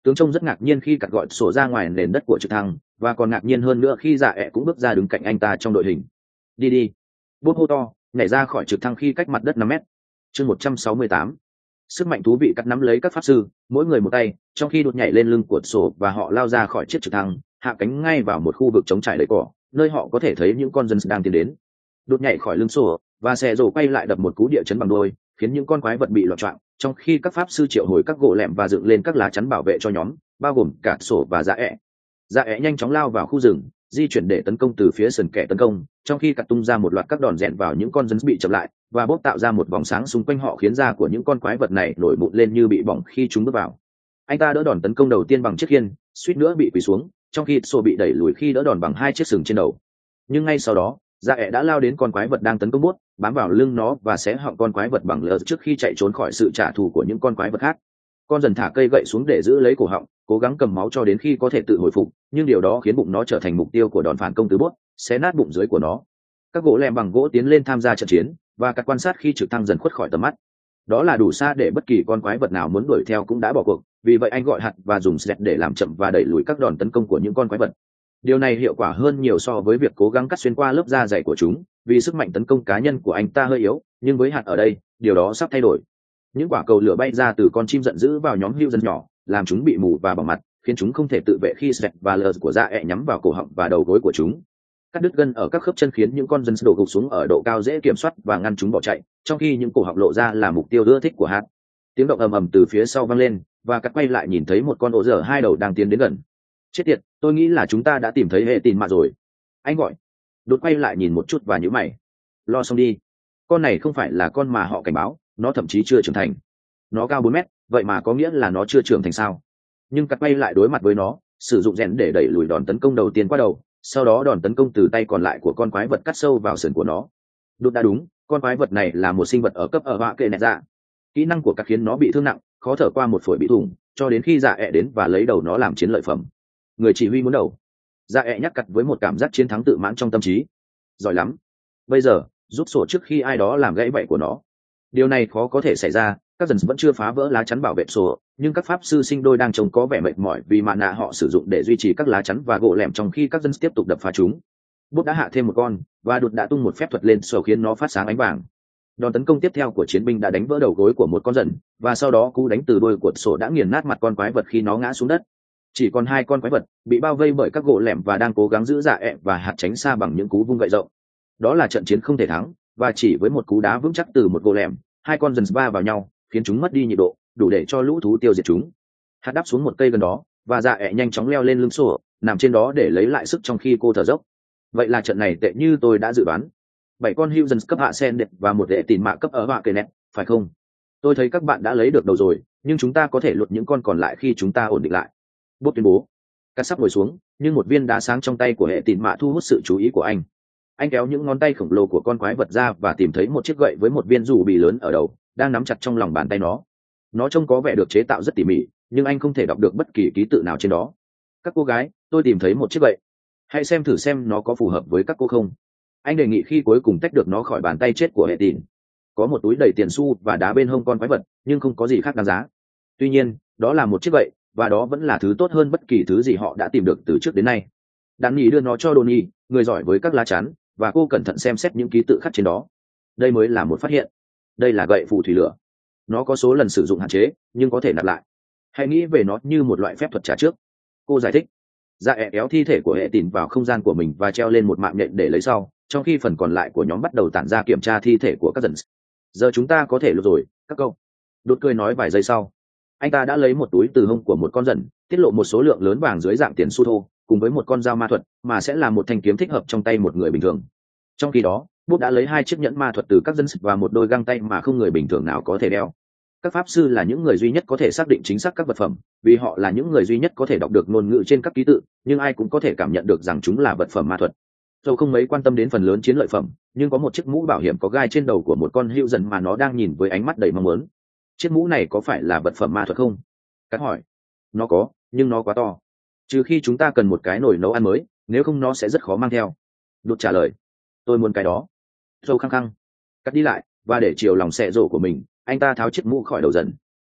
Tướng trông rất ngạc nhiên khi cắt gọi sổ ra ngoài nền đất của trực thăng, và còn ngạc nhiên hơn nữa khi dạ ẹ cũng bước ra đứng cạnh anh ta trong đội hình. Đi đi. Bốp hô to, nhảy ra khỏi trực thăng khi cách mặt đất 5 mét. Chương 168. Sức mạnh thú vị cắt nắm lấy các pháp sư, mỗi người một tay, trong khi đột nhảy lên lưng của sổ và họ lao ra khỏi chiếc trực thăng, hạ cánh ngay vào một khu vực trống trải đầy cỏ, nơi họ có thể thấy những con dân đang tiến đến. Đột nhảy khỏi lưng sổ và xe rồ quay lại đập một cú địa chấn bằng đôi, khiến những con quái vật bị loạn choạng, trong khi các pháp sư triệu hồi các gỗ lẻm và dựng lên các lá chắn bảo vệ cho nhóm, bao gồm cả sổ và dạ ẹ. Dạ ẹ nhanh chóng lao vào khu rừng, di chuyển để tấn công từ phía sườn kẻ tấn công, trong khi cắt tung ra một loạt các đòn rẽn vào những con dân bị chậm lại, và bốc tạo ra một vòng sáng xung quanh họ, khiến da của những con quái vật này nổi bụi lên như bị bỏng khi chúng bước vào. Anh ta đỡ đòn tấn công đầu tiên bằng chiếc khiên, suýt nữa bị quỳ xuống, trong khi sổ bị đẩy lùi khi đỡ đòn bằng 2 chiếc sừng trên đầu. Nhưng ngay sau đó, dạ ẹ đã lao đến con quái vật đang tấn công bốt, bám vào lưng nó và xé họng con quái vật bằng lửa trước khi chạy trốn khỏi sự trả thù của những con quái vật khác. Con dần thả cây gậy xuống để giữ lấy cổ họng, cố gắng cầm máu cho đến khi có thể tự hồi phục, nhưng điều đó khiến bụng nó trở thành mục tiêu của đòn phản công từ bốt, xé nát bụng dưới của nó. Các gỗ lem bằng gỗ tiến lên tham gia trận chiến, và các quan sát khi trực thăng dần khuất khỏi tầm mắt. Đó là đủ xa để bất kỳ con quái vật nào muốn đuổi theo cũng đã bỏ cuộc, vì vậy anh gọi hạt và dùng sled để làm chậm và đẩy lùi các đòn tấn công của những con quái vật. Điều này hiệu quả hơn nhiều so với việc cố gắng cắt xuyên qua lớp da dày của chúng, vì sức mạnh tấn công cá nhân của anh ta hơi yếu, nhưng với hạt ở đây, điều đó sắp thay đổi. Những quả cầu lửa bay ra từ con chim giận dữ vào nhóm hưu dân nhỏ, làm chúng bị mù và bỏng mặt, khiến chúng không thể tự vệ khi sled và lờ của da ẹ nhắm vào cổ họng và đầu gối của chúng. Cắt đứt gân ở các khớp chân khiến những con dân đổ gục xuống ở độ cao dễ kiểm soát và ngăn chúng bỏ chạy, trong khi những cổ họng lộ ra là mục tiêu ưa thích của hạt. Tiếng động ầm ầm từ phía sau vang lên, và cắt quay lại nhìn thấy một con ổ dở hai đầu đang tiến đến gần. Chết tiệt, tôi nghĩ là chúng ta đã tìm thấy hệ tin mà rồi. Anh gọi. Đột quay lại nhìn một chút và nhíu mày. Lo xong đi. Con này không phải là con mà họ cảnh báo, nó thậm chí chưa trưởng thành. Nó cao 4 mét, vậy mà có nghĩa là nó chưa trưởng thành sao? Nhưng cắt quay lại đối mặt với nó, sử dụng rèn để đẩy lùi đòn tấn công đầu tiên qua đầu, sau đó đòn tấn công từ tay còn lại của con quái vật cắt sâu vào sườn của nó. Đột đã đúng, con quái vật này là một sinh vật ở cấp ở họa kệ nẹt dạ. Kỹ năng của cắt khiến nó bị thương nặng, khó thở qua một phổi bị thủng, cho đến khi dạ ẹ đến và lấy đầu nó làm chiến lợi phẩm. Người chỉ huy muốn đầu. Dạ ẹ nhắc cắt với một cảm giác chiến thắng tự mãn trong tâm trí. Giỏi lắm. Bây giờ giúp sổ trước khi ai đó làm gãy bậy của nó. Điều này khó có thể xảy ra, các dần vẫn chưa phá vỡ lá chắn bảo vệ sổ, nhưng các pháp sư sinh đôi đang trông có vẻ mệt mỏi vì mạ nạ họ sử dụng để duy trì các lá chắn và gỗ lẻm, trong khi các dân tiếp tục đập phá chúng. Bút đã hạ thêm một con, và đột đã tung một phép thuật lên sổ khiến nó phát sáng ánh vàng. Đòn tấn công tiếp theo của chiến binh đã đánh vỡ đầu gối của một con dần, và sau đó cú đánh từ đuôi của sổ đã nghiền nát mặt con quái vật khi nó ngã xuống đất. Chỉ còn 2 con quái vật bị bao vây bởi các gỗ lẻm và đang cố gắng giữ dạ ẹ và hạt tránh xa bằng những cú vung gậy rộng. Đó là trận chiến không thể thắng, và chỉ với một cú đá vững chắc từ một gỗ lẻm, 2 con dần va vào nhau, khiến chúng mất đi nhịp độ, đủ để cho lũ thú tiêu diệt chúng. Hạt đáp xuống một cây gần đó, và dạ ẹ nhanh chóng leo lên lưng sổ, nằm trên đó để lấy lại sức trong khi cô thở dốc. Vậy là trận này tệ như tôi đã dự đoán. 7 con hưu dần cấp hạ sen đẹp và một đệ tìn mạ cấp ở họa kề nét, phải không? Tôi thấy các bạn đã lấy được đầu rồi, nhưng chúng ta có thể lột những con còn lại khi chúng ta ổn định lại. Bốt tuyên bố. Cắt sắp ngồi xuống, nhưng một viên đá sáng trong tay của hệ tìn mạ thu hút sự chú ý của anh. Anh kéo những ngón tay khổng lồ của con quái vật ra và tìm thấy một chiếc gậy với một viên dù bì lớn ở đầu, đang nắm chặt trong lòng bàn tay nó. Nó trông có vẻ được chế tạo rất tỉ mỉ, nhưng anh không thể đọc được bất kỳ ký tự nào trên đó. Các cô gái, tôi tìm thấy một chiếc gậy. Hãy xem thử xem nó có phù hợp với các cô không. Anh đề nghị khi cuối cùng tách được nó khỏi bàn tay chết của hệ tìn. Có một túi đầy tiền xu và đá bên hông con quái vật, nhưng không có gì khác đáng giá. Tuy nhiên, đó là một chiếc gậy, và đó vẫn là thứ tốt hơn bất kỳ thứ gì họ đã tìm được từ trước đến nay. Đàn nhì đưa nó cho Donny, người giỏi với các lá chắn, và cô cẩn thận xem xét những ký tự khắc trên đó. Đây mới là một phát hiện. Đây là gậy phù thủy lửa. Nó có số lần sử dụng hạn chế, nhưng có thể nạp lại. Hãy nghĩ về nó như một loại phép thuật trả trước. Cô giải thích. Dạ ẹ kéo thi thể của hệ tìn vào không gian của mình và treo lên một mạng nhện để lấy sau, trong khi phần còn lại của nhóm bắt đầu tản ra kiểm tra thi thể của các dần. Giờ chúng ta có thể lột rồi, các câu. Đột cười nói vài giây sau. Anh ta đã lấy một túi từ hông của một con dần, tiết lộ một số lượng lớn vàng dưới dạng tiền xu thô, cùng với một con dao ma thuật, mà sẽ là một thanh kiếm thích hợp trong tay một người bình thường. Trong khi đó, Bút đã lấy 2 chiếc nhẫn ma thuật từ các dân và một đôi găng tay mà không người bình thường nào có thể đeo. Các pháp sư là những người duy nhất có thể xác định chính xác các vật phẩm, vì họ là những người duy nhất có thể đọc được ngôn ngữ trên các ký tự, nhưng ai cũng có thể cảm nhận được rằng chúng là vật phẩm ma thuật. Dẫu không mấy quan tâm đến phần lớn chiến lợi phẩm, nhưng có một chiếc mũ bảo hiểm có gai trên đầu của một con hưu dần mà nó đang nhìn với ánh mắt đầy mong muốn. Chiếc mũ này có phải là vật phẩm ma thuật không? Cắt hỏi. Nó có, nhưng nó quá to. Trừ khi chúng ta cần một cái nồi nấu ăn mới, nếu không nó sẽ rất khó mang theo. Đột trả lời. Tôi muốn cái đó. Dâu khăng khăng. Cắt đi lại, và để chiều lòng xẹ rổ của mình, anh ta tháo chiếc mũ khỏi đầu dần.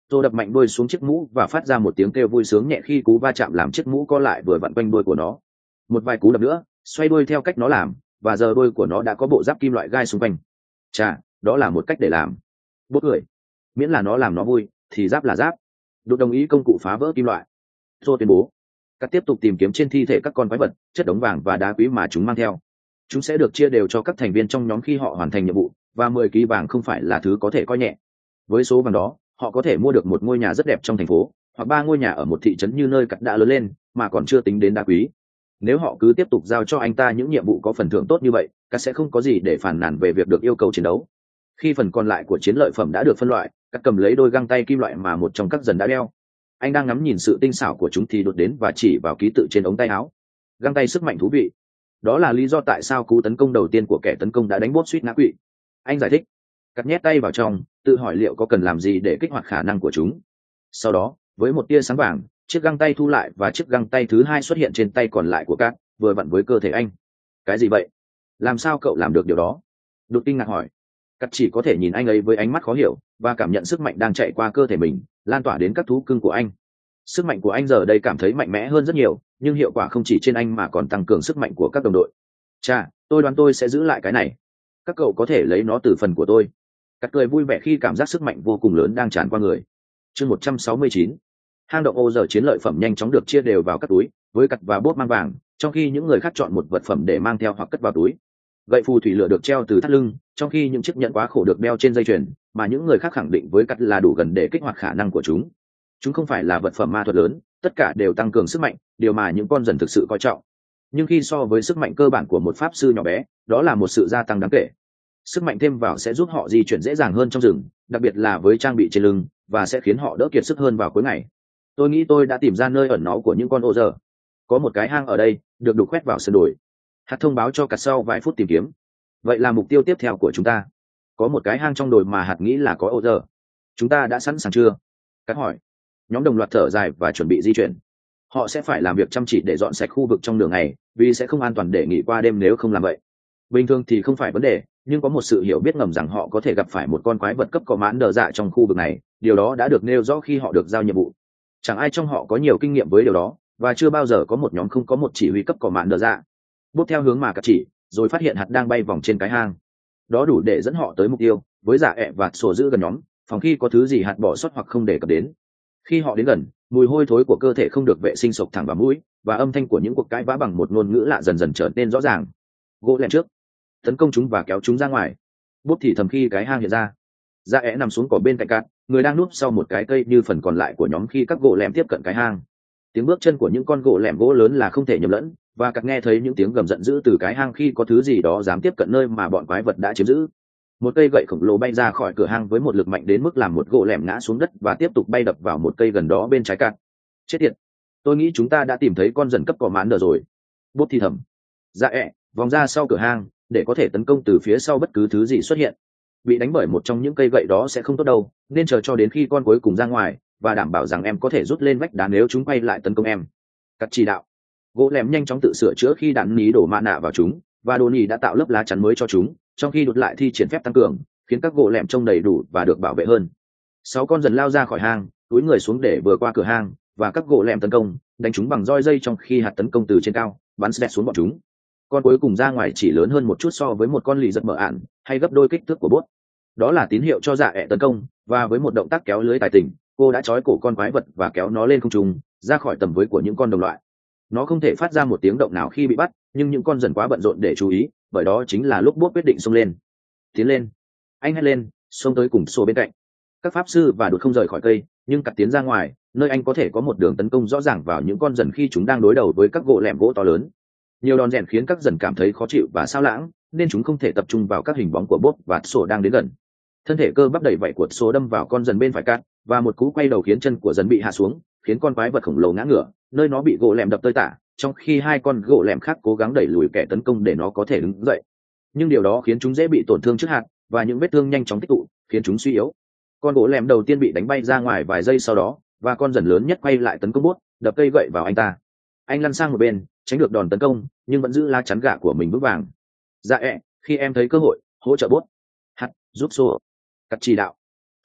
Tôi đập mạnh đuôi xuống chiếc mũ và phát ra một tiếng kêu vui sướng nhẹ khi cú va chạm làm chiếc mũ co lại vừa vặn quanh đuôi của nó. Một vài cú đập nữa, xoay đuôi theo cách nó làm, và giờ đuôi của nó đã có bộ giáp kim loại gai xung quanh. Chà, đó là một cách để làm. Bố cười. Miễn là nó làm nó vui, thì giáp là giáp. Đột đồng ý công cụ phá vỡ kim loại. Tôi tuyên bố. Các tiếp tục tìm kiếm trên thi thể các con quái vật, chất đống vàng và đá quý mà chúng mang theo. Chúng sẽ được chia đều cho các thành viên trong nhóm khi họ hoàn thành nhiệm vụ, và 10 ký vàng không phải là thứ có thể coi nhẹ. Với số vàng đó, họ có thể mua được một ngôi nhà rất đẹp trong thành phố, hoặc 3 ngôi nhà ở một thị trấn như nơi Cắt đã lớn lên, mà còn chưa tính đến đá quý. Nếu họ cứ tiếp tục giao cho anh ta những nhiệm vụ có phần thưởng tốt như vậy, Cắt sẽ không có gì để phàn nàn về việc được yêu cầu chiến đấu. Khi phần còn lại của chiến lợi phẩm đã được phân loại, Cắt cầm lấy đôi găng tay kim loại mà một trong các dần đã đeo. Anh đang ngắm nhìn sự tinh xảo của chúng thì đột đến và chỉ vào ký tự trên ống tay áo. Găng tay sức mạnh thú vị. Đó là lý do tại sao cú tấn công đầu tiên của kẻ tấn công đã đánh bốt suýt ngã quỵ. Anh giải thích. Cắt nhét tay vào trong, tự hỏi liệu có cần làm gì để kích hoạt khả năng của chúng. Sau đó, với một tia sáng vàng, chiếc găng tay thu lại và chiếc găng tay thứ hai xuất hiện trên tay còn lại của Cắt, vừa vặn với cơ thể anh. Cái gì vậy? Làm sao cậu làm được điều đó? Đột kinh ngạc hỏi. Cắt chỉ có thể nhìn anh ấy với ánh mắt khó hiểu và cảm nhận sức mạnh đang chạy qua cơ thể mình, lan tỏa đến các thú cưng của anh. Sức mạnh của anh giờ đây cảm thấy mạnh mẽ hơn rất nhiều, nhưng hiệu quả không chỉ trên anh mà còn tăng cường sức mạnh của các đồng đội. Chà, tôi đoán tôi sẽ giữ lại cái này. Các cậu có thể lấy nó từ phần của tôi. Cắt cười vui vẻ khi cảm giác sức mạnh vô cùng lớn đang tràn qua người. Chương 169. Hang động ô giờ chiến lợi phẩm nhanh chóng được chia đều vào các túi, với Cắt và Bốt mang vàng, trong khi những người khác chọn một vật phẩm để mang theo hoặc cất vào túi. Gậy phù thủy lửa được treo từ thắt lưng, trong khi những chiếc nhẫn quá khổ được đeo trên dây chuyền, mà những người khác khẳng định với Cắt là đủ gần để kích hoạt khả năng của chúng. Chúng không phải là vật phẩm ma thuật lớn, tất cả đều tăng cường sức mạnh, điều mà những con dần thực sự coi trọng. Nhưng khi so với sức mạnh cơ bản của một pháp sư nhỏ bé, đó là một sự gia tăng đáng kể. Sức mạnh thêm vào sẽ giúp họ di chuyển dễ dàng hơn trong rừng, đặc biệt là với trang bị trên lưng, và sẽ khiến họ đỡ kiệt sức hơn vào cuối ngày. Tôi nghĩ tôi đã tìm ra nơi ẩn náu của những con ô giờ. Có một cái hang ở đây, được đục khoét vào sườn đồi. Hạt thông báo cho Cắt sau vài phút tìm kiếm. Vậy là mục tiêu tiếp theo của chúng ta. Có một cái hang trong đồi mà Hạt nghĩ là có ô giờ. Chúng ta đã sẵn sàng chưa? Cắt hỏi. Nhóm đồng loạt thở dài và chuẩn bị di chuyển. Họ sẽ phải làm việc chăm chỉ để dọn sạch khu vực trong đường này, vì sẽ không an toàn để nghỉ qua đêm nếu không làm vậy. Bình thường thì không phải vấn đề, nhưng có một sự hiểu biết ngầm rằng họ có thể gặp phải một con quái vật cấp có mãn đờ dạ trong khu vực này. Điều đó đã được nêu rõ khi họ được giao nhiệm vụ. Chẳng ai trong họ có nhiều kinh nghiệm với điều đó, và chưa bao giờ có một nhóm không có một chỉ huy cấp có mãn đờ dạ. Bước theo hướng mà Cắt chỉ, rồi phát hiện Hạt đang bay vòng trên cái hang. Đó đủ để dẫn họ tới mục tiêu, với Dạ ẹ và sổ giữ gần nhóm, phòng khi có thứ gì Hạt bỏ sót hoặc không đề cập đến. Khi họ đến gần, mùi hôi thối của cơ thể không được vệ sinh sộc thẳng vào mũi, và âm thanh của những cuộc cãi vã bằng một ngôn ngữ lạ dần dần trở nên rõ ràng. Gỗ lẹm trước, tấn công chúng và kéo chúng ra ngoài. Bốp thì thầm khi cái hang hiện ra. Dạ ẽ nằm xuống cỏ bên cạnh Cắt, người đang núp sau một cái cây như phần còn lại của nhóm khi các gỗ lẹm tiếp cận cái hang. Tiếng bước chân của những con gỗ lẹm gỗ lớn là không thể nhầm lẫn, và Cắt nghe thấy những tiếng gầm giận dữ từ cái hang khi có thứ gì đó dám tiếp cận nơi mà bọn quái vật đã chiếm giữ. Một cây gậy khổng lồ bay ra khỏi cửa hang với một lực mạnh đến mức làm một gỗ lẻm ngã xuống đất và tiếp tục bay đập vào một cây gần đó bên trái Cắt. Chết tiệt, tôi nghĩ chúng ta đã tìm thấy con dần cấp cỏ mãn đờ rồi. Bốp thì thầm. Dạ ẹ vòng ra sau cửa hang để có thể tấn công từ phía sau bất cứ thứ gì xuất hiện. Bị đánh bởi một trong những cây gậy đó sẽ không tốt đâu, nên chờ cho đến khi con cuối cùng ra ngoài, và đảm bảo rằng em có thể rút lên vách đá nếu chúng quay lại tấn công em. Cắt chỉ đạo. Gỗ lẻm nhanh chóng tự sửa chữa khi đạn ní đổ mạ nạ vào chúng, và đồ nỉ đã tạo lớp lá chắn mới cho chúng, trong khi đột lại thi triển phép tăng cường, khiến các gỗ lẻm trông đầy đủ và được bảo vệ hơn. 6 con dần lao ra khỏi hang, túi người xuống để vừa qua cửa hang, và các gỗ lẻm tấn công, đánh chúng bằng roi dây trong khi Hạt tấn công từ trên cao, bắn sét xuống bọn chúng. Con cuối cùng ra ngoài chỉ lớn hơn một chút so với một con lì giật mở ạn, hay gấp đôi kích thước của Bốt. Đó là tín hiệu cho Dạ ẹ tấn công, và với một động tác kéo lưới tài tình, cô đã trói cổ con quái vật và kéo nó lên không trung, ra khỏi tầm với của những con đồng loại. Nó không thể phát ra một tiếng động nào khi bị bắt, nhưng những con dần quá bận rộn để chú ý, bởi đó chính là lúc Bốt quyết định xông lên. Tiến lên, anh hét lên, xông tới cùng Sô bên cạnh. Các pháp sư và đột không rời khỏi cây, nhưng Cắt tiến ra ngoài, nơi anh có thể có một đường tấn công rõ ràng vào những con dần khi chúng đang đối đầu với các gỗ lẻm gỗ to lớn. Nhiều đòn rèn khiến các dần cảm thấy khó chịu và sao lãng, nên chúng không thể tập trung vào các hình bóng của Bốt và Sô đang đến gần. Thân thể cơ bắp đẩy vảy của Sô đâm vào con dần bên phải Cắt, và một cú quay đầu khiến chân của dần bị hạ xuống, khiến con quái vật khổng lồ ngã ngửa, nơi nó bị gỗ lẻm đập tơi tả, trong khi hai con gỗ lẻm khác cố gắng đẩy lùi kẻ tấn công để nó có thể đứng dậy. Nhưng điều đó khiến chúng dễ bị tổn thương trước Hạt, và những vết thương nhanh chóng tích tụ, khiến chúng suy yếu. Con gỗ lẻm đầu tiên bị đánh bay ra ngoài vài giây sau đó, và con dần lớn nhất quay lại tấn công Bốt, đập cây gậy vào anh ta. Anh lăn sang một bên, tránh được đòn tấn công, nhưng vẫn giữ lá chắn gạ của mình vững vàng. Dạ ẹ, khi em thấy cơ hội, hỗ trợ Bốt. Hạt giúp Sô. Cắt chỉ đạo.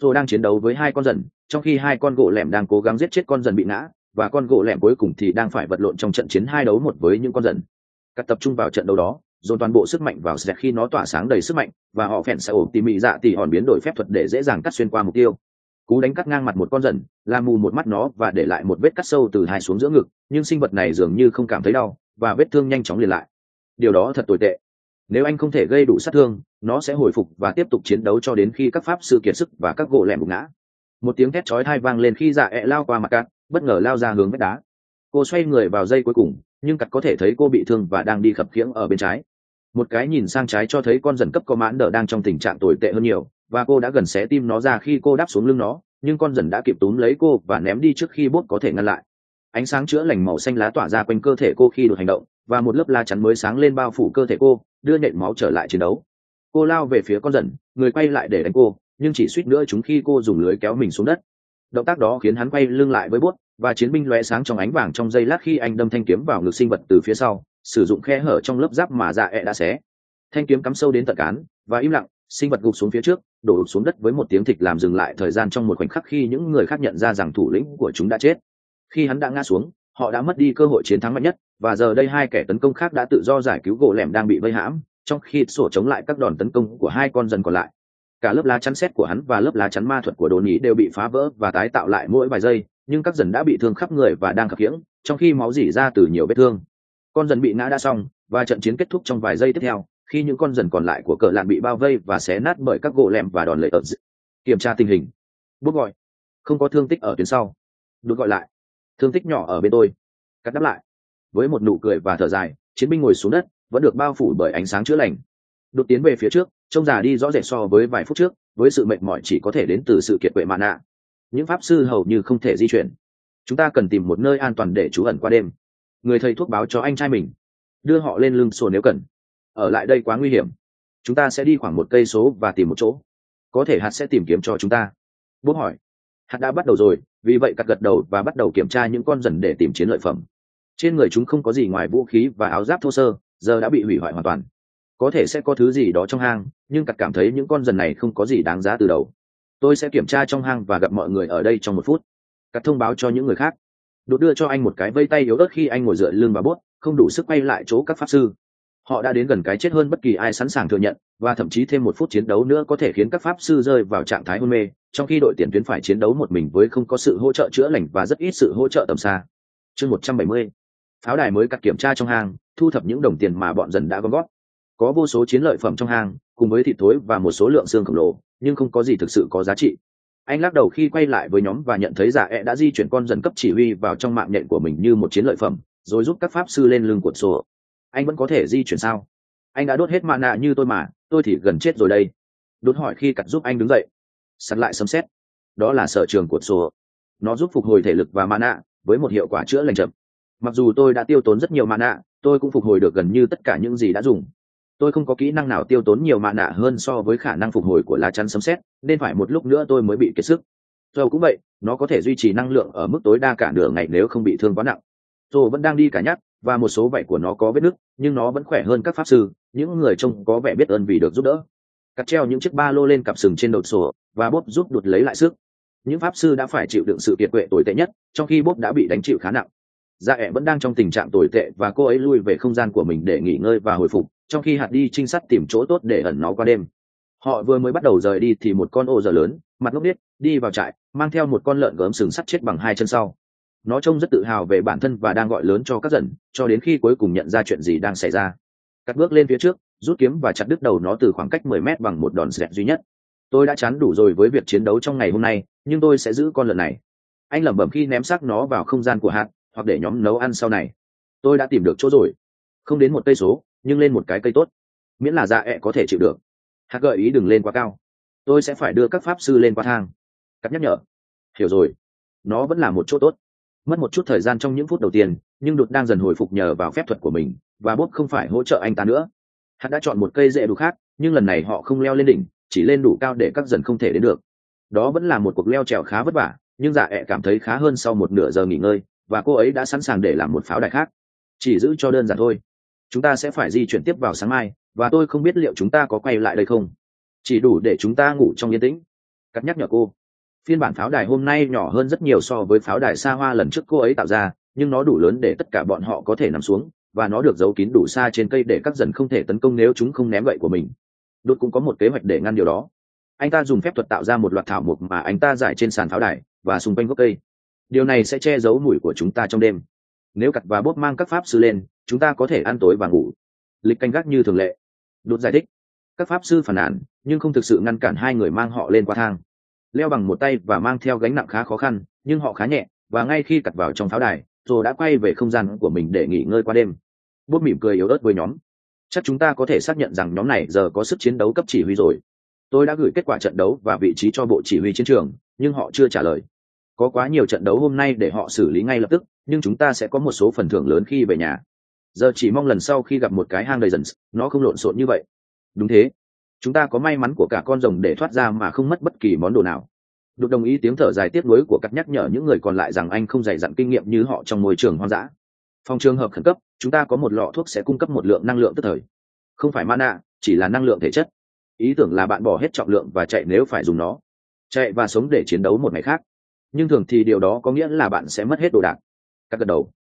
Rồi đang chiến đấu với hai con dần, trong khi hai con gỗ lẻm đang cố gắng giết chết con dần bị ngã, và con gỗ lẻm cuối cùng thì đang phải vật lộn trong trận chiến 2-1 với những con dần. Cắt tập trung vào trận đấu đó, dồn toàn bộ sức mạnh vào Sệt khi nó tỏa sáng đầy sức mạnh, và họ phèn sẽ ổ tỉ mỉ dạ tỉ hòn biến đổi phép thuật để dễ dàng cắt xuyên qua mục tiêu. Cú đánh cắt ngang mặt một con dần, làm mù một mắt nó và để lại một vết cắt sâu từ hai xuống giữa ngực, nhưng sinh vật này dường như không cảm thấy đau, và vết thương nhanh chóng liền lại. Điều đó thật tồi tệ. Nếu anh không thể gây đủ sát thương, nó sẽ hồi phục và tiếp tục chiến đấu cho đến khi các pháp sư kiệt sức và các gỗ lẻm gục ngã. Một tiếng thét chói tai vang lên khi dạ ẹ lao qua mặt cát, bất ngờ lao ra hướng vách đá. Cô xoay người vào giây cuối cùng, nhưng cắt có thể thấy cô bị thương và đang đi khập khiễng ở bên trái. Một cái nhìn sang trái cho thấy con dần cấp có mãn đỡ đang trong tình trạng tồi tệ hơn nhiều, và cô đã gần xé tim nó ra khi cô đáp xuống lưng nó, nhưng con dần đã kịp túm lấy cô và ném đi trước khi bốt có thể ngăn lại. Ánh sáng chữa lành màu xanh lá tỏa ra quanh cơ thể cô khi đột hành động, và một lớp lá chắn mới sáng lên bao phủ cơ thể cô, đưa nện máu trở lại chiến đấu. Cô lao về phía con dần, người quay lại để đánh cô, nhưng chỉ suýt nữa chúng khi cô dùng lưới kéo mình xuống đất. Động tác đó khiến hắn quay lưng lại với bốt, và chiến binh lóe sáng trong ánh vàng trong giây lát khi anh đâm thanh kiếm vào ngực sinh vật từ phía sau, sử dụng khe hở trong lớp giáp mà dạ ẹ đã xé. Thanh kiếm cắm sâu đến tận cán, và im lặng, sinh vật gục xuống phía trước, đổ ụp xuống đất với một tiếng thịch làm dừng lại thời gian trong một khoảnh khắc khi những người khác nhận ra rằng thủ lĩnh của chúng đã chết. Khi hắn đã ngã xuống, họ đã mất đi cơ hội chiến thắng mạnh nhất, và giờ đây hai kẻ tấn công khác đã tự do giải cứu gỗ lẻm đang bị vây hãm, trong khi sổ chống lại các đòn tấn công của hai con dần còn lại. Cả lớp lá chắn xét của hắn và lớp lá chắn ma thuật của Đồn Ý đều bị phá vỡ và tái tạo lại mỗi vài giây, nhưng các dần đã bị thương khắp người và đang khập khiễng, trong khi máu rỉ ra từ nhiều vết thương. Con dần bị ngã đã xong, và trận chiến kết thúc trong vài giây tiếp theo, khi những con dần còn lại của cờ lạn bị bao vây và xé nát bởi các gỗ lẻm và đòn lệ ợt. Kiểm tra tình hình. Bút gọi. Không có thương tích ở tuyến sau. Đút gọi lại. Thương tích nhỏ ở bên tôi. Cắt đáp lại. Với một nụ cười và thở dài, chiến binh ngồi xuống đất, vẫn được bao phủ bởi ánh sáng chữa lành. Đột tiến về phía trước, trông già đi rõ rệt so với vài phút trước, với sự mệt mỏi chỉ có thể đến từ sự kiệt quệ mạn nạ. Những pháp sư hầu như không thể di chuyển. Chúng ta cần tìm một nơi an toàn để trú ẩn qua đêm. Người thầy thuốc báo cho anh trai mình. Đưa họ lên lưng sổ nếu cần. Ở lại đây quá nguy hiểm. Chúng ta sẽ đi khoảng 1 cây số và tìm một chỗ. Có thể hạt sẽ tìm kiếm cho chúng ta. Bố hỏi. Hạt đã bắt đầu rồi, vì vậy cắt gật đầu và bắt đầu kiểm tra những con dần để tìm chiến lợi phẩm. Trên người chúng không có gì ngoài vũ khí và áo giáp thô sơ, giờ đã bị hủy hoại hoàn toàn. Có thể sẽ có thứ gì đó trong hang, nhưng cắt cảm thấy những con dần này không có gì đáng giá từ đầu. Tôi sẽ kiểm tra trong hang và gặp mọi người ở đây trong 1 phút. Cắt thông báo cho những người khác. Đột đưa cho anh một cái vây tay yếu ớt khi anh ngồi dựa lưng vào bốt, không đủ sức quay lại chỗ các pháp sư. Họ đã đến gần cái chết hơn bất kỳ ai sẵn sàng thừa nhận, và thậm chí thêm 1 phút chiến đấu nữa có thể khiến các pháp sư rơi vào trạng thái hôn mê, trong khi đội tiền tuyến phải chiến đấu một mình với không có sự hỗ trợ chữa lành và rất ít sự hỗ trợ tầm xa. Chương 170. Pháo đài mới cắt kiểm tra trong hang, thu thập những đồng tiền mà bọn dần đã gom góp. Có vô số chiến lợi phẩm trong hang, cùng với thịt thối và một số lượng xương khổng lồ, nhưng không có gì thực sự có giá trị. Anh lắc đầu khi quay lại với nhóm và nhận thấy giả ẹ đã di chuyển con dần cấp chỉ huy vào trong mạng nhện của mình như một chiến lợi phẩm, rồi giúp các pháp sư lên lưng cuộn sổ. Anh vẫn có thể di chuyển sao? Anh đã đốt hết mana như tôi mà, tôi thì gần chết rồi đây. Đốt hỏi khi cắt giúp anh đứng dậy. Sắt lại sấm sét. Đó là sở trường cuộn sổ. Nó giúp phục hồi thể lực và mana, với một hiệu quả chữa lành chậm. Mặc dù tôi đã tiêu tốn rất nhiều mana, tôi cũng phục hồi được gần như tất cả những gì đã dùng. Tôi không có kỹ năng nào tiêu tốn nhiều mana hơn so với khả năng phục hồi của lá chắn sấm sét, nên phải một lúc nữa tôi mới bị kiệt sức. Dầu cũng vậy, nó có thể duy trì năng lượng ở mức tối đa cả nửa ngày nếu không bị thương quá nặng. Dầu vẫn đang đi cả nhắc, và một số vảy của nó có vết nứt, nhưng nó vẫn khỏe hơn các pháp sư, những người trông có vẻ biết ơn vì được giúp đỡ. Cắt treo những chiếc ba lô lên cặp sừng trên đầu sổ, và Bob giúp đột lấy lại sức. Những pháp sư đã phải chịu đựng sự kiệt quệ tồi tệ nhất, trong khi Bob đã bị đánh chịu khá nặng. Dạ ẹ vẫn đang trong tình trạng tồi tệ và cô ấy lui về không gian của mình để nghỉ ngơi và hồi phục, trong khi hạt đi trinh sát tìm chỗ tốt để ẩn nó qua đêm. Họ vừa mới bắt đầu rời đi thì một con ô giờ lớn, mặt ngốc điếc, đi vào trại, mang theo một con lợn gớm sừng sắt chết bằng 2 chân sau. Nó trông rất tự hào về bản thân và đang gọi lớn cho các dần, cho đến khi cuối cùng nhận ra chuyện gì đang xảy ra. Cắt bước lên phía trước, rút kiếm và chặt đứt đầu nó từ khoảng cách 10 mét bằng một đòn dẹt duy nhất. Tôi đã chán đủ rồi với việc chiến đấu trong ngày hôm nay, nhưng tôi sẽ giữ con lợn này. Anh lẩm bẩm khi ném xác nó vào không gian của hạt, hoặc để nhóm nấu ăn sau này. Tôi đã tìm được chỗ rồi. Không đến 1 cây số, nhưng lên một cái cây tốt. Miễn là dạ ẹ có thể chịu được. Hạt gợi ý đừng lên quá cao. Tôi sẽ phải đưa các pháp sư lên qua thang. Cắt nhắc nhở. Hiểu rồi. Nó vẫn là một chỗ tốt. Mất một chút thời gian trong những phút đầu tiên, nhưng Đột đang dần hồi phục nhờ vào phép thuật của mình, và Bob không phải hỗ trợ anh ta nữa. Hạt đã chọn một cây rễ đủ khác, nhưng lần này họ không leo lên đỉnh, chỉ lên đủ cao để các dần không thể đến được. Đó vẫn là một cuộc leo trèo khá vất vả, nhưng dạ ẹ cảm thấy khá hơn sau một nửa giờ nghỉ ngơi, và cô ấy đã sẵn sàng để làm một pháo đài khác. Chỉ giữ cho đơn giản thôi. Chúng ta sẽ phải di chuyển tiếp vào sáng mai, và tôi không biết liệu chúng ta có quay lại đây không. Chỉ đủ để chúng ta ngủ trong yên tĩnh. Cắt nhắc nhở cô. Phiên bản pháo đài hôm nay nhỏ hơn rất nhiều so với pháo đài xa hoa lần trước cô ấy tạo ra, nhưng nó đủ lớn để tất cả bọn họ có thể nằm xuống, và nó được giấu kín đủ xa trên cây để các dần không thể tấn công nếu chúng không ném gậy của mình. Đột cũng có một kế hoạch để ngăn điều đó. Anh ta dùng phép thuật tạo ra một loạt thảo mộc mà anh ta rải trên sàn pháo đài và xung quanh gốc cây. Điều này sẽ che giấu mùi của chúng ta trong đêm. Nếu Cặt và Bốp mang các pháp sư lên, chúng ta có thể ăn tối và ngủ. Lịch canh gác như thường lệ. Đột giải thích. Các pháp sư phản nàn, nhưng không thực sự ngăn cản hai người mang họ lên qua thang. Leo bằng một tay và mang theo gánh nặng khá khó khăn, nhưng họ khá nhẹ, và ngay khi Cặt vào trong pháo đài, rồi đã quay về không gian của mình để nghỉ ngơi qua đêm. Bốp mỉm cười yếu ớt với nhóm. Chắc chúng ta có thể xác nhận rằng nhóm này giờ có sức chiến đấu cấp chỉ huy rồi. Tôi đã gửi kết quả trận đấu và vị trí cho bộ chỉ huy chiến trường, nhưng họ chưa trả lời. Có quá nhiều trận đấu hôm nay để họ xử lý ngay lập tức, nhưng chúng ta sẽ có một số phần thưởng lớn khi về nhà. Giờ chỉ mong lần sau khi gặp một cái hang đầy dần, nó không lộn xộn như vậy. Đúng thế. Chúng ta có may mắn của cả con rồng để thoát ra mà không mất bất kỳ món đồ nào. Đột đồng ý tiếng thở dài tiếc nuối của Cắt nhắc nhở những người còn lại rằng anh không dày dặn kinh nghiệm như họ trong môi trường hoang dã. Phòng trường hợp khẩn cấp, chúng ta có một lọ thuốc sẽ cung cấp một lượng năng lượng tức thời. Không phải mana, chỉ là năng lượng thể chất. Ý tưởng là bạn bỏ hết trọng lượng và chạy nếu phải dùng nó. Chạy và sống để chiến đấu một ngày khác. Nhưng thường thì điều đó có nghĩa là bạn sẽ mất hết đồ đạc. Cắt gật đầu.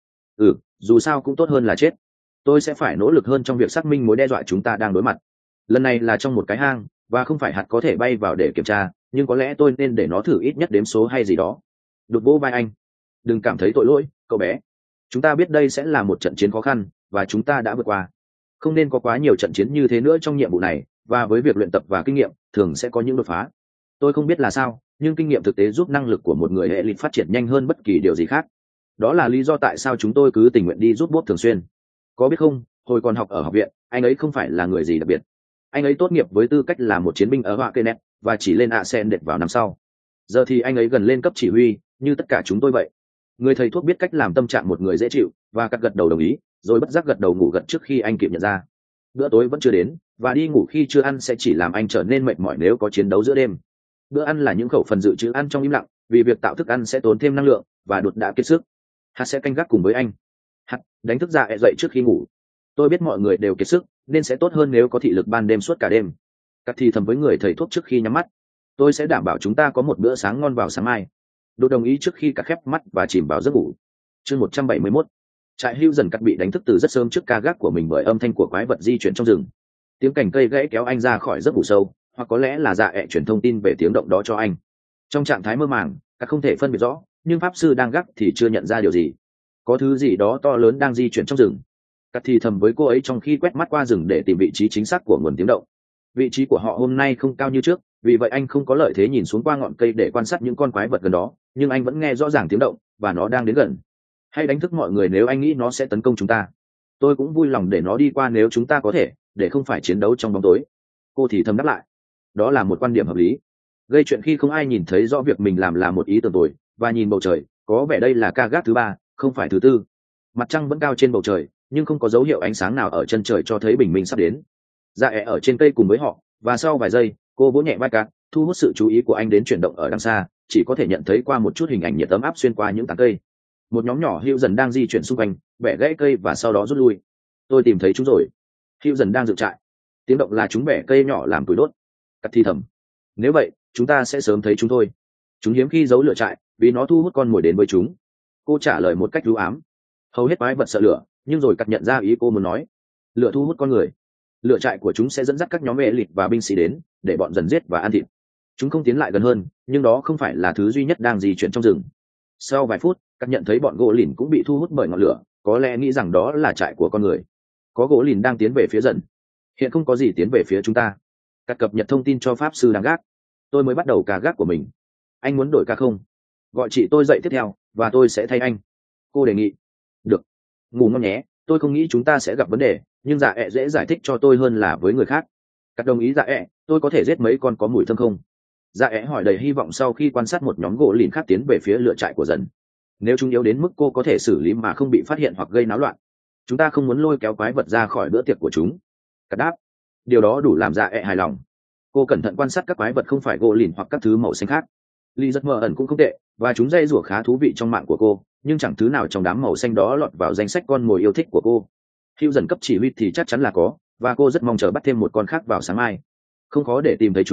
Dù sao cũng tốt hơn là chết. Tôi sẽ phải nỗ lực hơn trong việc xác minh mối đe dọa chúng ta đang đối mặt. Lần này là trong một cái hang, và không phải hạt có thể bay vào để kiểm tra, nhưng có lẽ tôi nên để nó thử ít nhất đếm số hay gì đó. Đột vỗ vai anh. Đừng cảm thấy tội lỗi, cậu bé. Chúng ta biết đây sẽ là một trận chiến khó khăn, và chúng ta đã vượt qua. Không nên có quá nhiều trận chiến như thế nữa trong nhiệm vụ này, và với việc luyện tập và kinh nghiệm, thường sẽ có những đột phá. Tôi không biết là sao, nhưng kinh nghiệm thực tế giúp năng lực của một người hệ lịch phát triển nhanh hơn bất kỳ điều gì khác. Đó là lý do tại sao chúng tôi cứ tình nguyện đi giúp Bob thường xuyên. Có biết không, hồi còn học ở học viện, anh ấy không phải là người gì đặc biệt. Anh ấy tốt nghiệp với tư cách là một chiến binh ở Hoa Kenneth và chỉ lên Ascended vào năm sau. Giờ thì anh ấy gần lên cấp chỉ huy, như tất cả chúng tôi vậy. Người thầy thuốc biết cách làm tâm trạng một người dễ chịu, và Cắt gật đầu đồng ý, rồi bất giác gật đầu ngủ gật trước khi anh kịp nhận ra. Bữa tối vẫn chưa đến, và đi ngủ khi chưa ăn sẽ chỉ làm anh trở nên mệt mỏi nếu có chiến đấu giữa đêm. Bữa ăn là những khẩu phần dự trữ ăn trong im lặng, vì việc tạo thức ăn sẽ tốn thêm năng lượng, và Đột đã kiệt sức. Hạt sẽ canh gác cùng với anh. Hạt đánh thức Dạ dậy trước khi ngủ. Tôi biết mọi người đều kiệt sức, nên sẽ tốt hơn nếu có thị lực ban đêm suốt cả đêm. Cắt thì thầm với người thầy thuốc trước khi nhắm mắt. Tôi sẽ đảm bảo chúng ta có một bữa sáng ngon vào sáng mai. Đột đồng ý trước khi Cắt khép mắt và chìm vào giấc ngủ. Chương 171. Trại hưu dần Cắt bị đánh thức từ rất sớm trước ca gác của mình bởi âm thanh của quái vật di chuyển trong rừng. Tiếng cành cây gãy kéo anh ra khỏi giấc ngủ sâu, hoặc có lẽ là Dạ truyền thông tin về tiếng động đó cho anh. Trong trạng thái mơ màng, Cắt không thể phân biệt rõ, nhưng pháp sư đang gác thì chưa nhận ra điều gì. Có thứ gì đó to lớn đang di chuyển trong rừng. Cắt thì thầm với cô ấy trong khi quét mắt qua rừng để tìm vị trí chính xác của nguồn tiếng động. Vị trí của họ hôm nay không cao như trước, vì vậy anh không có lợi thế nhìn xuống qua ngọn cây để quan sát những con quái vật gần đó, nhưng anh vẫn nghe rõ ràng tiếng động, và nó đang đến gần. Hãy đánh thức mọi người nếu anh nghĩ nó sẽ tấn công chúng ta. Tôi cũng vui lòng để nó đi qua nếu chúng ta có thể, để không phải chiến đấu trong bóng tối. Cô thì thầm đáp lại. Đó là một quan điểm hợp lý. Gây chuyện khi không ai nhìn thấy rõ việc mình làm là một ý tưởng tồi, và nhìn bầu trời, có vẻ đây là ca gác thứ 3, không phải thứ 4. Mặt trăng vẫn cao trên bầu trời, nhưng không có dấu hiệu ánh sáng nào ở chân trời cho thấy bình minh sắp đến. Dạ ở trên cây cùng với họ, và sau vài giây, cô vỗ nhẹ vai Cắt, thu hút sự chú ý của anh đến chuyển động ở đằng xa, chỉ có thể nhận thấy qua một chút hình ảnh nhiệt ấm áp xuyên qua những tán cây. Một nhóm nhỏ hưu dần đang di chuyển xung quanh, bẻ gãy cây và sau đó rút lui. Tôi tìm thấy chúng rồi. Hưu dần đang dựng trại. Tiếng động là chúng bẻ cây nhỏ làm củi đốt. Cắt thì thầm. Nếu vậy, chúng ta sẽ sớm thấy chúng thôi. Chúng hiếm khi giấu lửa trại, vì nó thu hút con mồi đến với chúng. Cô trả lời một cách ưu ám. Hầu hết quái vật sợ lửa, nhưng rồi Cắt nhận ra ý cô muốn nói. Lửa thu hút con người. Lửa trại của chúng sẽ dẫn dắt các nhóm vệ lịt và binh sĩ đến, để bọn dần giết và ăn thịt. Chúng không tiến lại gần hơn, nhưng đó không phải là thứ duy nhất đang di chuyển trong rừng. Sau vài phút, Cắt nhận thấy bọn gỗ lìn cũng bị thu hút bởi ngọn lửa, có lẽ nghĩ rằng đó là trại của con người. Có gỗ lìn đang tiến về phía dần. Hiện không có gì tiến về phía chúng ta. Cắt cập nhật thông tin cho pháp sư đang gác. Tôi mới bắt đầu ca gác của mình. Anh muốn đổi ca không? Gọi chị tôi dậy tiếp theo, và tôi sẽ thay anh. Cô đề nghị. Được. Ngủ ngon nhé. Tôi không nghĩ chúng ta sẽ gặp vấn đề, nhưng Dạ dễ giải thích cho tôi hơn là với người khác. Cắt đồng ý. Dạ tôi có thể giết mấy con có mùi thơm không? Dạ hỏi đầy hy vọng sau khi quan sát một nhóm gỗ lìn khác tiến về phía lửa trại của dần. Nếu chúng yếu đến mức cô có thể xử lý mà không bị phát hiện hoặc gây náo loạn, chúng ta không muốn lôi kéo quái vật ra khỏi bữa tiệc của chúng. Cắt đáp. Điều đó đủ làm Dạ hài lòng. Cô cẩn thận quan sát các quái vật không phải gỗ lìn hoặc các thứ màu xanh khác. Ly rất mơ ẩn cũng không tệ, và chúng dây rủa khá thú vị trong mạng của cô, nhưng chẳng thứ nào trong đám màu xanh đó lọt vào danh sách con mồi yêu thích của cô. Hưu dần cấp chỉ huy thì chắc chắn là có, và cô rất mong chờ bắt thêm một con khác vào sáng mai. Không khó để tìm thấy chúng,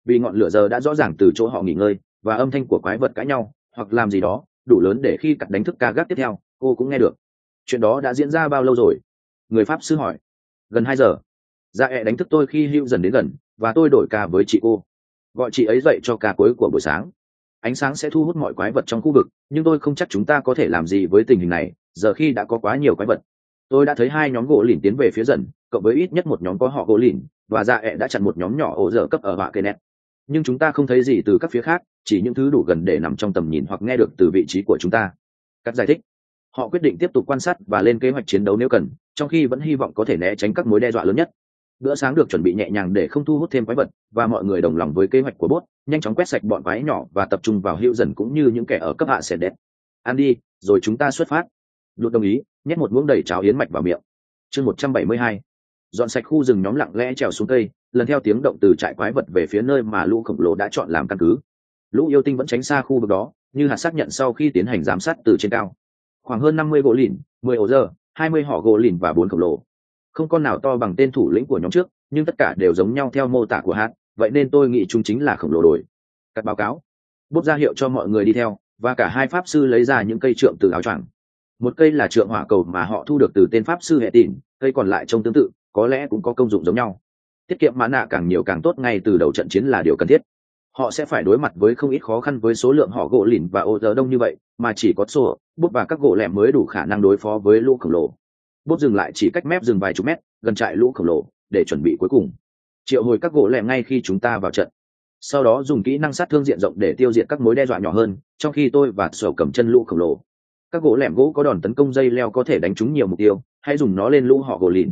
vì ngọn lửa giờ đã rõ ràng từ chỗ họ nghỉ ngơi và âm thanh của quái vật cãi nhau hoặc làm gì đó đủ lớn để khi cắt đánh thức ca gác tiếp theo cô cũng nghe được. Chuyện đó đã diễn ra bao lâu rồi? Người pháp sư hỏi. Gần 2 giờ. Dạ ẹ đánh thức tôi khi hữu dần đến gần và tôi đổi ca với chị cô, gọi chị ấy dậy cho ca cuối của buổi sáng. Ánh sáng sẽ thu hút mọi quái vật trong khu vực, nhưng tôi không chắc chúng ta có thể làm gì với tình hình này giờ khi đã có quá nhiều quái vật. Tôi đã thấy 2 nhóm gỗ lìn tiến về phía dần, cộng với ít nhất một nhóm có họ gỗ lìn, và dạ ẹ đã chặn một nhóm nhỏ ổ dở cấp ở họa cây nét. Nhưng chúng ta không thấy gì từ các phía khác, chỉ những thứ đủ gần để nằm trong tầm nhìn hoặc nghe được từ vị trí của chúng ta. Cắt giải thích. Họ quyết định tiếp tục quan sát và lên kế hoạch chiến đấu nếu cần, trong khi vẫn hy vọng có thể né tránh các mối đe dọa lớn nhất. Bữa sáng được chuẩn bị nhẹ nhàng để không thu hút thêm quái vật, và mọi người đồng lòng với kế hoạch của bốt, nhanh chóng quét sạch bọn quái nhỏ và tập trung vào hữu dần cũng như những kẻ ở cấp hạ sệt đẹp. Ăn đi, rồi chúng ta xuất phát. Lụt đồng ý, nhét một muỗng đầy cháo yến mạch vào miệng. Chương 172. Dọn sạch khu rừng, nhóm lặng lẽ trèo xuống cây, lần theo tiếng động từ trại quái vật về phía nơi mà lũ khổng lồ đã chọn làm căn cứ. Lũ yêu tinh vẫn tránh xa khu vực đó, như hạt xác nhận sau khi tiến hành giám sát từ trên cao. Khoảng hơn 50 gỗ lìn, 10 ổ dơ, 20 họ gỗ lìn và 4 khổng lồ. Không con nào to bằng tên thủ lĩnh của nhóm trước, nhưng tất cả đều giống nhau theo mô tả của hát, vậy nên tôi nghĩ chúng chính là khổng lồ đồi. Cắt báo cáo. Bốp ra hiệu cho mọi người đi theo, và cả hai pháp sư lấy ra những cây trượng từ áo choàng. Một cây là trượng hỏa cầu mà họ thu được từ tên pháp sư hệ tỉn, cây còn lại trông tương tự, có lẽ cũng có công dụng giống nhau. Tiết kiệm mã nạ càng nhiều càng tốt ngay từ đầu trận chiến là điều cần thiết. Họ sẽ phải đối mặt với không ít khó khăn với số lượng họ gỗ lìn và ô dơ đông như vậy, mà chỉ có sổ, bút và các gỗ lẻm mới đủ khả năng đối phó với lũ khổng lồ. Bút dừng lại chỉ cách mép rừng vài chục mét, gần trại lũ khổng lồ, để chuẩn bị cuối cùng. Triệu hồi các gỗ lẻm ngay khi chúng ta vào trận. Sau đó dùng kỹ năng sát thương diện rộng để tiêu diệt các mối đe dọa nhỏ hơn, trong khi tôi và sổ cầm chân lũ khổng lồ. Các gỗ lẻm gỗ có đòn tấn công dây leo có thể đánh trúng nhiều mục tiêu, hãy dùng nó lên lũ họ gỗ lìn.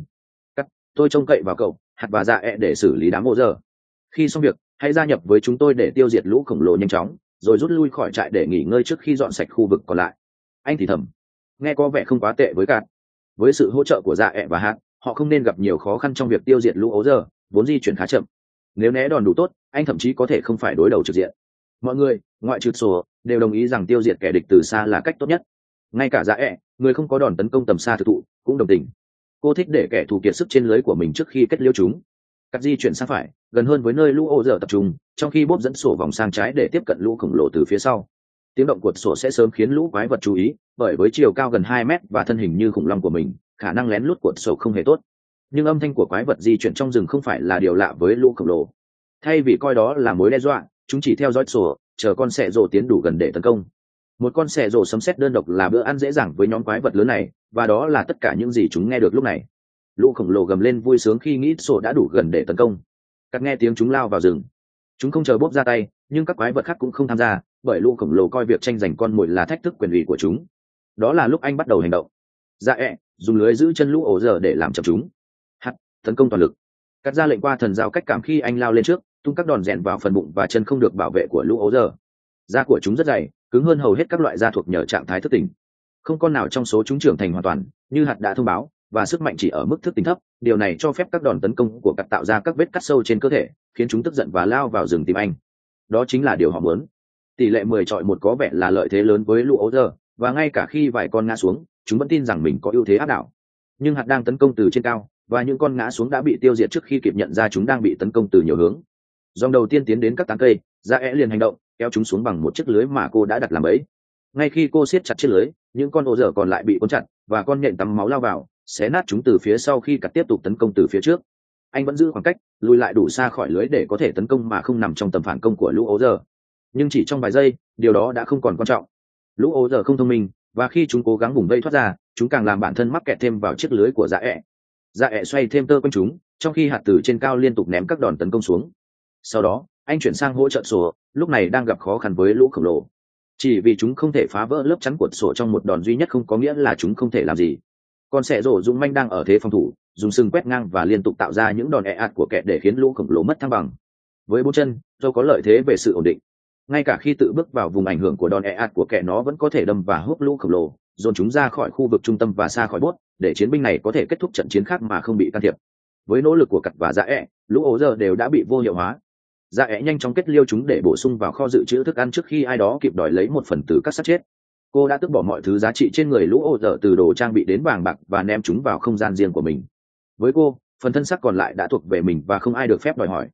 Tôi trông cậy vào cậu, hạt và dạ ẹ để xử lý đám ô dơ. Khi xong việc, hãy gia nhập với chúng tôi để tiêu diệt lũ khổng lồ nhanh chóng, rồi rút lui khỏi trại để nghỉ ngơi trước khi dọn sạch khu vực còn lại. Anh thì thầm, nghe có vẻ không quá tệ với cát. Với sự hỗ trợ của dạ ẹ và hạt, họ không nên gặp nhiều khó khăn trong việc tiêu diệt lũ ố dơ, vốn di chuyển khá chậm. Nếu né đòn đủ tốt, anh thậm chí có thể không phải đối đầu trực diện. Mọi người, ngoại trừ sổ, đều đồng ý rằng tiêu diệt kẻ địch từ xa là cách tốt nhất. Ngay cả dạ ẹ, người không có đòn tấn công tầm xa thực thụ, cũng đồng tình. Cô thích để kẻ thù kiệt sức trên lưới của mình trước khi kết liễu chúng. Cắt di chuyển sang phải, gần hơn với nơi lũ ô dở tập trung, trong khi bốp dẫn sổ vòng sang trái để tiếp cận lũ khổng lồ từ phía sau. Tiếng động của sổ sẽ sớm khiến lũ quái vật chú ý, bởi với chiều cao gần 2 mét và thân hình như khủng long của mình, khả năng lén lút của sổ không hề tốt. Nhưng âm thanh của quái vật di chuyển trong rừng không phải là điều lạ với lũ khổng lồ. Thay vì coi đó là mối đe dọa, chúng chỉ theo dõi sổ, chờ con sẻ rồ tiến đủ gần để tấn công. Một con sẻ rồ sấm sét đơn độc là bữa ăn dễ dàng với nhóm quái vật lớn này, và đó là tất cả những gì chúng nghe được lúc này. Lũ khổng lồ gầm lên vui sướng khi nghĩ sổ đã đủ gần để tấn công. Cắt nghe tiếng chúng lao vào rừng. Chúng không chờ bốp ra tay, nhưng các quái vật khác cũng không tham gia, bởi lũ khổng lồ coi việc tranh giành con mồi là thách thức quyền ủy của chúng. Đó là lúc anh bắt đầu hành động. Dạ ẹ, dùng lưới giữ chân lũ ổ dở để làm chậm chúng. Hắt, tấn công toàn lực. Cắt ra lệnh qua thần giao cách cảm khi anh lao lên trước, tung các đòn rèn vào phần bụng và chân không được bảo vệ của lũ ổ dở. Da của chúng rất dày, cứng hơn hầu hết các loại da thuộc nhờ trạng thái thức tỉnh. Không con nào trong số chúng trưởng thành hoàn toàn, như hạt đã thông báo, và sức mạnh chỉ ở mức thức tỉnh thấp. Điều này cho phép các đòn tấn công của cắt tạo ra các vết cắt sâu trên cơ thể, khiến chúng tức giận và lao vào rừng tìm anh. Đó chính là điều họ muốn. Tỷ lệ 10-1 có vẻ là lợi thế lớn với lũ ấu dơ, và ngay cả khi vài con ngã xuống, chúng vẫn tin rằng mình có ưu thế áp đảo. Nhưng hạt đang tấn công từ trên cao, và những con ngã xuống đã bị tiêu diệt trước khi kịp nhận ra chúng đang bị tấn công từ nhiều hướng. Dòng đầu tiên tiến đến các tán cây, Dạ ẽ liền hành động, kéo chúng xuống bằng một chiếc lưới mà cô đã đặt làm bẫy. Ngay khi cô siết chặt chiếc lưới, những con ổ dở còn lại bị cuốn chặt, và con nhện tắm máu lao vào, xé nát chúng từ phía sau khi cắt tiếp tục tấn công từ phía trước. Anh vẫn giữ khoảng cách, lùi lại đủ xa khỏi lưới để có thể tấn công mà không nằm trong tầm phản công của lũ ấu dở. Nhưng chỉ trong vài giây, điều đó đã không còn quan trọng. Lũ ấu dở không thông minh, và khi chúng cố gắng vùng vây thoát ra, chúng càng làm bản thân mắc kẹt thêm vào chiếc lưới của Dạ ẹ. Dạ ẹ xoay thêm tơ quanh chúng, trong khi hạt từ trên cao liên tục ném các đòn tấn công xuống. Sau đó, anh chuyển sang hỗ trợ sổ, lúc này đang gặp khó khăn với lũ khổng lồ. Chỉ vì chúng không thể phá vỡ lớp chắn của sổ trong một đòn duy nhất không có nghĩa là chúng không thể làm gì. Con sẻ rổ dũng manh đang ở thế phòng thủ, dùng sừng quét ngang và liên tục tạo ra những đòn ạt của kẻ để khiến lũ khổng lồ mất thăng bằng. Với 4 chân, do có lợi thế về sự ổn định. Ngay cả khi tự bước vào vùng ảnh hưởng của đòn ạt của kẻ, nó vẫn có thể đâm và hút lũ khổng lồ, dồn chúng ra khỏi khu vực trung tâm và xa khỏi bốt, để chiến binh này có thể kết thúc trận chiến khác mà không bị can thiệp. Với nỗ lực của cặt và Dạ ẹ, lũ ố giờ đều đã bị vô hiệu hóa. Dạ ẹ nhanh chóng kết liêu chúng để bổ sung vào kho dự trữ thức ăn trước khi ai đó kịp đòi lấy một phần từ các xác chết. Cô đã tước bỏ mọi thứ giá trị trên người lũ ố giờ, từ đồ trang bị đến vàng bạc, và ném chúng vào không gian riêng của mình. Với cô, phần thân xác còn lại đã thuộc về mình và không ai được phép đòi hỏi.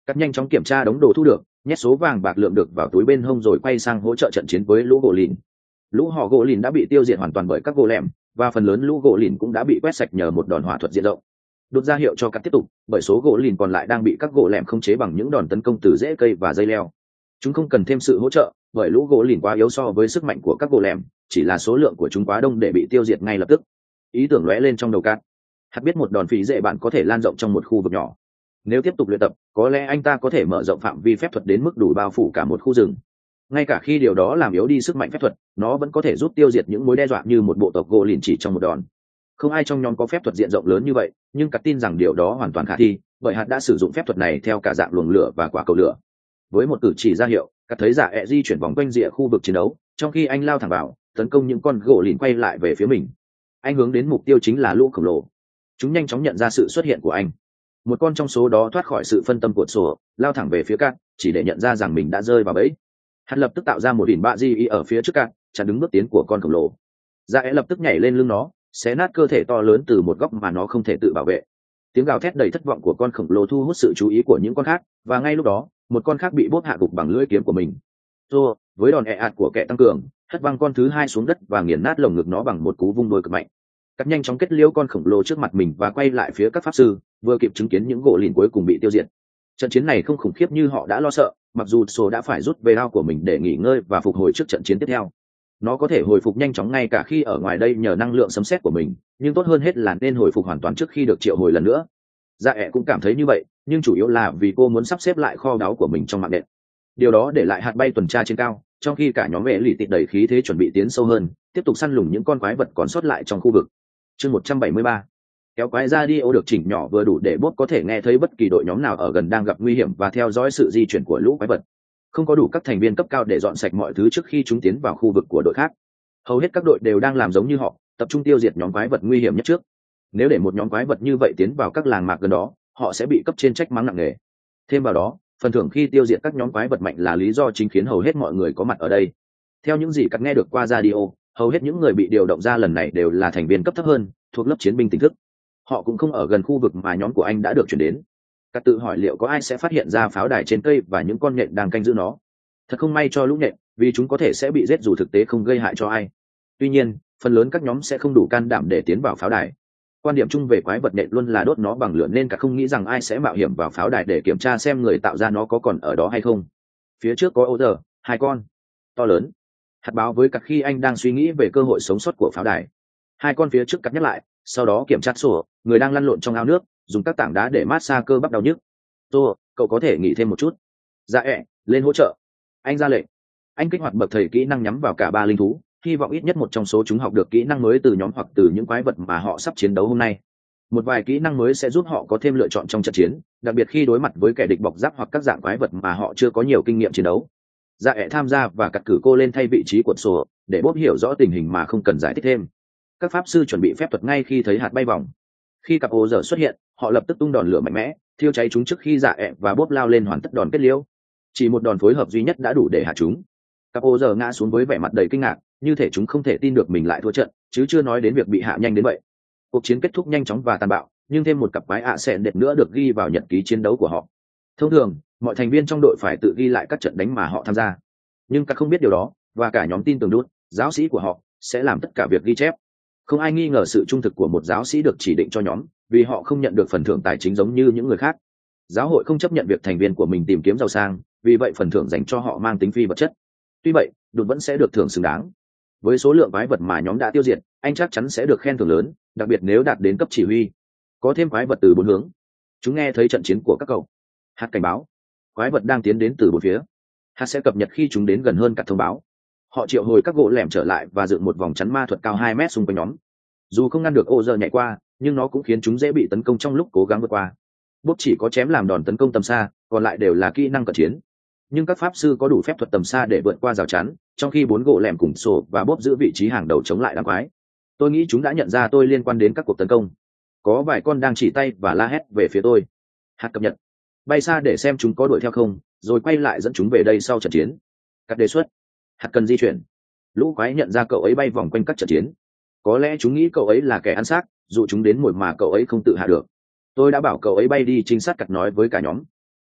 Cắt nhanh chóng kiểm tra đống đồ thu được, nhét số vàng bạc lượng được vào túi bên hông rồi quay sang hỗ trợ trận chiến với lũ gỗ lìn. Lũ họ gỗ lìn đã bị tiêu diệt hoàn toàn bởi các gỗ lẻm, và phần lớn lũ gỗ lìn cũng đã bị quét sạch nhờ một đòn hỏa thuật diện rộng. Đột ra hiệu cho Cắt tiếp tục, bởi số gỗ lìn còn lại đang bị các gỗ lẻm khống chế bằng những đòn tấn công từ rễ cây và dây leo. Chúng không cần thêm sự hỗ trợ, bởi lũ gỗ lìn quá yếu so với sức mạnh của các gỗ lẻm, chỉ là số lượng của chúng quá đông để bị tiêu diệt ngay lập tức. Ý tưởng lóe lên trong đầu Cắt. Hắn biết một đòn phí dễ bạn có thể lan rộng trong một khu vực nhỏ. Nếu tiếp tục luyện tập, có lẽ anh ta có thể mở rộng phạm vi phép thuật đến mức đủ bao phủ cả một khu rừng. Ngay cả khi điều đó làm yếu đi sức mạnh phép thuật, nó vẫn có thể giúp tiêu diệt những mối đe dọa như một bộ tộc gỗ lìn chỉ trong một đòn. Không ai trong nhóm có phép thuật diện rộng lớn như vậy, nhưng Cắt tin rằng điều đó hoàn toàn khả thi, bởi hắn đã sử dụng phép thuật này theo cả dạng luồng lửa và quả cầu lửa. Với một cử chỉ ra hiệu, Cắt thấy Dạ ẹ di chuyển vòng quanh rìa khu vực chiến đấu, trong khi anh lao thẳng vào, tấn công những con gỗ lìn quay lại về phía mình. Anh hướng đến mục tiêu chính là lũ khổng lồ. Chúng nhanh chóng nhận ra sự xuất hiện của anh. Một con trong số đó thoát khỏi sự phân tâm của sổ, lao thẳng về phía Cắt, chỉ để nhận ra rằng mình đã rơi vào bẫy. Hắn lập tức tạo ra một hình bạ di ở phía trước Cắt, chặn đứng bước tiến của con khổng lồ. Dạ ẹ lập tức nhảy lên lưng nó, xé nát cơ thể to lớn từ một góc mà nó không thể tự bảo vệ. Tiếng gào thét đầy thất vọng của con khổng lồ thu hút sự chú ý của những con khác, và ngay lúc đó, một con khác bị bóp hạ gục bằng lưỡi kiếm của mình. Rồi, với đòn ạt của kẻ tăng cường, hất văng con thứ hai xuống đất và nghiền nát lồng ngực nó bằng một cú vung đôi cực mạnh. Cắt nhanh chóng kết liễu con khổng lồ trước mặt mình và quay lại phía các pháp sư, vừa kịp chứng kiến những gỗ lìn cuối cùng bị tiêu diệt. Trận chiến này không khủng khiếp như họ đã lo sợ, mặc dù Sô đã phải rút về ao của mình để nghỉ ngơi và phục hồi trước trận chiến tiếp theo. Nó có thể hồi phục nhanh chóng ngay cả khi ở ngoài đây nhờ năng lượng sấm sét của mình, nhưng tốt hơn hết là nên hồi phục hoàn toàn trước khi được triệu hồi lần nữa. Dạ ẹ cũng cảm thấy như vậy, nhưng chủ yếu là vì cô muốn sắp xếp lại kho báu của mình trong mạng nện. Điều đó để lại hạt bay tuần tra trên cao, trong khi cả nhóm vệ lì tịt đầy khí thế chuẩn bị tiến sâu hơn, tiếp tục săn lùng những con quái vật còn sót lại trong khu vực. Chương 173. Kéo quái radio được chỉnh nhỏ vừa đủ để bốt có thể nghe thấy bất kỳ đội nhóm nào ở gần đang gặp nguy hiểm và theo dõi sự di chuyển của lũ quái vật. Không có đủ các thành viên cấp cao để dọn sạch mọi thứ trước khi chúng tiến vào khu vực của đội khác. Hầu hết các đội đều đang làm giống như họ, tập trung tiêu diệt nhóm quái vật nguy hiểm nhất trước. Nếu để một nhóm quái vật như vậy tiến vào các làng mạc gần đó, họ sẽ bị cấp trên trách mắng nặng nề. Thêm vào đó, phần thưởng khi tiêu diệt các nhóm quái vật mạnh là lý do chính khiến hầu hết mọi người có mặt ở đây. Theo những gì Cắt nghe được qua radio, hầu hết những người bị điều động ra lần này đều là thành viên cấp thấp hơn, thuộc lớp chiến binh tỉnh thức. Họ cũng không ở gần khu vực mà nhóm của anh đã được chuyển đến. Cắt tự hỏi liệu có ai sẽ phát hiện ra pháo đài trên cây và những con nhện đang canh giữ nó. Thật không may cho lũ nhện, vì chúng có thể sẽ bị giết dù thực tế không gây hại cho ai. Tuy nhiên, phần lớn các nhóm sẽ không đủ can đảm để tiến vào pháo đài. Quan điểm chung về quái vật nhện luôn là đốt nó bằng lửa, nên Cắt không nghĩ rằng ai sẽ mạo hiểm vào pháo đài để kiểm tra xem người tạo ra nó có còn ở đó hay không. Phía trước có ô giờ, hai con to lớn. Hạt báo với Cắt khi anh đang suy nghĩ về cơ hội sống sót của pháo đài. Hai con phía trước Cắt nhắc lại, sau đó kiểm tra sổ, người đang lăn lộn trong ao nước, dùng các tảng đá để massage cơ bắp đau nhức. Tô, cậu có thể nghỉ thêm một chút. Dạ ẹ, lên hỗ trợ. Anh ra lệnh. Anh kích hoạt bậc thầy kỹ năng nhắm vào cả ba linh thú, hy vọng ít nhất một trong số chúng học được kỹ năng mới từ nhóm hoặc từ những quái vật mà họ sắp chiến đấu hôm nay. Một vài kỹ năng mới sẽ giúp họ có thêm lựa chọn trong trận chiến, đặc biệt khi đối mặt với kẻ địch bọc giáp hoặc các dạng quái vật mà họ chưa có nhiều kinh nghiệm chiến đấu. Dạ ẹ tham gia và cắt cử cô lên thay vị trí của sổ, để bốp hiểu rõ tình hình mà không cần giải thích thêm. Các pháp sư chuẩn bị phép thuật ngay khi thấy hạt bay vòng. Khi cặp ô giờ xuất hiện, họ lập tức tung đòn lửa mạnh mẽ, thiêu cháy chúng trước khi dạ ẹ và bốp lao lên hoàn tất đòn kết liễu. Chỉ một đòn phối hợp duy nhất đã đủ để hạ chúng. Cặp ô giờ ngã xuống với vẻ mặt đầy kinh ngạc, như thể chúng không thể tin được mình lại thua trận, chứ chưa nói đến việc bị hạ nhanh đến vậy. Cuộc chiến kết thúc nhanh chóng và tàn bạo, nhưng thêm một cặp quái ạ xẹn đệt nữa được ghi vào nhật ký chiến đấu của họ. Thông thường, mọi thành viên trong đội phải tự ghi lại các trận đánh mà họ tham gia, nhưng các không biết điều đó, và cả nhóm tin tưởng đút, giáo sĩ của họ, sẽ làm tất cả việc ghi chép. Không ai nghi ngờ sự trung thực của một giáo sĩ được chỉ định cho nhóm, vì họ không nhận được phần thưởng tài chính giống như những người khác. Giáo hội không chấp nhận việc thành viên của mình tìm kiếm giàu sang, vì vậy phần thưởng dành cho họ mang tính phi vật chất. Tuy vậy, đột vẫn sẽ được thưởng xứng đáng. Với số lượng quái vật mà nhóm đã tiêu diệt, anh chắc chắn sẽ được khen thưởng lớn, đặc biệt nếu đạt đến cấp chỉ huy. Có thêm quái vật từ bốn hướng. Chúng nghe thấy trận chiến của các cậu. Hạt cảnh báo. Quái vật đang tiến đến từ bốn phía. Hạt sẽ cập nhật khi chúng đến gần hơn cả thông báo. Họ triệu hồi các gỗ lẻm trở lại và dựng một vòng chắn ma thuật cao 2 mét xung quanh nhóm. Dù không ngăn được ô giờ nhảy qua, nhưng nó cũng khiến chúng dễ bị tấn công trong lúc cố gắng vượt qua. Bốp chỉ có chém làm đòn tấn công tầm xa, còn lại đều là kỹ năng cận chiến. Nhưng các pháp sư có đủ phép thuật tầm xa để vượt qua rào chắn, trong khi 4 gỗ lẻm cùng sổ và bốp giữ vị trí hàng đầu chống lại đám quái. Tôi nghĩ chúng đã nhận ra tôi liên quan đến các cuộc tấn công. Có vài con đang chỉ tay và la hét về phía tôi. Hạt cập nhật. Bay xa để xem chúng có đuổi theo không, rồi quay lại dẫn chúng về đây sau trận chiến. Cắt đề xuất. Hạt cần di chuyển. Lũ quái nhận ra cậu ấy bay vòng quanh các trận chiến. Có lẽ chúng nghĩ cậu ấy là kẻ ăn xác, dù chúng đến mồi mà cậu ấy không tự hạ được. Tôi đã bảo cậu ấy bay đi trinh sát. Cắt nói với cả nhóm.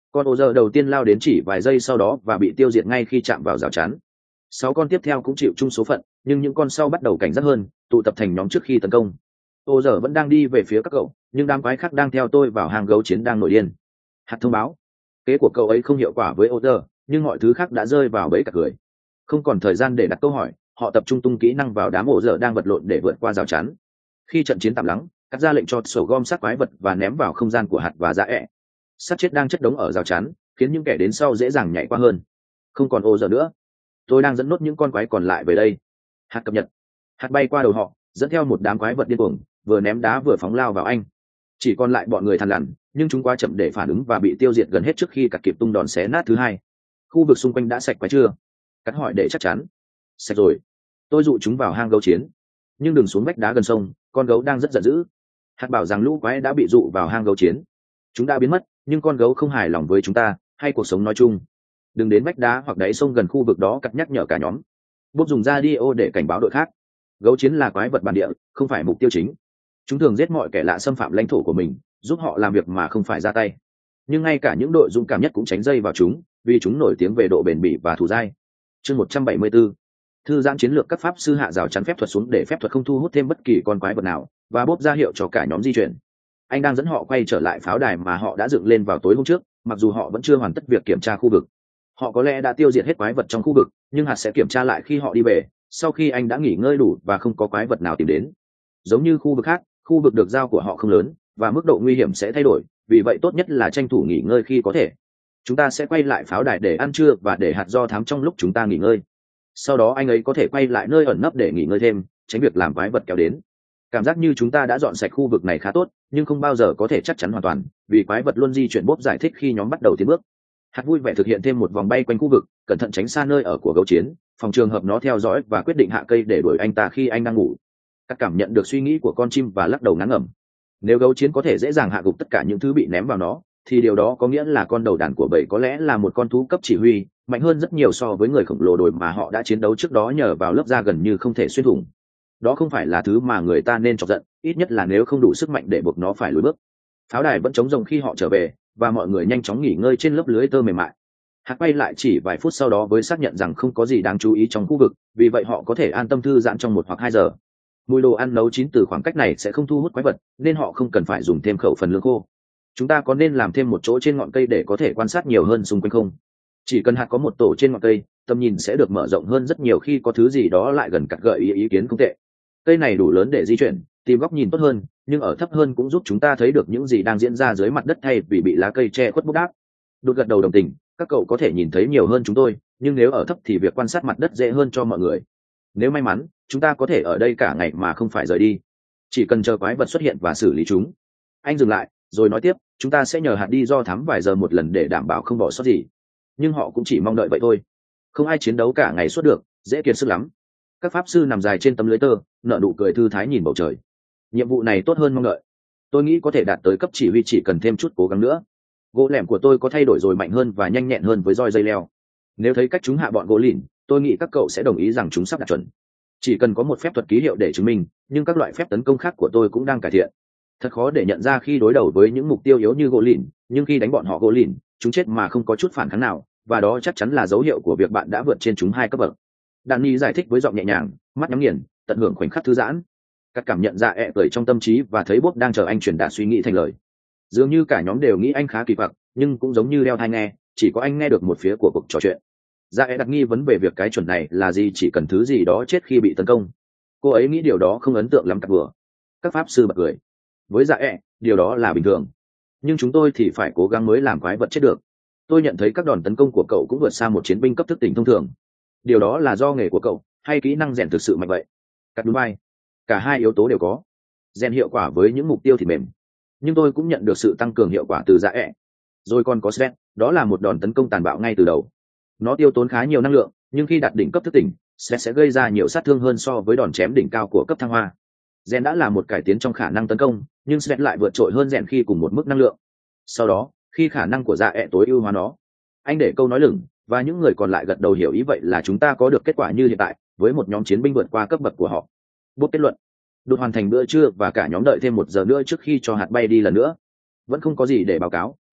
Con ô giờ đầu tiên lao đến chỉ vài giây sau đó và bị tiêu diệt ngay khi chạm vào rào chắn. 6 con tiếp theo cũng chịu chung số phận, nhưng những con sau bắt đầu cảnh giác hơn, tụ tập thành nhóm trước khi tấn công. Ô giờ vẫn đang đi về phía các cậu, nhưng đám quái khác đang theo tôi vào hang gấu chiến đang nổi điên. Hạt thông báo kế của cậu ấy không hiệu quả với ô giờ, nhưng mọi thứ khác đã rơi vào bẫy cả cười. Không còn thời gian để đặt câu hỏi, họ tập trung tung kỹ năng vào đám ô giờ đang vật lộn để vượt qua rào chắn. Khi trận chiến tạm lắng, cắt ra lệnh cho sổ gom xác quái vật và ném vào không gian của hạt và dạ ẹ. Xác chết đang chất đống ở rào chắn, khiến những kẻ đến sau dễ dàng nhảy qua hơn. Không còn ô giờ nữa, tôi đang dẫn nốt những con quái còn lại về đây. Hạt cập nhật. Hạt bay qua đầu họ, dẫn theo một đám quái vật điên cuồng, vừa ném đá vừa phóng lao vào anh. Chỉ còn lại bọn người thằn lằn, nhưng chúng quá chậm để phản ứng và bị tiêu diệt gần hết trước khi cắt kịp tung đòn xé nát thứ hai. Khu vực xung quanh đã sạch quái chưa? Cắt hỏi để chắc chắn. Sạch rồi. Tôi dụ chúng vào hang gấu chiến, nhưng đừng xuống vách đá gần sông, con gấu đang rất giận dữ. Hạt bảo rằng lũ quái đã bị dụ vào hang gấu chiến. Chúng đã biến mất, nhưng con gấu không hài lòng với chúng ta hay cuộc sống nói chung. Đừng đến vách đá hoặc đáy sông gần khu vực đó, cắt nhắc nhở cả nhóm. Bốp dùng radio để cảnh báo đội khác. Gấu chiến là quái vật bản địa, không phải mục tiêu chính. Chúng thường giết mọi kẻ lạ xâm phạm lãnh thổ của mình, giúp họ làm việc mà không phải ra tay. Nhưng ngay cả những đội dũng cảm nhất cũng tránh dây vào chúng, vì chúng nổi tiếng về độ bền bỉ và thù dai. Chương 174. Thư giãn chiến lược. Các pháp sư hạ rào chắn phép thuật xuống để phép thuật không thu hút thêm bất kỳ con quái vật nào, và bốp ra hiệu cho cả nhóm di chuyển. Anh đang dẫn họ quay trở lại pháo đài mà họ đã dựng lên vào tối hôm trước, mặc dù họ vẫn chưa hoàn tất việc kiểm tra khu vực. Họ có lẽ đã tiêu diệt hết quái vật trong khu vực, nhưng hạt sẽ kiểm tra lại khi họ đi về, sau khi anh đã nghỉ ngơi đủ và không có quái vật nào tìm đến. Giống như khu vực khác, khu vực được giao của họ không lớn, và mức độ nguy hiểm sẽ thay đổi, vì vậy tốt nhất là tranh thủ nghỉ ngơi khi có thể. Chúng ta sẽ quay lại pháo đài để ăn trưa và để hạt do thám trong lúc chúng ta nghỉ ngơi. Sau đó anh ấy có thể quay lại nơi ẩn nấp để nghỉ ngơi thêm, tránh việc làm quái vật kéo đến. Cảm giác như chúng ta đã dọn sạch khu vực này khá tốt, nhưng không bao giờ có thể chắc chắn hoàn toàn, vì quái vật luôn di chuyển. Bốp giải thích khi nhóm bắt đầu tiến bước. Hạt vui vẻ thực hiện thêm một vòng bay quanh khu vực, cẩn thận tránh xa nơi ở của gấu chiến, phòng trường hợp nó theo dõi và quyết định hạ cây để đuổi anh ta khi anh đang ngủ. Các cảm nhận được suy nghĩ của con chim và lắc đầu ngán ngẩm. Nếu gấu chiến có thể dễ dàng hạ gục tất cả những thứ bị ném vào nó, thì điều đó có nghĩa là con đầu đàn của bầy có lẽ là một con thú cấp chỉ huy, mạnh hơn rất nhiều so với người khổng lồ đồi mà họ đã chiến đấu trước đó nhờ vào lớp da gần như không thể xuyên thủng. Đó không phải là thứ mà người ta nên chọc giận, ít nhất là nếu không đủ sức mạnh để buộc nó phải lùi bước. Pháo đài vẫn trống rỗng khi họ trở về, và mọi người nhanh chóng nghỉ ngơi trên lớp lưới tơ mềm mại. Hạt quay lại chỉ vài phút sau đó với xác nhận rằng không có gì đáng chú ý trong khu vực, vì vậy họ có thể an tâm thư giãn trong 1 hoặc 2 giờ. Mùi đồ ăn nấu chín từ khoảng cách này sẽ không thu hút quái vật, nên họ không cần phải dùng thêm khẩu phần lương khô. Chúng ta có nên làm thêm một chỗ trên ngọn cây để có thể quan sát nhiều hơn xung quanh không? Chỉ cần hạt có một tổ trên ngọn cây, tầm nhìn sẽ được mở rộng hơn rất nhiều khi có thứ gì đó lại gần. Cắt gợi ý kiến không tệ. Cây này đủ lớn để di chuyển, tìm góc nhìn tốt hơn, nhưng ở thấp hơn cũng giúp chúng ta thấy được những gì đang diễn ra dưới mặt đất thay vì bị lá cây che khuất. Bút đáp. Đột gật đầu đồng tình. Các cậu có thể nhìn thấy nhiều hơn chúng tôi, nhưng nếu ở thấp thì việc quan sát mặt đất dễ hơn cho mọi người. Nếu may mắn, chúng ta có thể ở đây cả ngày mà không phải rời đi. Chỉ cần chờ quái vật xuất hiện và xử lý chúng. Anh dừng lại, rồi nói tiếp, chúng ta sẽ nhờ hạt đi do thám vài giờ một lần để đảm bảo không bỏ sót gì. Nhưng họ cũng chỉ mong đợi vậy thôi. Không ai chiến đấu cả ngày suốt được, dễ kiệt sức lắm. Các pháp sư nằm dài trên tấm lưới tơ, nở nụ cười thư thái nhìn bầu trời. Nhiệm vụ này tốt hơn mong đợi. Tôi nghĩ có thể đạt tới cấp chỉ huy chỉ cần thêm chút cố gắng nữa. Gỗ lẻm của tôi có thay đổi rồi, mạnh hơn và nhanh nhẹn hơn với roi dây leo. Nếu thấy cách chúng hạ bọn gỗ lìn, tôi nghĩ các cậu sẽ đồng ý rằng chúng sắp đạt chuẩn. Chỉ cần có một phép thuật ký hiệu để chứng minh, nhưng các loại phép tấn công khác của tôi cũng đang cải thiện. Thật khó để nhận ra khi đối đầu với những mục tiêu yếu như gỗ lìn, nhưng khi đánh bọn họ gỗ lìn, chúng chết mà không có chút phản kháng nào, và đó chắc chắn là dấu hiệu của việc bạn đã vượt trên chúng 2 cấp bậc. Danny giải thích với giọng nhẹ nhàng, mắt nhắm nghiền, tận hưởng khoảnh khắc thư giãn. Các cảm nhận dạ ẹ cười trong tâm trí và thấy Bob đang chờ anh truyền đạt suy nghĩ thành lời. Dường như cả nhóm đều nghĩ anh khá kỳ quặc, nhưng cũng giống như đeo tai nghe, chỉ có anh nghe được một phía của cuộc trò chuyện. Dạ ẹ đặt nghi vấn về việc cái chuẩn này là gì, chỉ cần thứ gì đó chết khi bị tấn công. Cô ấy nghĩ điều đó không ấn tượng lắm. Cặp vừa. Các pháp sư bật cười. Với dạ ẹ, điều đó là bình thường. Nhưng chúng tôi thì phải cố gắng mới làm quái vật chết được. Tôi nhận thấy các đòn tấn công của cậu cũng vượt xa một chiến binh cấp thức tỉnh thông thường. Điều đó là do nghề của cậu, hay kỹ năng rèn thực sự mạnh vậy? Cắt đúng vai. Cả hai yếu tố đều có. Rèn hiệu quả với những mục tiêu thì mềm. Nhưng tôi cũng nhận được sự tăng cường hiệu quả từ dạ ẹ. Rồi còn có Sven, đó là một đòn tấn công tàn bạo ngay từ đầu. Nó tiêu tốn khá nhiều năng lượng, nhưng khi đạt đỉnh cấp thức tỉnh, Sven sẽ gây ra nhiều sát thương hơn so với đòn chém đỉnh cao của cấp thăng hoa. Rèn đã là một cải tiến trong khả năng tấn công, nhưng Sven lại vượt trội hơn rèn khi cùng một mức năng lượng. Sau đó, khi khả năng của dạ ẹ tối ưu hóa nó, anh để câu nói lửng, và những người còn lại gật đầu hiểu ý. Vậy là chúng ta có được kết quả như hiện tại, với một nhóm chiến binh vượt qua cấp bậc của họ. Bút kết luận. Đột hoàn thành bữa trưa và cả nhóm đợi thêm 1 giờ nữa trước khi cho hạt bay đi lần nữa. Vẫn không có gì để báo cáo,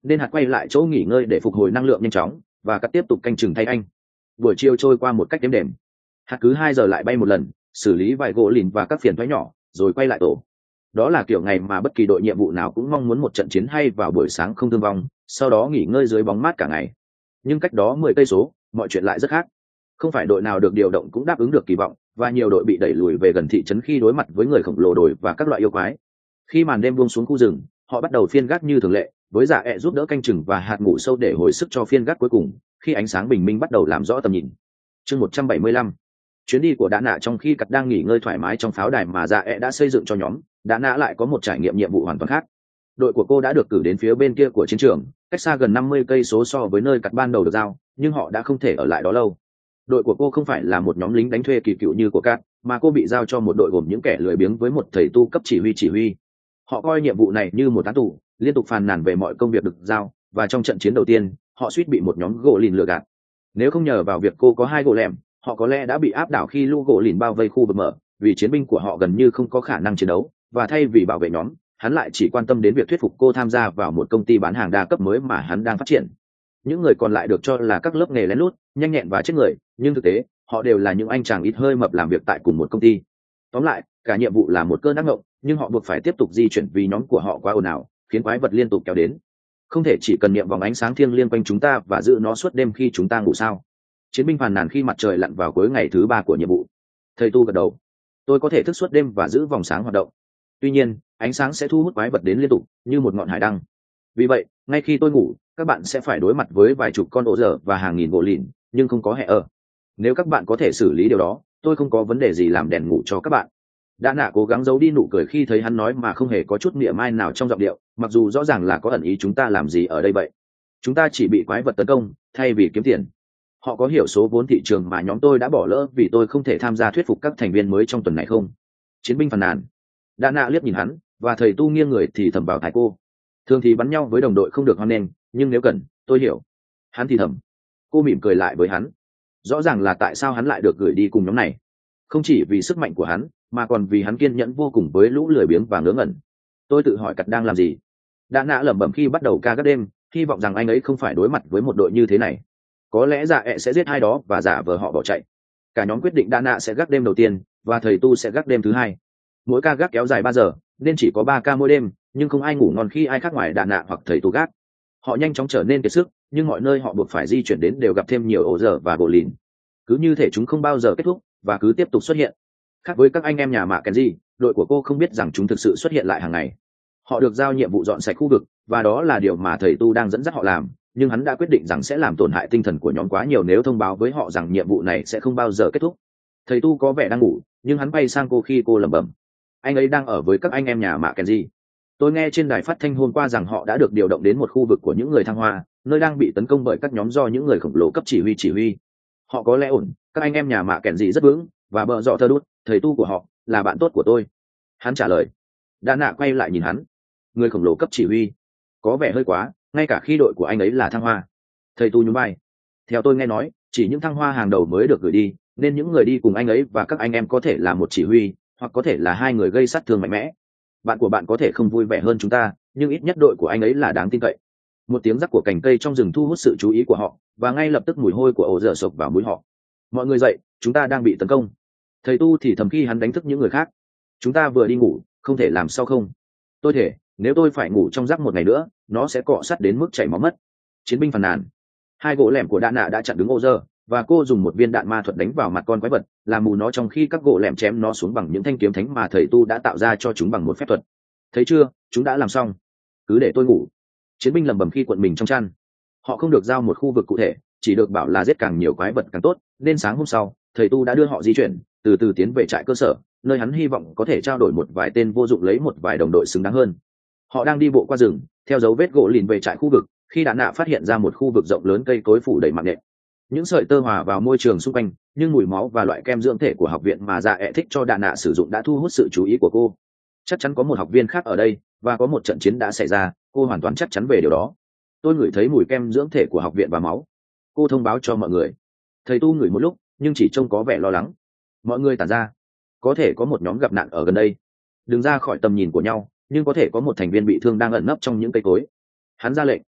nên hạt quay lại chỗ nghỉ ngơi để phục hồi năng lượng nhanh chóng, và cắt tiếp tục canh chừng thay anh. Buổi chiều trôi qua một cách êm đềm. Hạt cứ 2 giờ lại bay một lần, xử lý vài gỗ lìn và các phiền toái nhỏ, rồi quay lại tổ. Đó là kiểu ngày mà bất kỳ đội nhiệm vụ nào cũng mong muốn một trận chiến hay vào buổi sáng không thương vong, sau đó nghỉ ngơi dưới bóng mát cả ngày. Nhưng cách đó 10 cây số, mọi chuyện lại rất khác. Không phải đội nào được điều động cũng đáp ứng được kỳ vọng, và nhiều đội bị đẩy lùi về gần thị trấn khi đối mặt với người khổng lồ đồi và các loại yêu quái. Khi màn đêm buông xuống khu rừng, họ bắt đầu phiên gác như thường lệ, với dạ ẹ giúp đỡ canh chừng và hạt ngủ sâu để hồi sức cho phiên gác cuối cùng, khi ánh sáng bình minh bắt đầu làm rõ tầm nhìn. Chương 175. Chuyến đi của Đã Nạ. Trong khi Cắt đang nghỉ ngơi thoải mái trong pháo đài mà dạ ẹ đã xây dựng cho nhóm, Đã Nạ lại có một trải nghiệm nhiệm vụ hoàn toàn khác. Đội của cô đã được cử đến phía bên kia của chiến trường, cách xa gần 50 cây số so với nơi Cắt ban đầu được giao, nhưng họ đã không thể ở lại đó lâu. Đội của cô không phải là một nhóm lính đánh thuê kỳ cựu như của Cắt, mà cô bị giao cho một đội gồm những kẻ lười biếng với một thầy tu cấp chỉ huy. Họ coi nhiệm vụ này như một án tù, liên tục phàn nàn về mọi công việc được giao, và trong trận chiến đầu tiên, họ suýt bị một nhóm gỗ lìn lừa gạt. Nếu không nhờ vào việc cô có 2 gỗ lẻm, họ có lẽ đã bị áp đảo khi lũ gỗ lìn bao vây khu vực mở, vì chiến binh của họ gần như không có khả năng chiến đấu, và thay vì bảo vệ nhóm, hắn lại chỉ quan tâm đến việc thuyết phục cô tham gia vào một công ty bán hàng đa cấp mới mà hắn đang phát triển. Những người còn lại được cho là các lớp nghề lén lút, nhanh nhẹn và chết người, nhưng thực tế, họ đều là những anh chàng ít hơi mập làm việc tại cùng một công ty. Tóm lại, cả nhiệm vụ là một cơn ác mộng, nhưng họ buộc phải tiếp tục di chuyển vì nhóm của họ quá ồn ào, khiến quái vật liên tục kéo đến. Không thể chỉ cần niệm vòng ánh sáng thiêng liêng quanh chúng ta và giữ nó suốt đêm khi chúng ta ngủ sao? Chiến binh phàn nàn khi mặt trời lặn vào cuối ngày thứ 3 của nhiệm vụ. Thầy tu gật đầu. Tôi có thể thức suốt đêm và giữ vòng sáng hoạt động. Tuy nhiên, ánh sáng sẽ thu hút quái vật đến liên tục, như một ngọn hải đăng. Vì vậy, ngay khi tôi ngủ, các bạn sẽ phải đối mặt với vài chục con ổ dở và hàng nghìn gỗ lìn, nhưng không có hệ ở. Nếu các bạn có thể xử lý điều đó, tôi không có vấn đề gì làm đèn ngủ cho các bạn. Đã Nạ cố gắng giấu đi nụ cười khi thấy hắn nói mà không hề có chút mỉa mai nào trong giọng điệu, mặc dù rõ ràng là có ẩn ý chúng ta làm gì ở đây vậy. Chúng ta chỉ bị quái vật tấn công, thay vì kiếm tiền. Họ có hiểu số vốn thị trường mà nhóm tôi đã bỏ lỡ vì tôi không thể tham gia thuyết phục các thành viên mới trong tuần này không? Chiến binh phàn nàn. Đã Nạ liếc nhìn hắn, và thầy tu nghiêng người thì thầm vào tai cô. Thường thì bắn nhau với đồng đội không được hoan nghênh, nhưng nếu cần, tôi hiểu. Hắn thì thầm. Cô mỉm cười lại với hắn. Rõ ràng là tại sao hắn lại được gửi đi cùng nhóm này. Không chỉ vì sức mạnh của hắn, mà còn vì hắn kiên nhẫn vô cùng với lũ lười biếng và ngớ ngẩn. Tôi tự hỏi Cắt đang làm gì. Đã Nạ lẩm bẩm khi bắt đầu ca gác đêm, hy vọng rằng anh ấy không phải đối mặt với một đội như thế này. Có lẽ dạ ẹ sẽ giết ai đó và giả vờ họ bỏ chạy. Cả nhóm quyết định Đã Nạ sẽ gác đêm đầu tiên, và thầy tu sẽ gác đêm thứ hai. Mỗi ca gác kéo dài 3 giờ, nên chỉ có 3 ca mỗi đêm, nhưng không ai ngủ ngon khi ai khác ngoài Đã Nạ hoặc thầy tu gác. Họ nhanh chóng trở nên kiệt sức, nhưng mọi nơi họ buộc phải di chuyển đến đều gặp thêm nhiều ổ dở và gỗ lìn. Cứ như thể chúng không bao giờ kết thúc, và cứ tiếp tục xuất hiện. Khác với các anh em nhà mạ Kenji, đội của cô không biết rằng chúng thực sự xuất hiện lại hàng ngày. Họ được giao nhiệm vụ dọn sạch khu vực, và đó là điều mà thầy tu đang dẫn dắt họ làm, nhưng hắn đã quyết định rằng sẽ làm tổn hại tinh thần của nhóm quá nhiều nếu thông báo với họ rằng nhiệm vụ này sẽ không bao giờ kết thúc. Thầy tu có vẻ đang ngủ, nhưng hắn bay sang cô khi cô lẩm bẩm. Anh ấy đang ở với các anh em nhà mạ Kenji. Tôi nghe trên đài phát thanh hôm qua rằng họ đã được điều động đến một khu vực của những người thăng hoa, nơi đang bị tấn công bởi các nhóm do những người khổng lồ cấp chỉ huy. Họ có lẽ ổn, các anh em nhà mạ Kenji rất vững, và bợ dọ thơ đút, thầy tu của họ, là bạn tốt của tôi. Hắn trả lời. Đã Nạ quay lại nhìn hắn. Người khổng lồ cấp chỉ huy. Có vẻ hơi quá, ngay cả khi đội của anh ấy là thăng hoa. Thầy tu nhún vai. Theo tôi nghe nói, chỉ những thăng hoa hàng đầu mới được gửi đi, nên những người đi cùng anh ấy và các anh em có thể là một chỉ huy, hoặc có thể là 2 người gây sát thương mạnh mẽ. Bạn của bạn có thể không vui vẻ hơn chúng ta, nhưng ít nhất đội của anh ấy là đáng tin cậy. Một tiếng rắc của cành cây trong rừng thu hút sự chú ý của họ, và ngay lập tức mùi hôi của ổ dở sộc vào mũi họ. Mọi người dậy, chúng ta đang bị tấn công. Thầy tu thì thầm khi hắn đánh thức những người khác. Chúng ta vừa đi ngủ, không thể làm sao không? Tôi thể, nếu tôi phải ngủ trong rác một ngày nữa, nó sẽ cọ sắt đến mức chảy máu mất. Chiến binh phàn nàn. 2 gỗ lẻm của Đã Nạ đã chặn đứng ô dơ, và cô dùng một viên đạn ma thuật đánh vào mặt con quái vật, làm mù nó trong khi các gỗ lẻm chém nó xuống bằng những thanh kiếm thánh mà thầy tu đã tạo ra cho chúng bằng một phép thuật. Thấy chưa, chúng đã làm xong. Cứ để tôi ngủ. Chiến binh lẩm bẩm khi cuộn mình trong chăn. Họ không được giao một khu vực cụ thể, chỉ được bảo là giết càng nhiều quái vật càng tốt, nên sáng hôm sau, thầy tu đã đưa họ di chuyển, từ từ tiến về trại cơ sở, nơi hắn hy vọng có thể trao đổi một vài tên vô dụng lấy một vài đồng đội xứng đáng hơn. Họ đang đi bộ qua rừng, theo dấu vết gỗ lìn về trại khu vực, khi Đã Nạ phát hiện ra một khu vực rộng lớn cây cối phủ đầy mạng nhện. Những sợi tơ hòa vào môi trường xung quanh, nhưng mùi máu và loại kem dưỡng thể của học viện mà dạ ẹ thích cho Đã Nạ sử dụng đã thu hút sự chú ý của cô. Chắc chắn có một học viên khác ở đây, và có một trận chiến đã xảy ra, cô hoàn toàn chắc chắn về điều đó. Tôi ngửi thấy mùi kem dưỡng thể của học viện và máu. Cô thông báo cho mọi người. Thầy tu ngửi một lúc, nhưng chỉ trông có vẻ lo lắng. Mọi người tản ra. Có thể có một nhóm gặp nạn ở gần đây. Đừng ra khỏi tầm nhìn của nhau, nhưng có thể có một thành viên bị thương đang ẩn nấp trong những cây cối. Hắn ra lệnh.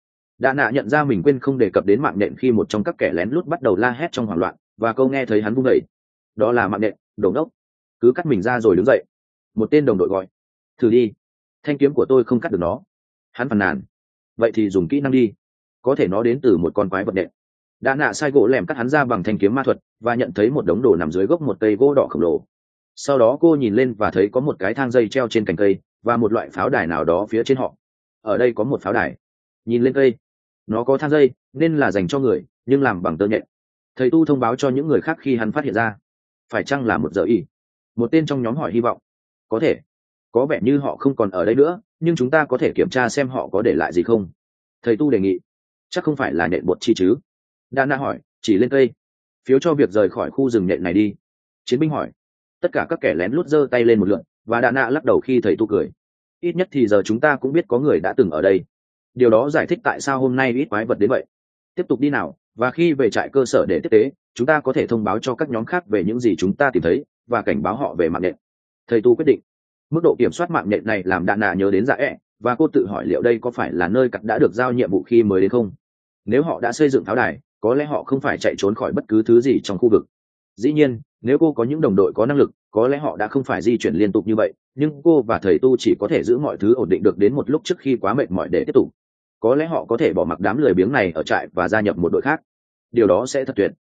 Đạ nạ nhận ra mình quên không đề cập đến mạng nhện khi một trong các kẻ lén lút bắt đầu la hét trong hoảng loạn, và câu nghe thấy hắn vung đẩy. Đó là mạng nhện, đồ ngốc. Cứ cắt mình ra rồi đứng dậy. Một tên đồng đội gọi. Thử đi. Thanh kiếm của tôi không cắt được nó. Hắn phàn nàn. Vậy thì dùng kỹ năng đi. Có thể nó đến từ một con quái vật nhện. Đạ nạ sai gỗ lẻm cắt hắn ra bằng thanh kiếm ma thuật, và nhận thấy một đống đồ nằm dưới gốc một cây gỗ đỏ khổng lồ. Sau đó cô nhìn lên và thấy có một cái thang dây treo trên cành cây, và một loại pháo đài nào đó phía trên họ. Ở đây có một pháo đài. Nhìn lên cây, nó có thang dây nên là dành cho người, nhưng làm bằng tơ nhện. Thầy tu thông báo cho những người khác khi hắn phát hiện ra. Phải chăng là một giờ y? Một tên trong nhóm hỏi hy vọng. Có thể. Có vẻ như họ không còn ở đây nữa, nhưng chúng ta có thể kiểm tra xem họ có để lại gì không. Thầy tu đề nghị. Chắc không phải là nhện bột chi chứ? Dana hỏi, chỉ lên cây. Phiếu cho việc rời khỏi khu rừng nhện này đi. Chiến binh hỏi. Tất cả các kẻ lén lút giơ tay lên một lượt, và Dana lắc đầu khi thầy tu cười. Ít nhất thì giờ chúng ta cũng biết có người đã từng ở đây. Điều đó giải thích tại sao hôm nay ít quái vật đến vậy. Tiếp tục đi nào, và khi về trại cơ sở để tiếp tế, chúng ta có thể thông báo cho các nhóm khác về những gì chúng ta tìm thấy, và cảnh báo họ về mạng nhện. Thầy tu quyết định. Mức độ kiểm soát mạng nhện này làm Dana nhớ đến Dạ ẹ, và cô tự hỏi liệu đây có phải là nơi cắt đã được giao nhiệm vụ khi mới đến không. Nếu họ đã xây dựng pháo đài, có lẽ họ không phải chạy trốn khỏi bất cứ thứ gì trong khu vực. Dĩ nhiên, nếu cô có những đồng đội có năng lực, có lẽ họ đã không phải di chuyển liên tục như vậy, nhưng cô và thầy tu chỉ có thể giữ mọi thứ ổn định được đến một lúc trước khi quá mệt mỏi để tiếp tục. Có lẽ họ có thể bỏ mặc đám lười biếng này ở trại và gia nhập một đội khác. Điều đó sẽ thật tuyệt.